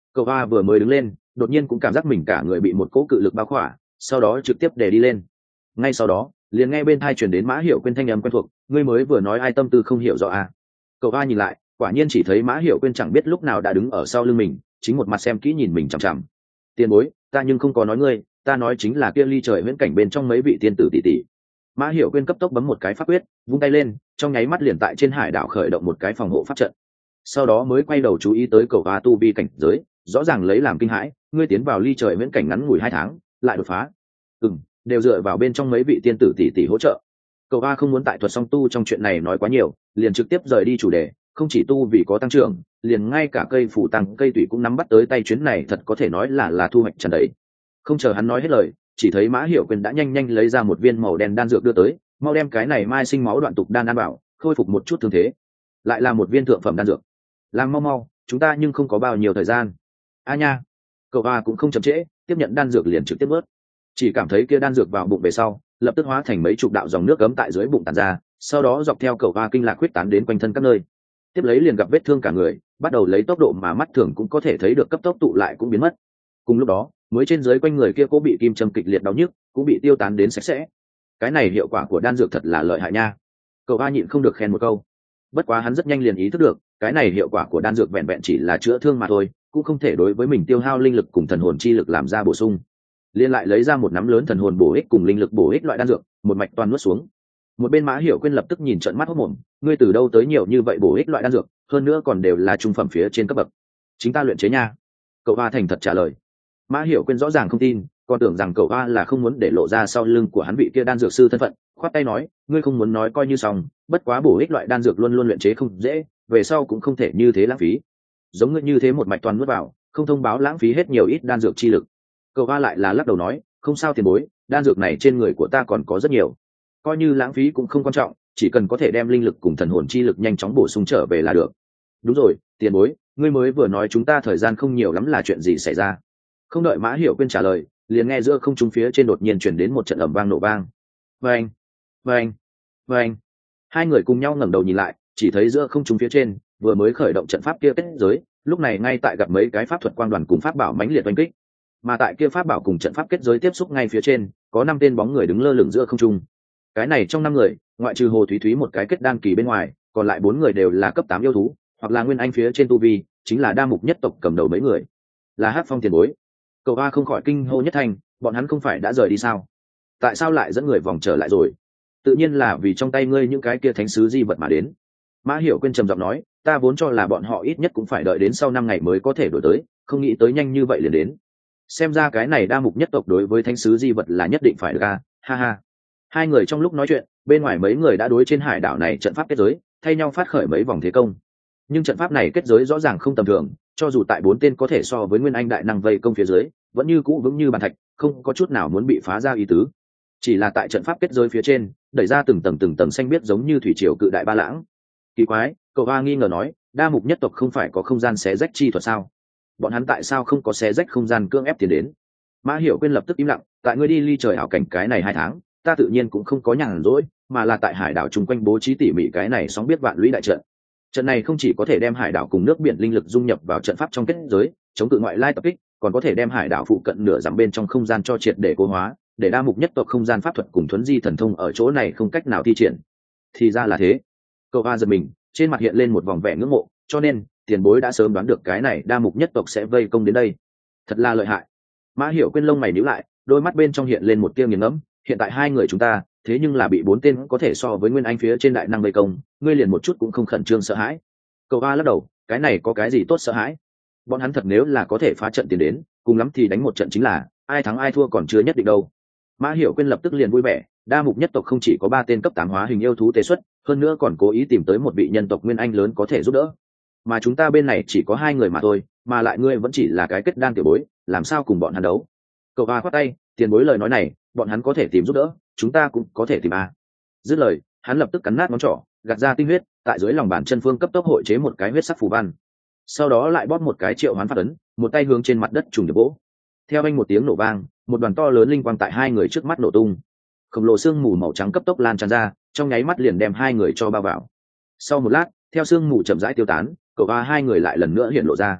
Cậu hoa vừa mới đứng lên, đột nhiên cũng cảm giác mình cả người bị một cỗ cự lực bao khỏa, sau đó trực tiếp để đi lên. Ngay sau đó, liền nghe bên tai truyền đến Mã Hiểu Quyên thanh âm quen thuộc, ngươi mới vừa nói ai tâm tư không hiểu rõ à? Cậu hoa nhìn lại, quả nhiên chỉ thấy Mã Hiểu Quyên chẳng biết lúc nào đã đứng ở sau lưng mình, chính một mặt xem kỹ nhìn mình chằm chằm. Tiền bối, ta nhưng không có nói ngươi, ta nói chính là kia ly trời viễn cảnh bên trong mấy vị tiên tử tỷ tỷ. Mã Hiểu Quyên cấp tốc bấm một cái pháp quyết, vung tay lên, trong nháy mắt liền tại trên hải đảo khởi động một cái phòng hộ pháp trận. Sau đó mới quay đầu chú ý tới cầu hoa tu vi cảnh giới, rõ ràng lấy làm kinh hãi, ngươi tiến vào ly trời viễn cảnh ngắn ngủi hai tháng, lại đột phá. Ừm, đều dựa vào bên trong mấy vị tiên tử tỷ tỷ hỗ trợ. Cầu hoa không muốn tại thuật song tu trong chuyện này nói quá nhiều, liền trực tiếp rời đi chủ đề, không chỉ tu vì có tăng trưởng, liền ngay cả cây phủ tăng cây tủy cũng nắm bắt tới tay, chuyến này thật có thể nói là là thu hoạch tràn đầy. Không chờ hắn nói hết lời, chỉ thấy Mã Hiểu Quyên đã nhanh nhanh lấy ra một viên màu đen đan dược đưa tới, mau đem cái này mai sinh máu đoạn tục đan ăn bảo, khôi phục một chút thương thế. Lại là một viên thượng phẩm đan dược. Làm mau mau, chúng ta nhưng không có bao nhiêu thời gian. A nha. Cậu hoa cũng không chậm trễ, tiếp nhận đan dược liền trực tiếp bớt. Chỉ cảm thấy kia đan dược vào bụng về sau, lập tức hóa thành mấy chục đạo dòng nước ấm tại dưới bụng tản ra, sau đó dọc theo cậu hoa kinh lạc huyết tán đến quanh thân các nơi. Tiếp lấy liền gặp vết thương cả người, bắt đầu lấy tốc độ mà mắt thường cũng có thể thấy được cấp tốc tụ lại cũng biến mất. Cùng lúc đó, mới trên dưới quanh người kia cố bị kim châm kịch liệt đau nhức, cũng bị tiêu tán đến sạch sẽ. Cái này hiệu quả của đan dược thật là lợi hại nha. Cậu hoa nhịn không được khen một câu. Bất quá hắn rất nhanh liền ý thức được, cái này hiệu quả của đan dược vẹn vẹn chỉ là chữa thương mà thôi, cũng không thể đối với mình tiêu hao linh lực cùng thần hồn chi lực làm ra bổ sung. Liên lại lấy ra một nắm lớn thần hồn bổ ích cùng linh lực bổ ích loại đan dược, một mạch toàn nuốt xuống. Một bên Mã Hiểu Quyên lập tức nhìn trợn mắt hốt mồm, ngươi từ đâu tới nhiều như vậy bổ ích loại đan dược, hơn nữa còn đều là trung phẩm phía trên cấp bậc. Chính ta luyện chế nha. Cậu hoa thành thật trả lời. Mã Hiểu Quyên rõ ràng không tin, còn tưởng rằng cậu hoa là không muốn để lộ ra sau lưng của hắn vị kia đan dược sư thân phận, khoát tay nói, ngươi không muốn nói coi như xong, bất quá bổ ích loại đan dược luôn luôn luyện chế không dễ, về sau cũng không thể như thế lãng phí. Giống ngươi như thế một mạch toàn nuốt vào, không thông báo lãng phí hết nhiều ít đan dược chi lực. Cậu hoa lại là lắc đầu nói, không sao tiền bối, đan dược này trên người của ta còn có rất nhiều, coi như lãng phí cũng không quan trọng, chỉ cần có thể đem linh lực cùng thần hồn chi lực nhanh chóng bổ sung trở về là được. Đúng rồi, tiền bối, ngươi mới vừa nói chúng ta thời gian không nhiều lắm là chuyện gì xảy ra? Không đợi Mã Hiểu Quyên trả lời, liền nghe giữa không trung phía trên đột nhiên chuyển đến một trận ầm vang nổ vang. Vang, vang, vang. Hai người cùng nhau ngẩng đầu nhìn lại, chỉ thấy giữa không trung phía trên vừa mới khởi động trận pháp kia kết giới, lúc này ngay tại gặp mấy cái pháp thuật quang đoàn cùng pháp bảo mãnh liệt oanh kích. Mà tại kia pháp bảo cùng trận pháp kết giới tiếp xúc ngay phía trên, có năm tên bóng người đứng lơ lửng giữa không trung. Cái này trong năm người, ngoại trừ Hồ Thúy Thúy một cái kết đan kỳ bên ngoài, còn lại bốn người đều là cấp tám yêu thú, hoặc là nguyên anh phía trên tu vi, chính là đa mục nhất tộc cầm đầu mấy người. Là Hắc Phong tiền bối. Cậu hoa không khỏi kinh hô nhất thành, bọn hắn không phải đã rời đi sao? Tại sao lại dẫn người vòng trở lại rồi? Tự nhiên là vì trong tay ngươi những cái kia thánh sứ di vật mà đến. Mã Hiểu Quyên trầm giọng nói, ta vốn cho là bọn họ ít nhất cũng phải đợi đến sau năm ngày mới có thể đổi tới, không nghĩ tới nhanh như vậy liền đến. Xem ra cái này đa mục nhất tộc đối với thánh sứ di vật là nhất định phải được a, ha ha. Hai người trong lúc nói chuyện, bên ngoài mấy người đã đối trên hải đảo này trận pháp kết giới, thay nhau phát khởi mấy vòng thế công. Nhưng trận pháp này kết giới rõ ràng không tầm thường, cho dù tại bốn tên có thể so với nguyên anh đại năng vây công phía dưới, vẫn như cũ vững như bàn thạch, không có chút nào muốn bị phá ra ý tứ. Chỉ là tại trận pháp kết giới phía trên, đẩy ra từng tầng từng tầng xanh biếc giống như thủy triều cự đại ba lãng. Kỳ quái, cậu hoa nghi ngờ nói, đa mục nhất tộc không phải có không gian xé rách chi thuật sao? Bọn hắn tại sao không có xé rách không gian cưỡng ép tiến đến? Mã Hiểu Quyên lập tức im lặng, tại ngươi đi ly trời ảo cảnh cái này hai tháng, ta tự nhiên cũng không có nhàn rỗi, mà là tại hải đảo chung quanh bố trí tỉ mỉ cái này sóng biết vạn lũy đại trận. Trận này không chỉ có thể đem hải đảo cùng nước biển linh lực dung nhập vào trận pháp trong kết giới, chống cự ngoại lai tập kích, còn có thể đem hải đảo phụ cận nửa dặm bên trong không gian cho triệt để cố hóa, để đa mục nhất tộc không gian pháp thuật cùng thuấn di thần thông ở chỗ này không cách nào thi triển. Thì ra là thế. Cậu hoa giật mình, trên mặt hiện lên một vòng vẻ ngưỡng mộ, cho nên tiền bối đã sớm đoán được cái này đa mục nhất tộc sẽ vây công đến đây. Thật là lợi hại. Mã Hiểu Quyên lông mày nhíu lại, đôi mắt bên trong hiện lên một tia nghiền ngẫm, hiện tại hai người chúng ta, thế nhưng là bị bốn tên có thể so với nguyên anh phía trên đại năng vây công, ngươi liền một chút cũng không khẩn trương sợ hãi? Cậu hoa lắc đầu, cái này có cái gì tốt sợ hãi? Bọn hắn thật nếu là có thể phá trận tiến đến, cùng lắm thì đánh một trận chính là, ai thắng ai thua còn chưa nhất định đâu. Mã Hiểu Quyên lập tức liền vui vẻ, đa mục nhất tộc không chỉ có ba tên cấp tám hóa hình yêu thú tế xuất, hơn nữa còn cố ý tìm tới một vị nhân tộc nguyên anh lớn có thể giúp đỡ. Mà chúng ta bên này chỉ có hai người mà thôi, mà lại ngươi vẫn chỉ là cái kết đan tiểu bối, làm sao cùng bọn hắn đấu? Cậu hoa khoát tay, tiền bối lời nói này, bọn hắn có thể tìm giúp đỡ, chúng ta cũng có thể tìm a. Dứt lời, hắn lập tức cắn nát ngón trỏ, gạt ra tinh huyết, tại dưới lòng bàn chân phương cấp tốc hội chế một cái huyết sắc phù văn. Sau đó lại bóp một cái triệu hoán phát ấn, một tay hướng trên mặt đất trùng điệp vỗ. Theo anh một tiếng nổ vang, một đoàn to lớn linh quang tại hai người trước mắt nổ tung. Khổng lồ sương mù màu trắng cấp tốc lan tràn ra, trong nháy mắt liền đem hai người cho bao vào. Sau một lát, theo sương mù chậm rãi tiêu tán, cậu và hai người lại lần nữa hiện lộ ra.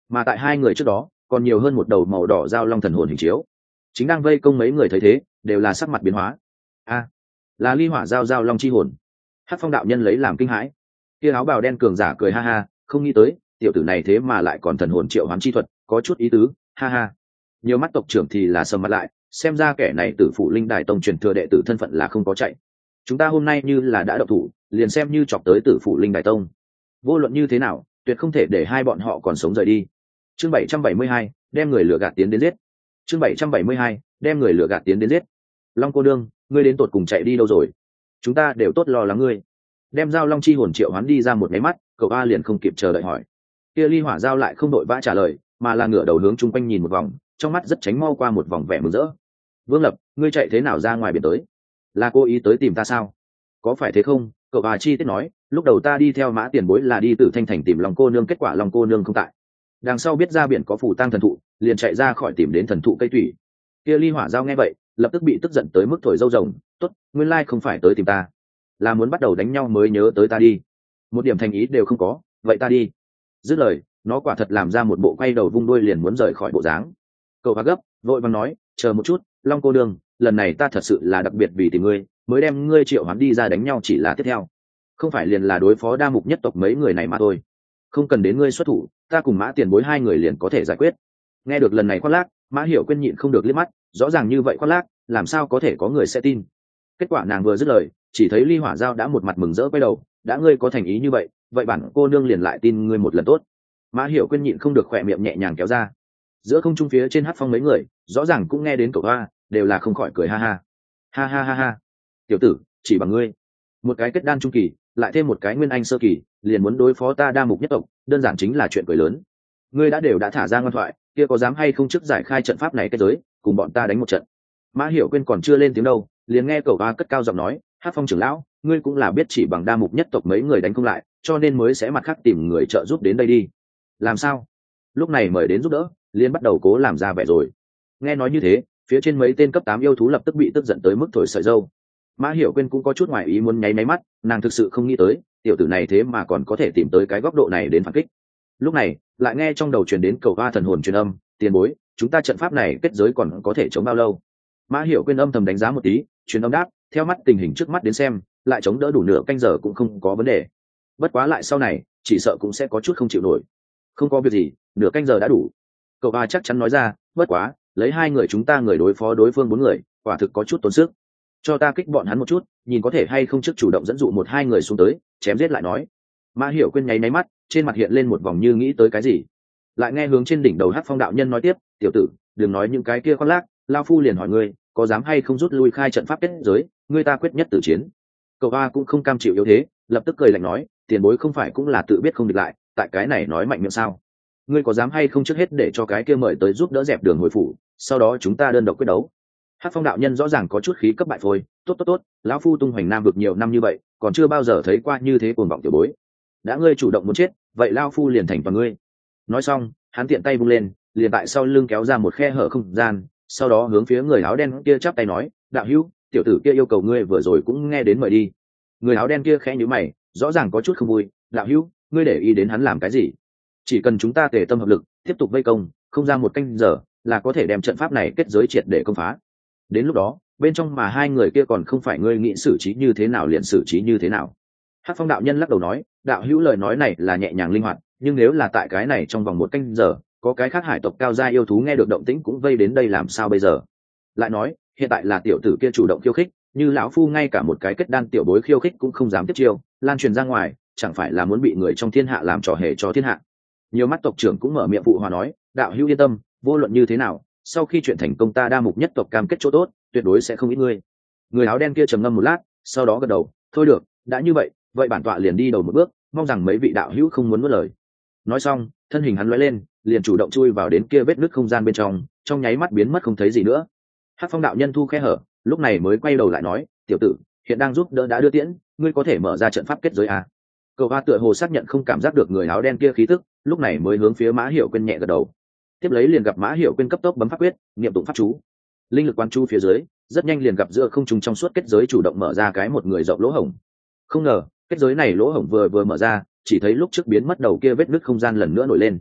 mà tại hai người trước đó còn nhiều hơn một đầu màu đỏ dao long thần hồn hình chiếu, chính đang vây công mấy người thấy thế đều là sắc mặt biến hóa. A, là ly hỏa dao dao long chi hồn. Hắc Phong đạo nhân lấy làm kinh hãi. Kia áo bào đen cường giả cười ha ha, không nghĩ tới tiểu tử này thế mà lại còn thần hồn triệu hoán chi thuật, có chút ý tứ, ha ha. Nhiều mắt tộc trưởng thì là sầm mặt lại, xem ra kẻ này tử phụ linh đài tông truyền thừa đệ tử thân phận là không có chạy. Chúng ta hôm nay như là đã độc thủ, liền xem như chọc tới tử phụ linh đài tông, vô luận như thế nào tuyệt không thể để hai bọn họ còn sống rời đi. Chương bảy trăm bảy mươi hai, đem người lừa gạt tiến đến giết. Chương bảy trăm bảy mươi hai, đem người lừa gạt tiến đến giết. Long cô đương, ngươi đến tột cùng chạy đi đâu rồi? Chúng ta đều tốt lo lắng ngươi. Đem dao long chi hồn triệu hoán đi ra một máy mắt, cậu A liền không kịp chờ đợi hỏi. Kia ly hỏa dao lại không đội vã trả lời, mà là ngửa đầu hướng chung quanh nhìn một vòng, trong mắt rất tránh mau qua một vòng vẻ mừng rỡ. Vương Lập, ngươi chạy thế nào ra ngoài biển tới? Là cố ý tới tìm ta sao? Có phải thế không? Cậu A chi tiết nói, lúc đầu ta đi theo Mã tiền bối là đi từ Thanh Thành tìm Long cô nương, kết quả Long cô nương không tại. Đằng sau biết ra biển có phù tang thần thụ, liền chạy ra khỏi tìm đến thần thụ cây thủy. Kia ly hỏa dao nghe vậy, lập tức bị tức giận tới mức thổi râu rồng. Tốt, nguyên lai không phải tới tìm ta, là muốn bắt đầu đánh nhau mới nhớ tới ta đi. Một điểm thành ý đều không có, vậy ta đi. Dứt lời, nó quả thật làm ra một bộ quay đầu vung đuôi liền muốn rời khỏi bộ dáng. Cậu Hoa gấp vội vàng nói, chờ một chút, Long cô đương, lần này ta thật sự là đặc biệt vì tìm ngươi mới đem ngươi triệu hoán đi ra đánh nhau, chỉ là tiếp theo không phải liền là đối phó đa mục nhất tộc mấy người này mà thôi, không cần đến ngươi xuất thủ, ta cùng Mã tiền bối hai người liền có thể giải quyết. Nghe được lần này khoác lác, Mã Hiểu Quyên nhịn không được liếc mắt, rõ ràng như vậy khoác lác làm sao có thể có người sẽ tin. Kết quả nàng vừa dứt lời, chỉ thấy ly hỏa dao đã một mặt mừng rỡ quay đầu, đã ngươi có thành ý như vậy, vậy bản cô nương liền lại tin ngươi một lần tốt. Mã Hiểu Quyên nhịn không được khỏe miệng nhẹ nhàng kéo ra. Giữa không trung phía trên Hắc Phong mấy người rõ ràng cũng nghe đến cậu Hoa, đều là không khỏi cười ha ha. Ha ha ha ha, tiểu tử, chỉ bằng ngươi một cái kết đan trung kỳ lại thêm một cái nguyên anh sơ kỳ liền muốn đối phó ta đa mục nhất tộc, đơn giản chính là chuyện cười lớn. Ngươi đã đều đã thả ra ngoan thoại, kia có dám hay không trước giải khai trận pháp này kết giới, cùng bọn ta đánh một trận? Mã Hiểu Quyên còn chưa lên tiếng đâu, liền nghe cậu Hoa cất cao giọng nói, Hắc Phong trưởng lão, ngươi cũng là biết chỉ bằng đa mục nhất tộc mấy người đánh không lại, cho nên mới sẽ mặt khác tìm người trợ giúp đến đây đi. Làm sao? Lúc này mời đến giúp đỡ, liền bắt đầu cố làm ra vẻ rồi. Nghe nói như thế, phía trên mấy tên cấp tám yêu thú lập tức bị tức giận tới mức thổi sợi râu. Mã Hiểu Quyên cũng có chút ngoài ý muốn nháy máy mắt, nàng thực sự không nghĩ tới tiểu tử này thế mà còn có thể tìm tới cái góc độ này đến phản kích. Lúc này lại nghe trong đầu truyền đến cầu Hoa thần hồn truyền âm, tiền bối, chúng ta trận pháp này kết giới còn có thể chống bao lâu? Mã Hiểu Quyên âm thầm đánh giá một tí, truyền âm đáp, theo mắt tình hình trước mắt đến xem, lại chống đỡ đủ nửa canh giờ cũng không có vấn đề. Bất quá lại sau này, chỉ sợ cũng sẽ có chút không chịu nổi. Không có việc gì, nửa canh giờ đã đủ. Cậu Hoa chắc chắn nói ra, bất quá, lấy hai người chúng ta người đối phó đối phương bốn người, quả thực có chút tốn sức. Cho ta kích bọn hắn một chút, nhìn có thể hay không trước chủ động dẫn dụ một hai người xuống tới, chém giết lại nói. Mã Hiểu Quyên nháy máy mắt, trên mặt hiện lên một vòng như nghĩ tới cái gì. Lại nghe hướng trên đỉnh đầu Hắc Phong đạo nhân nói tiếp, tiểu tử, đừng nói những cái kia khoác lác, lao phu liền hỏi ngươi, có dám hay không rút lui khai trận pháp kết giới, ngươi ta quyết nhất tử chiến. Cậu Hoa cũng không cam chịu yếu thế, lập tức cười lạnh nói, tiền bối không phải cũng là tự biết không địch lại, tại cái này nói mạnh miệng sao? Ngươi có dám hay không trước hết để cho cái kia mời tới giúp đỡ dẹp đường hồi phủ, sau đó chúng ta đơn độc quyết đấu. Hắc Phong đạo nhân rõ ràng có chút khí cấp bại phôi, tốt tốt tốt, lão phu tung hoành nam vực nhiều năm như vậy, còn chưa bao giờ thấy qua như thế cuồng vọng tiểu bối. Đã ngươi chủ động muốn chết, vậy lão phu liền thành toàn ngươi. Nói xong, hắn tiện tay vung lên, liền tại sau lưng kéo ra một khe hở không gian, sau đó hướng phía người áo đen kia chắp tay nói, đạo hữu, tiểu tử kia yêu cầu ngươi vừa rồi cũng nghe đến mời đi. Người áo đen kia khẽ nhíu mày, rõ ràng có chút không vui, đạo hữu, ngươi để ý đến hắn làm cái gì? Chỉ cần chúng ta tề tâm hợp lực, tiếp tục vây công, không ra một canh giờ là có thể đem trận pháp này kết giới triệt để công phá. Đến lúc đó, bên trong mà hai người kia còn không phải ngươi nghĩ xử trí như thế nào liền xử trí như thế nào. Hắc Phong đạo nhân lắc đầu nói, đạo hữu lời nói này là nhẹ nhàng linh hoạt, nhưng nếu là tại cái này trong vòng một canh giờ, có cái khác hải tộc cao gia yêu thú nghe được động tĩnh cũng vây đến đây làm sao bây giờ? Lại nói, hiện tại là tiểu tử kia chủ động khiêu khích, như lão phu ngay cả một cái kết đan tiểu bối khiêu khích cũng không dám tiếp chiêu, lan truyền ra ngoài, chẳng phải là muốn bị người trong thiên hạ làm trò hề cho thiên hạ. Nhiều mắt tộc trưởng cũng mở miệng phụ hòa nói, đạo hữu yên tâm, vô luận như thế nào, sau khi chuyện thành công ta đa mục nhất tộc cam kết chỗ tốt, tuyệt đối sẽ không ít ngươi. Người áo đen kia trầm ngâm một lát, sau đó gật đầu, thôi được, đã như vậy, vậy bản tọa liền đi đầu một bước, mong rằng mấy vị đạo hữu không muốn nuốt lời. Nói xong, thân hình hắn lóe lên, liền chủ động chui vào đến kia vết nứt không gian bên trong, trong nháy mắt biến mất không thấy gì nữa. Hắc Phong đạo nhân thu khe hở, lúc này mới quay đầu lại nói, tiểu tử, hiện đang giúp đỡ đã đưa tiễn, ngươi có thể mở ra trận pháp kết giới à? Cậu Hoa tựa hồ xác nhận không cảm giác được người áo đen kia khí tức, lúc này mới hướng phía Mã Hiểu Quyên nhẹ gật đầu. Tiếp lấy liền gặp Mã Hiểu Quyên cấp tốc bấm pháp quyết, niệm tụng pháp chú. Linh lực quán chu phía dưới, rất nhanh liền gặp giữa không trung trong suốt kết giới chủ động mở ra cái một người rộng lỗ hổng. Không ngờ, kết giới này lỗ hổng vừa vừa mở ra, chỉ thấy lúc trước biến mất đầu kia vết nứt không gian lần nữa nổi lên.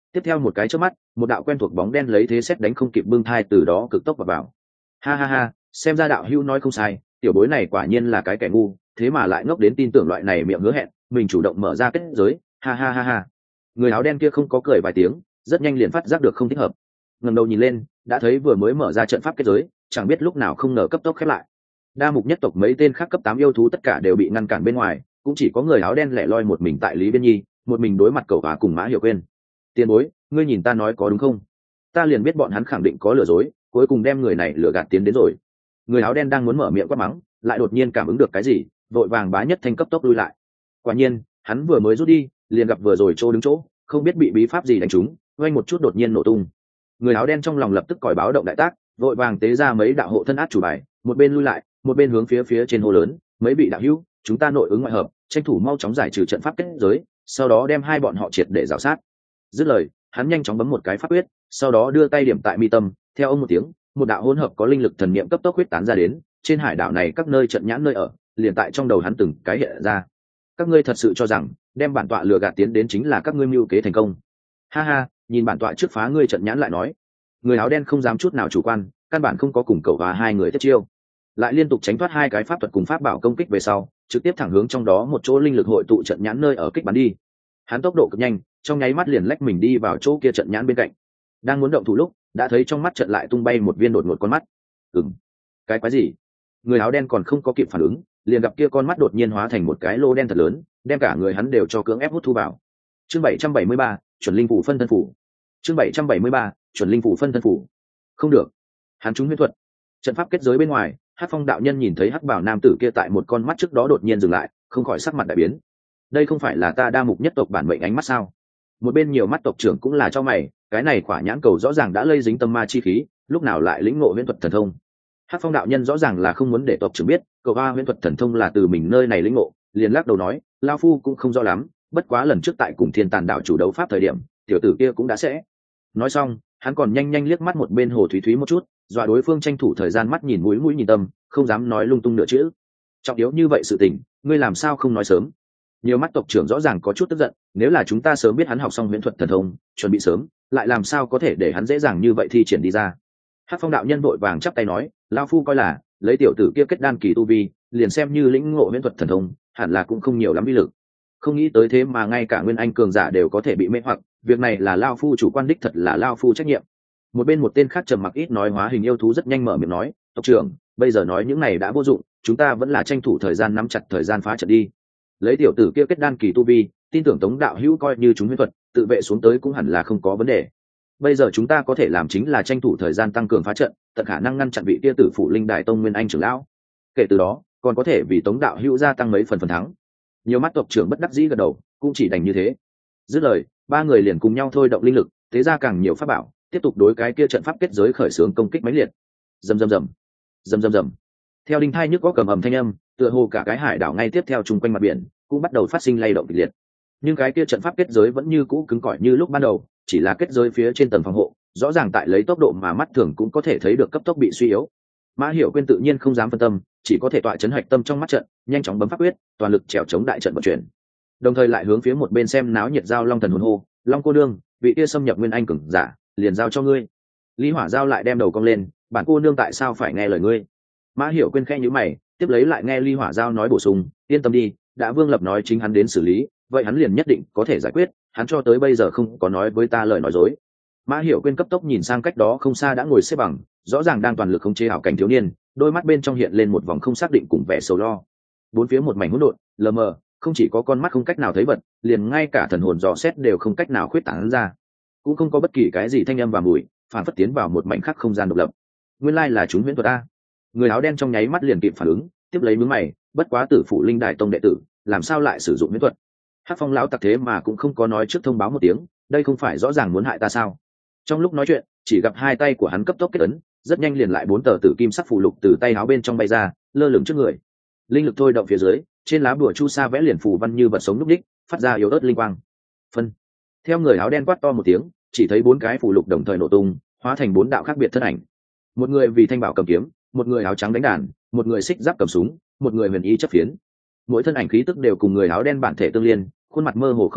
Tiếp theo một cái chớp mắt, một đạo quen thuộc bóng đen lấy thế xét đánh không kịp bưng thai từ đó cực tốc vào vào. Ha ha ha, xem ra đạo hữu nói không sai, tiểu bối này quả nhiên là cái kẻ ngu, thế mà lại ngốc đến tin tưởng loại này miệng hứa hẹn, mình chủ động mở ra kết giới. Ha ha ha ha. Người áo đen kia không có cười vài tiếng, rất nhanh liền phát giác được không thích hợp. Ngẩng đầu nhìn lên, đã thấy vừa mới mở ra trận pháp kết giới, chẳng biết lúc nào không ngờ cấp tốc khép lại. Đa mục nhất tộc mấy tên khác cấp tám yêu thú tất cả đều bị ngăn cản bên ngoài, cũng chỉ có người áo đen lẻ loi một mình tại Lý Biên Nhi, một mình đối mặt cậu và cùng Mã Hiểu Quên. Tiền bối, ngươi nhìn ta nói có đúng không? Ta liền biết bọn hắn khẳng định có lừa dối, cuối cùng đem người này lừa gạt tiến đến rồi. Người áo đen đang muốn mở miệng quát mắng, lại đột nhiên cảm ứng được cái gì, vội vàng bá nhất thanh cấp tốc lui lại. Quả nhiên, hắn vừa mới rút đi, liền gặp vừa rồi chỗ đứng chỗ, không biết bị bí pháp gì đánh trúng, vang một chút đột nhiên nổ tung. Người áo đen trong lòng lập tức còi báo động đại tác, vội vàng tế ra mấy đạo hộ thân át chủ bài, một bên lui lại, một bên hướng phía phía trên hô lớn, mấy vị đạo hữu, chúng ta nội ứng ngoại hợp, tranh thủ mau chóng giải trừ trận pháp kết giới, sau đó đem hai bọn họ triệt để rào sát. Dứt lời, hắn nhanh chóng bấm một cái pháp quyết, sau đó đưa tay điểm tại mi tâm, theo ông một tiếng, một đạo hỗn hợp có linh lực thần niệm cấp tốc huyết tán ra đến, trên hải đảo này các nơi trận nhãn nơi ở, liền tại trong đầu hắn từng cái hiện ra. Các ngươi thật sự cho rằng đem bản tọa lừa gạt tiến đến chính là các ngươi mưu kế thành công? Ha ha, nhìn bản tọa trước phá ngươi trận nhãn lại nói. Người áo đen không dám chút nào chủ quan, căn bản không có cùng cậu và hai người tiếp chiêu, lại liên tục tránh thoát hai cái pháp thuật cùng pháp bảo công kích về sau, trực tiếp thẳng hướng trong đó một chỗ linh lực hội tụ trận nhãn nơi ở kích bắn đi. Hắn tốc độ cực nhanh, trong nháy mắt liền lách mình đi vào chỗ kia trận nhãn bên cạnh. Đang muốn động thủ lúc, đã thấy trong mắt trận lại tung bay một viên đột ngột con mắt. Ừm, cái quái gì? Người áo đen còn không có kịp phản ứng, liền gặp kia con mắt đột nhiên hóa thành một cái lô đen thật lớn, đem cả người hắn đều cho cưỡng ép hút thu vào. Chương bảy trăm bảy mươi ba, chuẩn linh phủ phân thân phủ. Chương bảy trăm bảy mươi ba, chuẩn linh phủ phân thân phủ. Không được, hắn trúng huyễn thuật. Trận pháp kết giới bên ngoài, Hắc Phong đạo nhân nhìn thấy hắc bảo nam tử kia tại một con mắt trước đó đột nhiên dừng lại, không khỏi sắc mặt đại biến. Đây không phải là ta đa mục nhất tộc bản mệnh ánh mắt sao? Một bên nhiều mắt tộc trưởng cũng là cho mày, cái này quả nhãn cầu rõ ràng đã lây dính tâm ma chi khí, lúc nào lại lĩnh ngộ huyễn thuật thần thông. Hắc Phong đạo nhân rõ ràng là không muốn để tộc trưởng biết, cậu ba huyễn thuật thần thông là từ mình nơi này lĩnh ngộ, liền lắc đầu nói, lão phu cũng không rõ lắm, bất quá lần trước tại cùng Thiên Tàn đạo chủ đấu pháp thời điểm, tiểu tử kia cũng đã sẽ. Nói xong, hắn còn nhanh nhanh liếc mắt một bên Hồ Thúy Thúy một chút, dọa đối phương tranh thủ thời gian mắt nhìn mũi mũi nhìn tâm, không dám nói lung tung nữa chữ. Trọng yếu như vậy sự tình, ngươi làm sao không nói sớm? Nhiều mắt tộc trưởng rõ ràng có chút tức giận, nếu là chúng ta sớm biết hắn học xong huyễn thuật thần thông, chuẩn bị sớm, lại làm sao có thể để hắn dễ dàng như vậy thi triển đi ra? Hắc Phong đạo nhân vội vàng chắp tay nói, lão phu coi là lấy tiểu tử kia kết đan kỳ tu vi, liền xem như lĩnh ngộ huyễn thuật thần thông, hẳn là cũng không nhiều lắm uy lực. Không nghĩ tới thế mà ngay cả nguyên anh cường giả đều có thể bị mê hoặc, việc này là lão phu chủ quan đích thật là lão phu trách nhiệm. Một bên một tên khác trầm mặc ít nói hóa hình yêu thú rất nhanh mở miệng nói, tộc trưởng, bây giờ nói những này đã vô dụng, chúng ta vẫn là tranh thủ thời gian nắm chặt thời gian phá trận đi. Lấy tiểu tử kia kết đan kỳ tu vi, tin tưởng Tống đạo hữu coi như chúng huyễn thuật, tự vệ xuống tới cũng hẳn là không có vấn đề. Bây giờ chúng ta có thể làm chính là tranh thủ thời gian tăng cường phá trận, tận khả năng ngăn chặn vị kia tử phủ linh đại tông nguyên anh trưởng lão. Kể từ đó, còn có thể vì Tống đạo hữu gia tăng mấy phần phần thắng. Nhiều mắt tộc trưởng bất đắc dĩ gật đầu, cũng chỉ đành như thế. Dứt lời, ba người liền cùng nhau thôi động linh lực, thế ra càng nhiều pháp bảo, tiếp tục đối cái kia trận pháp kết giới khởi xướng công kích mãnh liệt. Rầm rầm rầm, rầm rầm rầm. Theo đinh thai nhức có cầm ầm thanh âm, tựa hồ cả cái hải đảo ngay tiếp theo chung quanh mặt biển cũng bắt đầu phát sinh lay động kịch liệt. Nhưng cái kia trận pháp kết giới vẫn như cũ cứng cỏi như lúc ban đầu, chỉ là kết giới phía trên tầng phòng hộ, rõ ràng tại lấy tốc độ mà mắt thường cũng có thể thấy được cấp tốc bị suy yếu. Mã Hiểu Quyên tự nhiên không dám phân tâm, chỉ có thể tọa chấn hạch tâm trong mắt trận, nhanh chóng bấm pháp quyết, toàn lực trèo chống đại trận vận chuyển. Đồng thời lại hướng phía một bên xem náo nhiệt giao Long thần hồn hô, Long cô nương, vị kia xâm nhập nguyên anh cường giả, liền giao cho ngươi. Lý Hỏa Giao lại đem đầu cong lên, bản cô nương tại sao phải nghe lời ngươi? Mã Hiểu Quyên khẽ nhíu mày, tiếp lấy lại nghe Lý Hỏa Giao nói bổ sung, yên tâm đi, đã Vương Lập nói chính hắn đến xử lý, vậy hắn liền nhất định có thể giải quyết, hắn cho tới bây giờ không có nói với ta lời nói dối. Mã Hiểu Quyên cấp tốc nhìn sang cách đó không xa đã ngồi xếp bằng, rõ ràng đang toàn lực khống chế hảo cảnh thiếu niên, đôi mắt bên trong hiện lên một vòng không xác định cùng vẻ sầu lo. Bốn phía một mảnh hỗn độn, lờ mờ, không chỉ có con mắt không cách nào thấy vật, liền ngay cả thần hồn dò xét đều không cách nào khuyết tán ra, cũng không có bất kỳ cái gì thanh âm và mùi, phản phất tiến vào một mảnh khắc không gian độc lập. Nguyên lai là chúng huyễn thuật a. Người áo đen trong nháy mắt liền kịp phản ứng, tiếp lấy mướn mày, bất quá tử phụ linh đại tông đệ tử, làm sao lại sử dụng huyễn thuật? Hắc Phong lão tặc thế mà cũng không có nói trước thông báo một tiếng, đây không phải rõ ràng muốn hại ta sao? Trong lúc nói chuyện, chỉ gặp hai tay của hắn cấp tốc kết ấn, rất nhanh liền lại bốn tờ tử kim sắc phù lục từ tay áo bên trong bay ra, lơ lửng trước người. Linh lực thôi động phía dưới, trên lá bùa chu sa vẽ liền phù văn như vật sống núc đích, phát ra yếu ớt linh quang. Phân. Theo người áo đen quát to một tiếng, chỉ thấy bốn cái phù lục đồng thời nổ tung, hóa thành bốn đạo khác biệt thân ảnh. Một người vì thanh bảo cầm kiếm, một người áo trắng đánh đàn, một người xích giáp cầm súng, một người huyền y chấp phiến. Mỗi thân ảnh khí tức đều cùng người áo đen bản thể tương liên, khuôn mặt mơ hồ không rõ,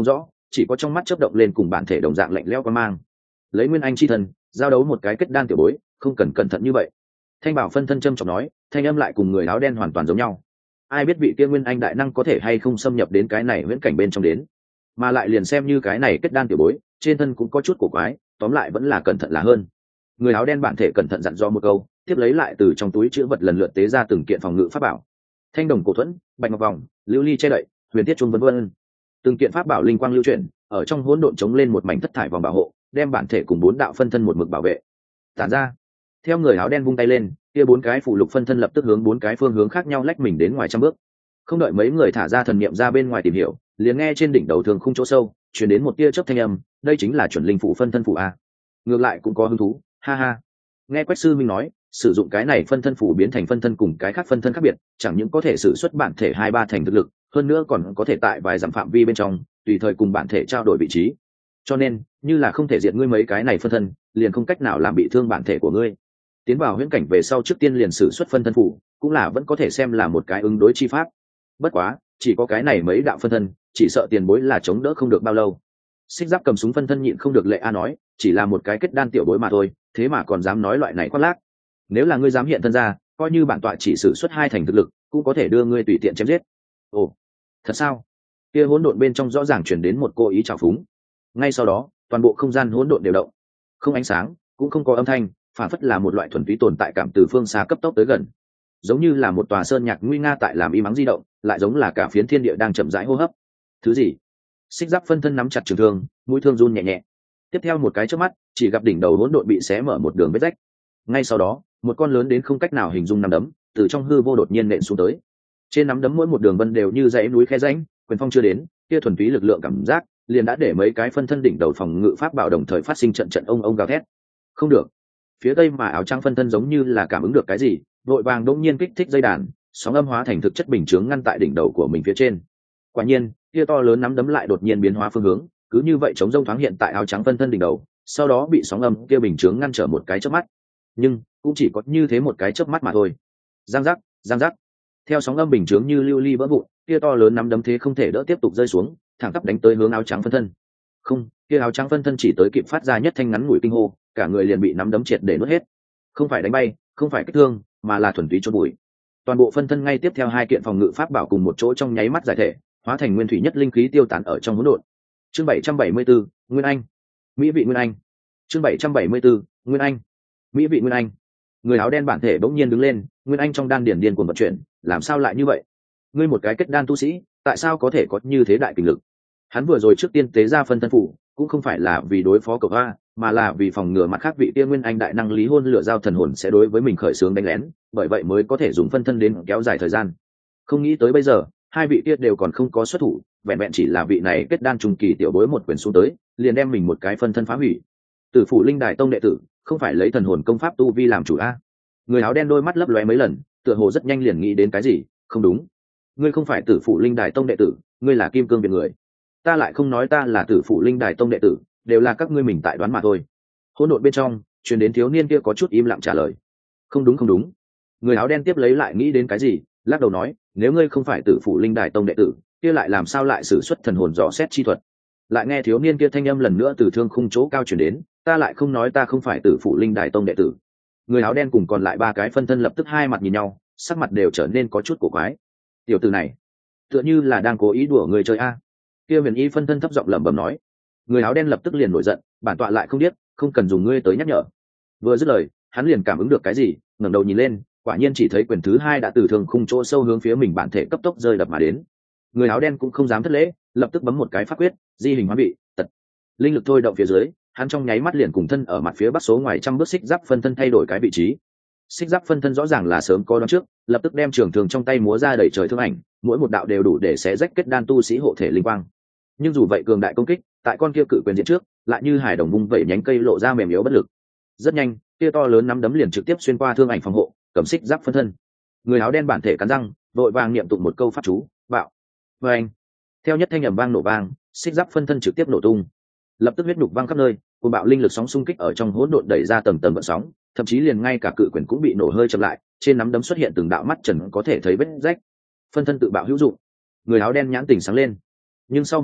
chỉ có trong mắt chớp động lên cùng bản thể đồng dạng lạnh lẽo qua mang. Lấy nguyên anh chi thân giao đấu một cái kết đan tiểu bối, không cần cẩn thận như vậy. Thanh bảo phân thân châm trọng nói, thanh âm lại cùng người áo đen hoàn toàn giống nhau. Ai biết vị kia nguyên anh đại năng có thể hay không xâm nhập đến cái này viễn cảnh bên trong đến, mà lại liền xem như cái này kết đan tiểu bối trên thân cũng có chút cổ quái, tóm lại vẫn là cẩn thận là hơn. Người áo đen bản thể cẩn thận dặn dò một câu, tiếp lấy lại từ trong túi chữ vật lần lượt tế ra từng kiện phòng ngự pháp bảo. Thanh đồng cổ thuẫn, bạch ngọc vòng, lưu ly che đậy, huyền thiết chuông vân vân. Từng kiện pháp bảo linh quang lưu chuyển, ở trong hỗn độn chống lên một mảnh thất thải vòng bảo hộ, đem bản thể cùng bốn đạo phân thân một mực bảo vệ. Tản ra. Theo người áo đen vung tay lên, kia bốn cái phụ lục phân thân lập tức hướng bốn cái phương hướng khác nhau lách mình đến ngoài trăm bước. Không đợi mấy người thả ra thần niệm ra bên ngoài tìm hiểu, liền nghe trên đỉnh đầu thường khung chỗ sâu truyền đến một tia chớp thanh âm, đây chính là chuẩn linh phụ phân thân phụ a. Ngược lại cũng có hứng thú, ha ha. Nghe Quách sư minh nói, sử dụng cái này phân thân phủ biến thành phân thân cùng cái khác phân thân khác biệt, chẳng những có thể sử xuất bản thể hai ba thành thực lực, hơn nữa còn có thể tại vài dặm phạm vi bên trong tùy thời cùng bản thể trao đổi vị trí. Cho nên, như là không thể diệt ngươi mấy cái này phân thân, liền không cách nào làm bị thương bản thể của ngươi. Tiến vào huyễn cảnh về sau trước tiên liền sử xuất phân thân phủ, cũng là vẫn có thể xem là một cái ứng đối chi pháp. Bất quá, chỉ có cái này mấy đạo phân thân, chỉ sợ tiền bối là chống đỡ không được bao lâu. Xích Giáp cầm súng phân thân nhịn không được lệ a nói, chỉ là một cái kết đan tiểu bối mà thôi, thế mà còn dám nói loại này khoác lác. Nếu là ngươi dám hiện thân ra, coi như bản tọa chỉ sử xuất hai thành thực lực, cũng có thể đưa ngươi tùy tiện chém giết. Ồ, thật sao? Kia hỗn độn bên trong rõ ràng truyền đến một cô ý trào phúng. Ngay sau đó, toàn bộ không gian hỗn độn đều động, không ánh sáng, cũng không có âm thanh, phản phất là một loại thuần túy tồn tại cảm từ phương xa cấp tốc tới gần, giống như là một tòa sơn nhạc nguy nga tại làm im ắng di động, lại giống là cả phiến thiên địa đang chậm rãi hô hấp. Thứ gì? Xích Giáp phân thân nắm chặt trường thương, mũi thương run nhẹ nhẹ. Tiếp theo một cái chớp mắt, chỉ gặp đỉnh đầu hỗn độn bị xé mở một đường vết rách. Ngay sau đó, một con lớn đến không cách nào hình dung nắm đấm từ trong hư vô đột nhiên nện xuống tới. Trên nắm đấm mỗi một đường vân đều như dãy núi khe rãnh, quyền phong chưa đến, kia thuần túy lực lượng cảm giác liền đã để mấy cái phân thân đỉnh đầu phòng ngự pháp bảo đồng thời phát sinh trận trận ông ông gào thét. Không được. Phía tây mà áo trắng phân thân giống như là cảm ứng được cái gì, vội vàng đột nhiên kích thích dây đàn, sóng âm hóa thành thực chất bình chướng ngăn tại đỉnh đầu của mình phía trên. Quả nhiên, kia to lớn nắm đấm lại đột nhiên biến hóa phương hướng, cứ như vậy chống rông thoáng hiện tại áo trắng phân thân đỉnh đầu, sau đó bị sóng âm kia bình chướng ngăn trở một cái chớp mắt. Nhưng cũng chỉ có như thế một cái chớp mắt mà thôi. Giang giác, giang giác. Theo sóng âm bình chướng như lưu ly vỡ vụn, kia to lớn nắm đấm thế không thể đỡ tiếp tục rơi xuống, thẳng tắp đánh tới hướng áo trắng phân thân. Không, kia áo trắng phân thân chỉ tới kịp phát ra nhất thanh ngắn ngủi kinh hô, cả người liền bị nắm đấm triệt để nuốt hết. Không phải đánh bay, không phải kích thương, mà là thuần túy chôn bụi. Toàn bộ phân thân ngay tiếp theo hai kiện phòng ngự pháp bảo cùng một chỗ trong nháy mắt giải thể, hóa thành nguyên thủy nhất linh khí tiêu tán ở trong hỗn độn. Chương bảy trăm bảy mươi bốn, Nguyên Anh. Mỹ vị Nguyên Anh. Chương bảy trăm bảy mươi bốn, Nguyên Anh. Mỹ vị Nguyên Anh. Người áo đen bản thể bỗng nhiên đứng lên, Nguyên Anh trong đan điển điên cuồng vận chuyển, làm sao lại như vậy? Ngươi một cái kết đan tu sĩ, tại sao có thể có như thế đại kình lực? Hắn vừa rồi trước tiên tế ra phân thân phủ, cũng không phải là vì đối phó cậu hoa, mà là vì phòng ngừa mặt khác vị tiên Nguyên Anh đại năng lý hôn lửa giao thần hồn sẽ đối với mình khởi xướng đánh lén, bởi vậy mới có thể dùng phân thân đến kéo dài thời gian. Không nghĩ tới bây giờ, hai vị kia đều còn không có xuất thủ, vẹn vẹn chỉ là vị này kết đan trùng kỳ tiểu bối một quyền xuống tới, liền đem mình một cái phân thân phá hủy. Tử Phủ Linh Đài tông đệ tử, không phải lấy thần hồn công pháp tu vi làm chủ a? Người áo đen đôi mắt lấp lóe mấy lần, tựa hồ rất nhanh liền nghĩ đến cái gì. Không đúng, ngươi không phải Tử Phủ Linh Đài tông đệ tử, ngươi là Kim Cương Viện người. Ta lại không nói ta là Tử Phủ Linh Đài tông đệ tử, đều là các ngươi mình tại đoán mà thôi. Hỗn độn bên trong truyền đến thiếu niên kia có chút im lặng trả lời. Không đúng không đúng. Người áo đen tiếp lấy lại nghĩ đến cái gì, lắc đầu nói, nếu ngươi không phải Tử Phủ Linh Đài tông đệ tử, kia lại làm sao lại sử xuất thần hồn dò xét chi thuật? Lại nghe thiếu niên kia thanh âm lần nữa từ thương khung chỗ cao truyền đến, ta lại không nói ta không phải Tử Phủ Linh Đài tông đệ tử. Người áo đen cùng còn lại ba cái phân thân lập tức hai mặt nhìn nhau, sắc mặt đều trở nên có chút cổ quái. Tiểu tử này tựa như là đang cố ý đùa người chơi a. Kia huyền y phân thân thấp giọng lẩm bẩm nói. Người áo đen lập tức liền nổi giận, bản tọa lại không biết, không cần dùng ngươi tới nhắc nhở. Vừa dứt lời, hắn liền cảm ứng được cái gì, ngẩng đầu nhìn lên, quả nhiên chỉ thấy quyền thứ hai đã từ thường khung chỗ sâu hướng phía mình bản thể cấp tốc rơi đập mà đến. Người áo đen cũng không dám thất lễ, lập tức bấm một cái pháp quyết, di hình hóa bị tật. Linh lực thôi động phía dưới, hắn trong nháy mắt liền cùng thân ở mặt phía bắc số ngoài trăm bước xích giáp phân thân thay đổi cái vị trí. Xích giáp phân thân rõ ràng là sớm có đoán trước, lập tức đem trường thường trong tay múa ra đẩy trời thương ảnh, mỗi một đạo đều đủ để xé rách kết đan tu sĩ hộ thể linh quang. Nhưng dù vậy cường đại công kích, tại con kia cự quyền diện trước, lại như hải đồng vung vẩy nhánh cây lộ ra mềm yếu bất lực. Rất nhanh, kia to lớn nắm đấm liền trực tiếp xuyên qua thương ảnh phòng hộ, cầm xích giáp phân thân. Người áo đen bản thể cắn răng, vội vàng niệm tụng một câu pháp chú, bạo. Và anh, theo nhất thanh ầm vang nổ vang, xích giáp phân thân trực tiếp nổ tung, lập tức huyết nhục văng khắp nơi, cuồng bạo linh lực sóng xung kích ở trong hỗn độn đẩy ra tầng tầng gợn sóng, thậm chí liền ngay cả cự quyền cũng bị nổ hơi chậm lại, trên nắm đấm xuất hiện từng đạo mắt trần có thể thấy vết rách. Phân thân tự bạo hữu dụng. Người áo đen nhãn tỉnh sáng lên, nhưng sau một khắc,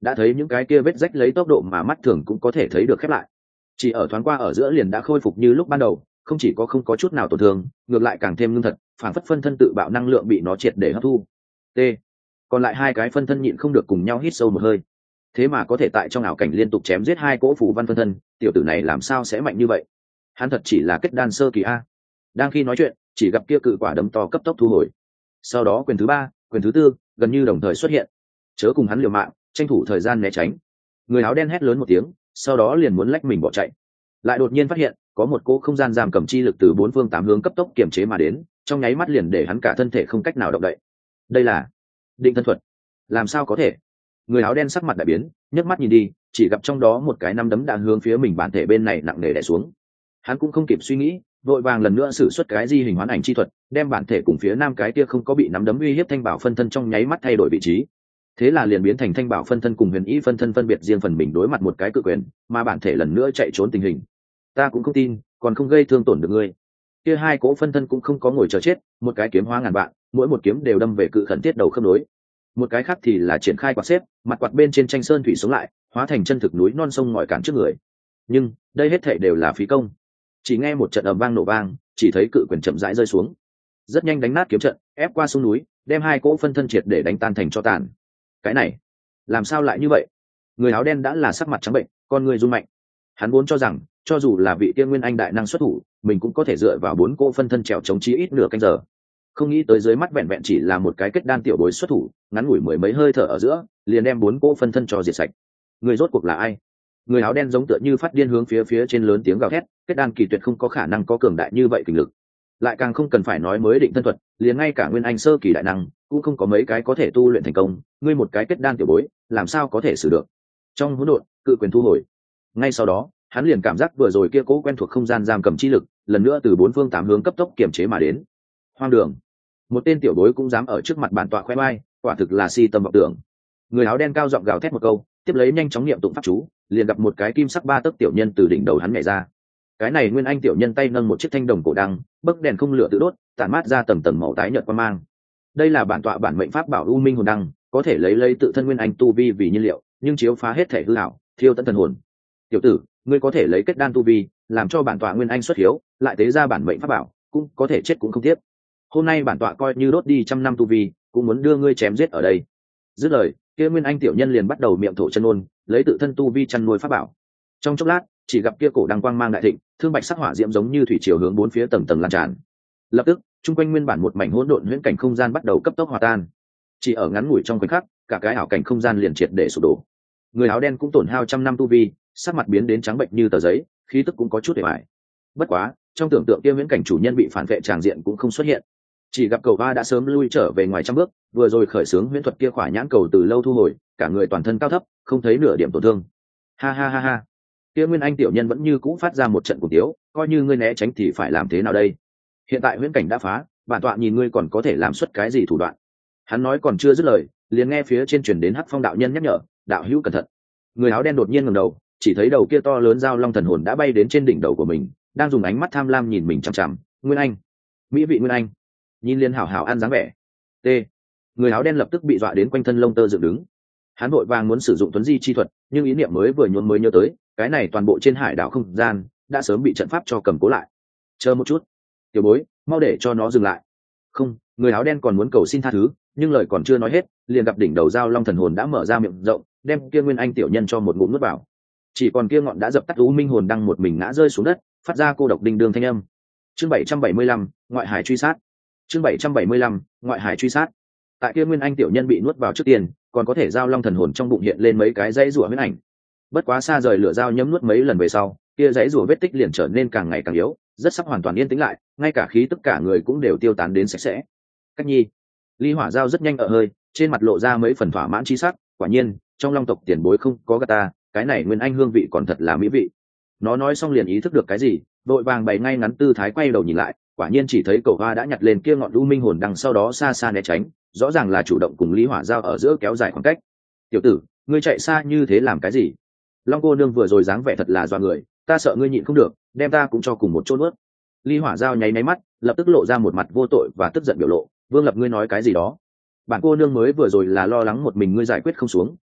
đã thấy những cái kia vết rách lấy tốc độ mà mắt thường cũng có thể thấy được khép lại, chỉ ở thoáng qua ở giữa liền đã khôi phục như lúc ban đầu, không chỉ có không có chút nào tổn thương, ngược lại càng thêm ngưng thật, phản phất phân thân tự bạo năng lượng bị nó triệt để hấp thu. T. Còn lại hai cái phân thân nhịn không được cùng nhau hít sâu một hơi. Thế mà có thể tại trong ảo cảnh liên tục chém giết hai cỗ phù văn phân thân, tiểu tử này làm sao sẽ mạnh như vậy? Hắn thật chỉ là kết đan sơ kỳ a. Đang khi nói chuyện, chỉ gặp kia cự quả đấm to cấp tốc thu hồi. Sau đó quyền thứ ba, quyền thứ tư gần như đồng thời xuất hiện. Chớ cùng hắn liều mạng, tranh thủ thời gian né tránh. Người áo đen hét lớn một tiếng, sau đó liền muốn lách mình bỏ chạy, lại đột nhiên phát hiện có một cỗ không gian giam cầm chi lực từ bốn phương tám hướng cấp tốc kiểm chế mà đến, trong nháy mắt liền để hắn cả thân thể không cách nào động đậy. Đây là định thân thuật. Làm sao có thể? Người áo đen sắc mặt đại biến, nhấc mắt nhìn đi, chỉ gặp trong đó một cái nắm đấm đang hướng phía mình bản thể bên này nặng nề đè xuống. Hắn cũng không kịp suy nghĩ, vội vàng lần nữa sử xuất cái di hình hoán ảnh chi thuật, đem bản thể cùng phía nam cái kia không có bị nắm đấm uy hiếp thanh bảo phân thân trong nháy mắt thay đổi vị trí. Thế là liền biến thành thanh bảo phân thân cùng huyền ý phân thân phân biệt riêng phần mình đối mặt một cái cự quyền, mà bản thể lần nữa chạy trốn tình hình. Ta cũng không tin, còn không gây thương tổn được ngươi. Kia hai cỗ phân thân cũng không có ngồi chờ chết, một cái kiếm hóa ngàn vạn, mỗi một kiếm đều đâm về cự khẩn thiết đầu khớp nối. Một cái khác thì là triển khai quạt xếp, mặt quạt bên trên tranh sơn thủy sống lại, hóa thành chân thực núi non sông ngòi cản trước người. Nhưng đây hết thảy đều là phí công. Chỉ nghe một trận ầm vang nổ vang, chỉ thấy cự quyền chậm rãi rơi xuống, rất nhanh đánh nát kiếm trận, ép qua sông núi, đem hai cỗ phân thân triệt để đánh tan thành tro tàn. Cái này, làm sao lại như vậy? Người áo đen đã là sắc mặt trắng bệnh, con người run mạnh. Hắn vốn cho rằng, cho dù là vị tiên nguyên anh đại năng xuất thủ, mình cũng có thể dựa vào bốn cỗ phân thân trèo chống chí ít nửa canh giờ. Không nghĩ tới dưới mắt vẹn vẹn chỉ là một cái kết đan tiểu bối xuất thủ, ngắn ngủi mười mấy hơi thở ở giữa, liền đem bốn cỗ phân thân cho diệt sạch. Người rốt cuộc là ai? Người áo đen giống tựa như phát điên hướng phía phía trên lớn tiếng gào thét, kết đan kỳ tuyệt không có khả năng có cường đại như vậy kình lực, lại càng không cần phải nói mới định thân thuật, liền ngay cả nguyên anh sơ kỳ đại năng cũng không có mấy cái có thể tu luyện thành công, ngươi một cái kết đan tiểu bối làm sao có thể xử được? Trong hỗn độn, cự quyền thu hồi. Ngay sau đó, hắn liền cảm giác vừa rồi kia cố quen thuộc không gian giam cầm chi lực, lần nữa từ bốn phương tám hướng cấp tốc kiểm chế mà đến. Hoang đường, một tên tiểu bối cũng dám ở trước mặt bản tọa khoe mai, quả thực là si tâm vọng tưởng. Người áo đen cao giọng gào thét một câu, tiếp lấy nhanh chóng niệm tụng pháp chú, liền gặp một cái kim sắc ba tấc tiểu nhân từ đỉnh đầu hắn nhảy ra. Cái này nguyên anh tiểu nhân tay nâng một chiếc thanh đồng cổ đăng, bấc đèn không lửa tự đốt, tản mát ra tầng tầng màu tái nhợt qua mang. Đây là bản tọa bản mệnh pháp bảo U Minh hồn đăng, có thể lấy lấy tự thân nguyên anh tu vi vì nhiên liệu, nhưng chiếu phá hết thể hư ảo, thiêu tận thần hồn. Tiểu tử, ngươi có thể lấy kết đan tu vi, làm cho bản tọa nguyên anh xuất hiếu, lại tế ra bản mệnh pháp bảo, cũng có thể chết cũng không tiếc. Hôm nay bản tọa coi như đốt đi trăm năm tu vi, cũng muốn đưa ngươi chém giết ở đây. Dứt lời, kia nguyên anh tiểu nhân liền bắt đầu miệng thổ chân ôn, lấy tự thân tu vi chăn nuôi pháp bảo. Trong chốc lát, chỉ gặp kia cổ đăng quang mang đại thịnh, thương bạch sắc hỏa diễm giống như thủy triều hướng bốn phía tầng tầng lan tràn. Lập tức, chung quanh nguyên bản một mảnh hỗn độn huyễn cảnh không gian bắt đầu cấp tốc hòa tan. Chỉ ở ngắn ngủi trong khoảnh khắc, cả cái ảo cảnh không gian liền triệt để sụp đổ. Người áo đen cũng tổn hao trăm năm tu vi, sắc mặt biến đến trắng bệnh như tờ giấy, khí tức cũng có chút để bại. Bất quá, trong tưởng tượng kia huyễn cảnh chủ nhân bị phản vệ tràng diện cũng không xuất hiện. Chỉ gặp cầu va đã sớm lui trở về ngoài trăm bước, vừa rồi khởi xướng huyễn thuật kia khỏa nhãn cầu từ lâu thu hồi, cả người toàn thân cao thấp, không thấy nửa điểm tổn thương. Ha ha ha ha. Kia nguyên anh tiểu nhân vẫn như cũ phát ra một trận cùng tiếu, coi như ngươi né tránh thì phải làm thế nào đây? Hiện tại huyễn cảnh đã phá, bản tọa nhìn ngươi còn có thể làm xuất cái gì thủ đoạn? Hắn nói còn chưa dứt lời, liền nghe phía trên truyền đến Hắc Phong đạo nhân nhắc nhở, đạo hữu cẩn thận. Người áo đen đột nhiên ngẩng đầu, chỉ thấy đầu kia to lớn dao long thần hồn đã bay đến trên đỉnh đầu của mình, đang dùng ánh mắt tham lam nhìn mình chằm chằm. Nguyên anh, mỹ vị nguyên anh, nhìn liên hảo hảo ăn dáng vẻ. T. Người áo đen lập tức bị dọa đến quanh thân lông tơ dựng đứng. Hắn vội vàng muốn sử dụng tuấn di chi thuật, nhưng ý niệm mới vừa nhuốm mới nhớ tới, cái này toàn bộ trên hải đảo không gian đã sớm bị trận pháp cho cầm cố lại. Chờ một chút, tiểu bối, mau để cho nó dừng lại. Không, người áo đen còn muốn cầu xin tha thứ, nhưng lời còn chưa nói hết, liền gặp đỉnh đầu dao long thần hồn đã mở ra miệng rộng, đem kia nguyên anh tiểu nhân cho một ngụm nuốt vào. Chỉ còn kia ngọn đã dập tắt U Minh hồn đang một mình ngã rơi xuống đất, phát ra cô độc đinh đương thanh âm. Chương bảy trăm bảy mươi lăm, ngoại hải truy sát. Chương bảy trăm bảy mươi lăm, ngoại hải truy sát. Tại kia nguyên anh tiểu nhân bị nuốt vào trước tiên, còn có thể dao long thần hồn trong bụng hiện lên mấy cái dãy rủa huyết ảnh. Bất quá xa rời lửa dao nhấm nuốt mấy lần về sau, kia dãy rủa vết tích liền trở nên càng ngày càng yếu, rất sắp hoàn toàn yên tĩnh lại, ngay cả khí tất cả người cũng đều tiêu tán đến sạch sẽ. Cách nhi, ly hỏa dao rất nhanh ở hơi, trên mặt lộ ra mấy phần thỏa mãn chi sắc, quả nhiên, trong long tộc tiền bối không có gạt ta, cái này nguyên anh hương vị còn thật là mỹ vị. Nó nói xong liền ý thức được cái gì, vội vàng bày ngay ngắn tư thái quay đầu nhìn lại, quả nhiên chỉ thấy cầu hoa đã nhặt lên kia ngọn U Minh hồn đằng sau đó xa xa né tránh, rõ ràng là chủ động cùng ly hỏa dao ở giữa kéo dài khoảng cách. Tiểu tử, ngươi chạy xa như thế làm cái gì? Long cô nương vừa rồi dáng vẻ thật là doa người, ta sợ ngươi nhịn không được, đem ta cũng cho cùng một chỗ nuốt. Ly hỏa dao nháy máy mắt, lập tức lộ ra một mặt vô tội và tức giận biểu lộ. Vương Lập, ngươi nói cái gì đó? Bản cô nương mới vừa rồi là lo lắng một mình ngươi giải quyết không xuống,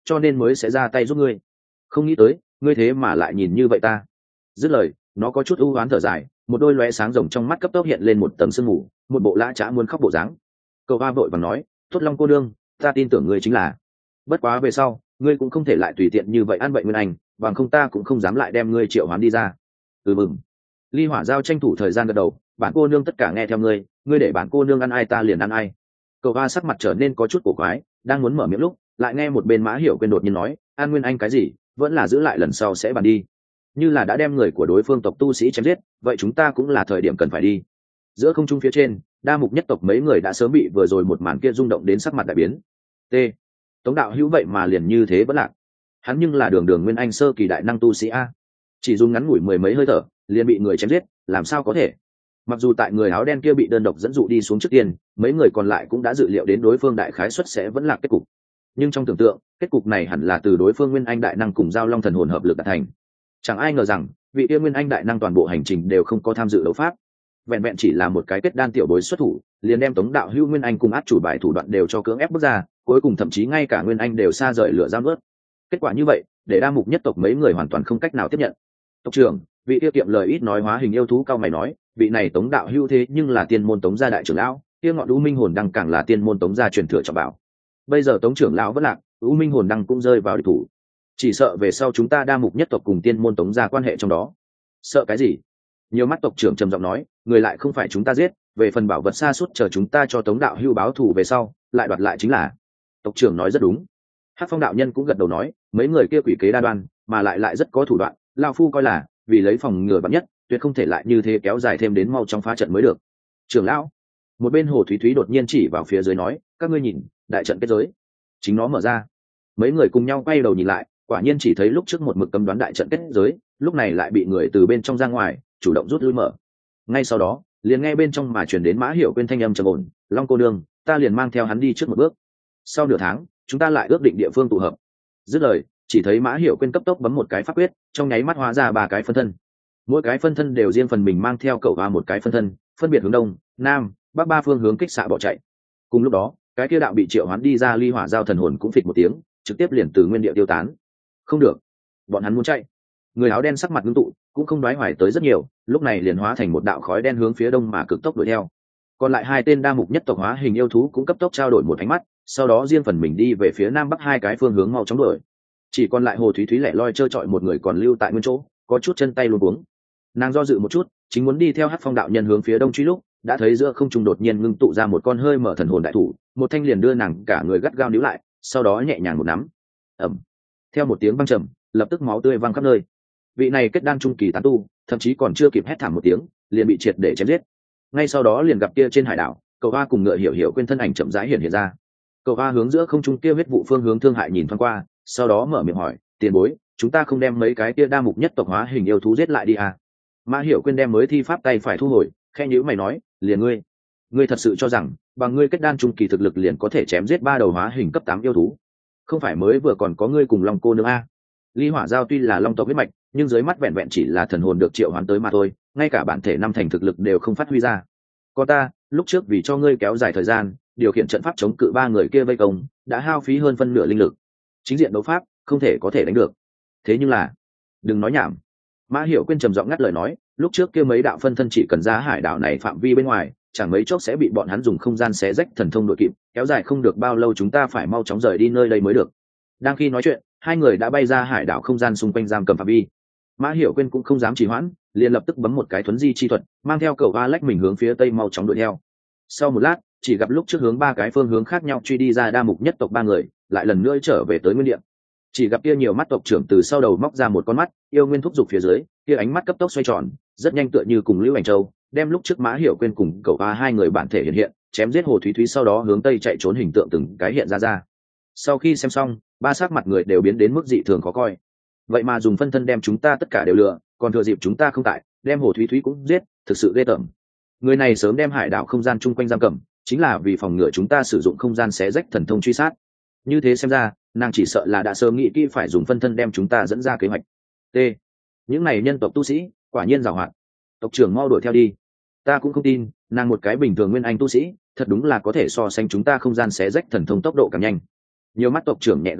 cho nên mới sẽ ra tay giúp ngươi. Không nghĩ tới ngươi thế mà lại nhìn như vậy ta. Dứt lời nó có chút ưu oán thở dài, một đôi lóe sáng rồng trong mắt cấp tốc hiện lên một tầng sương mù, một bộ lã chã muốn khóc bộ dáng. Cầu va vội và nói, tốt Long cô đương, ta tin tưởng ngươi chính là, bất quá về sau ngươi cũng không thể lại tùy tiện như vậy ăn vậy nguyên anh, bằng không ta cũng không dám lại đem ngươi triệu hoán đi ra. Ừ mừng. Ly Hỏa Giao tranh thủ thời gian gật đầu, bản cô nương tất cả nghe theo ngươi, ngươi để bản cô nương ăn ai ta liền ăn ai. Cầu va sắc mặt trở nên có chút cổ quái, đang muốn mở miệng lúc lại nghe một bên Mã Hiểu Quyên đột nhiên nói, an nguyên anh cái gì, vẫn là giữ lại lần sau sẽ bàn đi. Như là đã đem người của đối phương tộc tu sĩ chém giết, vậy chúng ta cũng là thời điểm cần phải đi. Giữa không trung phía trên, đa mục nhất tộc mấy người đã sớm bị vừa rồi một màn kia rung động đến sắc mặt đại biến. T. Tống đạo hữu vậy mà liền như thế vẫn lạc. Hắn nhưng là đường đường nguyên anh sơ kỳ đại năng tu sĩ a, chỉ dùng ngắn ngủi mười mấy hơi thở liền bị người chém giết, làm sao có thể. Mặc dù tại người áo đen kia bị đơn độc dẫn dụ đi xuống trước tiên, mấy người còn lại cũng đã dự liệu đến đối phương đại khái suất sẽ vẫn lạc kết cục, nhưng trong tưởng tượng kết cục này hẳn là từ đối phương nguyên anh đại năng cùng giao long thần hồn hợp lực đạt thành. Chẳng ai ngờ rằng vị yêu nguyên anh đại năng toàn bộ hành trình đều không có tham dự đấu pháp, vẹn vẹn chỉ là một cái kết đan tiểu bối xuất thủ liền đem Tống đạo hữu nguyên anh cùng át chủ bài thủ đoạn đều cho cưỡng ép bước ra, cuối cùng thậm chí ngay cả nguyên anh đều xa rời lửa giam ướt. Kết quả như vậy để đa mục nhất tộc mấy người hoàn toàn không cách nào tiếp nhận. Tộc trưởng, vị yêu kiệm lời ít nói hóa hình yêu thú cao mày nói, vị này Tống đạo hữu thế nhưng là tiên môn Tống gia đại trưởng lão, kia ngọn u minh hồn đăng càng là tiên môn Tống gia truyền thừa trọng bảo. Bây giờ Tống trưởng lão vẫn lạc, u minh hồn đăng cũng rơi vào địch thủ, chỉ sợ về sau chúng ta đa mục nhất tộc cùng tiên môn Tống gia quan hệ trong đó. Sợ cái gì? Nhiều mắt tộc trưởng trầm giọng nói, người lại không phải chúng ta giết, về phần bảo vật xa suốt chờ chúng ta cho Tống đạo hữu báo thù về sau lại đoạt lại chính là. Tộc trưởng nói rất đúng. Hắc Phong đạo nhân cũng gật đầu nói, mấy người kia quỷ kế đa đoan mà lại lại rất có thủ đoạn, lão phu coi là vì lấy phòng ngừa vạn nhất, tuyệt không thể lại như thế kéo dài thêm đến mau trong phá trận mới được. Trưởng lão, một bên Hồ Thúy Thúy đột nhiên chỉ vào phía dưới nói, các ngươi nhìn, đại trận kết giới chính nó mở ra. Mấy người cùng nhau quay đầu nhìn lại, quả nhiên chỉ thấy lúc trước một mực cấm đoán đại trận kết giới lúc này lại bị người từ bên trong ra ngoài chủ động rút lui mở. Ngay sau đó liền nghe bên trong mà truyền đến Mã Hiểu Quyên thanh âm trầm ổn, Long cô nương, ta liền mang theo hắn đi trước một bước, sau nửa tháng chúng ta lại ước định địa phương tụ hợp. Dứt lời chỉ thấy Mã Hiểu Quyên cấp tốc bấm một cái pháp quyết, trong nháy mắt hóa ra ba cái phân thân, mỗi cái phân thân đều riêng phần mình mang theo cậu và một cái phân thân, phân biệt hướng đông nam bắc ba phương hướng kích xạ bỏ chạy. Cùng lúc đó cái kia đạo bị triệu hoán đi ra Ly Hỏa Giao thần hồn cũng phịch một tiếng trực tiếp liền từ nguyên địa tiêu tán. Không được, bọn hắn muốn chạy. Người áo đen sắc mặt ngưng tụ, cũng không đoái hoài tới rất nhiều, lúc này liền hóa thành một đạo khói đen hướng phía đông mà cực tốc đuổi theo. Còn lại hai tên đa mục nhất tộc hóa hình yêu thú cũng cấp tốc trao đổi một ánh mắt, sau đó riêng phần mình đi về phía nam bắc hai cái phương hướng mau chóng đuổi. Chỉ còn lại Hồ Thúy Thúy lẻ loi trơ trọi một người còn lưu tại nguyên chỗ, có chút chân tay luống cuống. Nàng do dự một chút, chính muốn đi theo Hắc Phong đạo nhân hướng phía đông truy lúc, đã thấy giữa không trung đột nhiên ngưng tụ ra một con hơi mở thần hồn đại thủ, một thanh liền đưa nàng cả người gắt gao níu lại, sau đó nhẹ nhàng một nắm. Ầm. Theo một tiếng vang trầm, lập tức máu tươi văng khắp nơi. Vị này kết đan trung kỳ tán tu, thậm chí còn chưa kịp hét thảm một tiếng, liền bị triệt để chém giết. Ngay sau đó liền gặp kia trên hải đảo, Cầu Hoa cùng Ngựa Hiểu Hiểu quên thân ảnh chậm rãi hiện hiện ra. Cầu Hoa hướng giữa không trung kia huyết vụ phương hướng thương hại nhìn thoáng qua, sau đó mở miệng hỏi, tiền bối, chúng ta không đem mấy cái kia đa mục nhất tộc hóa hình yêu thú giết lại đi à? Mã Hiểu quên đem mới thi pháp tay phải thu hồi, khẽ nhíu mày nói, liền ngươi, ngươi thật sự cho rằng bằng ngươi kết đan trung kỳ thực lực liền có thể chém giết ba đầu hóa hình cấp tám yêu thú? Không phải mới vừa còn có ngươi cùng Long cô nương a? Ly Hỏa Giao tuy là long tộc huyết mạch, nhưng dưới mắt vẹn vẹn chỉ là thần hồn được triệu hoán tới mà thôi, ngay cả bản thể năm thành thực lực đều không phát huy ra. Có ta, lúc trước vì cho ngươi kéo dài thời gian, điều khiển trận pháp chống cự ba người kia vây công, đã hao phí hơn phân nửa linh lực. Chính diện đấu pháp, không thể có thể đánh được. Thế nhưng là, đừng nói nhảm. Mã Hiểu Quyên trầm giọng ngắt lời nói, lúc trước kia mấy đạo phân thân chỉ cần ra hải đảo này phạm vi bên ngoài, chẳng mấy chốc sẽ bị bọn hắn dùng không gian xé rách thần thông đội kịp, kéo dài không được bao lâu chúng ta phải mau chóng rời đi nơi đây mới được. Đang khi nói chuyện, hai người đã bay ra hải đảo không gian xung quanh giam cầm phạm vi. Mã Hiểu Quyên cũng không dám trì hoãn, liền lập tức bấm một cái thuấn di chi thuật, mang theo cầu va lách mình hướng phía tây mau chóng đuổi theo. Sau một lát, chỉ gặp lúc trước hướng ba cái phương hướng khác nhau truy đi ra đa mục nhất tộc ba người, lại lần nữa trở về tới nguyên địa. Chỉ gặp kia nhiều mắt tộc trưởng từ sau đầu móc ra một con mắt, yêu nguyên thúc giục phía dưới, kia ánh mắt cấp tốc xoay tròn, rất nhanh tựa như cùng Lưu Ảnh Châu, đem lúc trước Mã Hiểu Quyên cùng cầu va hai người bản thể hiện hiện, chém giết Hồ Thúy Thúy sau đó hướng tây chạy trốn hình tượng từng cái hiện ra ra. Sau khi xem xong, ba sắc mặt người đều biến đến mức dị thường khó coi. Vậy mà dùng phân thân đem chúng ta tất cả đều lừa, còn thừa dịp chúng ta không tại, đem Hồ Thúy Thúy cũng giết, thực sự ghê tởm. Người này sớm đem hải đảo không gian chung quanh giam cầm, chính là vì phòng ngừa chúng ta sử dụng không gian xé rách thần thông truy sát. Như thế xem ra, nàng chỉ sợ là đã sớm nghĩ kỹ phải dùng phân thân đem chúng ta dẫn ra kế hoạch. T. Những này nhân tộc tu sĩ, quả nhiên giàu hoạt. Tộc trưởng mau đuổi theo đi. Ta cũng không tin, nàng một cái bình thường nguyên anh tu sĩ, thật đúng là có thể so sánh chúng ta không gian xé rách thần thông tốc độ càng nhanh. Nhiều mắt tộc trưởng nhẹ gật đầu,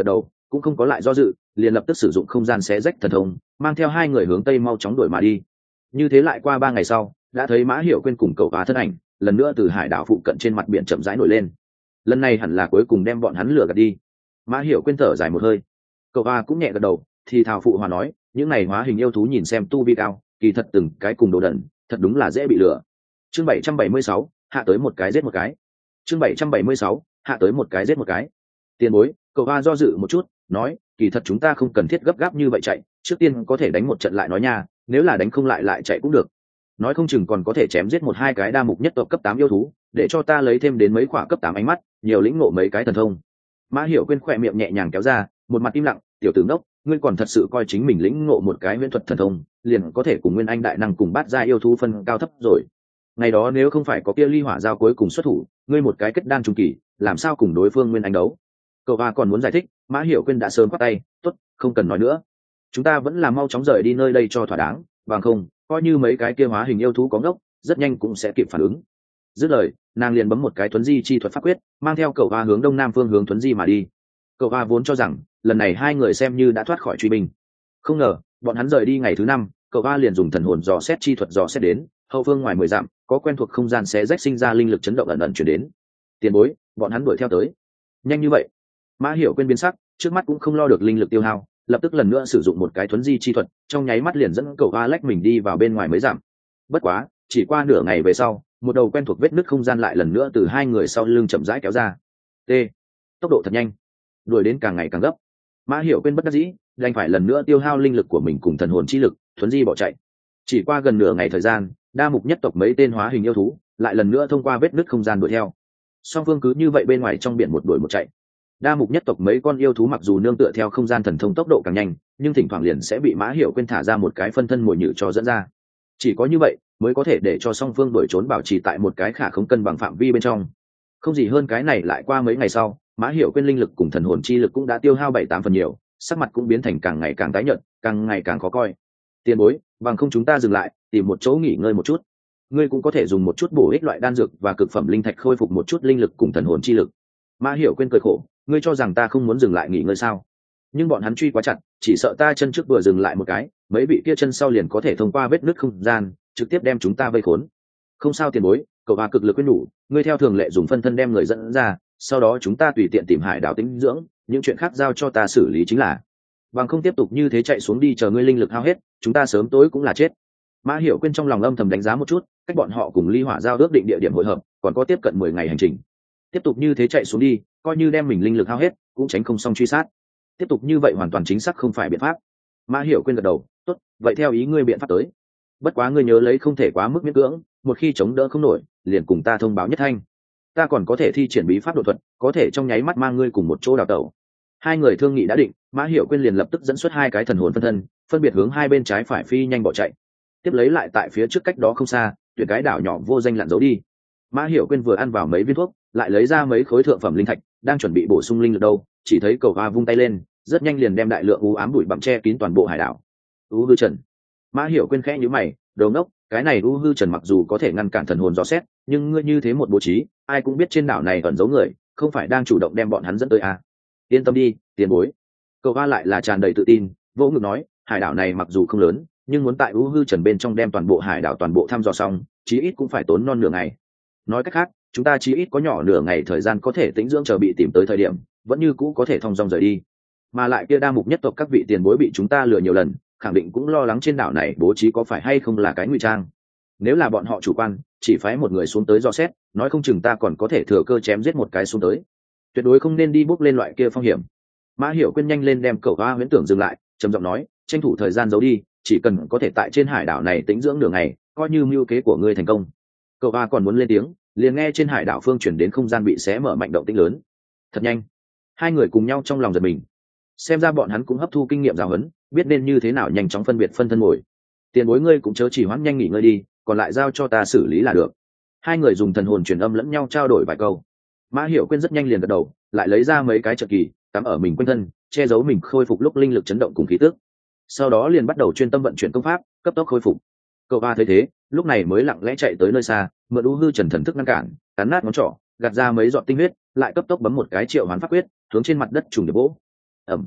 cũng không có lại do dự, liền lập tức sử dụng không gian xé rách thần thông, mang theo hai người hướng tây mau chóng đuổi mà đi. Như thế lại qua ba ngày sau, đã thấy Mã Hiểu Quyên cùng cậu Á thân ảnh lần nữa từ hải đảo phụ cận trên mặt biển chậm rãi nổi lên. Lần này hẳn là cuối cùng đem bọn hắn lừa gạt đi. Mã Hiểu Quyên thở dài một hơi, cậu Á cũng nhẹ gật đầu, thì thào phụ hòa nói, những này hóa hình yêu thú nhìn xem tu vi cao, kỳ thật từng cái cùng đồ đần, thật đúng là dễ bị lừa. Chương bảy trăm bảy mươi sáu, hạ tới một cái giết một cái. Chương bảy trăm bảy mươi sáu, hạ tới một cái giết một cái. Tiền bối, cậu Á do dự một chút, nói, kỳ thật chúng ta không cần thiết gấp gáp như vậy chạy, trước tiên có thể đánh một trận lại nói nha, nếu là đánh không lại lại chạy cũng được. Nói không chừng còn có thể chém giết một hai cái đa mục nhất tộc cấp tám yêu thú, để cho ta lấy thêm đến mấy khỏa cấp tám ánh mắt, nhiều lĩnh ngộ mấy cái thần thông. Mã Hiểu Quyên khỏe miệng nhẹ nhàng kéo ra, một mặt im lặng, tiểu tử ngốc, ngươi còn thật sự coi chính mình lĩnh ngộ một cái huyễn thuật thần thông, liền có thể cùng nguyên anh đại năng cùng bát gia yêu thú phân cao thấp rồi. Ngày đó nếu không phải có kia ly hỏa giao cuối cùng xuất thủ, ngươi một cái kết đan trung kỳ, làm sao cùng đối phương nguyên anh đấu? Cậu Ba còn muốn giải thích, Mã Hiểu Quyên đã sớm quát tay, tốt, không cần nói nữa, chúng ta vẫn là mau chóng rời đi nơi đây cho thỏa đáng, bằng không, coi như mấy cái kia hóa hình yêu thú có ngốc, rất nhanh cũng sẽ kịp phản ứng. Dứt lời, nàng liền bấm một cái thuấn di chi thuật pháp quyết, mang theo cậu Ba hướng đông nam phương hướng thuấn di mà đi. Cậu Ba vốn cho rằng lần này hai người xem như đã thoát khỏi truy binh, không ngờ bọn hắn rời đi ngày thứ năm, cậu Ba liền dùng thần hồn dò xét chi thuật dò xét đến hậu phương ngoài mười dặm có quen thuộc không gian xé rách sinh ra linh lực chấn động ẩn ẩn chuyển đến. Tiền bối, bọn hắn đuổi theo tới nhanh như vậy? Mã Hiểu Quyên biến sắc, trước mắt cũng không lo được linh lực tiêu hao, lập tức lần nữa sử dụng một cái thuấn di chi thuật, trong nháy mắt liền dẫn cậu Ba lách mình đi vào bên ngoài mấy dặm. Bất quá, chỉ qua nửa ngày về sau, một đầu quen thuộc vết nứt không gian lại lần nữa từ hai người sau lưng chậm rãi kéo ra. T, tốc độ thật nhanh, đuổi đến càng ngày càng gấp. Mã Hiểu Quyên bất đắc dĩ, đành phải lần nữa tiêu hao linh lực của mình cùng thần hồn chi lực, thuấn di bỏ chạy. Chỉ qua gần nửa ngày thời gian, đa mục nhất tộc mấy tên hóa hình yêu thú lại lần nữa thông qua vết nứt không gian đuổi theo. Song phương cứ như vậy bên ngoài trong biển một đuổi một chạy. Đa mục nhất tộc mấy con yêu thú mặc dù nương tựa theo không gian thần thông tốc độ càng nhanh, nhưng thỉnh thoảng liền sẽ bị Mã Hiểu Quyên thả ra một cái phân thân mồi nhử cho dẫn ra. Chỉ có như vậy mới có thể để cho song phương đuổi trốn bảo trì tại một cái khả không cân bằng phạm vi bên trong. Không gì hơn cái này. Lại qua mấy ngày sau, Mã Hiểu Quyên linh lực cùng thần hồn chi lực cũng đã tiêu hao bảy tám phần nhiều, sắc mặt cũng biến thành càng ngày càng tái nhợt, càng ngày càng khó coi. Tiền bối, bằng không chúng ta dừng lại, tìm một chỗ nghỉ ngơi một chút. Ngươi cũng có thể dùng một chút bổ ích loại đan dược và cực phẩm linh thạch khôi phục một chút linh lực cùng thần hồn chi lực. Mã Hiểu Quyên cười khổ, ngươi cho rằng ta không muốn dừng lại nghỉ ngơi sao? Nhưng bọn hắn truy quá chặt, chỉ sợ ta chân trước vừa dừng lại một cái, mấy vị kia chân sau liền có thể thông qua vết nứt không gian, trực tiếp đem chúng ta vây khốn. Không sao tiền bối, cậu Ba cực lực quyết nhủ, ngươi theo thường lệ dùng phân thân đem người dẫn ra, sau đó chúng ta tùy tiện tìm hải đảo tĩnh dưỡng, những chuyện khác giao cho ta xử lý chính là. Bằng không tiếp tục như thế chạy xuống đi chờ ngươi linh lực hao hết, chúng ta sớm tối cũng là chết. Mã Hiểu Quyên trong lòng âm thầm đánh giá một chút, cách bọn họ cùng Ly Hỏa giao ước định địa điểm hội hợp, còn có tiếp cận mười ngày hành trình. Tiếp tục như thế chạy xuống đi, coi như đem mình linh lực hao hết, cũng tránh không xong truy sát. Tiếp tục như vậy hoàn toàn chính xác không phải biện pháp. Mã Hiểu Quyên gật đầu, tốt, vậy theo ý ngươi biện pháp tới. Bất quá ngươi nhớ lấy không thể quá mức miễn cưỡng, một khi chống đỡ không nổi, liền cùng ta thông báo nhất thanh. Ta còn có thể thi triển bí pháp độ thuật, có thể trong nháy mắt mang ngươi cùng một chỗ đào tẩu. Hai người thương nghị đã định, Mã Hiểu Quyên liền lập tức dẫn xuất hai cái thần hồn phân thân, phân biệt hướng hai bên trái phải phi nhanh bỏ chạy. Tiếp lấy lại tại phía trước cách đó không xa, tuyển cái đảo nhỏ vô danh lặn giấu đi. Mã Hiểu Quyên vừa ăn vào mấy viên thuốc, lại lấy ra mấy khối thượng phẩm linh thạch, đang chuẩn bị bổ sung linh lực đâu, chỉ thấy cầu hoa vung tay lên, rất nhanh liền đem đại lượng u ám bụi bặm che kín toàn bộ hải đảo. U hư trần. Mã Hiểu Quyên khẽ nhíu mày, đồ ngốc, cái này u hư trần mặc dù có thể ngăn cản thần hồn dò xét, nhưng ngươi như thế một bố trí, ai cũng biết trên đảo này ẩn giấu người, không phải đang chủ động đem bọn hắn dẫn tới à? Yên tâm đi, tiền bối. Cầu hoa lại là tràn đầy tự tin, vỗ ngực nói, hải đảo này mặc dù không lớn, nhưng muốn tại u hư trần bên trong đem toàn bộ hải đảo toàn bộ thăm dò xong, chí ít cũng phải tốn non nửa ngày. Nói cách khác, chúng ta chí ít có nhỏ nửa ngày thời gian có thể tĩnh dưỡng chờ bị tìm tới thời điểm, vẫn như cũ có thể thong dong rời đi. Mà lại kia đa mục nhất tộc các vị tiền bối bị chúng ta lừa nhiều lần, khẳng định cũng lo lắng trên đảo này bố trí có phải hay không là cái ngụy trang. Nếu là bọn họ chủ quan, chỉ phái một người xuống tới dò xét, nói không chừng ta còn có thể thừa cơ chém giết một cái xuống tới. Tuyệt đối không nên đi bước lên loại kia phong hiểm. Mã Hiểu Quyên nhanh lên đem cậu hoa huyễn tưởng dừng lại, trầm giọng nói, tranh thủ thời gian giấu đi, chỉ cần có thể tại trên hải đảo này tĩnh dưỡng nửa ngày, coi như mưu kế của ngươi thành công. Cậu hoa còn muốn lên tiếng, liền nghe trên hải đảo phương chuyển đến không gian bị xé mở mạnh động tĩnh lớn. Thật nhanh. Hai người cùng nhau trong lòng giật mình. Xem ra bọn hắn cũng hấp thu kinh nghiệm giáo huấn, biết nên như thế nào nhanh chóng phân biệt phân thân mồi. Tiền bối ngươi cũng chớ chỉ hoãn, nhanh nghỉ ngơi đi, còn lại giao cho ta xử lý là được. Hai người dùng thần hồn truyền âm lẫn nhau trao đổi vài câu. Mã Hiểu Quyên rất nhanh liền gật đầu, lại lấy ra mấy cái trợ kỳ, cắm ở mình quanh thân, che giấu mình khôi phục lúc linh lực chấn động cùng khí tức. Sau đó liền bắt đầu chuyên tâm vận chuyển công pháp, cấp tốc khôi phục. Cậu ba thấy thế, lúc này mới lặng lẽ chạy tới nơi xa, mượn u hư trần thần thức ngăn cản, cắn nát ngón trỏ, gạt ra mấy giọt tinh huyết, lại cấp tốc bấm một cái triệu hoán pháp quyết, hướng trên mặt đất trùng để bố. Ầm.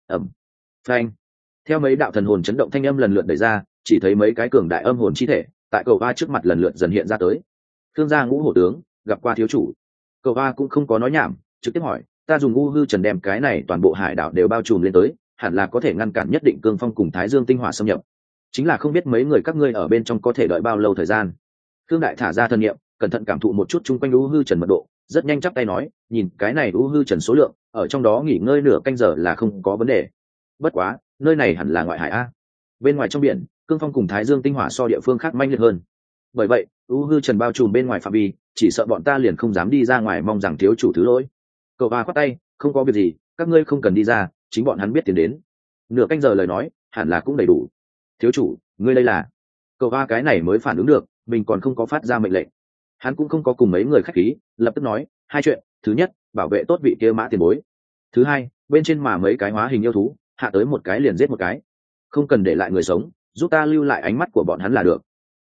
ẩm phanh. Theo mấy đạo thần hồn chấn động thanh âm lần lượt đẩy ra, chỉ thấy mấy cái cường đại âm hồn chi thể tại cầu va trước mặt lần lượt dần hiện ra tới. Thương gia ngũ hổ tướng gặp qua thiếu chủ. Cầu va cũng không có nói nhảm, trực tiếp hỏi, ta dùng u hư trần đem cái này toàn bộ hải đảo đều bao trùm lên tới, hẳn là có thể ngăn cản nhất định cương phong cùng thái dương tinh hỏa xâm nhập, chính là không biết mấy người các ngươi ở bên trong có thể đợi bao lâu thời gian. Thương đại thả ra thân nhiệm, cẩn thận cảm thụ một chút chung quanh u hư trần mật độ, rất nhanh chắp tay nói, nhìn cái này u hư trần số lượng, ở trong đó nghỉ ngơi nửa canh giờ là không có vấn đề. Bất quá nơi này hẳn là ngoại hải a. Bên ngoài trong biển cương phong cùng thái dương tinh hỏa so địa phương khác manh liệt hơn, bởi vậy u hư trần bao trùm bên ngoài phạm vi, chỉ sợ bọn ta liền không dám đi ra ngoài, mong rằng thiếu chủ thứ lỗi. Cậu ba khoát tay, không có việc gì, các ngươi không cần đi ra, chính bọn hắn biết tiến đến. Nửa canh giờ lời nói hẳn là cũng đầy đủ. Thiếu chủ, ngươi đây là? Cậu ba cái này mới phản ứng được mình còn không có phát ra mệnh lệnh. Hắn cũng không có cùng mấy người khách khí, lập tức nói hai chuyện. Thứ nhất, bảo vệ tốt vị kia mã tiền bối. Thứ hai, bên trên mà mấy cái hóa hình yêu thú hạ tới một cái liền giết một cái, không cần để lại người sống, giúp ta lưu lại ánh mắt của bọn hắn là được.